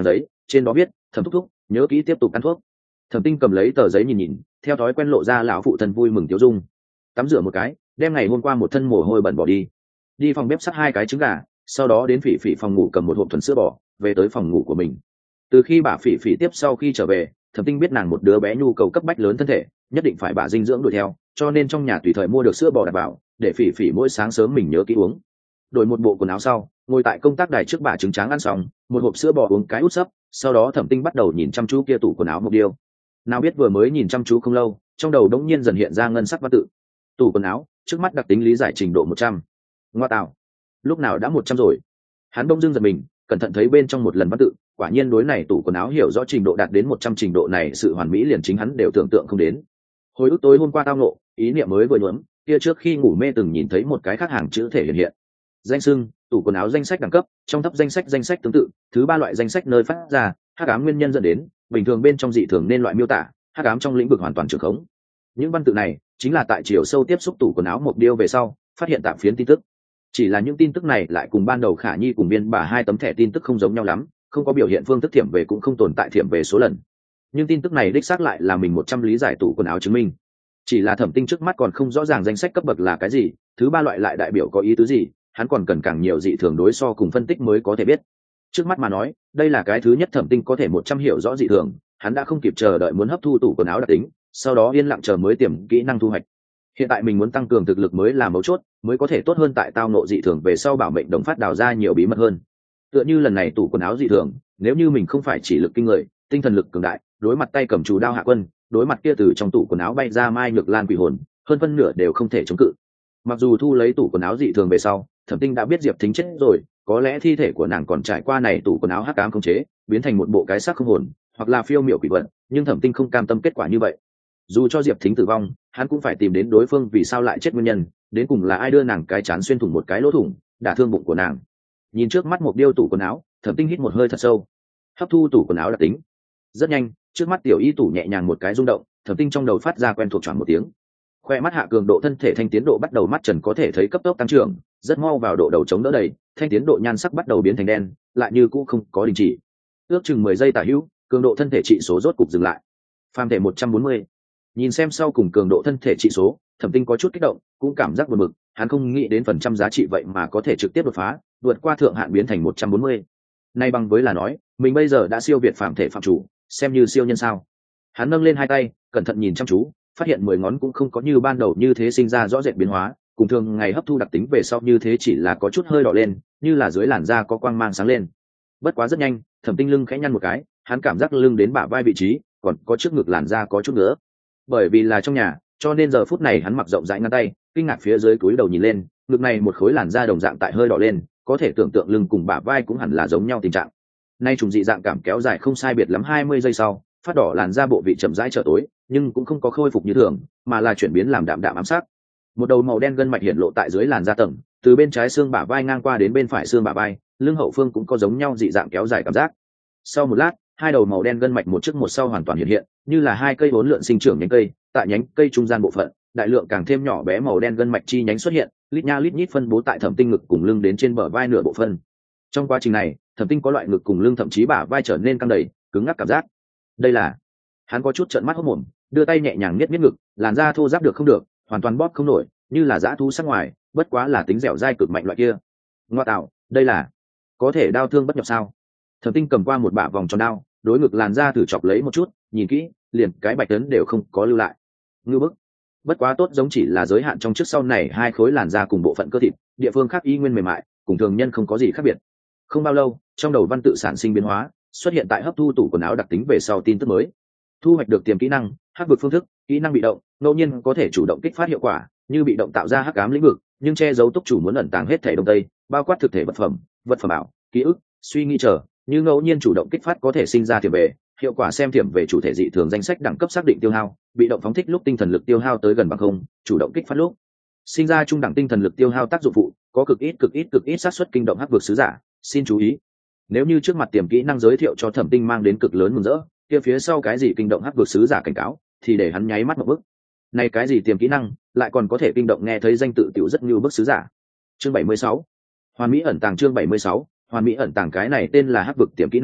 trên đó viết Thẩm thúc thúc nhớ kỹ tiếp tục ăn thuốc. Thẩm Tinh cầm lấy tờ giấy nhìn nhìn, theo thói quen lộ ra lão phụ thân vui mừng tiêu dung. Tắm rửa một cái, đem ngày hôm qua một thân mồ hôi bẩn bỏ đi phòng bếp sắt 2 cái trứng gà, sau đó đến Phỉ Phỉ phòng ngủ cầm một hộp thuần sữa bò về tới phòng ngủ của mình. Từ khi bà Phỉ Phỉ tiếp sau khi trở về, Thẩm Tinh biết nàng một đứa bé nhu cầu cấp bách lớn thân thể, nhất định phải bà dinh dưỡng đuổi theo, cho nên trong nhà tùy thời mua được sữa bò đặt vào, để Phỉ Phỉ mỗi sáng sớm mình nhớ kỹ uống. Đổi một bộ quần áo sau, ngồi tại công tác đài trước bà trứng tráng ăn xong, một hộp sữa bò uống cái út sấp, sau đó Thẩm Tinh bắt đầu nhìn chăm chú kia tủ quần áo Mộc Điêu. Nào biết vừa mới nhìn chăm chú không lâu, trong đầu đống nhiên dần hiện ra ngân sắc văn tự. Tủ quần áo, trước mắt đặc tính lý giải trình độ 100. Ngoa tạo, lúc nào đã 100 rồi? Hắn đông dưng giật mình, cẩn thận thấy bên trong một lần văn tự, quả nhiên đối này tủ quần áo hiểu rõ trình độ đạt đến 100 trình độ này, sự hoàn mỹ liền chính hắn đều tưởng tượng không đến. Hồi ức tối hôm qua tao nộ, ý niệm mới vừa nhuốm, kia trước khi ngủ mê từng nhìn thấy một cái khác hàng chữ thể hiện. Danh xưng, tủ quần áo danh sách đẳng cấp, trong thấp danh sách tương tự, thứ 3 loại danh sách nơi phát ra, hắc ám nguyên nhân dẫn đến, bình thường bên trong dị thường nên loại miêu tả, hắc ám trong lĩnh vực hoàn toàn trường khống. Những văn tự này chính là tại chiều sâu tiếp xúc tủ quần áo Mộc Điêu về sau, phát hiện tạm phiến tin tức. Chỉ là những tin tức này lại cùng ban đầu Khả Nhi cùng Biên Bà 2 tấm thẻ tin tức không giống nhau lắm, không có biểu hiện phương thức thiểm về cũng không tồn tại thiểm về số lần. Nhưng tin tức này đích xác lại là mình 100 lý giải tủ quần áo chứng minh. Chỉ là Thẩm Tinh trước mắt còn không rõ ràng danh sách cấp bậc là cái gì, thứ 3 loại lại đại biểu có ý tứ gì, hắn còn cần càng nhiều dị thường đối so cùng phân tích mới có thể biết. Trước mắt mà nói, đây là cái thứ nhất Thẩm Tinh có thể 100 hiểu rõ dị thường, hắn đã không kịp chờ đợi muốn hấp thu tủ quần áo đặc tính, sau đó yên lặng chờ mới tiềm kỹ năng thu hoạch. Hiện tại mình muốn tăng cường thực lực mới là mấu chốt, mới có thể tốt hơn tại tao nộ dị thường về sau bảo mệnh đồng phát đào ra nhiều bí mật hơn. Tựa như lần này tủ quần áo dị thường, nếu như mình không phải chỉ lực kinh người, tinh thần lực cường đại, đối mặt tay cầm chủ đao hạ quân, đối mặt kia từ trong tủ quần áo bay ra Mai Nhược Lan quỷ hồn, hơn phân nửa đều không thể chống cự. Mặc dù thu lấy tủ quần áo dị thường về sau, Thẩm Tinh đã biết Diệp Thính chết rồi, có lẽ thi thể của nàng còn trải qua này tủ quần áo hắc ám khống chế, biến thành một bộ cái xác không hồn, hoặc là phiêu miểu quỷ vật, nhưng Thẩm Tinh không cam tâm kết quả như vậy. Dù cho Diệp Thính tử vong, hắn cũng phải tìm đến đối phương vì sao lại chết nguyên nhân, đến cùng là ai đưa nàng cái chán xuyên thủng một cái lỗ thủng, đả thương bụng của nàng. Nhìn trước mắt Mộc Điêu tủ quần áo, Thẩm Tinh hít một hơi thật sâu, hấp thu tủ quần áo đặc tính. Rất nhanh, trước mắt tiểu y tủ nhẹ nhàng một cái rung động, Thẩm Tinh trong đầu phát ra quen thuộc choảng một tiếng. Khoe mắt hạ cường độ thân thể thanh tiến độ bắt đầu mắt trần có thể thấy cấp tốc tăng trưởng, rất mau vào độ đầu chống đỡ đầy, thanh tiến độ nhan sắc bắt đầu biến thành đen, lại như cũ không có đình chỉ. Ước chừng 10 giây tả hữu, cường độ thân thể trị số rốt cục dừng lại. Phàm thể 140. Nhìn xem sau cùng cường độ thân thể trị số, Thẩm Tinh có chút kích động, cũng cảm giác buồn bực, hắn không nghĩ đến phần trăm giá trị vậy mà có thể trực tiếp đột phá, vượt qua thượng hạn biến thành 140. Nay bằng với là nói, mình bây giờ đã siêu việt phàm thể phạm chủ, xem như siêu nhân sao. Hắn nâng lên 2 tay, cẩn thận nhìn chăm chú, phát hiện 10 ngón cũng không có như ban đầu như thế sinh ra rõ rệt biến hóa, cùng thường ngày hấp thu đặc tính về sau như thế chỉ là có chút hơi đỏ lên, như là dưới làn da có quang mang sáng lên. Bất quá rất nhanh, Thẩm Tinh lưng khẽ nhăn một cái, hắn cảm giác lưng đến bả vai vị trí, còn có trước ngực làn da có chút nữa. Bởi vì là trong nhà, cho nên giờ phút này hắn mặc rộng rãi ngắn tay, kinh ngạc phía dưới cúi đầu nhìn lên, ngực này một khối làn da đồng dạng tại hơi đỏ lên, có thể tưởng tượng lưng cùng bả vai cũng hẳn là giống nhau tình trạng. Nay trùng dị dạng cảm kéo dài không sai biệt lắm 20 giây sau, phát đỏ làn da bộ vị chậm rãi trở tối, nhưng cũng không có khôi phục như thường, mà là chuyển biến làm đạm đạm ám sắc. Một đầu màu đen gân mạch hiện lộ tại dưới làn da tầng, từ bên trái xương bả vai ngang qua đến bên phải xương bả vai, lưng hậu phương cũng có giống nhau dị dạng kéo dài cảm giác. Sau một lát, 2 đầu màu đen gân mạch một trước một sau hoàn toàn hiện hiện, như là 2 cây 4 lượn sinh trưởng nhánh cây, tại nhánh cây trung gian bộ phận, đại lượng càng thêm nhỏ bé màu đen gân mạch chi nhánh xuất hiện, lít nha lít nhít phân bố tại Thẩm Tinh ngực cùng lưng đến trên bờ vai nửa bộ phân. Trong quá trình này, Thẩm Tinh có loại ngực cùng lưng thậm chí bả vai trở nên căng đầy, cứng ngắc cảm giác. Đây là, hắn có chút trợn mắt hốt mồm, đưa tay nhẹ nhàng niết ngực, làn da thô ráp được không được, hoàn toàn bóp không nổi, như là dã thú sắc ngoài, bất quá là tính dẻo dai cực mạnh loại kia. Ngoa tạo, đây là có thể đao thương bất nhập sao? Thẩm Tinh cầm qua một bả vòng tròn đao, đối ngực làn da thử chọc lấy một chút, nhìn kỹ, liền cái bạch tấn đều không có lưu lại. Ngư bức. Bất quá tốt giống chỉ là giới hạn trong trước sau này 2 khối làn da cùng bộ phận cơ thịt, địa phương khác y nguyên mềm mại, cùng thường nhân không có gì khác biệt. Không bao lâu, trong đầu văn tự sản sinh biến hóa, xuất hiện tại hấp thu tủ quần áo đặc tính về sau tin tức mới. Thu hoạch được tiềm kỹ năng, hắc vực phương thức, kỹ năng bị động, ngẫu nhiên có thể chủ động kích phát hiệu quả, như bị động tạo ra hắc ám lĩnh vực, nhưng che giấu túc chủ muốn ẩn tàng hết thể đông tây, bao quát thực thể vật phẩm ảo, ký ức, suy nghĩ chờ, như ngẫu nhiên chủ động kích phát có thể sinh ra thiểm về, hiệu quả xem thiểm về chủ thể dị thường danh sách đẳng cấp xác định tiêu hao, bị động phóng thích lúc tinh thần lực tiêu hao tới gần bằng không, chủ động kích phát lúc sinh ra trung đẳng tinh thần lực tiêu hao tác dụng phụ, có cực ít xác suất kinh động hắc vực sứ giả. Xin chú ý, nếu như trước mặt tiềm kỹ năng giới thiệu cho Thẩm Tinh mang đến cực lớn mừng rỡ, kia phía sau cái gì kinh động hắc vực sứ giả cảnh cáo, thì để hắn nháy mắt một bước. Này cái gì tiềm kỹ năng, lại còn có thể kinh động nghe thấy danh tự tiểu rất như bức sứ giả. Chương 76. Hoàn mỹ ẩn tàng. Chương 76. Hoàn mỹ ẩn tàng. Cái này tên là hắc vực tiềm kỹ năng,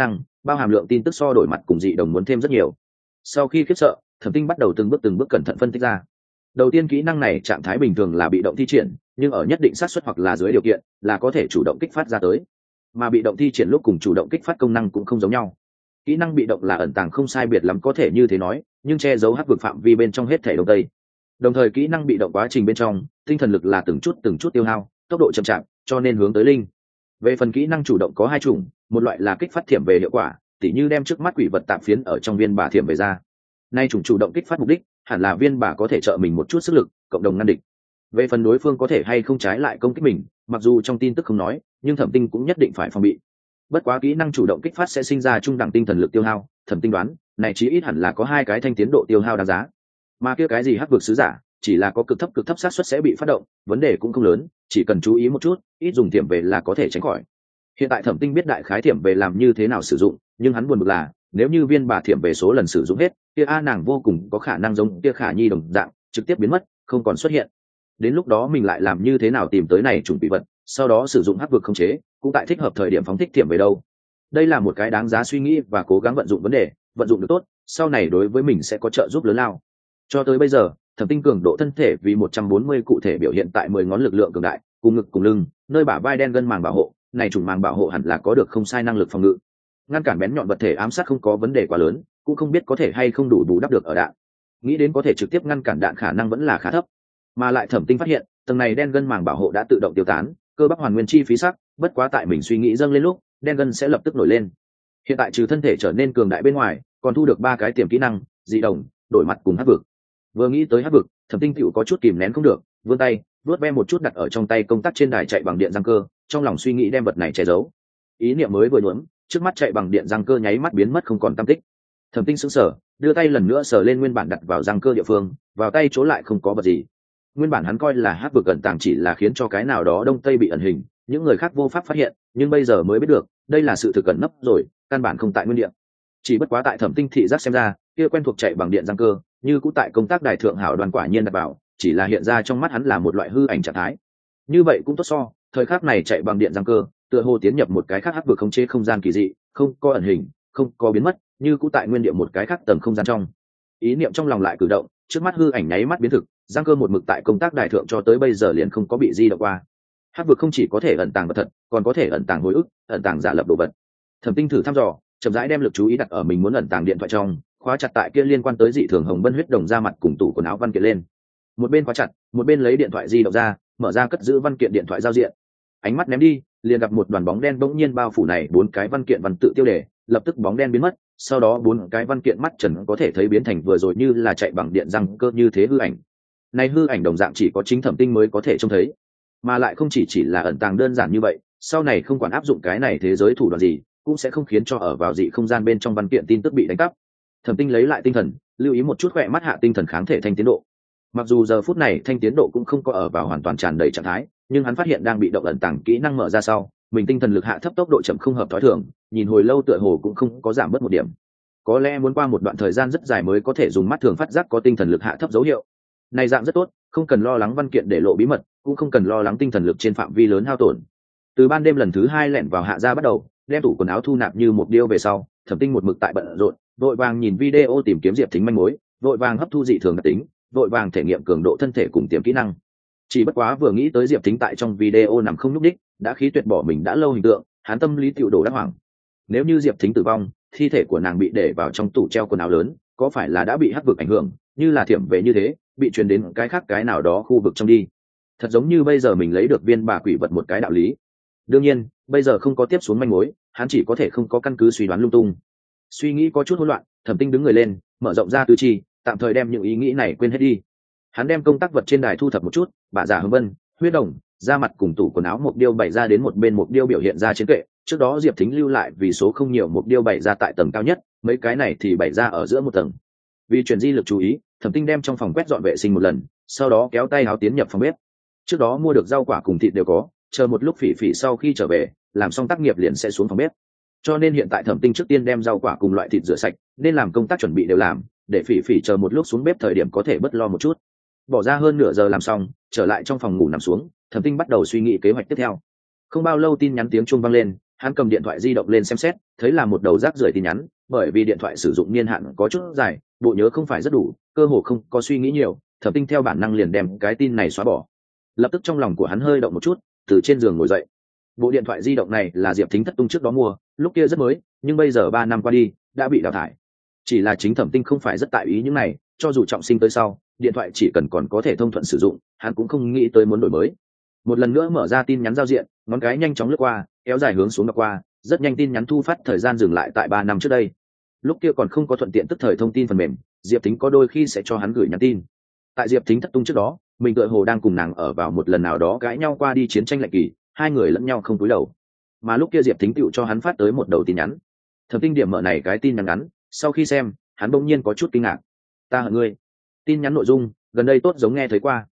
bao hàm lượng tin tức so đổi mặt cùng dị đồng muốn thêm rất nhiều. Sau khi khiếp sợ, Thẩm Tinh bắt đầu từng bước cẩn thận phân tích ra. Đầu tiên, kỹ năng này trạng thái bình thường là bị động thi triển, nhưng ở nhất định xác suất hoặc là dưới điều kiện là có thể chủ động kích phát ra tới. Mà bị động thi triển lúc cùng chủ động kích phát công năng cũng không giống nhau. Kỹ năng bị động là ẩn tàng không sai biệt lắm có thể như thế nói, nhưng che giấu hắc vực phạm vi bên trong hết thể đông tây. Đồng thời kỹ năng bị động quá trình bên trong, tinh thần lực là từng chút tiêu hao, tốc độ chậm chạp, cho nên hướng tới linh. Về phần kỹ năng chủ động có hai chủng, một loại là kích phát thiểm về hiệu quả, tỉ như đem trước mắt quỷ vật tạm phiến ở trong viên bà thiểm về ra. Nay chủng chủ động kích phát mục đích hẳn là viên bà có thể trợ mình một chút sức lực, cộng đồng ngăn địch. Về phần đối phương có thể hay không trái lại công kích mình, mặc dù trong tin tức không nói, nhưng Thẩm Tinh cũng nhất định phải phòng bị. Bất quá kỹ năng chủ động kích phát sẽ sinh ra trung đẳng tinh thần lực tiêu hao, Thẩm Tinh đoán này chí ít hẳn là có hai cái thanh tiến độ tiêu hao đáng giá. Mà kia cái gì hắc vực sứ giả chỉ là có cực thấp xác suất sẽ bị phát động, vấn đề cũng không lớn, chỉ cần chú ý một chút, ít dùng thiểm về là có thể tránh khỏi. Hiện tại Thẩm Tinh biết đại khái thiểm về làm như thế nào sử dụng, nhưng hắn buồn bực là nếu như viên bà thiểm về số lần sử dụng hết, kia nàng vô cùng có khả năng giống kia Khả Nhi đồng dạng trực tiếp biến mất, không còn xuất hiện. Đến lúc đó mình lại làm như thế nào tìm tới này chủng bị vật, sau đó sử dụng hắc vực khống chế, cũng tại thích hợp thời điểm phóng thích thiểm về đâu. Đây là một cái đáng giá suy nghĩ và cố gắng vận dụng vấn đề, vận dụng được tốt, sau này đối với mình sẽ có trợ giúp lớn lao. Cho tới bây giờ, Thẩm Tinh cường độ thân thể vì 140 cụ thể biểu hiện tại 10 ngón lực lượng cường đại, cùng ngực cùng lưng, nơi bả vai đen gân màng bảo hộ, này chủng màng bảo hộ hẳn là có được không sai năng lực phòng ngự. Ngăn cản bén nhọn vật thể ám sát không có vấn đề quá lớn, cũng không biết có thể hay không đủ bù đắp được ở đạn. Nghĩ đến có thể trực tiếp ngăn cản đạn khả năng vẫn là khá thấp. Mà lại Thẩm Tinh phát hiện, tầng này đen gân màng bảo hộ đã tự động tiêu tán, cơ bắp hoàn nguyên chi phí sắc, bất quá tại mình suy nghĩ dâng lên lúc, đen gân sẽ lập tức nổi lên. Hiện tại trừ thân thể trở nên cường đại bên ngoài, còn thu được 3 cái tiềm kỹ năng, dị đồng, đổi mặt cùng hắc vực. Vừa nghĩ tới hắc vực, Thẩm Tinh tựu có chút kìm nén không được, vươn tay vuốt ve một chút đặt ở trong tay công tắc trên đài chạy bằng điện răng cơ, trong lòng suy nghĩ đem vật này che giấu. Ý niệm mới vừa nhuốm, trước mắt chạy bằng điện răng cơ nháy mắt biến mất không còn tăm tích. Thẩm Tinh sững sờ, đưa tay lần nữa sờ lên nguyên bản đặt vào răng cơ địa phương, vào tay chỗ lại không có vật gì. Nguyên bản hắn coi là hắc vực ẩn tàng chỉ là khiến cho cái nào đó đông tây bị ẩn hình, những người khác vô pháp phát hiện, nhưng bây giờ mới biết được, đây là sự thực ẩn nấp rồi, căn bản không tại nguyên địa. Chỉ bất quá tại Thẩm Tinh thị giác xem ra, kia quen thuộc chạy bằng điện răng cơ, như cũ tại công tác đài thượng hảo đoàn quả nhiên đặt vào, chỉ là hiện ra trong mắt hắn là một loại hư ảnh trạng thái. Như vậy cũng tốt so, thời khắc này chạy bằng điện răng cơ, tựa hồ tiến nhập một cái khác hắc vực khống chế không gian kỳ dị, không có ẩn hình, không có biến mất, như cũ tại nguyên địa một cái khác tầng không gian trong. Ý niệm trong lòng lại cử động, trước mắt hư ảnh nháy mắt biến thực, răng cơ một mực tại công tác đài thượng cho tới bây giờ liền không có bị di động qua. Hắc vực không chỉ có thể ẩn tàng vật thật, còn có thể ẩn tàng hồi ức, ẩn tàng giả lập đồ vật. Thẩm Tinh thử thăm dò, chậm rãi đem lực chú ý đặt ở mình muốn ẩn tàng điện thoại trong, khóa chặt tại kia liên quan tới dị thường hồng bân huyết đồng ra mặt cùng tủ quần áo văn kiện lên. Một bên khóa chặt, một bên lấy điện thoại di động ra, mở ra cất giữ văn kiện điện thoại giao diện. Ánh mắt ném đi, liền gặp một đoàn bóng đen bỗng nhiên bao phủ này 4 cái văn kiện văn tự tiêu đề, lập tức bóng đen biến mất, sau đó 4 cái văn kiện mắt trần có thể thấy biến thành vừa rồi như là chạy bằng điện răng cơ như thế hư ảnh. Này hư ảnh đồng dạng chỉ có chính Thẩm Tinh mới có thể trông thấy, mà lại không chỉ là ẩn tàng đơn giản như vậy, sau này không quản áp dụng cái này thế giới thủ đoạn gì, cũng sẽ không khiến cho ở vào dị không gian bên trong văn kiện tin tức bị đánh cắp. Thẩm Tinh lấy lại tinh thần, lưu ý một chút khỏe mắt hạ tinh thần kháng thể thanh tiến độ. Mặc dù giờ phút này thanh tiến độ cũng không có ở vào hoàn toàn tràn đầy trạng thái, nhưng hắn phát hiện đang bị động ẩn tàng kỹ năng mở ra sau, mình tinh thần lực hạ thấp tốc độ chậm không hợp thói thường, nhìn hồi lâu tựa hồ cũng không có giảm bớt một điểm. Có lẽ muốn qua một đoạn thời gian rất dài mới có thể dùng mắt thường phát giác có tinh thần lực hạ thấp dấu hiệu. Này dạng rất tốt, không cần lo lắng văn kiện để lộ bí mật, cũng không cần lo lắng tinh thần lực trên phạm vi lớn hao tổn. Từ ban đêm lần thứ 2 lẻn vào hạ gia bắt đầu, đem tủ quần áo thu nạp như một điêu về sau, Thẩm Tinh một mực tại bận rộn, vội vàng nhìn video tìm kiếm Diệp Thính manh mối, vội vàng hấp thu dị thường đặc tính, vội vàng thể nghiệm cường độ thân thể cùng tiềm kỹ năng. Chỉ bất quá vừa nghĩ tới Diệp Thính tại trong video nằm không nhúc đích, đã khí tuyệt bỏ mình đã lâu hình tượng, hắn tâm lý tiểu đổ đắc hoảng. Nếu như Diệp Thính tử vong, thi thể của nàng bị để vào trong tủ treo quần áo lớn, có phải là đã bị hắc vực ảnh hưởng, như là thiểm về như thế, bị truyền đến cái khác cái nào đó khu vực trong đi. Thật giống như bây giờ mình lấy được viên bà quỷ vật một cái đạo lý. Đương nhiên, bây giờ không có tiếp xuống manh mối, hắn chỉ có thể không có căn cứ suy đoán lung tung. Suy nghĩ có chút hỗn loạn, Thẩm Tinh đứng người lên, mở rộng ra tứ chi, tạm thời đem những ý nghĩ này quên hết đi. Hắn đem công tác vật trên đài thu thập một chút, bả giả hưng vân, huyết đồng, da mặt cùng tủ quần áo một điêu bày ra đến một bên, một điêu biểu hiện ra chiến kệ. Trước đó Diệp Thính lưu lại vì số không nhiều, một điêu bày ra tại tầng cao nhất, mấy cái này thì bày ra ở giữa một tầng. Vì chuyển di lực chú ý, Thẩm Tinh đem trong phòng quét dọn vệ sinh một lần, sau đó kéo tay áo tiến nhập phòng bếp. Trước đó mua được rau quả cùng thịt đều có, chờ một lúc Phỉ Phỉ sau khi trở về, làm xong tác nghiệp liền sẽ xuống phòng bếp. Cho nên hiện tại Thẩm Tinh trước tiên đem rau quả cùng loại thịt rửa sạch, nên làm công tác chuẩn bị đều làm, để Phỉ Phỉ chờ một lúc xuống bếp thời điểm có thể bớt lo một chút. Bỏ ra hơn nửa giờ làm xong, trở lại trong phòng ngủ nằm xuống, Thẩm Tinh bắt đầu suy nghĩ kế hoạch tiếp theo. Không bao lâu tin nhắn tiếng chuông vang lên, Hắn cầm điện thoại di động lên xem xét, thấy là một đầu rác rưởi tin nhắn, bởi vì điện thoại sử dụng niên hạn có chút dài, bộ nhớ không phải rất đủ, cơ hồ không có suy nghĩ nhiều, Thẩm Tinh theo bản năng liền đem cái tin này xóa bỏ. Lập tức trong lòng của hắn hơi động một chút, từ trên giường ngồi dậy. Bộ điện thoại di động này là Diệp Thính thất tung trước đó mua, lúc kia rất mới, nhưng bây giờ 3 năm qua đi, đã bị đào thải. Chỉ là chính Thẩm Tinh không phải rất tại ý những này, cho dù trọng sinh tới sau, điện thoại chỉ cần còn có thể thông thuận sử dụng, hắn cũng không nghĩ tới muốn đổi mới. Một lần nữa mở ra tin nhắn giao diện, ngón cái nhanh chóng lướt qua, kéo dài hướng xuống đọc qua, rất nhanh tin nhắn thu phát thời gian dừng lại tại 3 năm trước đây. Lúc kia còn không có thuận tiện tức thời thông tin phần mềm, Diệp Thính có đôi khi sẽ cho hắn gửi nhắn tin. Tại Diệp Thính thất tung trước đó, mình tựa hồ đang cùng nàng ở vào một lần nào đó cãi nhau qua đi chiến tranh lạnh kỳ, hai người lẫn nhau không cúi đầu. Mà lúc kia Diệp Thính tựu cho hắn phát tới một đầu tin nhắn. Thẩm Tinh điểm mở này cái tin nhắn ngắn, sau khi xem, hắn bỗng nhiên có chút kinh ngạc. Ta hận ngươi. Tin nhắn nội dung, gần đây tốt giống nghe thấy qua.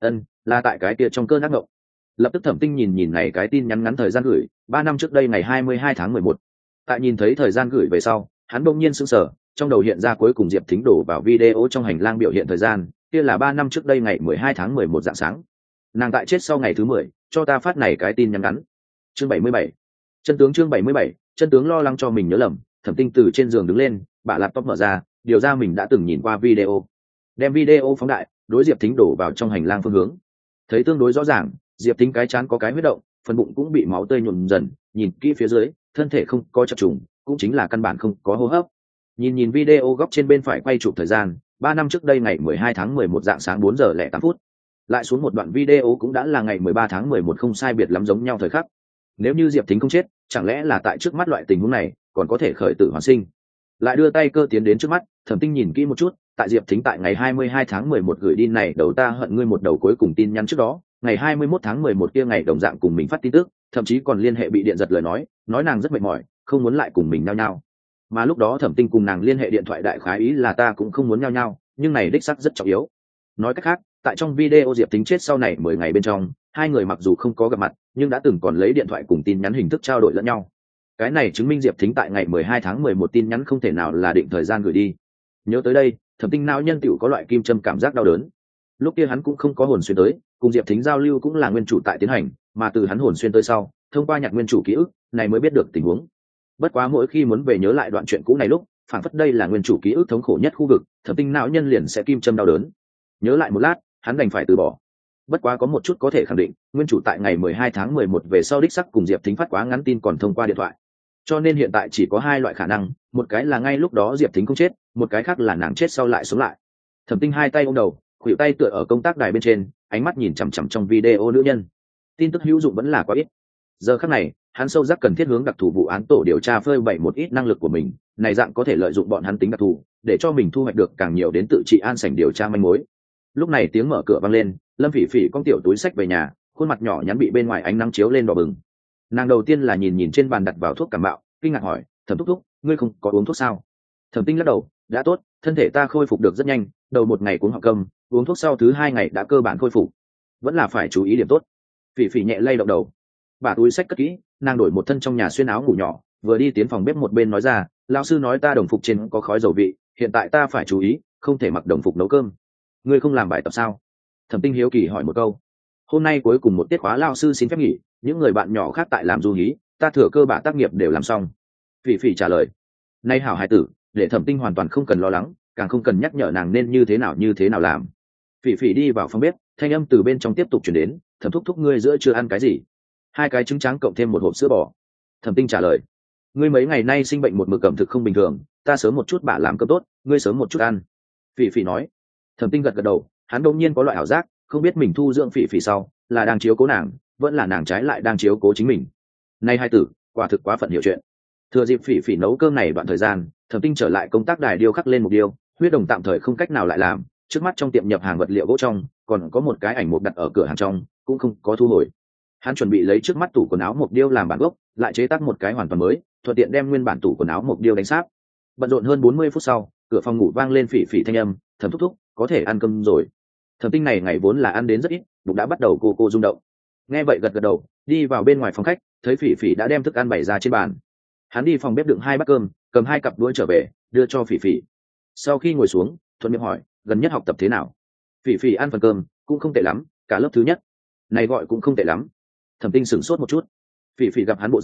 Là tại cái kia trong cơn ác mộng. Lập tức Thẩm Tinh nhìn nhìn này cái tin nhắn ngắn thời gian gửi, 3 năm trước đây ngày 22 tháng 11. Tại nhìn thấy thời gian gửi về sau, hắn bỗng nhiên sững sờ, trong đầu hiện ra cuối cùng Diệp Thính đổ vào video trong hành lang biểu hiện thời gian, kia là 3 năm trước đây ngày 12 tháng 11 rạng sáng. Nàng tại chết sau ngày thứ 10, cho ta phát này cái tin nhắn ngắn. Chương 77. Chân tướng chương 77, chân tướng lo lắng cho mình nhớ lầm, Thẩm Tinh từ trên giường đứng lên, bả laptop mở ra, điều ra mình đã từng nhìn qua video. Đem video phóng đại, đối Diệp Thính đổ vào trong hành lang phương hướng. Thấy tương đối rõ ràng, Diệp Thính cái trán có cái huyết động, phần bụng cũng bị máu tươi nhuộm dần, nhìn kỹ phía dưới, thân thể không có chập trùng, cũng chính là căn bản không có hô hấp. Nhìn video góc trên bên phải quay chụp thời gian, 3 năm trước đây ngày 12 tháng 11 rạng sáng 4 giờ 08 phút. Lại xuống một đoạn video cũng đã là ngày 13 tháng 11 không sai biệt lắm giống nhau thời khắc. Nếu như Diệp Thính không chết, chẳng lẽ là tại trước mắt loại tình huống này, còn có thể khởi tử hoàn sinh. Lại đưa tay cơ tiến đến trước mắt, Thẩm Tinh nhìn kỹ một chút, tại Diệp Thính tại ngày 22 tháng 11 gửi đi này đầu ta hận ngươi một đầu cuối cùng tin nhắn trước đó, ngày 21 tháng 11 kia ngày đồng dạng cùng mình phát tin tức, thậm chí còn liên hệ bị điện giật lời nói nàng rất mệt mỏi, không muốn lại cùng mình nhao nhao. Mà lúc đó Thẩm Tinh cùng nàng liên hệ điện thoại đại khái ý là ta cũng không muốn nhao nhao, nhưng này đích xác rất trọng yếu. Nói cách khác, tại trong video Diệp Thính chết sau này 10 ngày bên trong, hai người mặc dù không có gặp mặt, nhưng đã từng còn lấy điện thoại cùng tin nhắn hình thức trao đổi lẫn nhau. Cái này chứng minh Diệp Thính tại ngày 12 tháng 11 tin nhắn không thể nào là định thời gian gửi đi. Nhớ tới đây, Thẩm Tinh não nhân tiểu có loại kim châm cảm giác đau đớn. Lúc kia hắn cũng không có hồn xuyên tới, cùng Diệp Thính giao lưu cũng là nguyên chủ tại tiến hành, mà từ hắn hồn xuyên tới sau, thông qua nhạc nguyên chủ ký ức, này mới biết được tình huống. Bất quá mỗi khi muốn về nhớ lại đoạn chuyện cũ này lúc, phản phất đây là nguyên chủ ký ức thống khổ nhất khu vực, Thẩm Tinh não nhân liền sẽ kim châm đau đớn. Nhớ lại một lát, hắn đành phải từ bỏ. Bất quá có một chút có thể khẳng định, nguyên chủ tại ngày 12 tháng 11 về sau đích sắc cùng Diệp Thính phát quá ngắn tin còn thông qua điện thoại. Cho nên hiện tại chỉ có hai loại khả năng, một cái là ngay lúc đó Diệp Thính không chết, một cái khác là nàng chết sau lại sống lại. Thẩm Tinh hai tay ôm đầu, khuỷu tay tựa ở công tác đài bên trên, ánh mắt nhìn chằm chằm trong video nữ nhân. Tin tức hữu dụng vẫn là quá ít. Giờ khắc này, hắn sâu sắc cần thiết hướng đặc thù vụ án tổ điều tra phơi bày một ít năng lực của mình, này dạng có thể lợi dụng bọn hắn tính đặc thù, để cho mình thu hoạch được càng nhiều đến tự trị an sảnh điều tra manh mối. Lúc này tiếng mở cửa vang lên, Lâm Phỉ Phỉ con tiểu túi sách về nhà, khuôn mặt nhỏ nhắn bị bên ngoài ánh nắng chiếu lên đỏ bừng. Nàng đầu tiên là nhìn nhìn trên bàn đặt vào thuốc cảm mạo, kinh ngạc hỏi, Thẩm thúc thúc, ngươi không có uống thuốc sao? Thẩm Tinh lắc đầu, đã tốt, thân thể ta khôi phục được rất nhanh, đầu một ngày uống họng câm, uống thuốc sau thứ 2 ngày đã cơ bản khôi phục, vẫn là phải chú ý điểm tốt. Phỉ Phỉ nhẹ lay động đầu, bà túi sách cất kỹ, nàng đổi một thân trong nhà xuyên áo ngủ nhỏ, vừa đi tiến phòng bếp một bên nói ra, lão sư nói ta đồng phục trên có khói dầu vị, hiện tại ta phải chú ý, không thể mặc đồng phục nấu cơm. Ngươi không làm bài tập sao? Thẩm Tinh hiếu kỳ hỏi một câu. Hôm nay cuối cùng một tiết khóa lão sư xin phép nghỉ, những người bạn nhỏ khác tại làm du hí, ta thừa cơ bả tác nghiệp đều làm xong. Phỉ Phỉ trả lời. Nay hảo hài tử, để Thẩm Tinh hoàn toàn không cần lo lắng, càng không cần nhắc nhở nàng nên như thế nào làm. Phỉ Phỉ đi vào phòng bếp, thanh âm từ bên trong tiếp tục truyền đến, Thẩm thúc thúc ngươi giữa chưa ăn cái gì? 2 cái trứng trắng cộng thêm một hộp sữa bò. Thẩm Tinh trả lời. Ngươi mấy ngày nay sinh bệnh một mực ẩm thực không bình thường, ta sớm một chút bả làm cơm tốt, ngươi sớm một chút ăn. Phỉ Phỉ nói. Thẩm Tinh gật gật đầu, hắn đột nhiên có loại ảo giác, không biết mình thu dưỡng Phỉ Phỉ sau, là đang chiếu cố nàng, vẫn là nàng trái lại đang chiếu cố chính mình. Này hai tử, quả thực quá phận hiểu chuyện. Thừa dịp Phỉ Phỉ nấu cơm này đoạn thời gian, Thẩm Tinh trở lại công tác đài điêu khắc lên một điêu, huyết đồng tạm thời không cách nào lại làm, trước mắt trong tiệm nhập hàng vật liệu gỗ trong, còn có một cái ảnh mục đặt ở cửa hàng trong, cũng không có thu hồi. Hắn chuẩn bị lấy trước mắt tủ quần áo mộc điêu làm bản gốc, lại chế tác một cái hoàn toàn mới, thuận tiện đem nguyên bản tủ quần áo mộc điêu đánh sáp. Bận rộn hơn 40 phút sau, cửa phòng ngủ vang lên Phỉ Phỉ thanh âm, Thẩm thúc thúc, có thể ăn cơm rồi. Thẩm Tinh này ngày vốn là ăn đến rất ít, bụng đã bắt đầu cô rung động. Nghe vậy gật gật đầu, đi vào bên ngoài phòng khách, thấy Phỉ Phỉ đã đem thức ăn bày ra trên bàn. Hắn đi phòng bếp đựng 2 bát cơm, cầm 2 cặp đũa trở về, đưa cho Phỉ Phỉ. Sau khi ngồi xuống, thuận miệng hỏi, gần nhất học tập thế nào? Phỉ Phỉ ăn phần cơm, cũng không tệ lắm, cả lớp thứ nhất. Này gọi cũng không tệ lắm. Thẩm Tinh sửng sốt một chút. Phỉ Phỉ gặp hắn bộ dáng,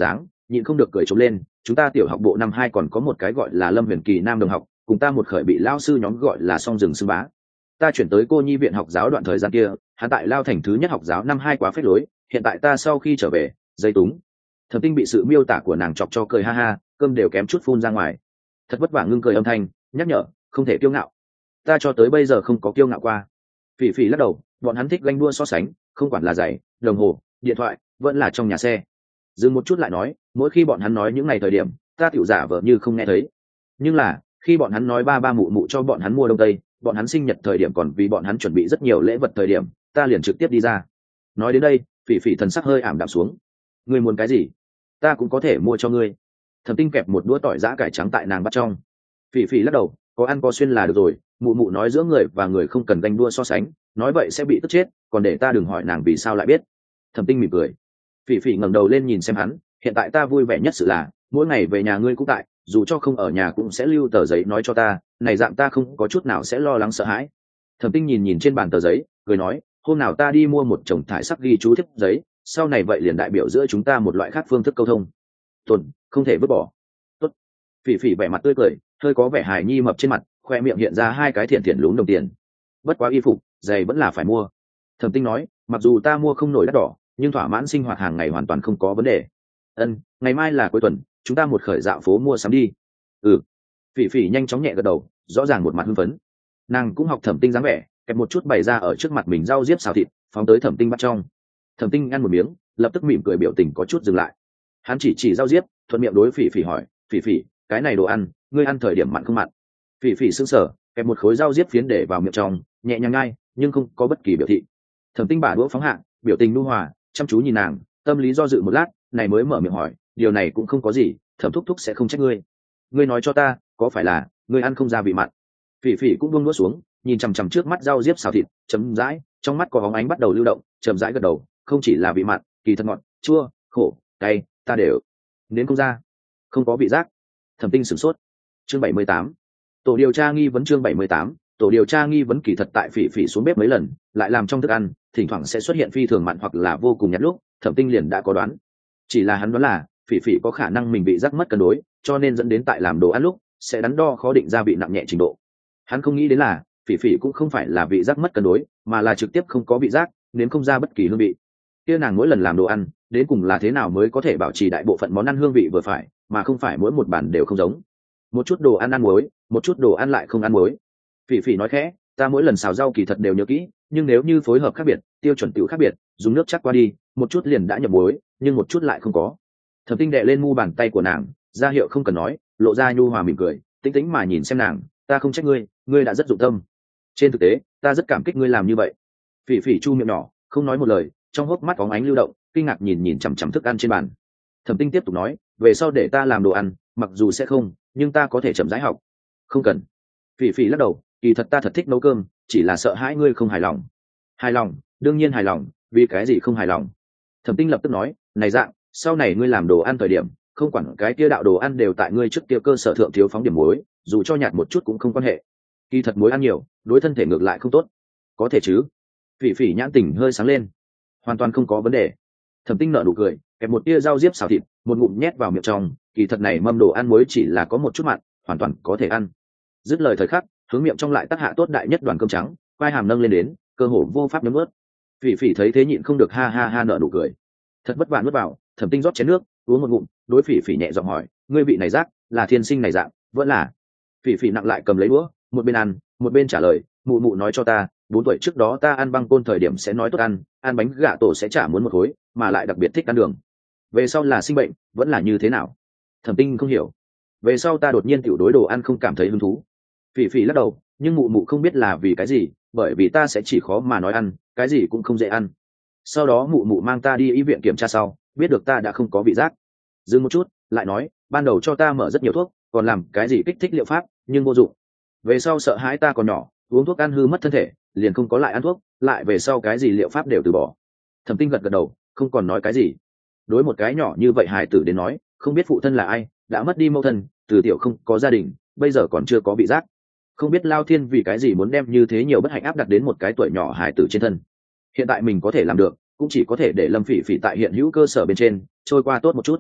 nhịn không được cười trống lên. Chúng ta tiểu học bộ năm 2 còn có một cái gọi là Lâm Huyền Kỳ nam đồng học, cùng ta một khởi bị lao sư nhóm gọi là song rừng xưng bá. Ta chuyển tới cô nhi viện học giáo đoạn thời gian kia, hắn tại Lao Thành thứ nhất học giáo năm 2 quá phết lối, hiện tại ta sau khi trở về, dây túng. Thẩm Tinh bị sự miêu tả của nàng chọc cho cười ha ha, cơm đều kém chút phun ra ngoài. Thật vất vả ngưng cười âm thanh, nhắc nhở, không thể kiêu ngạo. Ta cho tới bây giờ không có kiêu ngạo qua. Phỉ Phỉ lắc đầu, bọn hắn thích ganh đua so sánh, không quản là giày, đồng hồ, điện thoại, vẫn là trong nhà xe. Dừng một chút lại nói, mỗi khi bọn hắn nói những ngày thời điểm, ta tiểu giả vờ như không nghe thấy. Nhưng là, khi bọn hắn nói ba ba mụ mụ cho bọn hắn mua đông tây, bọn hắn sinh nhật thời điểm còn vì bọn hắn chuẩn bị rất nhiều lễ vật thời điểm, ta liền trực tiếp đi ra. Nói đến đây, Phỉ Phỉ thần sắc hơi ảm đạm xuống. Ngươi muốn cái gì, ta cũng có thể mua cho ngươi. Thẩm Tinh kẹp một đũa tỏi giã cải trắng tại nàng bắt trong. Phỉ Phỉ lắc đầu, có ăn có xuyên là được rồi, mụ mụ nói giữa người và người không cần ganh đua so sánh, nói vậy sẽ bị tức chết, còn để ta đừng hỏi nàng vì sao lại biết. Thẩm Tinh mỉm cười. Phỉ Phỉ ngẩng đầu lên nhìn xem hắn, hiện tại ta vui vẻ nhất sự là mỗi ngày về nhà ngươi cũng tại, dù cho không ở nhà cũng sẽ lưu tờ giấy nói cho ta, này dạng ta không có chút nào sẽ lo lắng sợ hãi. Thẩm Tinh nhìn nhìn trên bàn tờ giấy, cười nói, hôm nào ta đi mua một chồng thải sắc ghi chú thiếp giấy, sau này vậy liền đại biểu giữa chúng ta một loại khác phương thức câu thông. Tuần, không thể vứt bỏ. Tốt. Phỉ Phỉ vẻ mặt tươi cười, hơi có vẻ hài nhi mập trên mặt, khoe miệng hiện ra hai cái thiện thiện lún đồng tiền. Bất quá y phục, giày vẫn là phải mua. Thẩm Tinh nói, mặc dù ta mua không nổi đắt đỏ, nhưng thỏa mãn sinh hoạt hàng ngày hoàn toàn không có vấn đề. Ân, ngày mai là cuối tuần, chúng ta một khởi dạo phố mua sắm đi. Ừ. Phỉ Phỉ nhanh chóng nhẹ gật đầu, rõ ràng một mặt hưng phấn. Nàng cũng học Thẩm Tinh dáng vẻ, kẹp một chút bày ra ở trước mặt mình rau diếp xào thịt, phóng tới Thẩm Tinh bắt trong. Thẩm Tinh ăn một miếng, lập tức mỉm cười, biểu tình có chút dừng lại. Hắn chỉ rau diếp, thuận miệng đối Phỉ Phỉ hỏi, Phỉ Phỉ, cái này đồ ăn, ngươi ăn thời điểm mặn không mặn? Phỉ Phỉ sững sờ, kẹp một khối rau diếp phiến để vào miệng trong, nhẹ nhàng nhai, nhưng không có bất kỳ biểu thị. Thẩm Tinh bả đũa phóng hạ, biểu tình nhu hòa, chăm chú nhìn nàng, tâm lý do dự một lát, này mới mở miệng hỏi, điều này cũng không có gì, Thẩm thúc thúc sẽ không trách ngươi. Ngươi nói cho ta, có phải là ngươi ăn không ra vị mặn? Phỉ Phỉ cũng buông đũa xuống, nhìn chằm chằm trước mắt rau diếp xào thịt, chấm dãi, trong mắt có bóng ánh bắt đầu lưu động, chậm rãi gật đầu, không chỉ là vị mặn, kỳ thật ngọt, chua, khổ, cay, ta đều nếm không ra, không có vị giác. Thẩm Tinh sửng sốt. Chương 78. Tổ điều tra nghi vấn. Chương 78. Tổ điều tra nghi vấn. Kỳ thật tại Phỉ Phỉ xuống bếp mấy lần, lại làm trong thức ăn, thỉnh thoảng sẽ xuất hiện phi thường mặn hoặc là vô cùng nhạt lúc, Thẩm Tinh liền đã có đoán. Chỉ là hắn đoán là Phỉ Phỉ có khả năng mình bị giác mất cân đối, cho nên dẫn đến tại làm đồ ăn lúc sẽ đắn đo khó định ra vị nặng nhẹ trình độ. Hắn không nghĩ đến là Phỉ Phỉ cũng không phải là vị giác mất cân đối, mà là trực tiếp không có vị giác, nếm không ra bất kỳ hương vị. Kia nàng mỗi lần làm đồ ăn, đến cùng là thế nào mới có thể bảo trì đại bộ phận món ăn hương vị vừa phải, mà không phải mỗi một bản đều không giống. Một chút đồ ăn ăn muối, một chút đồ ăn lại không ăn muối. Phỉ Phỉ nói khẽ, ta mỗi lần xào rau kỳ thật đều nhớ kỹ, nhưng nếu như phối hợp khác biệt, tiêu chuẩn tiểu khác biệt, dùng nước chắc qua đi, một chút liền đã nhập muối, nhưng một chút lại không có. Thẩm Tinh đệ lên mu bàn tay của nàng, ra hiệu không cần nói, lộ ra nhu hòa mỉm cười, tĩnh tĩnh mà nhìn xem nàng, ta không trách ngươi, ngươi đã rất dụng tâm. Trên thực tế, ta rất cảm kích ngươi làm như vậy. Phỉ Phỉ chu miệng nhỏ, không nói một lời, trong hốc mắt bóng ánh lưu động, kinh ngạc nhìn nhìn chằm chằm thức ăn trên bàn. Thẩm Tinh tiếp tục nói, về sau để ta làm đồ ăn, mặc dù sẽ không, nhưng ta có thể chậm rãi học. Không cần. Phỉ Phỉ lắc đầu, kỳ thật ta thật thích nấu cơm, chỉ là sợ hãi ngươi không hài lòng. Hài lòng, đương nhiên hài lòng, vì cái gì không hài lòng? Thẩm Tinh lập tức nói, này dạng, sau này ngươi làm đồ ăn thời điểm, không quản cái kia đạo đồ ăn đều tại ngươi trước kia cơ sở thượng thiếu phóng điểm muối, dù cho nhạt một chút cũng không quan hệ. Kỳ thật muối ăn nhiều, đối thân thể ngược lại không tốt. Có thể chứ? Phỉ Phỉ nhãn tỉnh hơi sáng lên. Hoàn toàn không có vấn đề. Thẩm Tinh nở nụ cười, kẹp một tia rau diếp xào thịt, một ngụm nhét vào miệng trong, kỳ thật này mâm đồ ăn muối chỉ là có một chút mặn, hoàn toàn có thể ăn. Dứt lời thời khắc, hướng miệng trong lại tác hạ tốt đại nhất đoàn cơm trắng, quai hàm nâng lên đến, cơ hồ vô pháp nhấm nuốt. Phỉ Phỉ thấy thế nhịn không được ha ha ha nở nụ cười. Thật vất vả nuốt vào, Thẩm Tinh rót chén nước, uống một ngụm, đối Phỉ Phỉ nhẹ giọng hỏi, ngươi vị này rác, là thiên sinh này dạng, vẫn là? Phỉ Phỉ nặng lại cầm lấy đũa, một bên ăn, một bên trả lời, mụ mụ nói cho ta, 4 tuổi trước đó ta ăn băng côn thời điểm sẽ nói tốt ăn bánh gà tổ sẽ chả muốn một khối, mà lại đặc biệt thích ăn đường. Về sau là sinh bệnh, vẫn là như thế nào? Thẩm Tinh không hiểu. Về sau ta đột nhiên tiểu đối đồ ăn không cảm thấy hứng thú. Phỉ Phỉ lắc đầu, nhưng mụ mụ không biết là vì cái gì, bởi vì ta sẽ chỉ khó mà nói ăn, cái gì cũng không dễ ăn. Sau đó mụ mụ mang ta đi y viện kiểm tra sau, biết được ta đã không có vị giác. Dừng một chút, lại nói, ban đầu cho ta mở rất nhiều thuốc, còn làm cái gì kích thích liệu pháp, nhưng vô dụng. Về sau sợ hãi ta còn nhỏ, uống thuốc ăn hư mất thân thể, liền không có lại ăn thuốc, lại về sau cái gì liệu pháp đều từ bỏ. Thẩm Tinh gật gật đầu, không còn nói cái gì. Đối một cái nhỏ như vậy hài tử đến nói, không biết phụ thân là ai, đã mất đi mẫu thân, từ tiểu không có gia đình, bây giờ còn chưa có vị giác. Không biết Lao Thiên vì cái gì muốn đem như thế nhiều bất hạnh áp đặt đến một cái tuổi nhỏ hài tử trên thân. Hiện tại mình có thể làm được, cũng chỉ có thể để Lâm Phỉ Phỉ tại hiện hữu cơ sở bên trên trôi qua tốt một chút.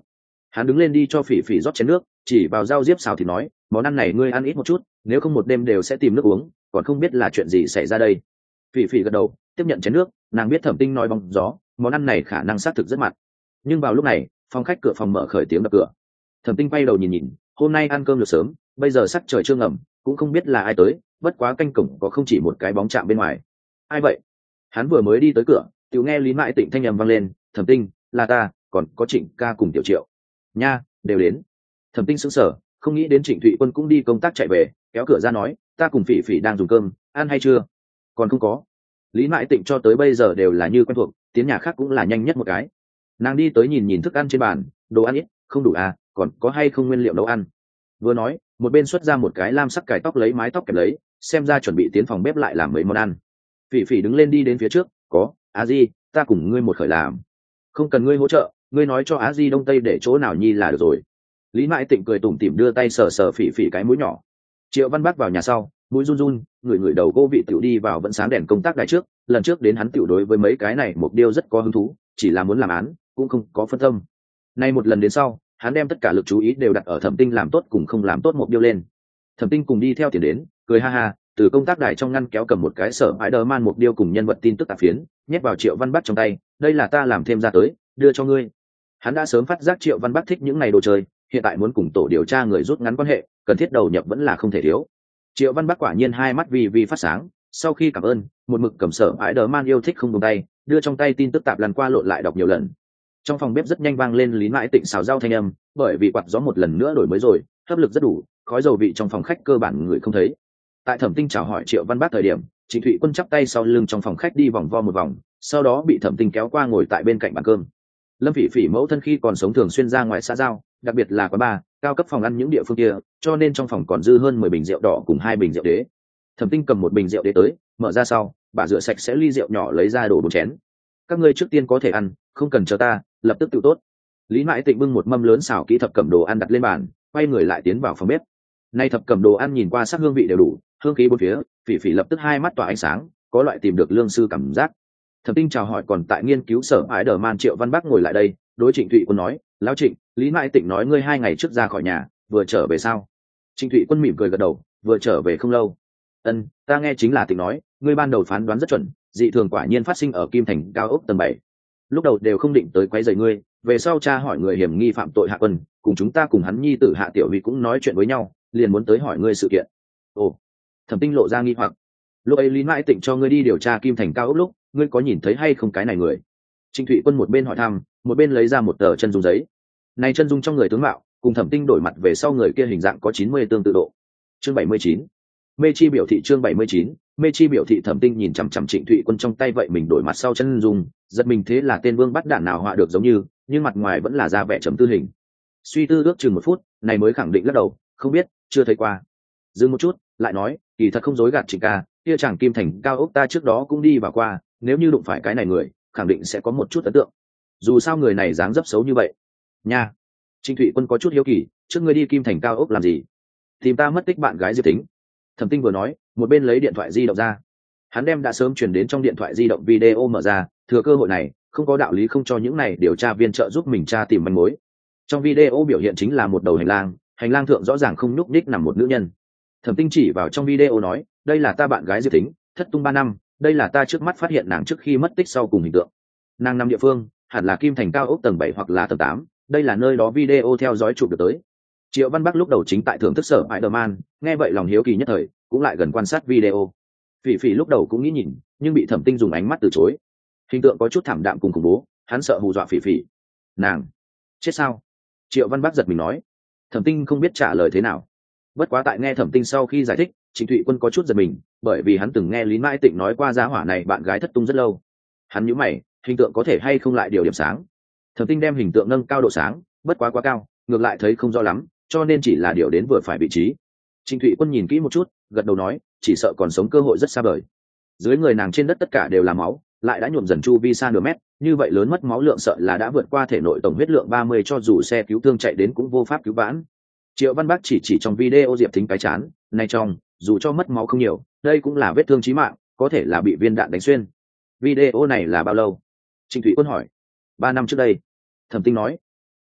Hắn đứng lên đi cho phỉ phỉ rót chén nước, chỉ vào rau diếp xào thì nói, món ăn này ngươi ăn ít một chút, nếu không một đêm đều sẽ tìm nước uống, còn không biết là chuyện gì xảy ra đây. Phỉ phỉ gật đầu tiếp nhận chén nước, nàng biết Thẩm Tinh nói bóng gió, món ăn này khả năng xác thực rất mặn. Nhưng vào lúc này phòng khách cửa phòng mở khởi tiếng đập cửa. Thẩm Tinh quay đầu nhìn nhìn, hôm nay ăn cơm được sớm, bây giờ sắc trời chưa ngầm, cũng không biết là ai tới, bất quá canh cổng có không chỉ một cái bóng chạm bên ngoài. Ai vậy? Hắn vừa mới đi tới cửa, tiểu nghe Lý Mại Tịnh thanh âm vang lên, Thẩm Tinh, là ta, còn có Trịnh ca cùng Tiểu Triệu. Nha, đều đến. Thẩm Tinh sững sờ, không nghĩ đến Trịnh Thụy Quân cũng đi công tác chạy về, kéo cửa ra nói, ta cùng Phỉ Phỉ đang dùng cơm, ăn hay chưa? Còn không có. Lý Mại Tịnh cho tới bây giờ đều là như quen thuộc, tiến nhà khác cũng là nhanh nhất một cái. Nàng đi tới nhìn nhìn thức ăn trên bàn, đồ ăn ít, không đủ à, còn có hay không nguyên liệu nấu ăn. Vừa nói, một bên xuất ra một cái lam sắc cài tóc lấy mái tóc kẹp lấy, xem ra chuẩn bị tiến phòng bếp lại làm mấy món ăn. Phỉ Phỉ đứng lên đi đến phía trước, có, Á Di, ta cùng ngươi một khởi làm. Không cần ngươi hỗ trợ, ngươi nói cho Á Di đông tây để chỗ nào nhi là được rồi. Lý Mại Tịnh cười tủm tỉm đưa tay sờ sờ Phỉ Phỉ cái mũi nhỏ. Triệu Văn Bắc vào nhà sau, mũi run run, người đầu gỗ vị tiểu đi vào vẫn sáng đèn công tác đài trước, lần trước đến hắn tiểu đối với mấy cái này mục tiêu rất có hứng thú, chỉ là muốn làm án, cũng không có phân tâm. Nay một lần đến sau, hắn đem tất cả lực chú ý đều đặt ở Thẩm Tinh làm tốt cùng không làm tốt mục tiêu lên. Thẩm Tinh cùng đi theo tiền đến, cười ha ha, từ công tác đài trong ngăn kéo cầm một cái sở Spider-Man mục tiêu cùng nhân vật tin tức tạp phiến, nhét vào Triệu Văn Bắc trong tay, đây là ta làm thêm ra tới, đưa cho ngươi. Hắn đã sớm phát giác Triệu Văn Bắc thích những này đồ chơi, hiện tại muốn cùng tổ điều tra người rút ngắn quan hệ, cần thiết đầu nhập vẫn là không thể thiếu. Triệu Văn Bắc quả nhiên hai mắt vì phát sáng, sau khi cảm ơn, một mực cầm sở Spider-Man yêu thích không buông tay, đưa trong tay tin tức tạp lần qua lộn lại đọc nhiều lần. Trong phòng bếp rất nhanh vang lên Lý Mãi Tịnh xào rau thanh âm, bởi vì quạt gió một lần nữa đổi mới rồi, hấp lực rất đủ, khói dầu vị trong phòng khách cơ bản người không thấy. Tại Thẩm Tinh chào hỏi Triệu Văn Bắc thời điểm, Trịnh Thụy Quân chắp tay sau lưng trong phòng khách đi vòng vo một vòng, sau đó bị Thẩm Tinh kéo qua ngồi tại bên cạnh bàn cơm. Lâm Phỉ Phỉ mẫu thân khi còn sống thường xuyên ra ngoài xã giao, đặc biệt là quán bar, cao cấp phòng ăn những địa phương kia, cho nên trong phòng còn dư hơn 10 bình rượu đỏ cùng 2 bình rượu đế. Thẩm Tinh cầm một bình rượu đế tới, mở ra sau, bà rửa sạch sẽ ly rượu nhỏ lấy ra đổ 4 chén. Các ngươi trước tiên có thể ăn, không cần chờ ta, lập tức tự tốt. Lý Mãi Tịnh bưng một mâm lớn xào kỹ thập cẩm đồ ăn đặt lên bàn, quay người lại tiến vào phòng bếp. Nay thập cẩm đồ ăn nhìn qua sắc hương vị đều đủ, hương khí bốn phía, Phỉ Phỉ lập tức hai mắt tỏa ánh sáng, có loại tìm được lương sư cảm giác. Thẩm Tinh chào hỏi còn tại nghiên cứu sở Spider-Man Triệu Văn Bắc ngồi lại đây, đối Trịnh Thụy Quân nói, lão Trịnh, Lý Mãi Tịnh nói ngươi 2 ngày trước ra khỏi nhà, vừa trở về sao? Trịnh Thụy Quân mỉm cười gật đầu, vừa trở về không lâu. Ân, ta nghe chính là Tịnh nói, ngươi ban đầu phán đoán rất chuẩn, dị thường quả nhiên phát sinh ở Kim Thành cao ốc tầng 7. Lúc đầu đều không định tới quấy rầy ngươi, về sau cha hỏi người hiểm nghi phạm tội Hạ Quân, cùng chúng ta cùng hắn nhi tử Hạ Tiểu Huy cũng nói chuyện với nhau, liền muốn tới hỏi ngươi sự kiện. Ồ, Thẩm Tinh lộ ra nghi hoặc. Lúc ấy Lý Mãi Tịnh cho ngươi đi điều tra Kim Thành cao ốc lúc, ngươi có nhìn thấy hay không cái này người? Trịnh Thụy Quân một bên hỏi thăm, một bên lấy ra một tờ chân dung giấy. Này chân dung trong người tướng mạo, cùng Thẩm Tinh đổi mặt về sau người kia hình dạng có 90 tương tự độ. Chương 79. Mê chi biểu thị chương 79. Mê chi biểu thị. Thẩm Tinh nhìn chằm chằm Trịnh Thụy Quân trong tay vậy mình đổi mặt sau chân dung, giật mình thế là tên vương bắt đạn nào họa được giống như, nhưng mặt ngoài vẫn là da vẻ trầm tư hình. Suy tư ước chừng 1 phút, này mới khẳng định lắc đầu, không biết, chưa thấy qua. Dừng một chút, lại nói, kỳ thật không dối gạt Trịnh ca, kia chàng Kim Thành cao ốc ta trước đó cũng đi vào qua, nếu như đụng phải cái này người, khẳng định sẽ có một chút ấn tượng. Dù sao người này dáng dấp xấu như vậy. Nha. Trịnh Thụy Quân có chút hiếu kỳ, trước ngươi đi Kim Thành cao ốc làm gì? Tìm ta mất tích bạn gái Diệp Tính. Thẩm Tinh vừa nói, một bên lấy điện thoại di động ra. Hắn đem đã sớm truyền đến trong điện thoại di động video mở ra, thừa cơ hội này, không có đạo lý không cho những này điều tra viên trợ giúp mình tra tìm manh mối. Trong video biểu hiện chính là một đầu hành lang thượng rõ ràng không nhúc nhích nằm một nữ nhân. Thẩm Tinh chỉ vào trong video nói, đây là ta bạn gái Diệp Tính, thất tung 3 năm, đây là ta trước mắt phát hiện nàng trước khi mất tích sau cùng hình tượng. Nàng nằm địa phương, hẳn là Kim Thành cao ốc tầng 7 hoặc là tầng 8, đây là nơi đó video theo dõi chụp được tới. Triệu Văn Bắc lúc đầu chính tại thưởng thức sở Spider-Man, nghe vậy lòng hiếu kỳ nhất thời, cũng lại gần quan sát video. Phỉ Phỉ lúc đầu cũng nghĩ nhìn, nhưng bị Thẩm Tinh dùng ánh mắt từ chối. Hình tượng có chút thảm đạm cùng khủng bố, hắn sợ hù dọa Phỉ Phỉ. Nàng chết sao? Triệu Văn Bắc giật mình nói. Thẩm Tinh không biết trả lời thế nào. Bất quá tại nghe Thẩm Tinh sau khi giải thích, Trịnh Thụy Quân có chút giật mình, bởi vì hắn từng nghe Lý Mãi Tịnh nói qua giá hỏa này bạn gái thất tung rất lâu. Hắn nhíu mày, hình tượng có thể hay không lại điều điểm sáng? Thẩm Tinh đem hình tượng nâng cao độ sáng, bất quá cao, ngược lại thấy không rõ lắm, cho nên chỉ là điều đến vừa phải vị trí. Trịnh Thụy Quân nhìn kỹ một chút, gật đầu nói, chỉ sợ còn sống cơ hội rất xa vời. Dưới người nàng trên đất tất cả đều là máu, lại đã nhuộm dần chu vi xa nửa mét, như vậy lớn mất máu lượng sợ là đã vượt qua thể nội tổng huyết lượng 30, cho dù xe cứu thương chạy đến cũng vô pháp cứu vãn. Triệu Văn Bắc chỉ trong video Diệp Thính cái chán, này trong, dù cho mất máu không nhiều, đây cũng là vết thương chí mạng, có thể là bị viên đạn đánh xuyên. Video này là bao lâu? Trịnh Thụy Quân hỏi. 3 năm trước đây. Thẩm Tinh nói.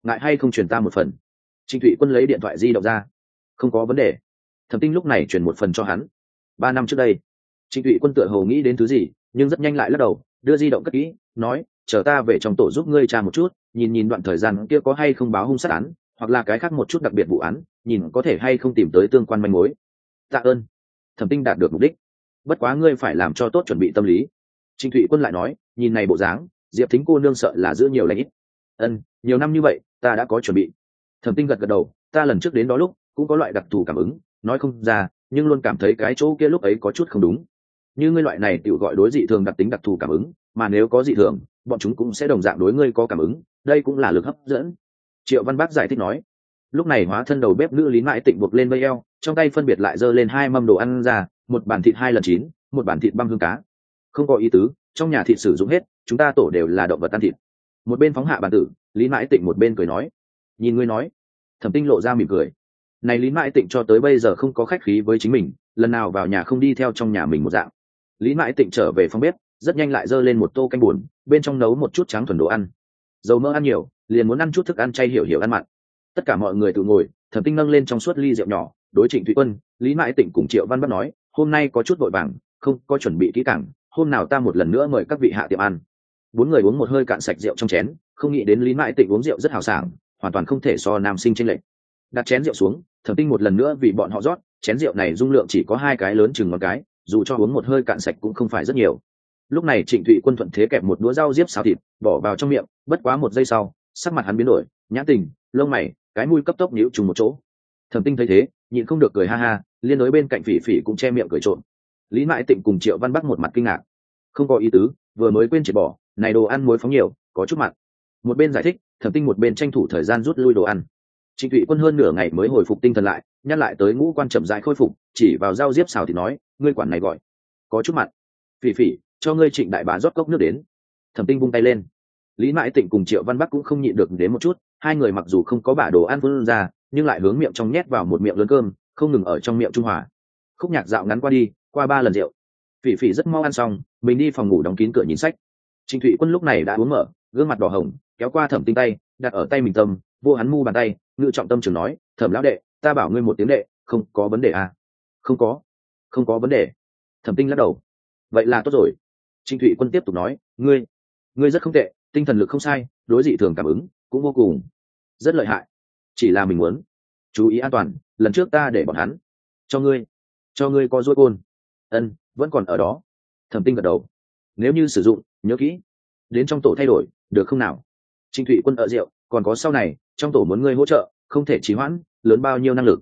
ngại hay không truyền ta một phần? Trịnh Thụy Quân lấy điện thoại di động ra. Không có vấn đề. Thẩm Tinh lúc này truyền một phần cho hắn. 3 năm trước đây. Trịnh Thụy Quân tựa hồ nghĩ đến thứ gì, nhưng rất nhanh lại lắc đầu, đưa di động cất kỹ, nói, chờ ta về trong tổ giúp ngươi tra một chút, nhìn nhìn đoạn thời gian kia có hay không báo hung sát án, hoặc là cái khác một chút đặc biệt vụ án, nhìn có thể hay không tìm tới tương quan manh mối. Tạ ơn. Thẩm Tinh đạt được mục đích. Bất quá ngươi phải làm cho tốt chuẩn bị tâm lý. Trịnh Thụy Quân lại nói, nhìn này bộ dáng, Diệp Thính cô nương sợ là giữ nhiều lãnh ít. Nhiều năm như vậy, ta đã có chuẩn bị. Thẩm Tinh gật gật đầu, ta lần trước đến đó lúc cũng có loại đặc thù cảm ứng, nói không ra, nhưng luôn cảm thấy cái chỗ kia lúc ấy có chút không đúng. Như ngươi loại này tự gọi đối dị thường đặc tính đặc thù cảm ứng, mà nếu có dị thường, bọn chúng cũng sẽ đồng dạng đối ngươi có cảm ứng, đây cũng là lực hấp dẫn. Triệu Văn Bác giải thích nói. Lúc này hóa thân đầu bếp nữ Lý Mãi Tịnh buộc lên vây eo, trong tay phân biệt lại giơ lên 2 mâm đồ ăn ra, một bàn thịt 2 lần chín, một bàn thịt băm hương cá. Không có ý tứ, trong nhà thịt sử dụng hết, chúng ta tổ đều là động vật ăn thịt. Một bên phóng hạ bàn tử, Lý Mãi Tịnh một bên cười nói. Nhìn ngươi nói. Thẩm Tinh lộ ra mỉm cười. Này Lý Mãi Tịnh cho tới bây giờ không có khách khí với chính mình, lần nào vào nhà không đi theo trong nhà mình một dạng. Lý Mãi Tịnh trở về phòng bếp, rất nhanh lại giơ lên một tô canh buồn, bên trong nấu một chút trắng thuần đồ ăn. Dầu mỡ ăn nhiều, liền muốn ăn chút thức ăn chay hiểu ăn mặn. Tất cả mọi người tự ngồi, Thẩm Tinh nâng lên trong suốt ly rượu nhỏ, đối Trịnh Thụy Quân, Lý Mãi Tịnh cùng Triệu Văn Bắc nói, hôm nay có chút vội vàng, không có chuẩn bị kỹ càng, hôm nào ta một lần nữa mời các vị hạ tiệm ăn. 4 người uống một hơi cạn sạch rượu trong chén, không nghĩ đến Lý Mãi Tịnh uống rượu rất hào sảng, hoàn toàn không thể so nam sinh chênh lệch. Đặt chén rượu xuống, Thẩm Tinh một lần nữa vì bọn họ rót, chén rượu này dung lượng chỉ có 2 cái lớn chừng ngón cái, dù cho uống một hơi cạn sạch cũng không phải rất nhiều. Lúc này Trịnh Thụy Quân thuận thế kẹp một đũa rau diếp xào thịt, bỏ vào trong miệng, bất quá 1 giây sau, sắc mặt hắn biến đổi, nhãn tình, lông mày, cái mũi cấp tốc nhíu trùng một chỗ. Thẩm Tinh thấy thế, nhịn không được cười ha ha, liên đối bên cạnh Phỉ Phỉ cũng che miệng cười trộm. Lý Mãi Tịnh cùng Triệu Văn Bắc một mặt kinh ngạc. Không có ý tứ, vừa mới quên triệt bỏ, này đồ ăn muối phóng nhiều, có chút mặn. Một bên giải thích, Thẩm Tinh một bên tranh thủ thời gian rút lui đồ ăn. Trịnh Thụy Quân hơn nửa ngày mới hồi phục tinh thần lại, nhắc lại tới ngũ quan chậm rãi khôi phục, chỉ vào rau diếp xào thì nói, ngươi quản này gọi, có chút mặn. Phỉ Phỉ, cho ngươi Trịnh đại bá rót cốc nước đến. Thẩm Tinh vung tay lên. Lý Mãi Tịnh cùng Triệu Văn Bắc cũng không nhịn được đến một chút, hai người mặc dù không có bả đồ ăn vươn ra, nhưng lại hướng miệng trong nhét vào một miệng lớn cơm, không ngừng ở trong miệng trung hòa. Khúc nhạc dạo ngắn qua đi, qua 3 lần rượu. Phỉ Phỉ rất mau ăn xong, mình đi phòng ngủ đóng kín cửa nhìn sách. Trịnh Thụy Quân lúc này đã uống mở, gương mặt đỏ hồng, kéo qua Thẩm Tinh tay, đặt ở tay mình tâm, vô hắn mu bàn tay, ngự trọng tâm trường nói, Thẩm lão đệ, ta bảo ngươi một tiếng đệ, không có vấn đề à? Không có vấn đề. Thẩm Tinh lắc đầu. Vậy là tốt rồi. Trịnh Thụy Quân tiếp tục nói, ngươi rất không tệ, tinh thần lực không sai, đối dị thường cảm ứng cũng vô cùng, rất lợi hại. Chỉ là mình muốn chú ý an toàn, lần trước ta để bọn hắn cho ngươi có dối côn. Vẫn còn ở đó. Thẩm Tinh gật đầu. Nếu như sử dụng, nhớ kỹ, đến trong tổ thay đổi, được không nào? Trịnh Thụy Quân ở rượu, còn có sau này, trong tổ muốn ngươi hỗ trợ, không thể trì hoãn, lớn bao nhiêu năng lực,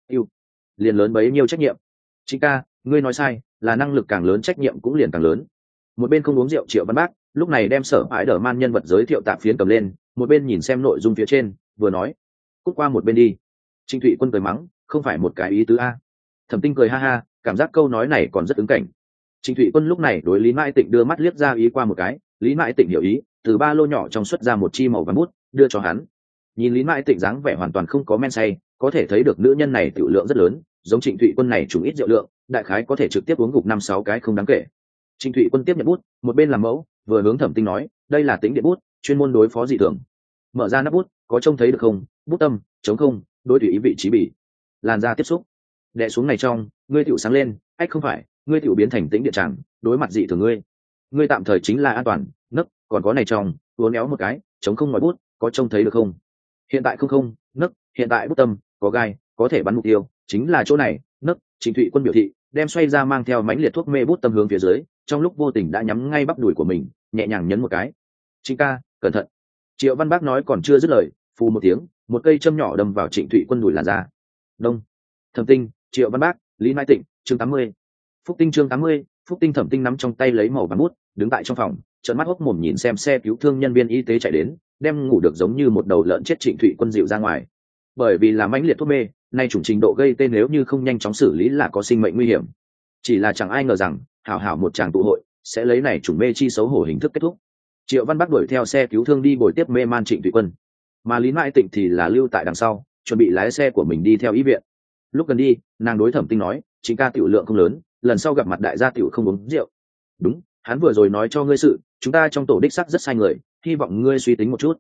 liền lớn bấy nhiêu trách nhiệm. Trịnh ca, ngươi nói sai, là năng lực càng lớn trách nhiệm cũng liền càng lớn. Một bên không uống rượu Triệu Văn Bác lúc này đem Sở Ái Đờ Man nhân vật giới thiệu tạp phiến cầm lên, một bên nhìn xem nội dung phía trên, vừa nói, cút qua một bên đi. Trịnh Thụy Quân cười mắng, không phải một cái ý tứ a. Thẩm Tinh cười ha ha, cảm giác câu nói này còn rất ứng cảnh. Trịnh Thụy Quân lúc này đối Lý Mãi Tịnh đưa mắt liếc ra ý qua một cái, Lý Mãi Tịnh hiểu ý, từ ba lô nhỏ trong xuất ra một chi màu vàng bút, đưa cho hắn. Nhìn Lý Mãi Tịnh dáng vẻ hoàn toàn không có men say, có thể thấy được nữ nhân này tiểu lượng rất lớn, giống Trịnh Thụy Quân này trùng ít rượu lượng, đại khái có thể trực tiếp uống gục 5-6 cái không đáng kể. Trịnh Thụy Quân tiếp nhận bút, một bên làm mẫu, vừa hướng Thẩm Tinh nói, đây là tính điện bút, chuyên môn đối phó dị thường. Mở ra nắp bút, có trông thấy được không? Bút tâm, trống không, đối tùy ý vị trí bì. Làn da tiếp xúc. Đè xuống này trong, ngươi tiểu sáng lên, ách không phải, ngươi tiểu biến thành tĩnh điện tràng, đối mặt dị thường ngươi tạm thời chính là an toàn, nấc, còn có này trong, uốn éo một cái, trống không ngoài bút, có trông thấy được không? Hiện tại không, nấc, hiện tại bút tâm, có gai, có thể bắn mục tiêu, chính là chỗ này, nấc. Trịnh Thụy Quân biểu thị, đem xoay ra mang theo mãnh liệt thuốc mê bút tâm hướng phía dưới, trong lúc vô tình đã nhắm ngay bắp đùi của mình, nhẹ nhàng nhấn một cái. Trịnh ca, cẩn thận. Triệu Văn Bác nói còn chưa dứt lời, phù một tiếng, một cây châm nhỏ đâm vào Trịnh Thụy Quân đùi làn ra. Đông. Thẩm Tinh, Triệu Văn Bác, Lý Mai Tịnh, chương 80. Phúc Tinh chương 80, Phúc Tinh. Thẩm Tinh nắm trong tay lấy màu vàng bút, đứng tại trong phòng, trợn mắt hốc mồm nhìn xem xe cứu thương nhân viên y tế chạy đến, đem ngủ được giống như một đầu lợn chết Trịnh Thụy Quân dịu ra ngoài. Bởi vì là mãnh liệt thuốc mê, nay chủng trình độ gây tê nếu như không nhanh chóng xử lý là có sinh mệnh nguy hiểm. Chỉ là chẳng ai ngờ rằng, hảo một tràng tụ hội sẽ lấy này chủng mê chi xấu hổ hình thức kết thúc. Triệu Văn Bắc đuổi theo xe cứu thương đi bồi tiếp mê man Trịnh Thụy Quân, mà Lý Mãi Tịnh thì là lưu tại đằng sau, chuẩn bị lái xe của mình đi theo y viện. Lúc gần đi, nàng đối Thẩm Tinh nói, Trịnh ca tiểu lượng không lớn, lần sau gặp mặt đại gia tiểu không uống rượu. Đúng, hắn vừa rồi nói cho ngươi sự, chúng ta trong tổ đích sắc rất sai người, hy vọng ngươi suy tính một chút.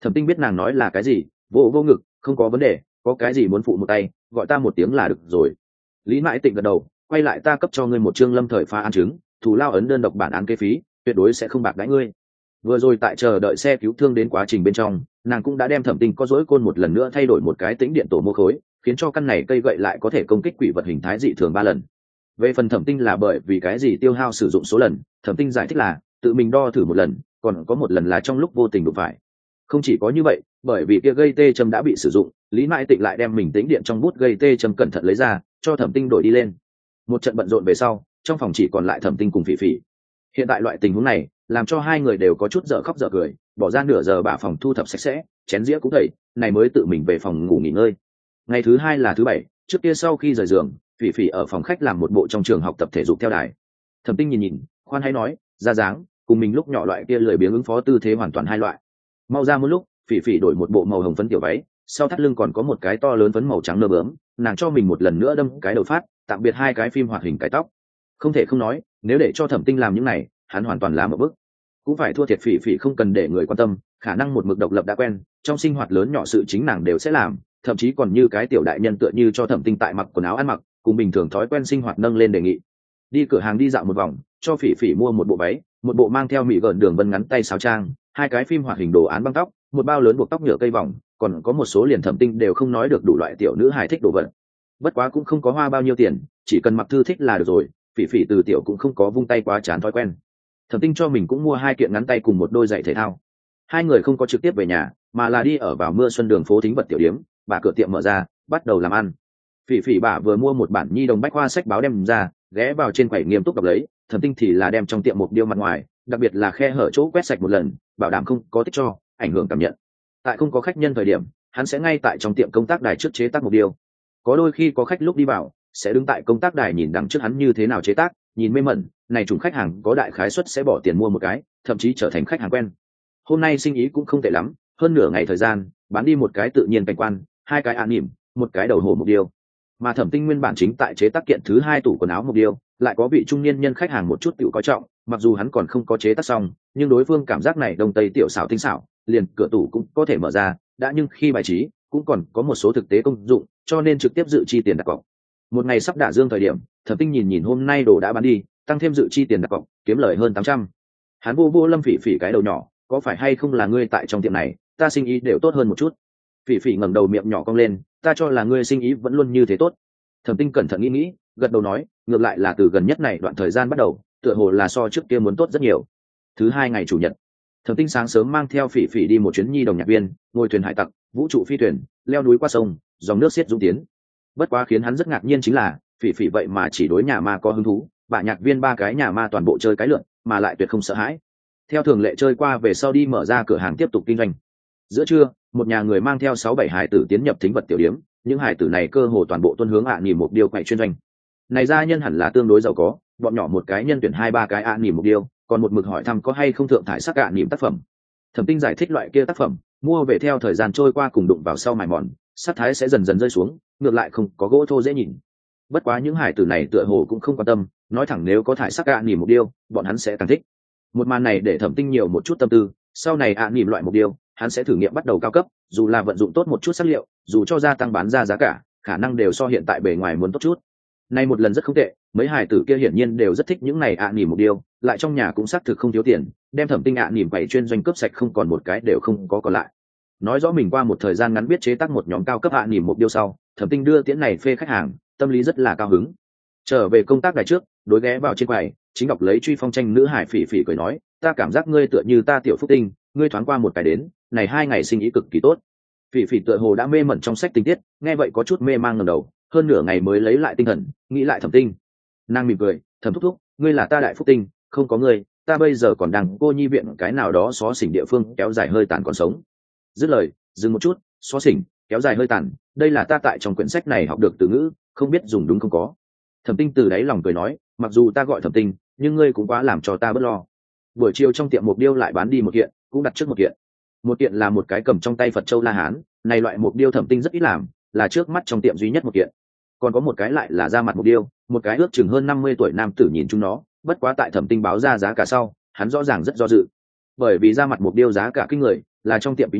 Thẩm Tinh biết nàng nói là cái gì, vô vô ngực, không có vấn đề, có cái gì muốn phụ một tay, gọi ta một tiếng là được rồi. Lý Mãi Tịnh gật đầu, quay lại, ta cấp cho ngươi một chương lâm thời phá án chứng, thù lao ấn đơn độc bản án kế phí, tuyệt đối sẽ không bạc đãi ngươi. Vừa rồi tại chờ đợi xe cứu thương đến quá trình bên trong, nàng cũng đã đem Thẩm Tinh có dối côn một lần nữa thay đổi một cái tĩnh điện tổ mô khối, khiến cho căn này cây gậy lại có thể công kích quỷ vật hình thái dị thường 3 lần. Về phần Thẩm Tinh là bởi vì cái gì tiêu hao sử dụng số lần, Thẩm Tinh giải thích là tự mình đo thử một lần, còn có một lần là trong lúc vô tình đụng phải. Không chỉ có như vậy, bởi vì kia gây tê châm đã bị sử dụng, Lý Mãi Tịnh lại đem mình tĩnh điện trong bút gây tê châm cẩn thận lấy ra, cho Thẩm Tinh đổi đi lên. Một trận bận rộn về sau, trong phòng chỉ còn lại Thẩm Tinh cùng Phỉ Phỉ. Hiện tại loại tình huống này làm cho hai người đều có chút dở khóc dở cười, bỏ ra nửa giờ bả phòng thu thập sạch sẽ, chén dĩa cũng tẩy, này mới tự mình về phòng ngủ nghỉ ngơi. Ngày thứ hai là thứ bảy, trước kia sau khi rời giường, Phỉ Phỉ ở phòng khách làm một bộ trong trường học tập thể dục theo đài. Thẩm Tinh nhìn, khoan hay nói, ra dáng cùng mình lúc nhỏ loại kia lười biếng ứng phó tư thế hoàn toàn hai loại. Mau ra một lúc, Phỉ Phỉ đổi một bộ màu hồng phấn tiểu váy, sau thắt lưng còn có một cái to lớn phấn màu trắng nơ bướm, nàng cho mình một lần nữa đâm cái đầu phát, tạm biệt hai cái phim hoạt hình cái tóc. Không thể không nói, nếu để cho Thẩm Tinh làm những này, hắn hoàn toàn làm một bước. Cũng phải thua thiệt Phỉ Phỉ không cần để người quan tâm, khả năng một mực độc lập đã quen, trong sinh hoạt lớn nhỏ sự chính nàng đều sẽ làm, thậm chí còn như cái tiểu đại nhân tựa như cho Thẩm Tinh tại mặc quần áo ăn mặc, cùng bình thường thói quen sinh hoạt nâng lên đề nghị. Đi cửa hàng đi dạo một vòng, cho Phỉ Phỉ mua một bộ váy, một bộ mang theo mị gợn đường vân ngắn tay sáo trang, hai cái phim hoạt hình đồ án băng tóc, một bao lớn buộc tóc nhựa cây vòng, còn có một số liền Thẩm Tinh đều không nói được đủ loại tiểu nữ hài thích đồ vật. Bất quá cũng không có hoa bao nhiêu tiền, chỉ cần mặc thư thích là được rồi. Phỉ Phỉ từ tiểu cũng không có vung tay quá chán thói quen. Thẩm Tinh cho mình cũng mua hai kiện ngắn tay cùng một đôi giày thể thao. Hai người không có trực tiếp về nhà, mà là đi ở vào mưa xuân đường phố Thính Vật tiểu điếm, bà cửa tiệm mở ra, bắt đầu làm ăn. Phỉ Phỉ bà vừa mua một bản nhi đồng bách khoa sách báo đem ra, ghé vào trên quầy nghiêm túc đọc lấy. Thẩm Tinh thì là đem trong tiệm một điêu mặt ngoài, đặc biệt là khe hở chỗ quét sạch một lần, bảo đảm không có tích cho ảnh hưởng cảm nhận. Tại không có khách nhân thời điểm, hắn sẽ ngay tại trong tiệm công tác đài trước chế tác một điêu. Có đôi khi có khách lúc đi vào, sẽ đứng tại công tác đài nhìn đằng trước hắn như thế nào chế tác, nhìn mê mẩn, này chủng khách hàng có đại khái suất sẽ bỏ tiền mua một cái, thậm chí trở thành khách hàng quen. Hôm nay sinh ý cũng không tệ lắm, hơn nửa ngày thời gian, bán đi một cái tự nhiên cảnh quan, hai cái án nỉm, một cái đầu hổ một điêu. Mà Thẩm Tinh nguyên bản chính tại chế tác kiện thứ hai tủ quần áo một điêu, lại có vị trung niên nhân khách hàng một chút tiểu coi trọng, mặc dù hắn còn không có chế tác xong, nhưng đối phương cảm giác này đông tây tiểu xảo tinh xảo, liền cửa tủ cũng có thể mở ra, đã nhưng khi bài trí cũng còn có một số thực tế công dụng, cho nên trực tiếp dự chi tiền đặt cọc. Một ngày sắp đả dương thời điểm, Thẩm Tinh nhìn hôm nay đồ đã bán đi, tăng thêm dự chi tiền đặt cọc, kiếm lời hơn 800. Hắn vô Lâm Phỉ Phỉ cái đầu nhỏ, có phải hay không là ngươi tại trong tiệm này, ta sinh ý đều tốt hơn một chút. Phỉ Phỉ ngẩng đầu miệng nhỏ cong lên, ta cho là ngươi sinh ý vẫn luôn như thế tốt. Thẩm Tinh cẩn thận nghĩ, gật đầu nói, ngược lại là từ gần nhất này đoạn thời gian bắt đầu, tựa hồ là so trước kia muốn tốt rất nhiều. Thứ hai ngày chủ nhật, Thẩm Tinh sáng sớm mang theo Phỉ Phỉ đi một chuyến nhi đồng nhạc viên, ngồi thuyền hải tặc, vũ trụ phi thuyền, leo núi qua sông, dòng nước xiết dũng tiến. Bất quá khiến hắn rất ngạc nhiên chính là, Phỉ Phỉ vậy mà chỉ đối nhà ma có hứng thú, bả nhạc viên ba cái nhà ma toàn bộ chơi cái lượn, mà lại tuyệt không sợ hãi. Theo thường lệ chơi qua về sau đi mở ra cửa hàng tiếp tục kinh doanh. Giữa trưa, một nhà người mang theo 6-7 hải tử tiến nhập Thính Vật tiểu điếm, những hải tử này cơ hồ toàn bộ tuân hướng nhìn một điều quậy chuyên doanh. Này gia nhân hẳn là tương đối giàu có, bọn nhỏ một cái nhân tuyển 2-3 cái nhìn một điều, còn một mực hỏi thăm có hay không thượng thải sắc niệm tác phẩm. Thẩm Tinh giải thích loại kia tác phẩm, mua về theo thời gian trôi qua cùng đụng vào sau mài mòn, sắc thái sẽ dần dần rơi xuống, ngược lại không có gỗ thô dễ nhìn. Bất quá những hải tử này tựa hồ cũng không quan tâm, nói thẳng nếu có thải sắc niệm một điều, bọn hắn sẽ càng thích. Một màn này để Thẩm Tinh nhiều một chút tâm tư, sau này niệm loại một điều, hắn sẽ thử nghiệm bắt đầu cao cấp, dù là vận dụng tốt một chút sắc liệu, dù cho gia tăng bán ra giá cả, khả năng đều so hiện tại bề ngoài muốn tốt chút. Nay một lần rất không tệ, mấy hải tử kia hiển nhiên đều rất thích những này niệm một điều, lại trong nhà cũng xác thực không thiếu tiền, đem Thẩm Tinh niệm quầy chuyên doanh cướp sạch không còn một cái đều không có còn lại. Nói rõ mình qua một thời gian ngắn biết chế tác một nhóm cao cấp niệm một điều sau, Thẩm Tinh đưa tiễn này phê khách hàng, tâm lý rất là cao hứng. Trở về công tác đài trước, đối ghé vào trên quầy, chính đọc lấy truy phong tranh nữ hải Phỉ Phỉ cười nói, ta cảm giác ngươi tựa như ta tiểu phúc tinh, ngươi thoáng qua một cái đến, này 2 ngày sinh ý cực kỳ tốt. Phỉ Phỉ tựa hồ đã mê mẩn trong sách tình tiết, nghe vậy có chút mê mang ngẩng đầu, hơn nửa ngày mới lấy lại tinh thần, nghĩ lại Thẩm Tinh. Nàng mỉm cười, Thẩm thúc thúc, ngươi là ta đại phúc tinh, không có ngươi, ta bây giờ còn đang cô nhi viện cái nào đó xó xỉnh địa phương kéo dài hơi tàn còn sống. Dứt lời, dừng một chút, xó xỉnh, kéo dài hơi tàn, đây là ta tại trong quyển sách này học được từ ngữ, không biết dùng đúng không có. Thẩm Tinh từ đáy lòng cười nói, mặc dù ta gọi Thẩm Tinh, nhưng ngươi cũng quá làm cho ta bớt lo. Buổi chiều trong tiệm mục điêu lại bán đi một kiện, cũng đặt trước một kiện. Một kiện là một cái cầm trong tay Phật châu La Hán, này loại mục điêu Thẩm Tinh rất ít làm, là trước mắt trong tiệm duy nhất một kiện. Còn có một cái lại là da mặt mục điêu, một cái ước chừng hơn 50 tuổi nam tử nhìn chúng nó, bất quá tại Thẩm Tinh báo ra giá cả sau, hắn rõ ràng rất do dự. Bởi vì da mặt mục điêu giá cả kinh người, là trong tiệm quý nhất,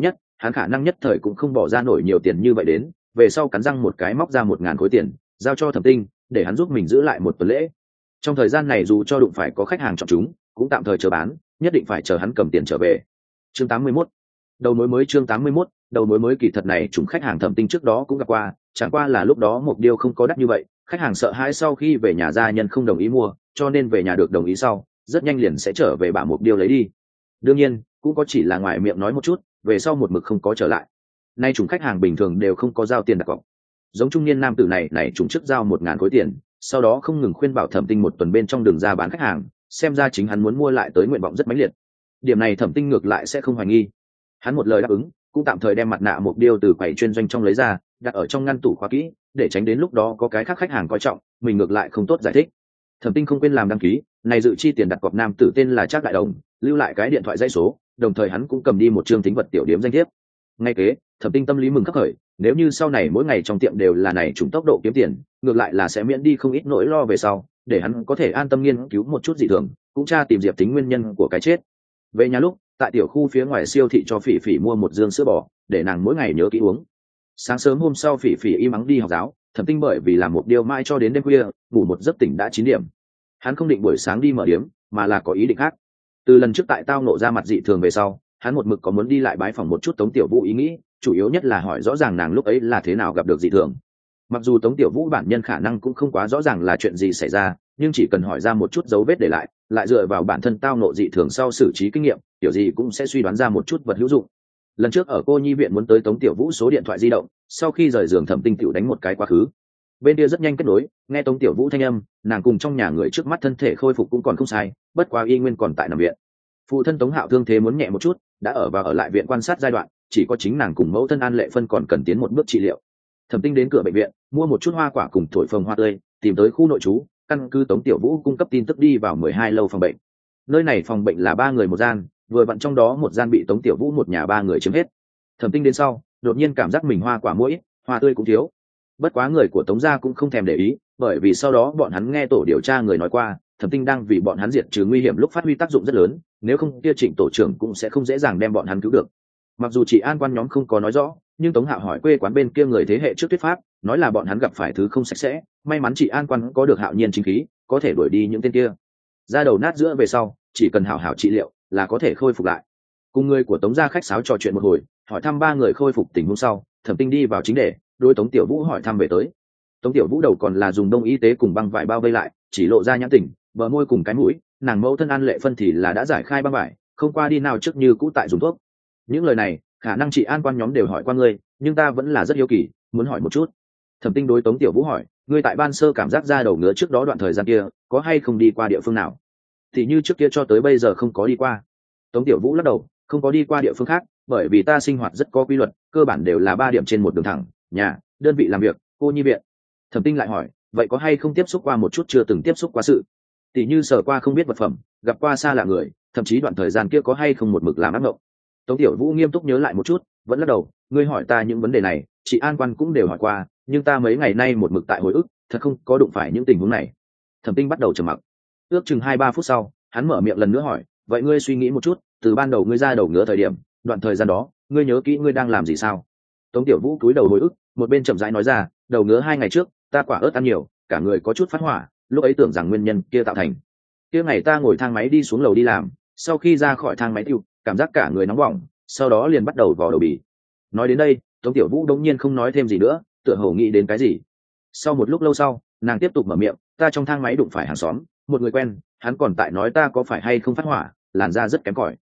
hắn khả năng nhất thời cũng không bỏ ra nổi nhiều tiền như vậy đến, về sau cắn răng một cái móc ra 1.000 khối tiền giao cho Thẩm Tinh để hắn giúp mình giữ lại một tuần lễ. Trong thời gian này dù cho đụng phải có khách hàng chọn chúng cũng tạm thời chờ bán, nhất định phải chờ hắn cầm tiền trở về. Chương 81. Đầu mối mới. Chương 81. Đầu mối mới. Kỳ thật này chúng khách hàng Thẩm Tinh trước đó cũng gặp qua, chẳng qua là lúc đó mục điêu không có đắt như vậy, khách hàng sợ hãi sau khi về nhà gia nhân không đồng ý mua, cho nên về nhà được đồng ý sau rất nhanh liền sẽ trở về bả mục điêu lấy đi. Đương nhiên cũng có chỉ là ngoài miệng nói một chút, về sau một mực không có trở lại. Nay chúng khách hàng bình thường đều không có giao tiền đặt cọc, giống trung niên nam tử này chúng trước giao 1.000 khối tiền, sau đó không ngừng khuyên bảo Thẩm Tinh một tuần bên trong đường ra bán khách hàng, xem ra chính hắn muốn mua lại tới nguyện vọng rất mãnh liệt. Điểm này Thẩm Tinh ngược lại sẽ không hoài nghi, hắn một lời đáp ứng cũng tạm thời đem mặt nạ mục điêu từ quầy chuyên doanh trong lấy ra đặt ở trong ngăn tủ khóa kỹ, để tránh đến lúc đó có cái khác khách hàng coi trọng mình ngược lại không tốt giải thích. Thẩm Tinh không quên làm đăng ký, này dự chi tiền đặt cọc nam tử tên là Trác Đại Đồng, lưu lại cái điện thoại dây số, đồng thời hắn cũng cầm đi một chương tính vật tiểu điểm danh thiếp. Ngay kế, Thẩm Tinh tâm lý mừng khắc khởi, nếu như sau này mỗi ngày trong tiệm đều là này trùng tốc độ kiếm tiền, ngược lại là sẽ miễn đi không ít nỗi lo về sau, để hắn có thể an tâm nghiên cứu một chút dị thường, cũng tra tìm Diệp Tính nguyên nhân của cái chết. Về nhà lúc, tại tiểu khu phía ngoài siêu thị cho Phỉ Phỉ mua một dương sữa bò, để nàng mỗi ngày nhớ kỹ uống. Sáng sớm hôm sau Phỉ Phỉ im ắng đi học giáo, Thẩm Tinh bởi vì làm một điều mai cho đến đêm khuya, ngủ một giấc tỉnh đã 9 điểm. Hắn không định buổi sáng đi mở điếm, mà là có ý định khác. Từ lần trước tại tao nộ ra mặt dị thường về sau, hắn một mực có muốn đi lại bái phỏng một chút Tống Tiểu Vũ ý nghĩ, chủ yếu nhất là hỏi rõ ràng nàng lúc ấy là thế nào gặp được dị thường. Mặc dù Tống Tiểu Vũ bản nhân khả năng cũng không quá rõ ràng là chuyện gì xảy ra, nhưng chỉ cần hỏi ra một chút dấu vết để lại dựa vào bản thân tao nộ dị thường sau xử trí kinh nghiệm, tiểu gì cũng sẽ suy đoán ra một chút vật hữu dụng. Lần trước ở cô nhi viện muốn tới Tống Tiểu Vũ số điện thoại di động, sau khi rời giường Thẩm Tinh tiểu đánh một cái quá khứ. Bên kia rất nhanh kết nối, nghe Tống Tiểu Vũ thanh âm, nàng cùng trong nhà người trước mắt thân thể khôi phục cũng còn không sai, bất quá y nguyên còn tại nằm viện. Phụ thân Tống Hạo thương thế muốn nhẹ một chút, đã ở lại viện quan sát giai đoạn, chỉ có chính nàng cùng mẫu thân An Lệ Phân còn cần tiến một bước trị liệu. Thẩm Tinh đến cửa bệnh viện, mua một chút hoa quả cùng thổi phồng hoa tươi, tìm tới khu nội trú, căn cứ Tống Tiểu Vũ cung cấp tin tức đi vào 12 lâu phòng bệnh. Nơi này phòng bệnh là 3 người một gian, vừa vặn trong đó một gian bị Tống Tiểu Vũ một nhà 3 người chiếm hết. Thẩm Tinh đến sau, đột nhiên cảm giác mình hoa quả muỗi, hoa tươi cũng thiếu. Bất quá người của Tống gia cũng không thèm để ý, bởi vì sau đó bọn hắn nghe tổ điều tra người nói qua, Thẩm Tinh đang vì bọn hắn diệt trừ nguy hiểm lúc phát huy tác dụng rất lớn, nếu không kia Trịnh tổ trưởng cũng sẽ không dễ dàng đem bọn hắn cứu được. Mặc dù chị an quan nhóm không có nói rõ, nhưng Tống Hạo hỏi quê quán bên kia người thế hệ trước thuyết pháp, nói là bọn hắn gặp phải thứ không sạch sẽ, may mắn chị an quan có được Hạo Nhiên chính khí, có thể đuổi đi những tên kia. Ra đầu nát giữa về sau, chỉ cần hảo hảo trị liệu là có thể khôi phục lại. Cùng người của Tống gia khách sáo trò chuyện một hồi, hỏi thăm 3 người khôi phục tình huống sau, Thẩm Tinh đi vào chính đề, đối Tống Tiểu Vũ hỏi thăm về tới. Tống Tiểu Vũ đầu còn là dùng đông y tế cùng băng vải bao vây lại, chỉ lộ ra nhãn tỉnh, bờ môi cùng cái mũi, nàng mẫu thân An Lệ Phân thì là đã giải khai băng vải, không qua đi nào trước như cũ tại dùng thuốc. Những lời này khả năng chị an quan nhóm đều hỏi qua ngươi, nhưng ta vẫn là rất hiếu kỳ, muốn hỏi một chút. Thẩm Tinh đối Tống Tiểu Vũ hỏi, ngươi tại ban sơ cảm giác ra đầu ngứa trước đó đoạn thời gian kia có hay không đi qua địa phương nào? Thì như trước kia cho tới bây giờ không có đi qua. Tống Tiểu Vũ lắc đầu, không có đi qua địa phương khác, bởi vì ta sinh hoạt rất có quy luật, cơ bản đều là 3 điểm trên một đường thẳng, nhà, đơn vị làm việc, cô nhi viện. Thẩm Tinh lại hỏi, vậy có hay không tiếp xúc qua một chút chưa từng tiếp xúc qua sự? Tỷ như sờ qua không biết vật phẩm, gặp qua xa lạ người, thậm chí đoạn thời gian kia có hay không một mực làm ác mộng? Tống Tiểu Vũ nghiêm túc nhớ lại một chút, vẫn lắc đầu, ngươi hỏi ta những vấn đề này, chị an quan cũng đều hỏi qua, nhưng ta mấy ngày nay một mực tại hồi ức, thật không có đụng phải những tình huống này. Thẩm Tinh bắt đầu trầm mặc. Ước chừng 2-3 phút sau, hắn mở miệng lần nữa hỏi, vậy ngươi suy nghĩ một chút, từ ban đầu ngươi ra đầu ngứa thời điểm, đoạn thời gian đó, ngươi nhớ kỹ ngươi đang làm gì sao? Tống Tiểu Vũ cúi đầu hồi ức, một bên chậm rãi nói ra, đầu ngứa 2 ngày trước, ta quả ớt ăn nhiều, cả người có chút phát hỏa, lúc ấy tưởng rằng nguyên nhân kia tạo thành. Kia ngày ta ngồi thang máy đi xuống lầu đi làm, sau khi ra khỏi thang máy tiêu, cảm giác cả người nóng bỏng, sau đó liền bắt đầu vò đầu bì. Nói đến đây, Tống Tiểu Vũ đống nhiên không nói thêm gì nữa, tựa hồ nghĩ đến cái gì. Sau một lúc lâu sau, nàng tiếp tục mở miệng, ta trong thang máy đụng phải hàng xóm, một người quen, hắn còn tại nói ta có phải hay không phát hỏa, làn da rất kém cỏi.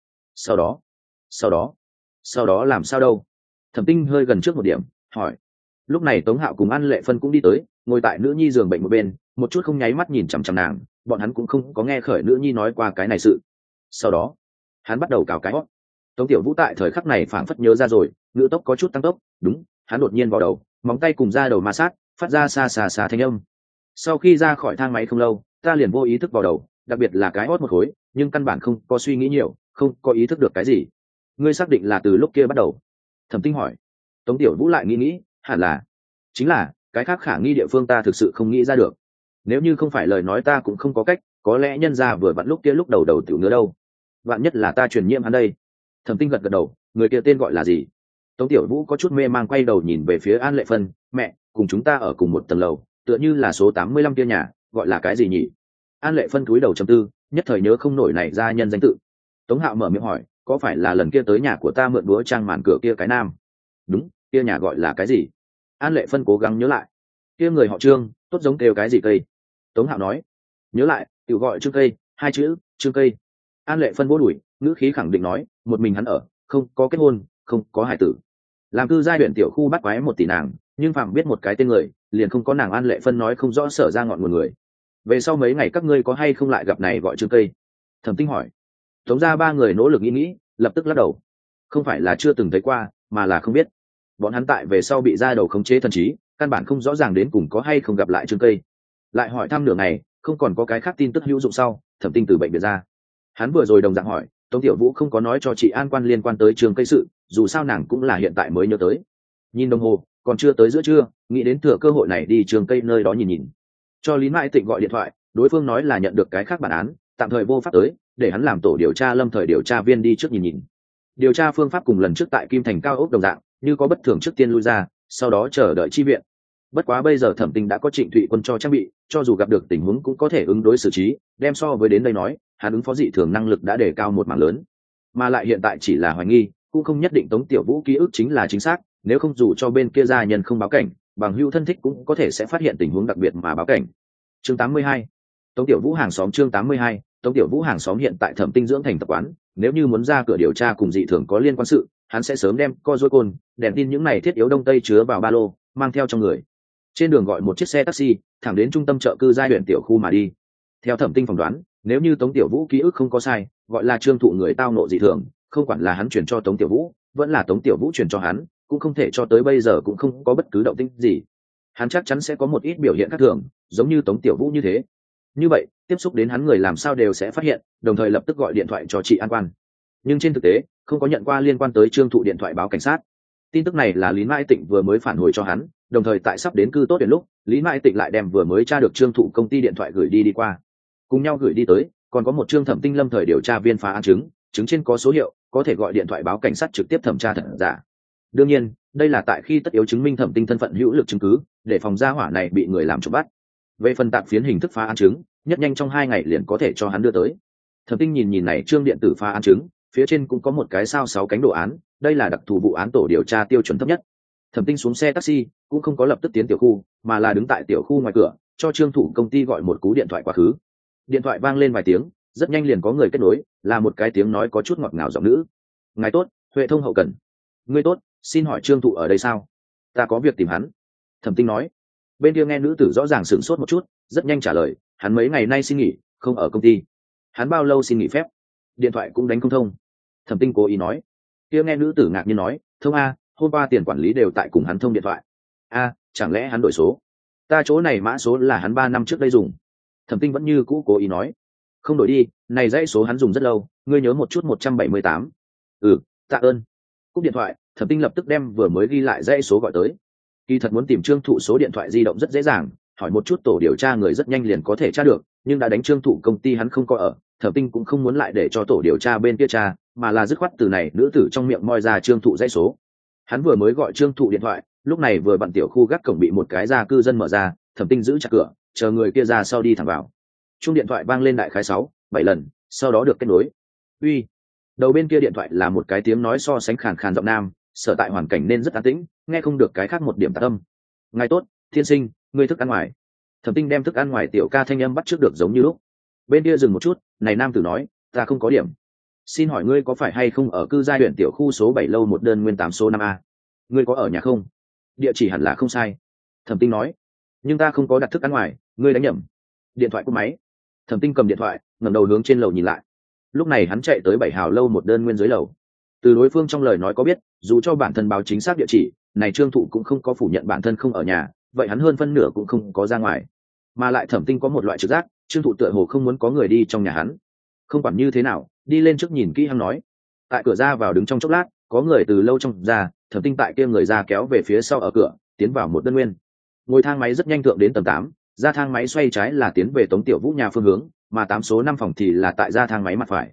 Sau đó làm sao đâu? Thẩm Tinh hơi gần trước một điểm, hỏi. Lúc này Tống Hạo cùng An Lệ Phân cũng đi tới, ngồi tại nữ nhi giường bệnh một bên, một chút không nháy mắt nhìn chằm chằm nàng, bọn hắn cũng không có nghe khởi nữ nhi nói qua cái này sự. Sau đó, hắn bắt đầu cào cái hót. Tống Tiểu Vũ tại thời khắc này phảng phất nhớ ra rồi, ngữ tốc có chút tăng tốc, đúng, hắn đột nhiên vào đầu, móng tay cùng da đầu ma sát, phát ra xa thanh âm. Sau khi ra khỏi thang máy không lâu, ta liền vô ý thức vào đầu, đặc biệt là cái hót một khối, nhưng căn bản không có suy nghĩ nhiều, không có ý thức được cái gì. Ngươi xác định là từ lúc kia bắt đầu? Thẩm Tinh hỏi. Tống Tiểu Vũ lại nghĩ, hẳn là, chính là cái khác khả nghi địa phương ta thực sự không nghĩ ra được. Nếu như không phải lời nói ta cũng không có cách, có lẽ nhân ra vừa vặn lúc kia lúc đầu tiểu ngứa đâu. Vạn nhất là ta truyền nhiễm hắn đây. Thẩm Tinh gật gật đầu, người kia tên gọi là gì? Tống Tiểu Vũ có chút mê mang quay đầu nhìn về phía An Lệ Phân. Mẹ, cùng chúng ta ở cùng một tầng lầu, tựa như là số 85 kia nhà, gọi là cái gì nhỉ? An Lệ Phân cúi đầu trầm tư, nhất thời nhớ không nổi này ra nhân danh tự. Tống Hạo mở miệng hỏi, có phải là lần kia tới nhà của ta mượn búa trang màn cửa kia cái nam? Đúng, kia nhà gọi là cái gì? An Lệ Phân cố gắng nhớ lại. Kia người họ Trương, tốt giống kêu cái gì cây? Tống Hạo nói. Nhớ lại, tự gọi Trương cây, hai chữ, Trương cây. An Lệ Phân vỗ đùi, ngữ khí khẳng định nói, một mình hắn ở, không có kết hôn, không có hải tử. Làm cư giai huyện tiểu khu bắt quái một tỷ nàng, nhưng phạm biết một cái tên người, liền không có nàng An Lệ Phân nói không rõ sở ra ngọn nguồn người. Về sau mấy ngày các ngươi có hay không lại gặp này gọi Trương cây? Thẩm Tinh hỏi. Tống ra ba người nỗ lực nghĩ, lập tức lắc đầu. Không phải là chưa từng thấy qua, mà là không biết. Bọn hắn tại về sau bị ra đầu khống chế thần trí, căn bản không rõ ràng đến cùng có hay không gặp lại Trương cây. Lại hỏi thăm nửa ngày, không còn có cái khác tin tức hữu dụng sau, Thẩm Tinh từ bệnh viện ra. Hắn vừa rồi đồng dạng hỏi, Tống Tiểu Vũ không có nói cho chị An quan liên quan tới Trương cây sự, dù sao nàng cũng là hiện tại mới nhớ tới. Nhìn đồng hồ, còn chưa tới giữa trưa, nghĩ đến thừa cơ hội này đi Trương cây nơi đó nhìn nhìn. Cho Lý Mãi Tịnh gọi điện thoại, đối phương nói là nhận được cái khác bản án, tạm thời vô pháp tới, để hắn làm tổ điều tra lâm thời điều tra viên đi trước nhìn nhìn. Điều tra phương pháp cùng lần trước tại Kim Thành cao ốc đồng dạng, như có bất thường trước tiên lui ra, sau đó chờ đợi chi viện. Bất quá bây giờ Thẩm Tinh đã có Trịnh Thụy Quân cho trang bị, cho dù gặp được tình huống cũng có thể ứng đối xử trí, đem so với đến đây nói, hắn ứng phó dị thường năng lực đã đề cao một mảng lớn. Mà lại hiện tại chỉ là hoài nghi, cũng không nhất định Tống Tiểu Vũ ký ức chính là chính xác, nếu không dù cho bên kia gia nhân không báo cảnh, bằng hữu thân thích cũng có thể sẽ phát hiện tình huống đặc biệt mà báo cảnh. Chương 82. Tống Tiểu Vũ hàng xóm. Chương 82. Tống Tiểu Vũ hàng xóm hiện tại Thẩm Tinh dưỡng thành tập quán, nếu như muốn ra cửa điều tra cùng dị thường có liên quan sự, hắn sẽ sớm đem co dối côn, đèn tin những này thiết yếu đông tây chứa vào ba lô, mang theo trong người. Trên đường gọi một chiếc xe taxi, thẳng đến trung tâm chợ cư giai huyện tiểu khu mà đi. Theo Thẩm Tinh phỏng đoán, nếu như Tống Tiểu Vũ ký ức không có sai, gọi là Trương thụ người tao nộ dị thường, không quản là hắn chuyển cho Tống Tiểu Vũ, vẫn là Tống Tiểu Vũ chuyển cho hắn, cũng không thể cho tới bây giờ cũng không có bất cứ động tĩnh gì. Hắn chắc chắn sẽ có một ít biểu hiện khác thường, giống như Tống Tiểu Vũ như thế. Như vậy, tiếp xúc đến hắn người làm sao đều sẽ phát hiện, đồng thời lập tức gọi điện thoại cho chị An quan. Nhưng trên thực tế, không có nhận qua liên quan tới Trương thụ điện thoại báo cảnh sát. Tin tức này là Lý Mãi Tịnh vừa mới phản hồi cho hắn, đồng thời tại sắp đến cư tốt đến lúc, Lý Mãi Tịnh lại đem vừa mới tra được Trương thụ công ty điện thoại gửi đi qua. Cùng nhau gửi đi tới, còn có một Trương Thẩm Tinh lâm thời điều tra viên phá án chứng trên có số hiệu, có thể gọi điện thoại báo cảnh sát trực tiếp thẩm tra thật giả. Đương nhiên, đây là tại khi tất yếu chứng minh Thẩm Tinh thân phận hữu lực chứng cứ, để phòng gia hỏa này bị người làm trộm bắt. Về phần tạp phiến hình thức phá án chứng, nhất nhanh trong 2 ngày liền có thể cho hắn đưa tới. Thẩm Tinh nhìn này Trương điện tử phá án chứng, phía trên cũng có một cái sao 6 cánh đồ án, đây là đặc thù vụ án tổ điều tra tiêu chuẩn thấp nhất. Thẩm Tinh xuống xe taxi, cũng không có lập tức tiến tiểu khu, mà là đứng tại tiểu khu ngoài cửa, cho Trương thủ công ty gọi một cú điện thoại quá khứ. Điện thoại vang lên vài tiếng, rất nhanh liền có người kết nối, là một cái tiếng nói có chút ngọt ngào giọng nữ. Ngài tốt, Huệ thông hậu cần. Ngươi tốt, xin hỏi Trương thụ ở đây sao? Ta có việc tìm hắn. Thẩm Tinh nói. Bên kia nghe nữ tử rõ ràng sửng sốt một chút, rất nhanh trả lời, hắn mấy ngày nay xin nghỉ, không ở công ty. Hắn bao lâu xin nghỉ phép? Điện thoại cũng đánh không thông. Thẩm Tinh cố ý nói. Kia nghe nữ tử ngạc nhiên nói, thông a, hôm qua tiền quản lý đều tại cùng hắn thông điện thoại. A, chẳng lẽ hắn đổi số? Ta chỗ này mã số là hắn 3 năm trước đây dùng. Thẩm Tinh vẫn như cũ cố ý nói, không đổi đi, này dãy số hắn dùng rất lâu, ngươi nhớ một chút 178. Ừ, tạ ơn. Cúp điện thoại, Thẩm Tinh lập tức đem vừa mới ghi lại dãy số gọi tới. Kỳ thật muốn tìm Trương thụ số điện thoại di động rất dễ dàng, hỏi một chút tổ điều tra người rất nhanh liền có thể tra được, nhưng đã đánh Trương thụ công ty hắn không có ở, Thẩm Tinh cũng không muốn lại để cho tổ điều tra bên kia tra, mà là dứt khoát từ này nữ tử trong miệng moi ra Trương thụ dãy số. Hắn vừa mới gọi Trương thụ điện thoại, lúc này vừa bận tiểu khu gác cổng bị một cái gia cư dân mở ra, Thẩm Tinh giữ chặt cửa, chờ người kia ra sau đi thẳng vào. Chuông điện thoại vang lên đại khái 6-7 lần, sau đó được kết nối. Uy. Đầu bên kia điện thoại là một cái tiếng nói so sánh khàn khàn giọng nam, sở tại hoàn cảnh nên rất an tĩnh, nghe không được cái khác một điểm tạp âm. Ngài tốt, thiên sinh, ngươi thức ăn ngoài. Thẩm Tinh đem thức ăn ngoài tiểu ca thanh âm bắt trước được giống như lúc. Bên kia dừng một chút, này nam tử nói, ta không có điểm. Xin hỏi ngươi có phải hay không ở cư giai huyện tiểu khu số 7 lâu một đơn nguyên 8 số 5A? Ngươi có ở nhà không? Địa chỉ hẳn là không sai. Thẩm Tinh nói, nhưng ta không có đặt thức ăn ngoài, ngươi đánh nhầm. Điện thoại cúp máy. Thẩm Tinh cầm điện thoại, ngẩng đầu hướng trên lầu nhìn lại. Lúc này hắn chạy tới 7 hào lâu một đơn nguyên dưới lầu. Từ đối phương trong lời nói có biết, dù cho bản thân báo chính xác địa chỉ, này Trương thụ cũng không có phủ nhận bản thân không ở nhà, vậy hắn hơn phân nửa cũng không có ra ngoài. Mà lại Thẩm Tinh có một loại trực giác, Trương thụ tựa hồ không muốn có người đi trong nhà hắn. Không quản như thế nào, đi lên trước nhìn kỹ hắn nói. Tại cửa ra vào đứng trong chốc lát, có người từ lâu trong ra, Thẩm Tinh tại kia người ra kéo về phía sau ở cửa, tiến vào một đơn nguyên. Ngồi thang máy rất nhanh thượng đến tầng 8, ra thang máy xoay trái là tiến về Tống Tiểu Vũ nhà phương hướng, mà 8 số 5 phòng thì là tại ra thang máy mặt phải.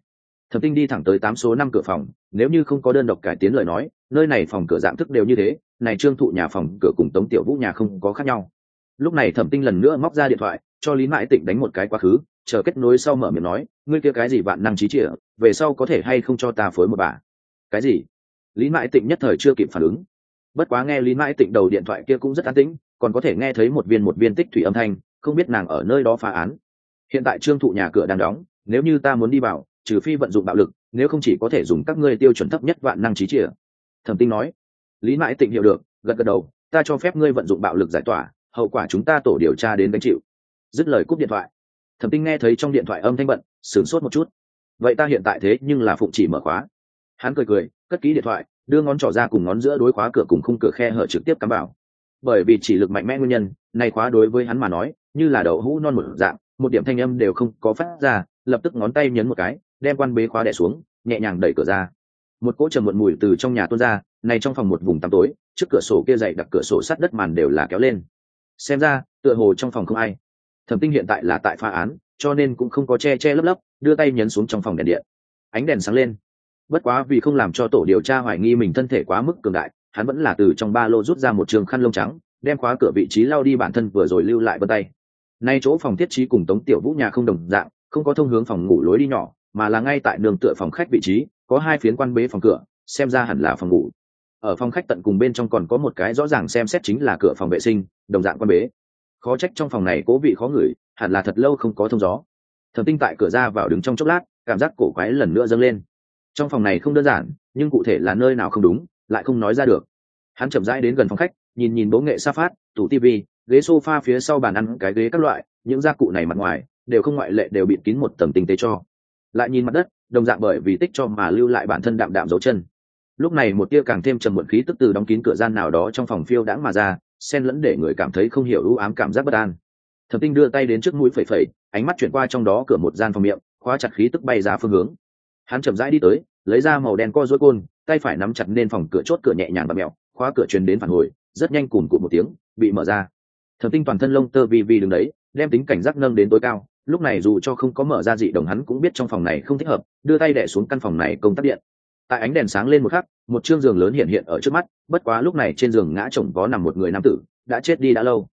Thẩm Tinh đi thẳng tới 8 số 5 cửa phòng, nếu như không có đơn độc cải tiến lời nói, nơi này phòng cửa dạng thức đều như thế, này Trương Thụ nhà phòng cửa cùng Tống Tiểu Vũ nhà không có khác nhau. Lúc này Thẩm Tinh lần nữa móc ra điện thoại, cho Lý Mãi Tịnh đánh một cái quá khứ, chờ kết nối sau mở miệng nói, ngươi kia cái gì vạn năng trí trịa, về sau có thể hay không cho ta phối một bà? Cái gì? Lý Mãi Tịnh nhất thời chưa kịp phản ứng. Bất quá nghe Lý Mãi Tịnh đầu điện thoại kia cũng rất an tĩnh, còn có thể nghe thấy một viên tích thủy âm thanh, không biết nàng ở nơi đó phá án. Hiện tại Trương Thụ nhà cửa đang đóng, nếu như ta muốn đi vào, trừ phi vận dụng bạo lực, nếu không chỉ có thể dùng các ngươi tiêu chuẩn thấp nhất vạn năng trí trịa. Thẩm Tinh nói. Lý Mãi Tịnh hiểu được, gật gật đầu, ta cho phép ngươi vận dụng bạo lực giải tỏa, hậu quả chúng ta tổ điều tra đến gánh chịu. Dứt lời cúp điện thoại. Thẩm Tinh nghe thấy trong điện thoại âm thanh bận, sửng sốt một chút. Vậy ta hiện tại thế nhưng là phụng chỉ mở khóa. Hắn cười cười, cất kỹ điện thoại, đưa ngón trỏ ra cùng ngón giữa đối khóa cửa cùng khung cửa khe hở trực tiếp cắm vào. Bởi vì chỉ lực mạnh mẽ nguyên nhân, này khóa đối với hắn mà nói, như là đậu hũ non một dạng, một điểm thanh âm đều không có phát ra, lập tức ngón tay nhấn một cái, đem quan bế khóa đè xuống, nhẹ nhàng đẩy cửa ra. Một cỗ trầm muộn mùi từ trong nhà tuôn ra, này trong phòng một vùng tăm tối, trước cửa sổ kia dày đặc cửa sổ sắt đất màn đều là kéo lên. Xem ra, tựa hồ trong phòng không ai. Thẩm Tinh hiện tại là tại phá án, cho nên cũng không có che lấp lấp, đưa tay nhấn xuống trong phòng đèn điện. Ánh đèn sáng lên. Bất quá vì không làm cho tổ điều tra hoài nghi mình thân thể quá mức cường đại, hắn vẫn là từ trong ba lô rút ra một trường khăn lông trắng, đem khóa cửa vị trí lau đi bản thân vừa rồi lưu lại vân tay. Nay chỗ phòng thiết trí cùng Tống Tiểu Vũ nhà không đồng dạng, không có thông hướng phòng ngủ lối đi nhỏ, mà là ngay tại đường tựa phòng khách vị trí, có hai phiến quan bế phòng cửa, xem ra hẳn là phòng ngủ. Ở phòng khách tận cùng bên trong còn có một cái rõ ràng xem xét chính là cửa phòng vệ sinh, đồng dạng quan bế. Khó trách trong phòng này cố vị khó ngửi, hẳn là thật lâu không có thông gió. Thẩm Tinh tại cửa ra vào đứng trong chốc lát, cảm giác cổ quái lần nữa dâng lên. Trong phòng này không đơn giản, nhưng cụ thể là nơi nào không đúng, lại không nói ra được. Hắn chậm rãi đến gần phòng khách, nhìn bố nghệ sa phát, tủ tivi, ghế sofa phía sau bàn ăn cái ghế các loại, những gia cụ này mặt ngoài đều không ngoại lệ đều bịt kín một tầng tinh tế cho. Lại nhìn mặt đất, đồng dạng bởi vì tích cho mà lưu lại bản thân đạm đạm dấu chân. Lúc này một tia càng thêm trầm muộn khí tức từ đóng kín cửa gian nào đó trong phòng phiêu đãng mà ra, xen lẫn để người cảm thấy không hiểu u ám cảm giác bất an. Thẩm Tinh đưa tay đến trước mũi phẩy phẩy, ánh mắt chuyển qua trong đó cửa một gian phòng miệng, khóa chặt khí tức bay ra phương hướng. Hắn chậm rãi đi tới, lấy ra màu đen co rối côn, tay phải nắm chặt nên phòng cửa chốt cửa nhẹ nhàng và mèo, khóa cửa truyền đến phản hồi, rất nhanh cùn cụt một tiếng, bị mở ra. Thẩm Tinh toàn thân lông tơ vi đứng đấy, đem tính cảnh giác nâng đến tối cao. Lúc này dù cho không có mở ra dị đồng hắn cũng biết trong phòng này không thích hợp, đưa tay đè xuống căn phòng này công tắc điện. Tại ánh đèn sáng lên một khắc, một trương giường lớn hiện ở trước mắt, bất quá lúc này trên giường ngã chồng vó nằm một người nam tử, đã chết đi đã lâu.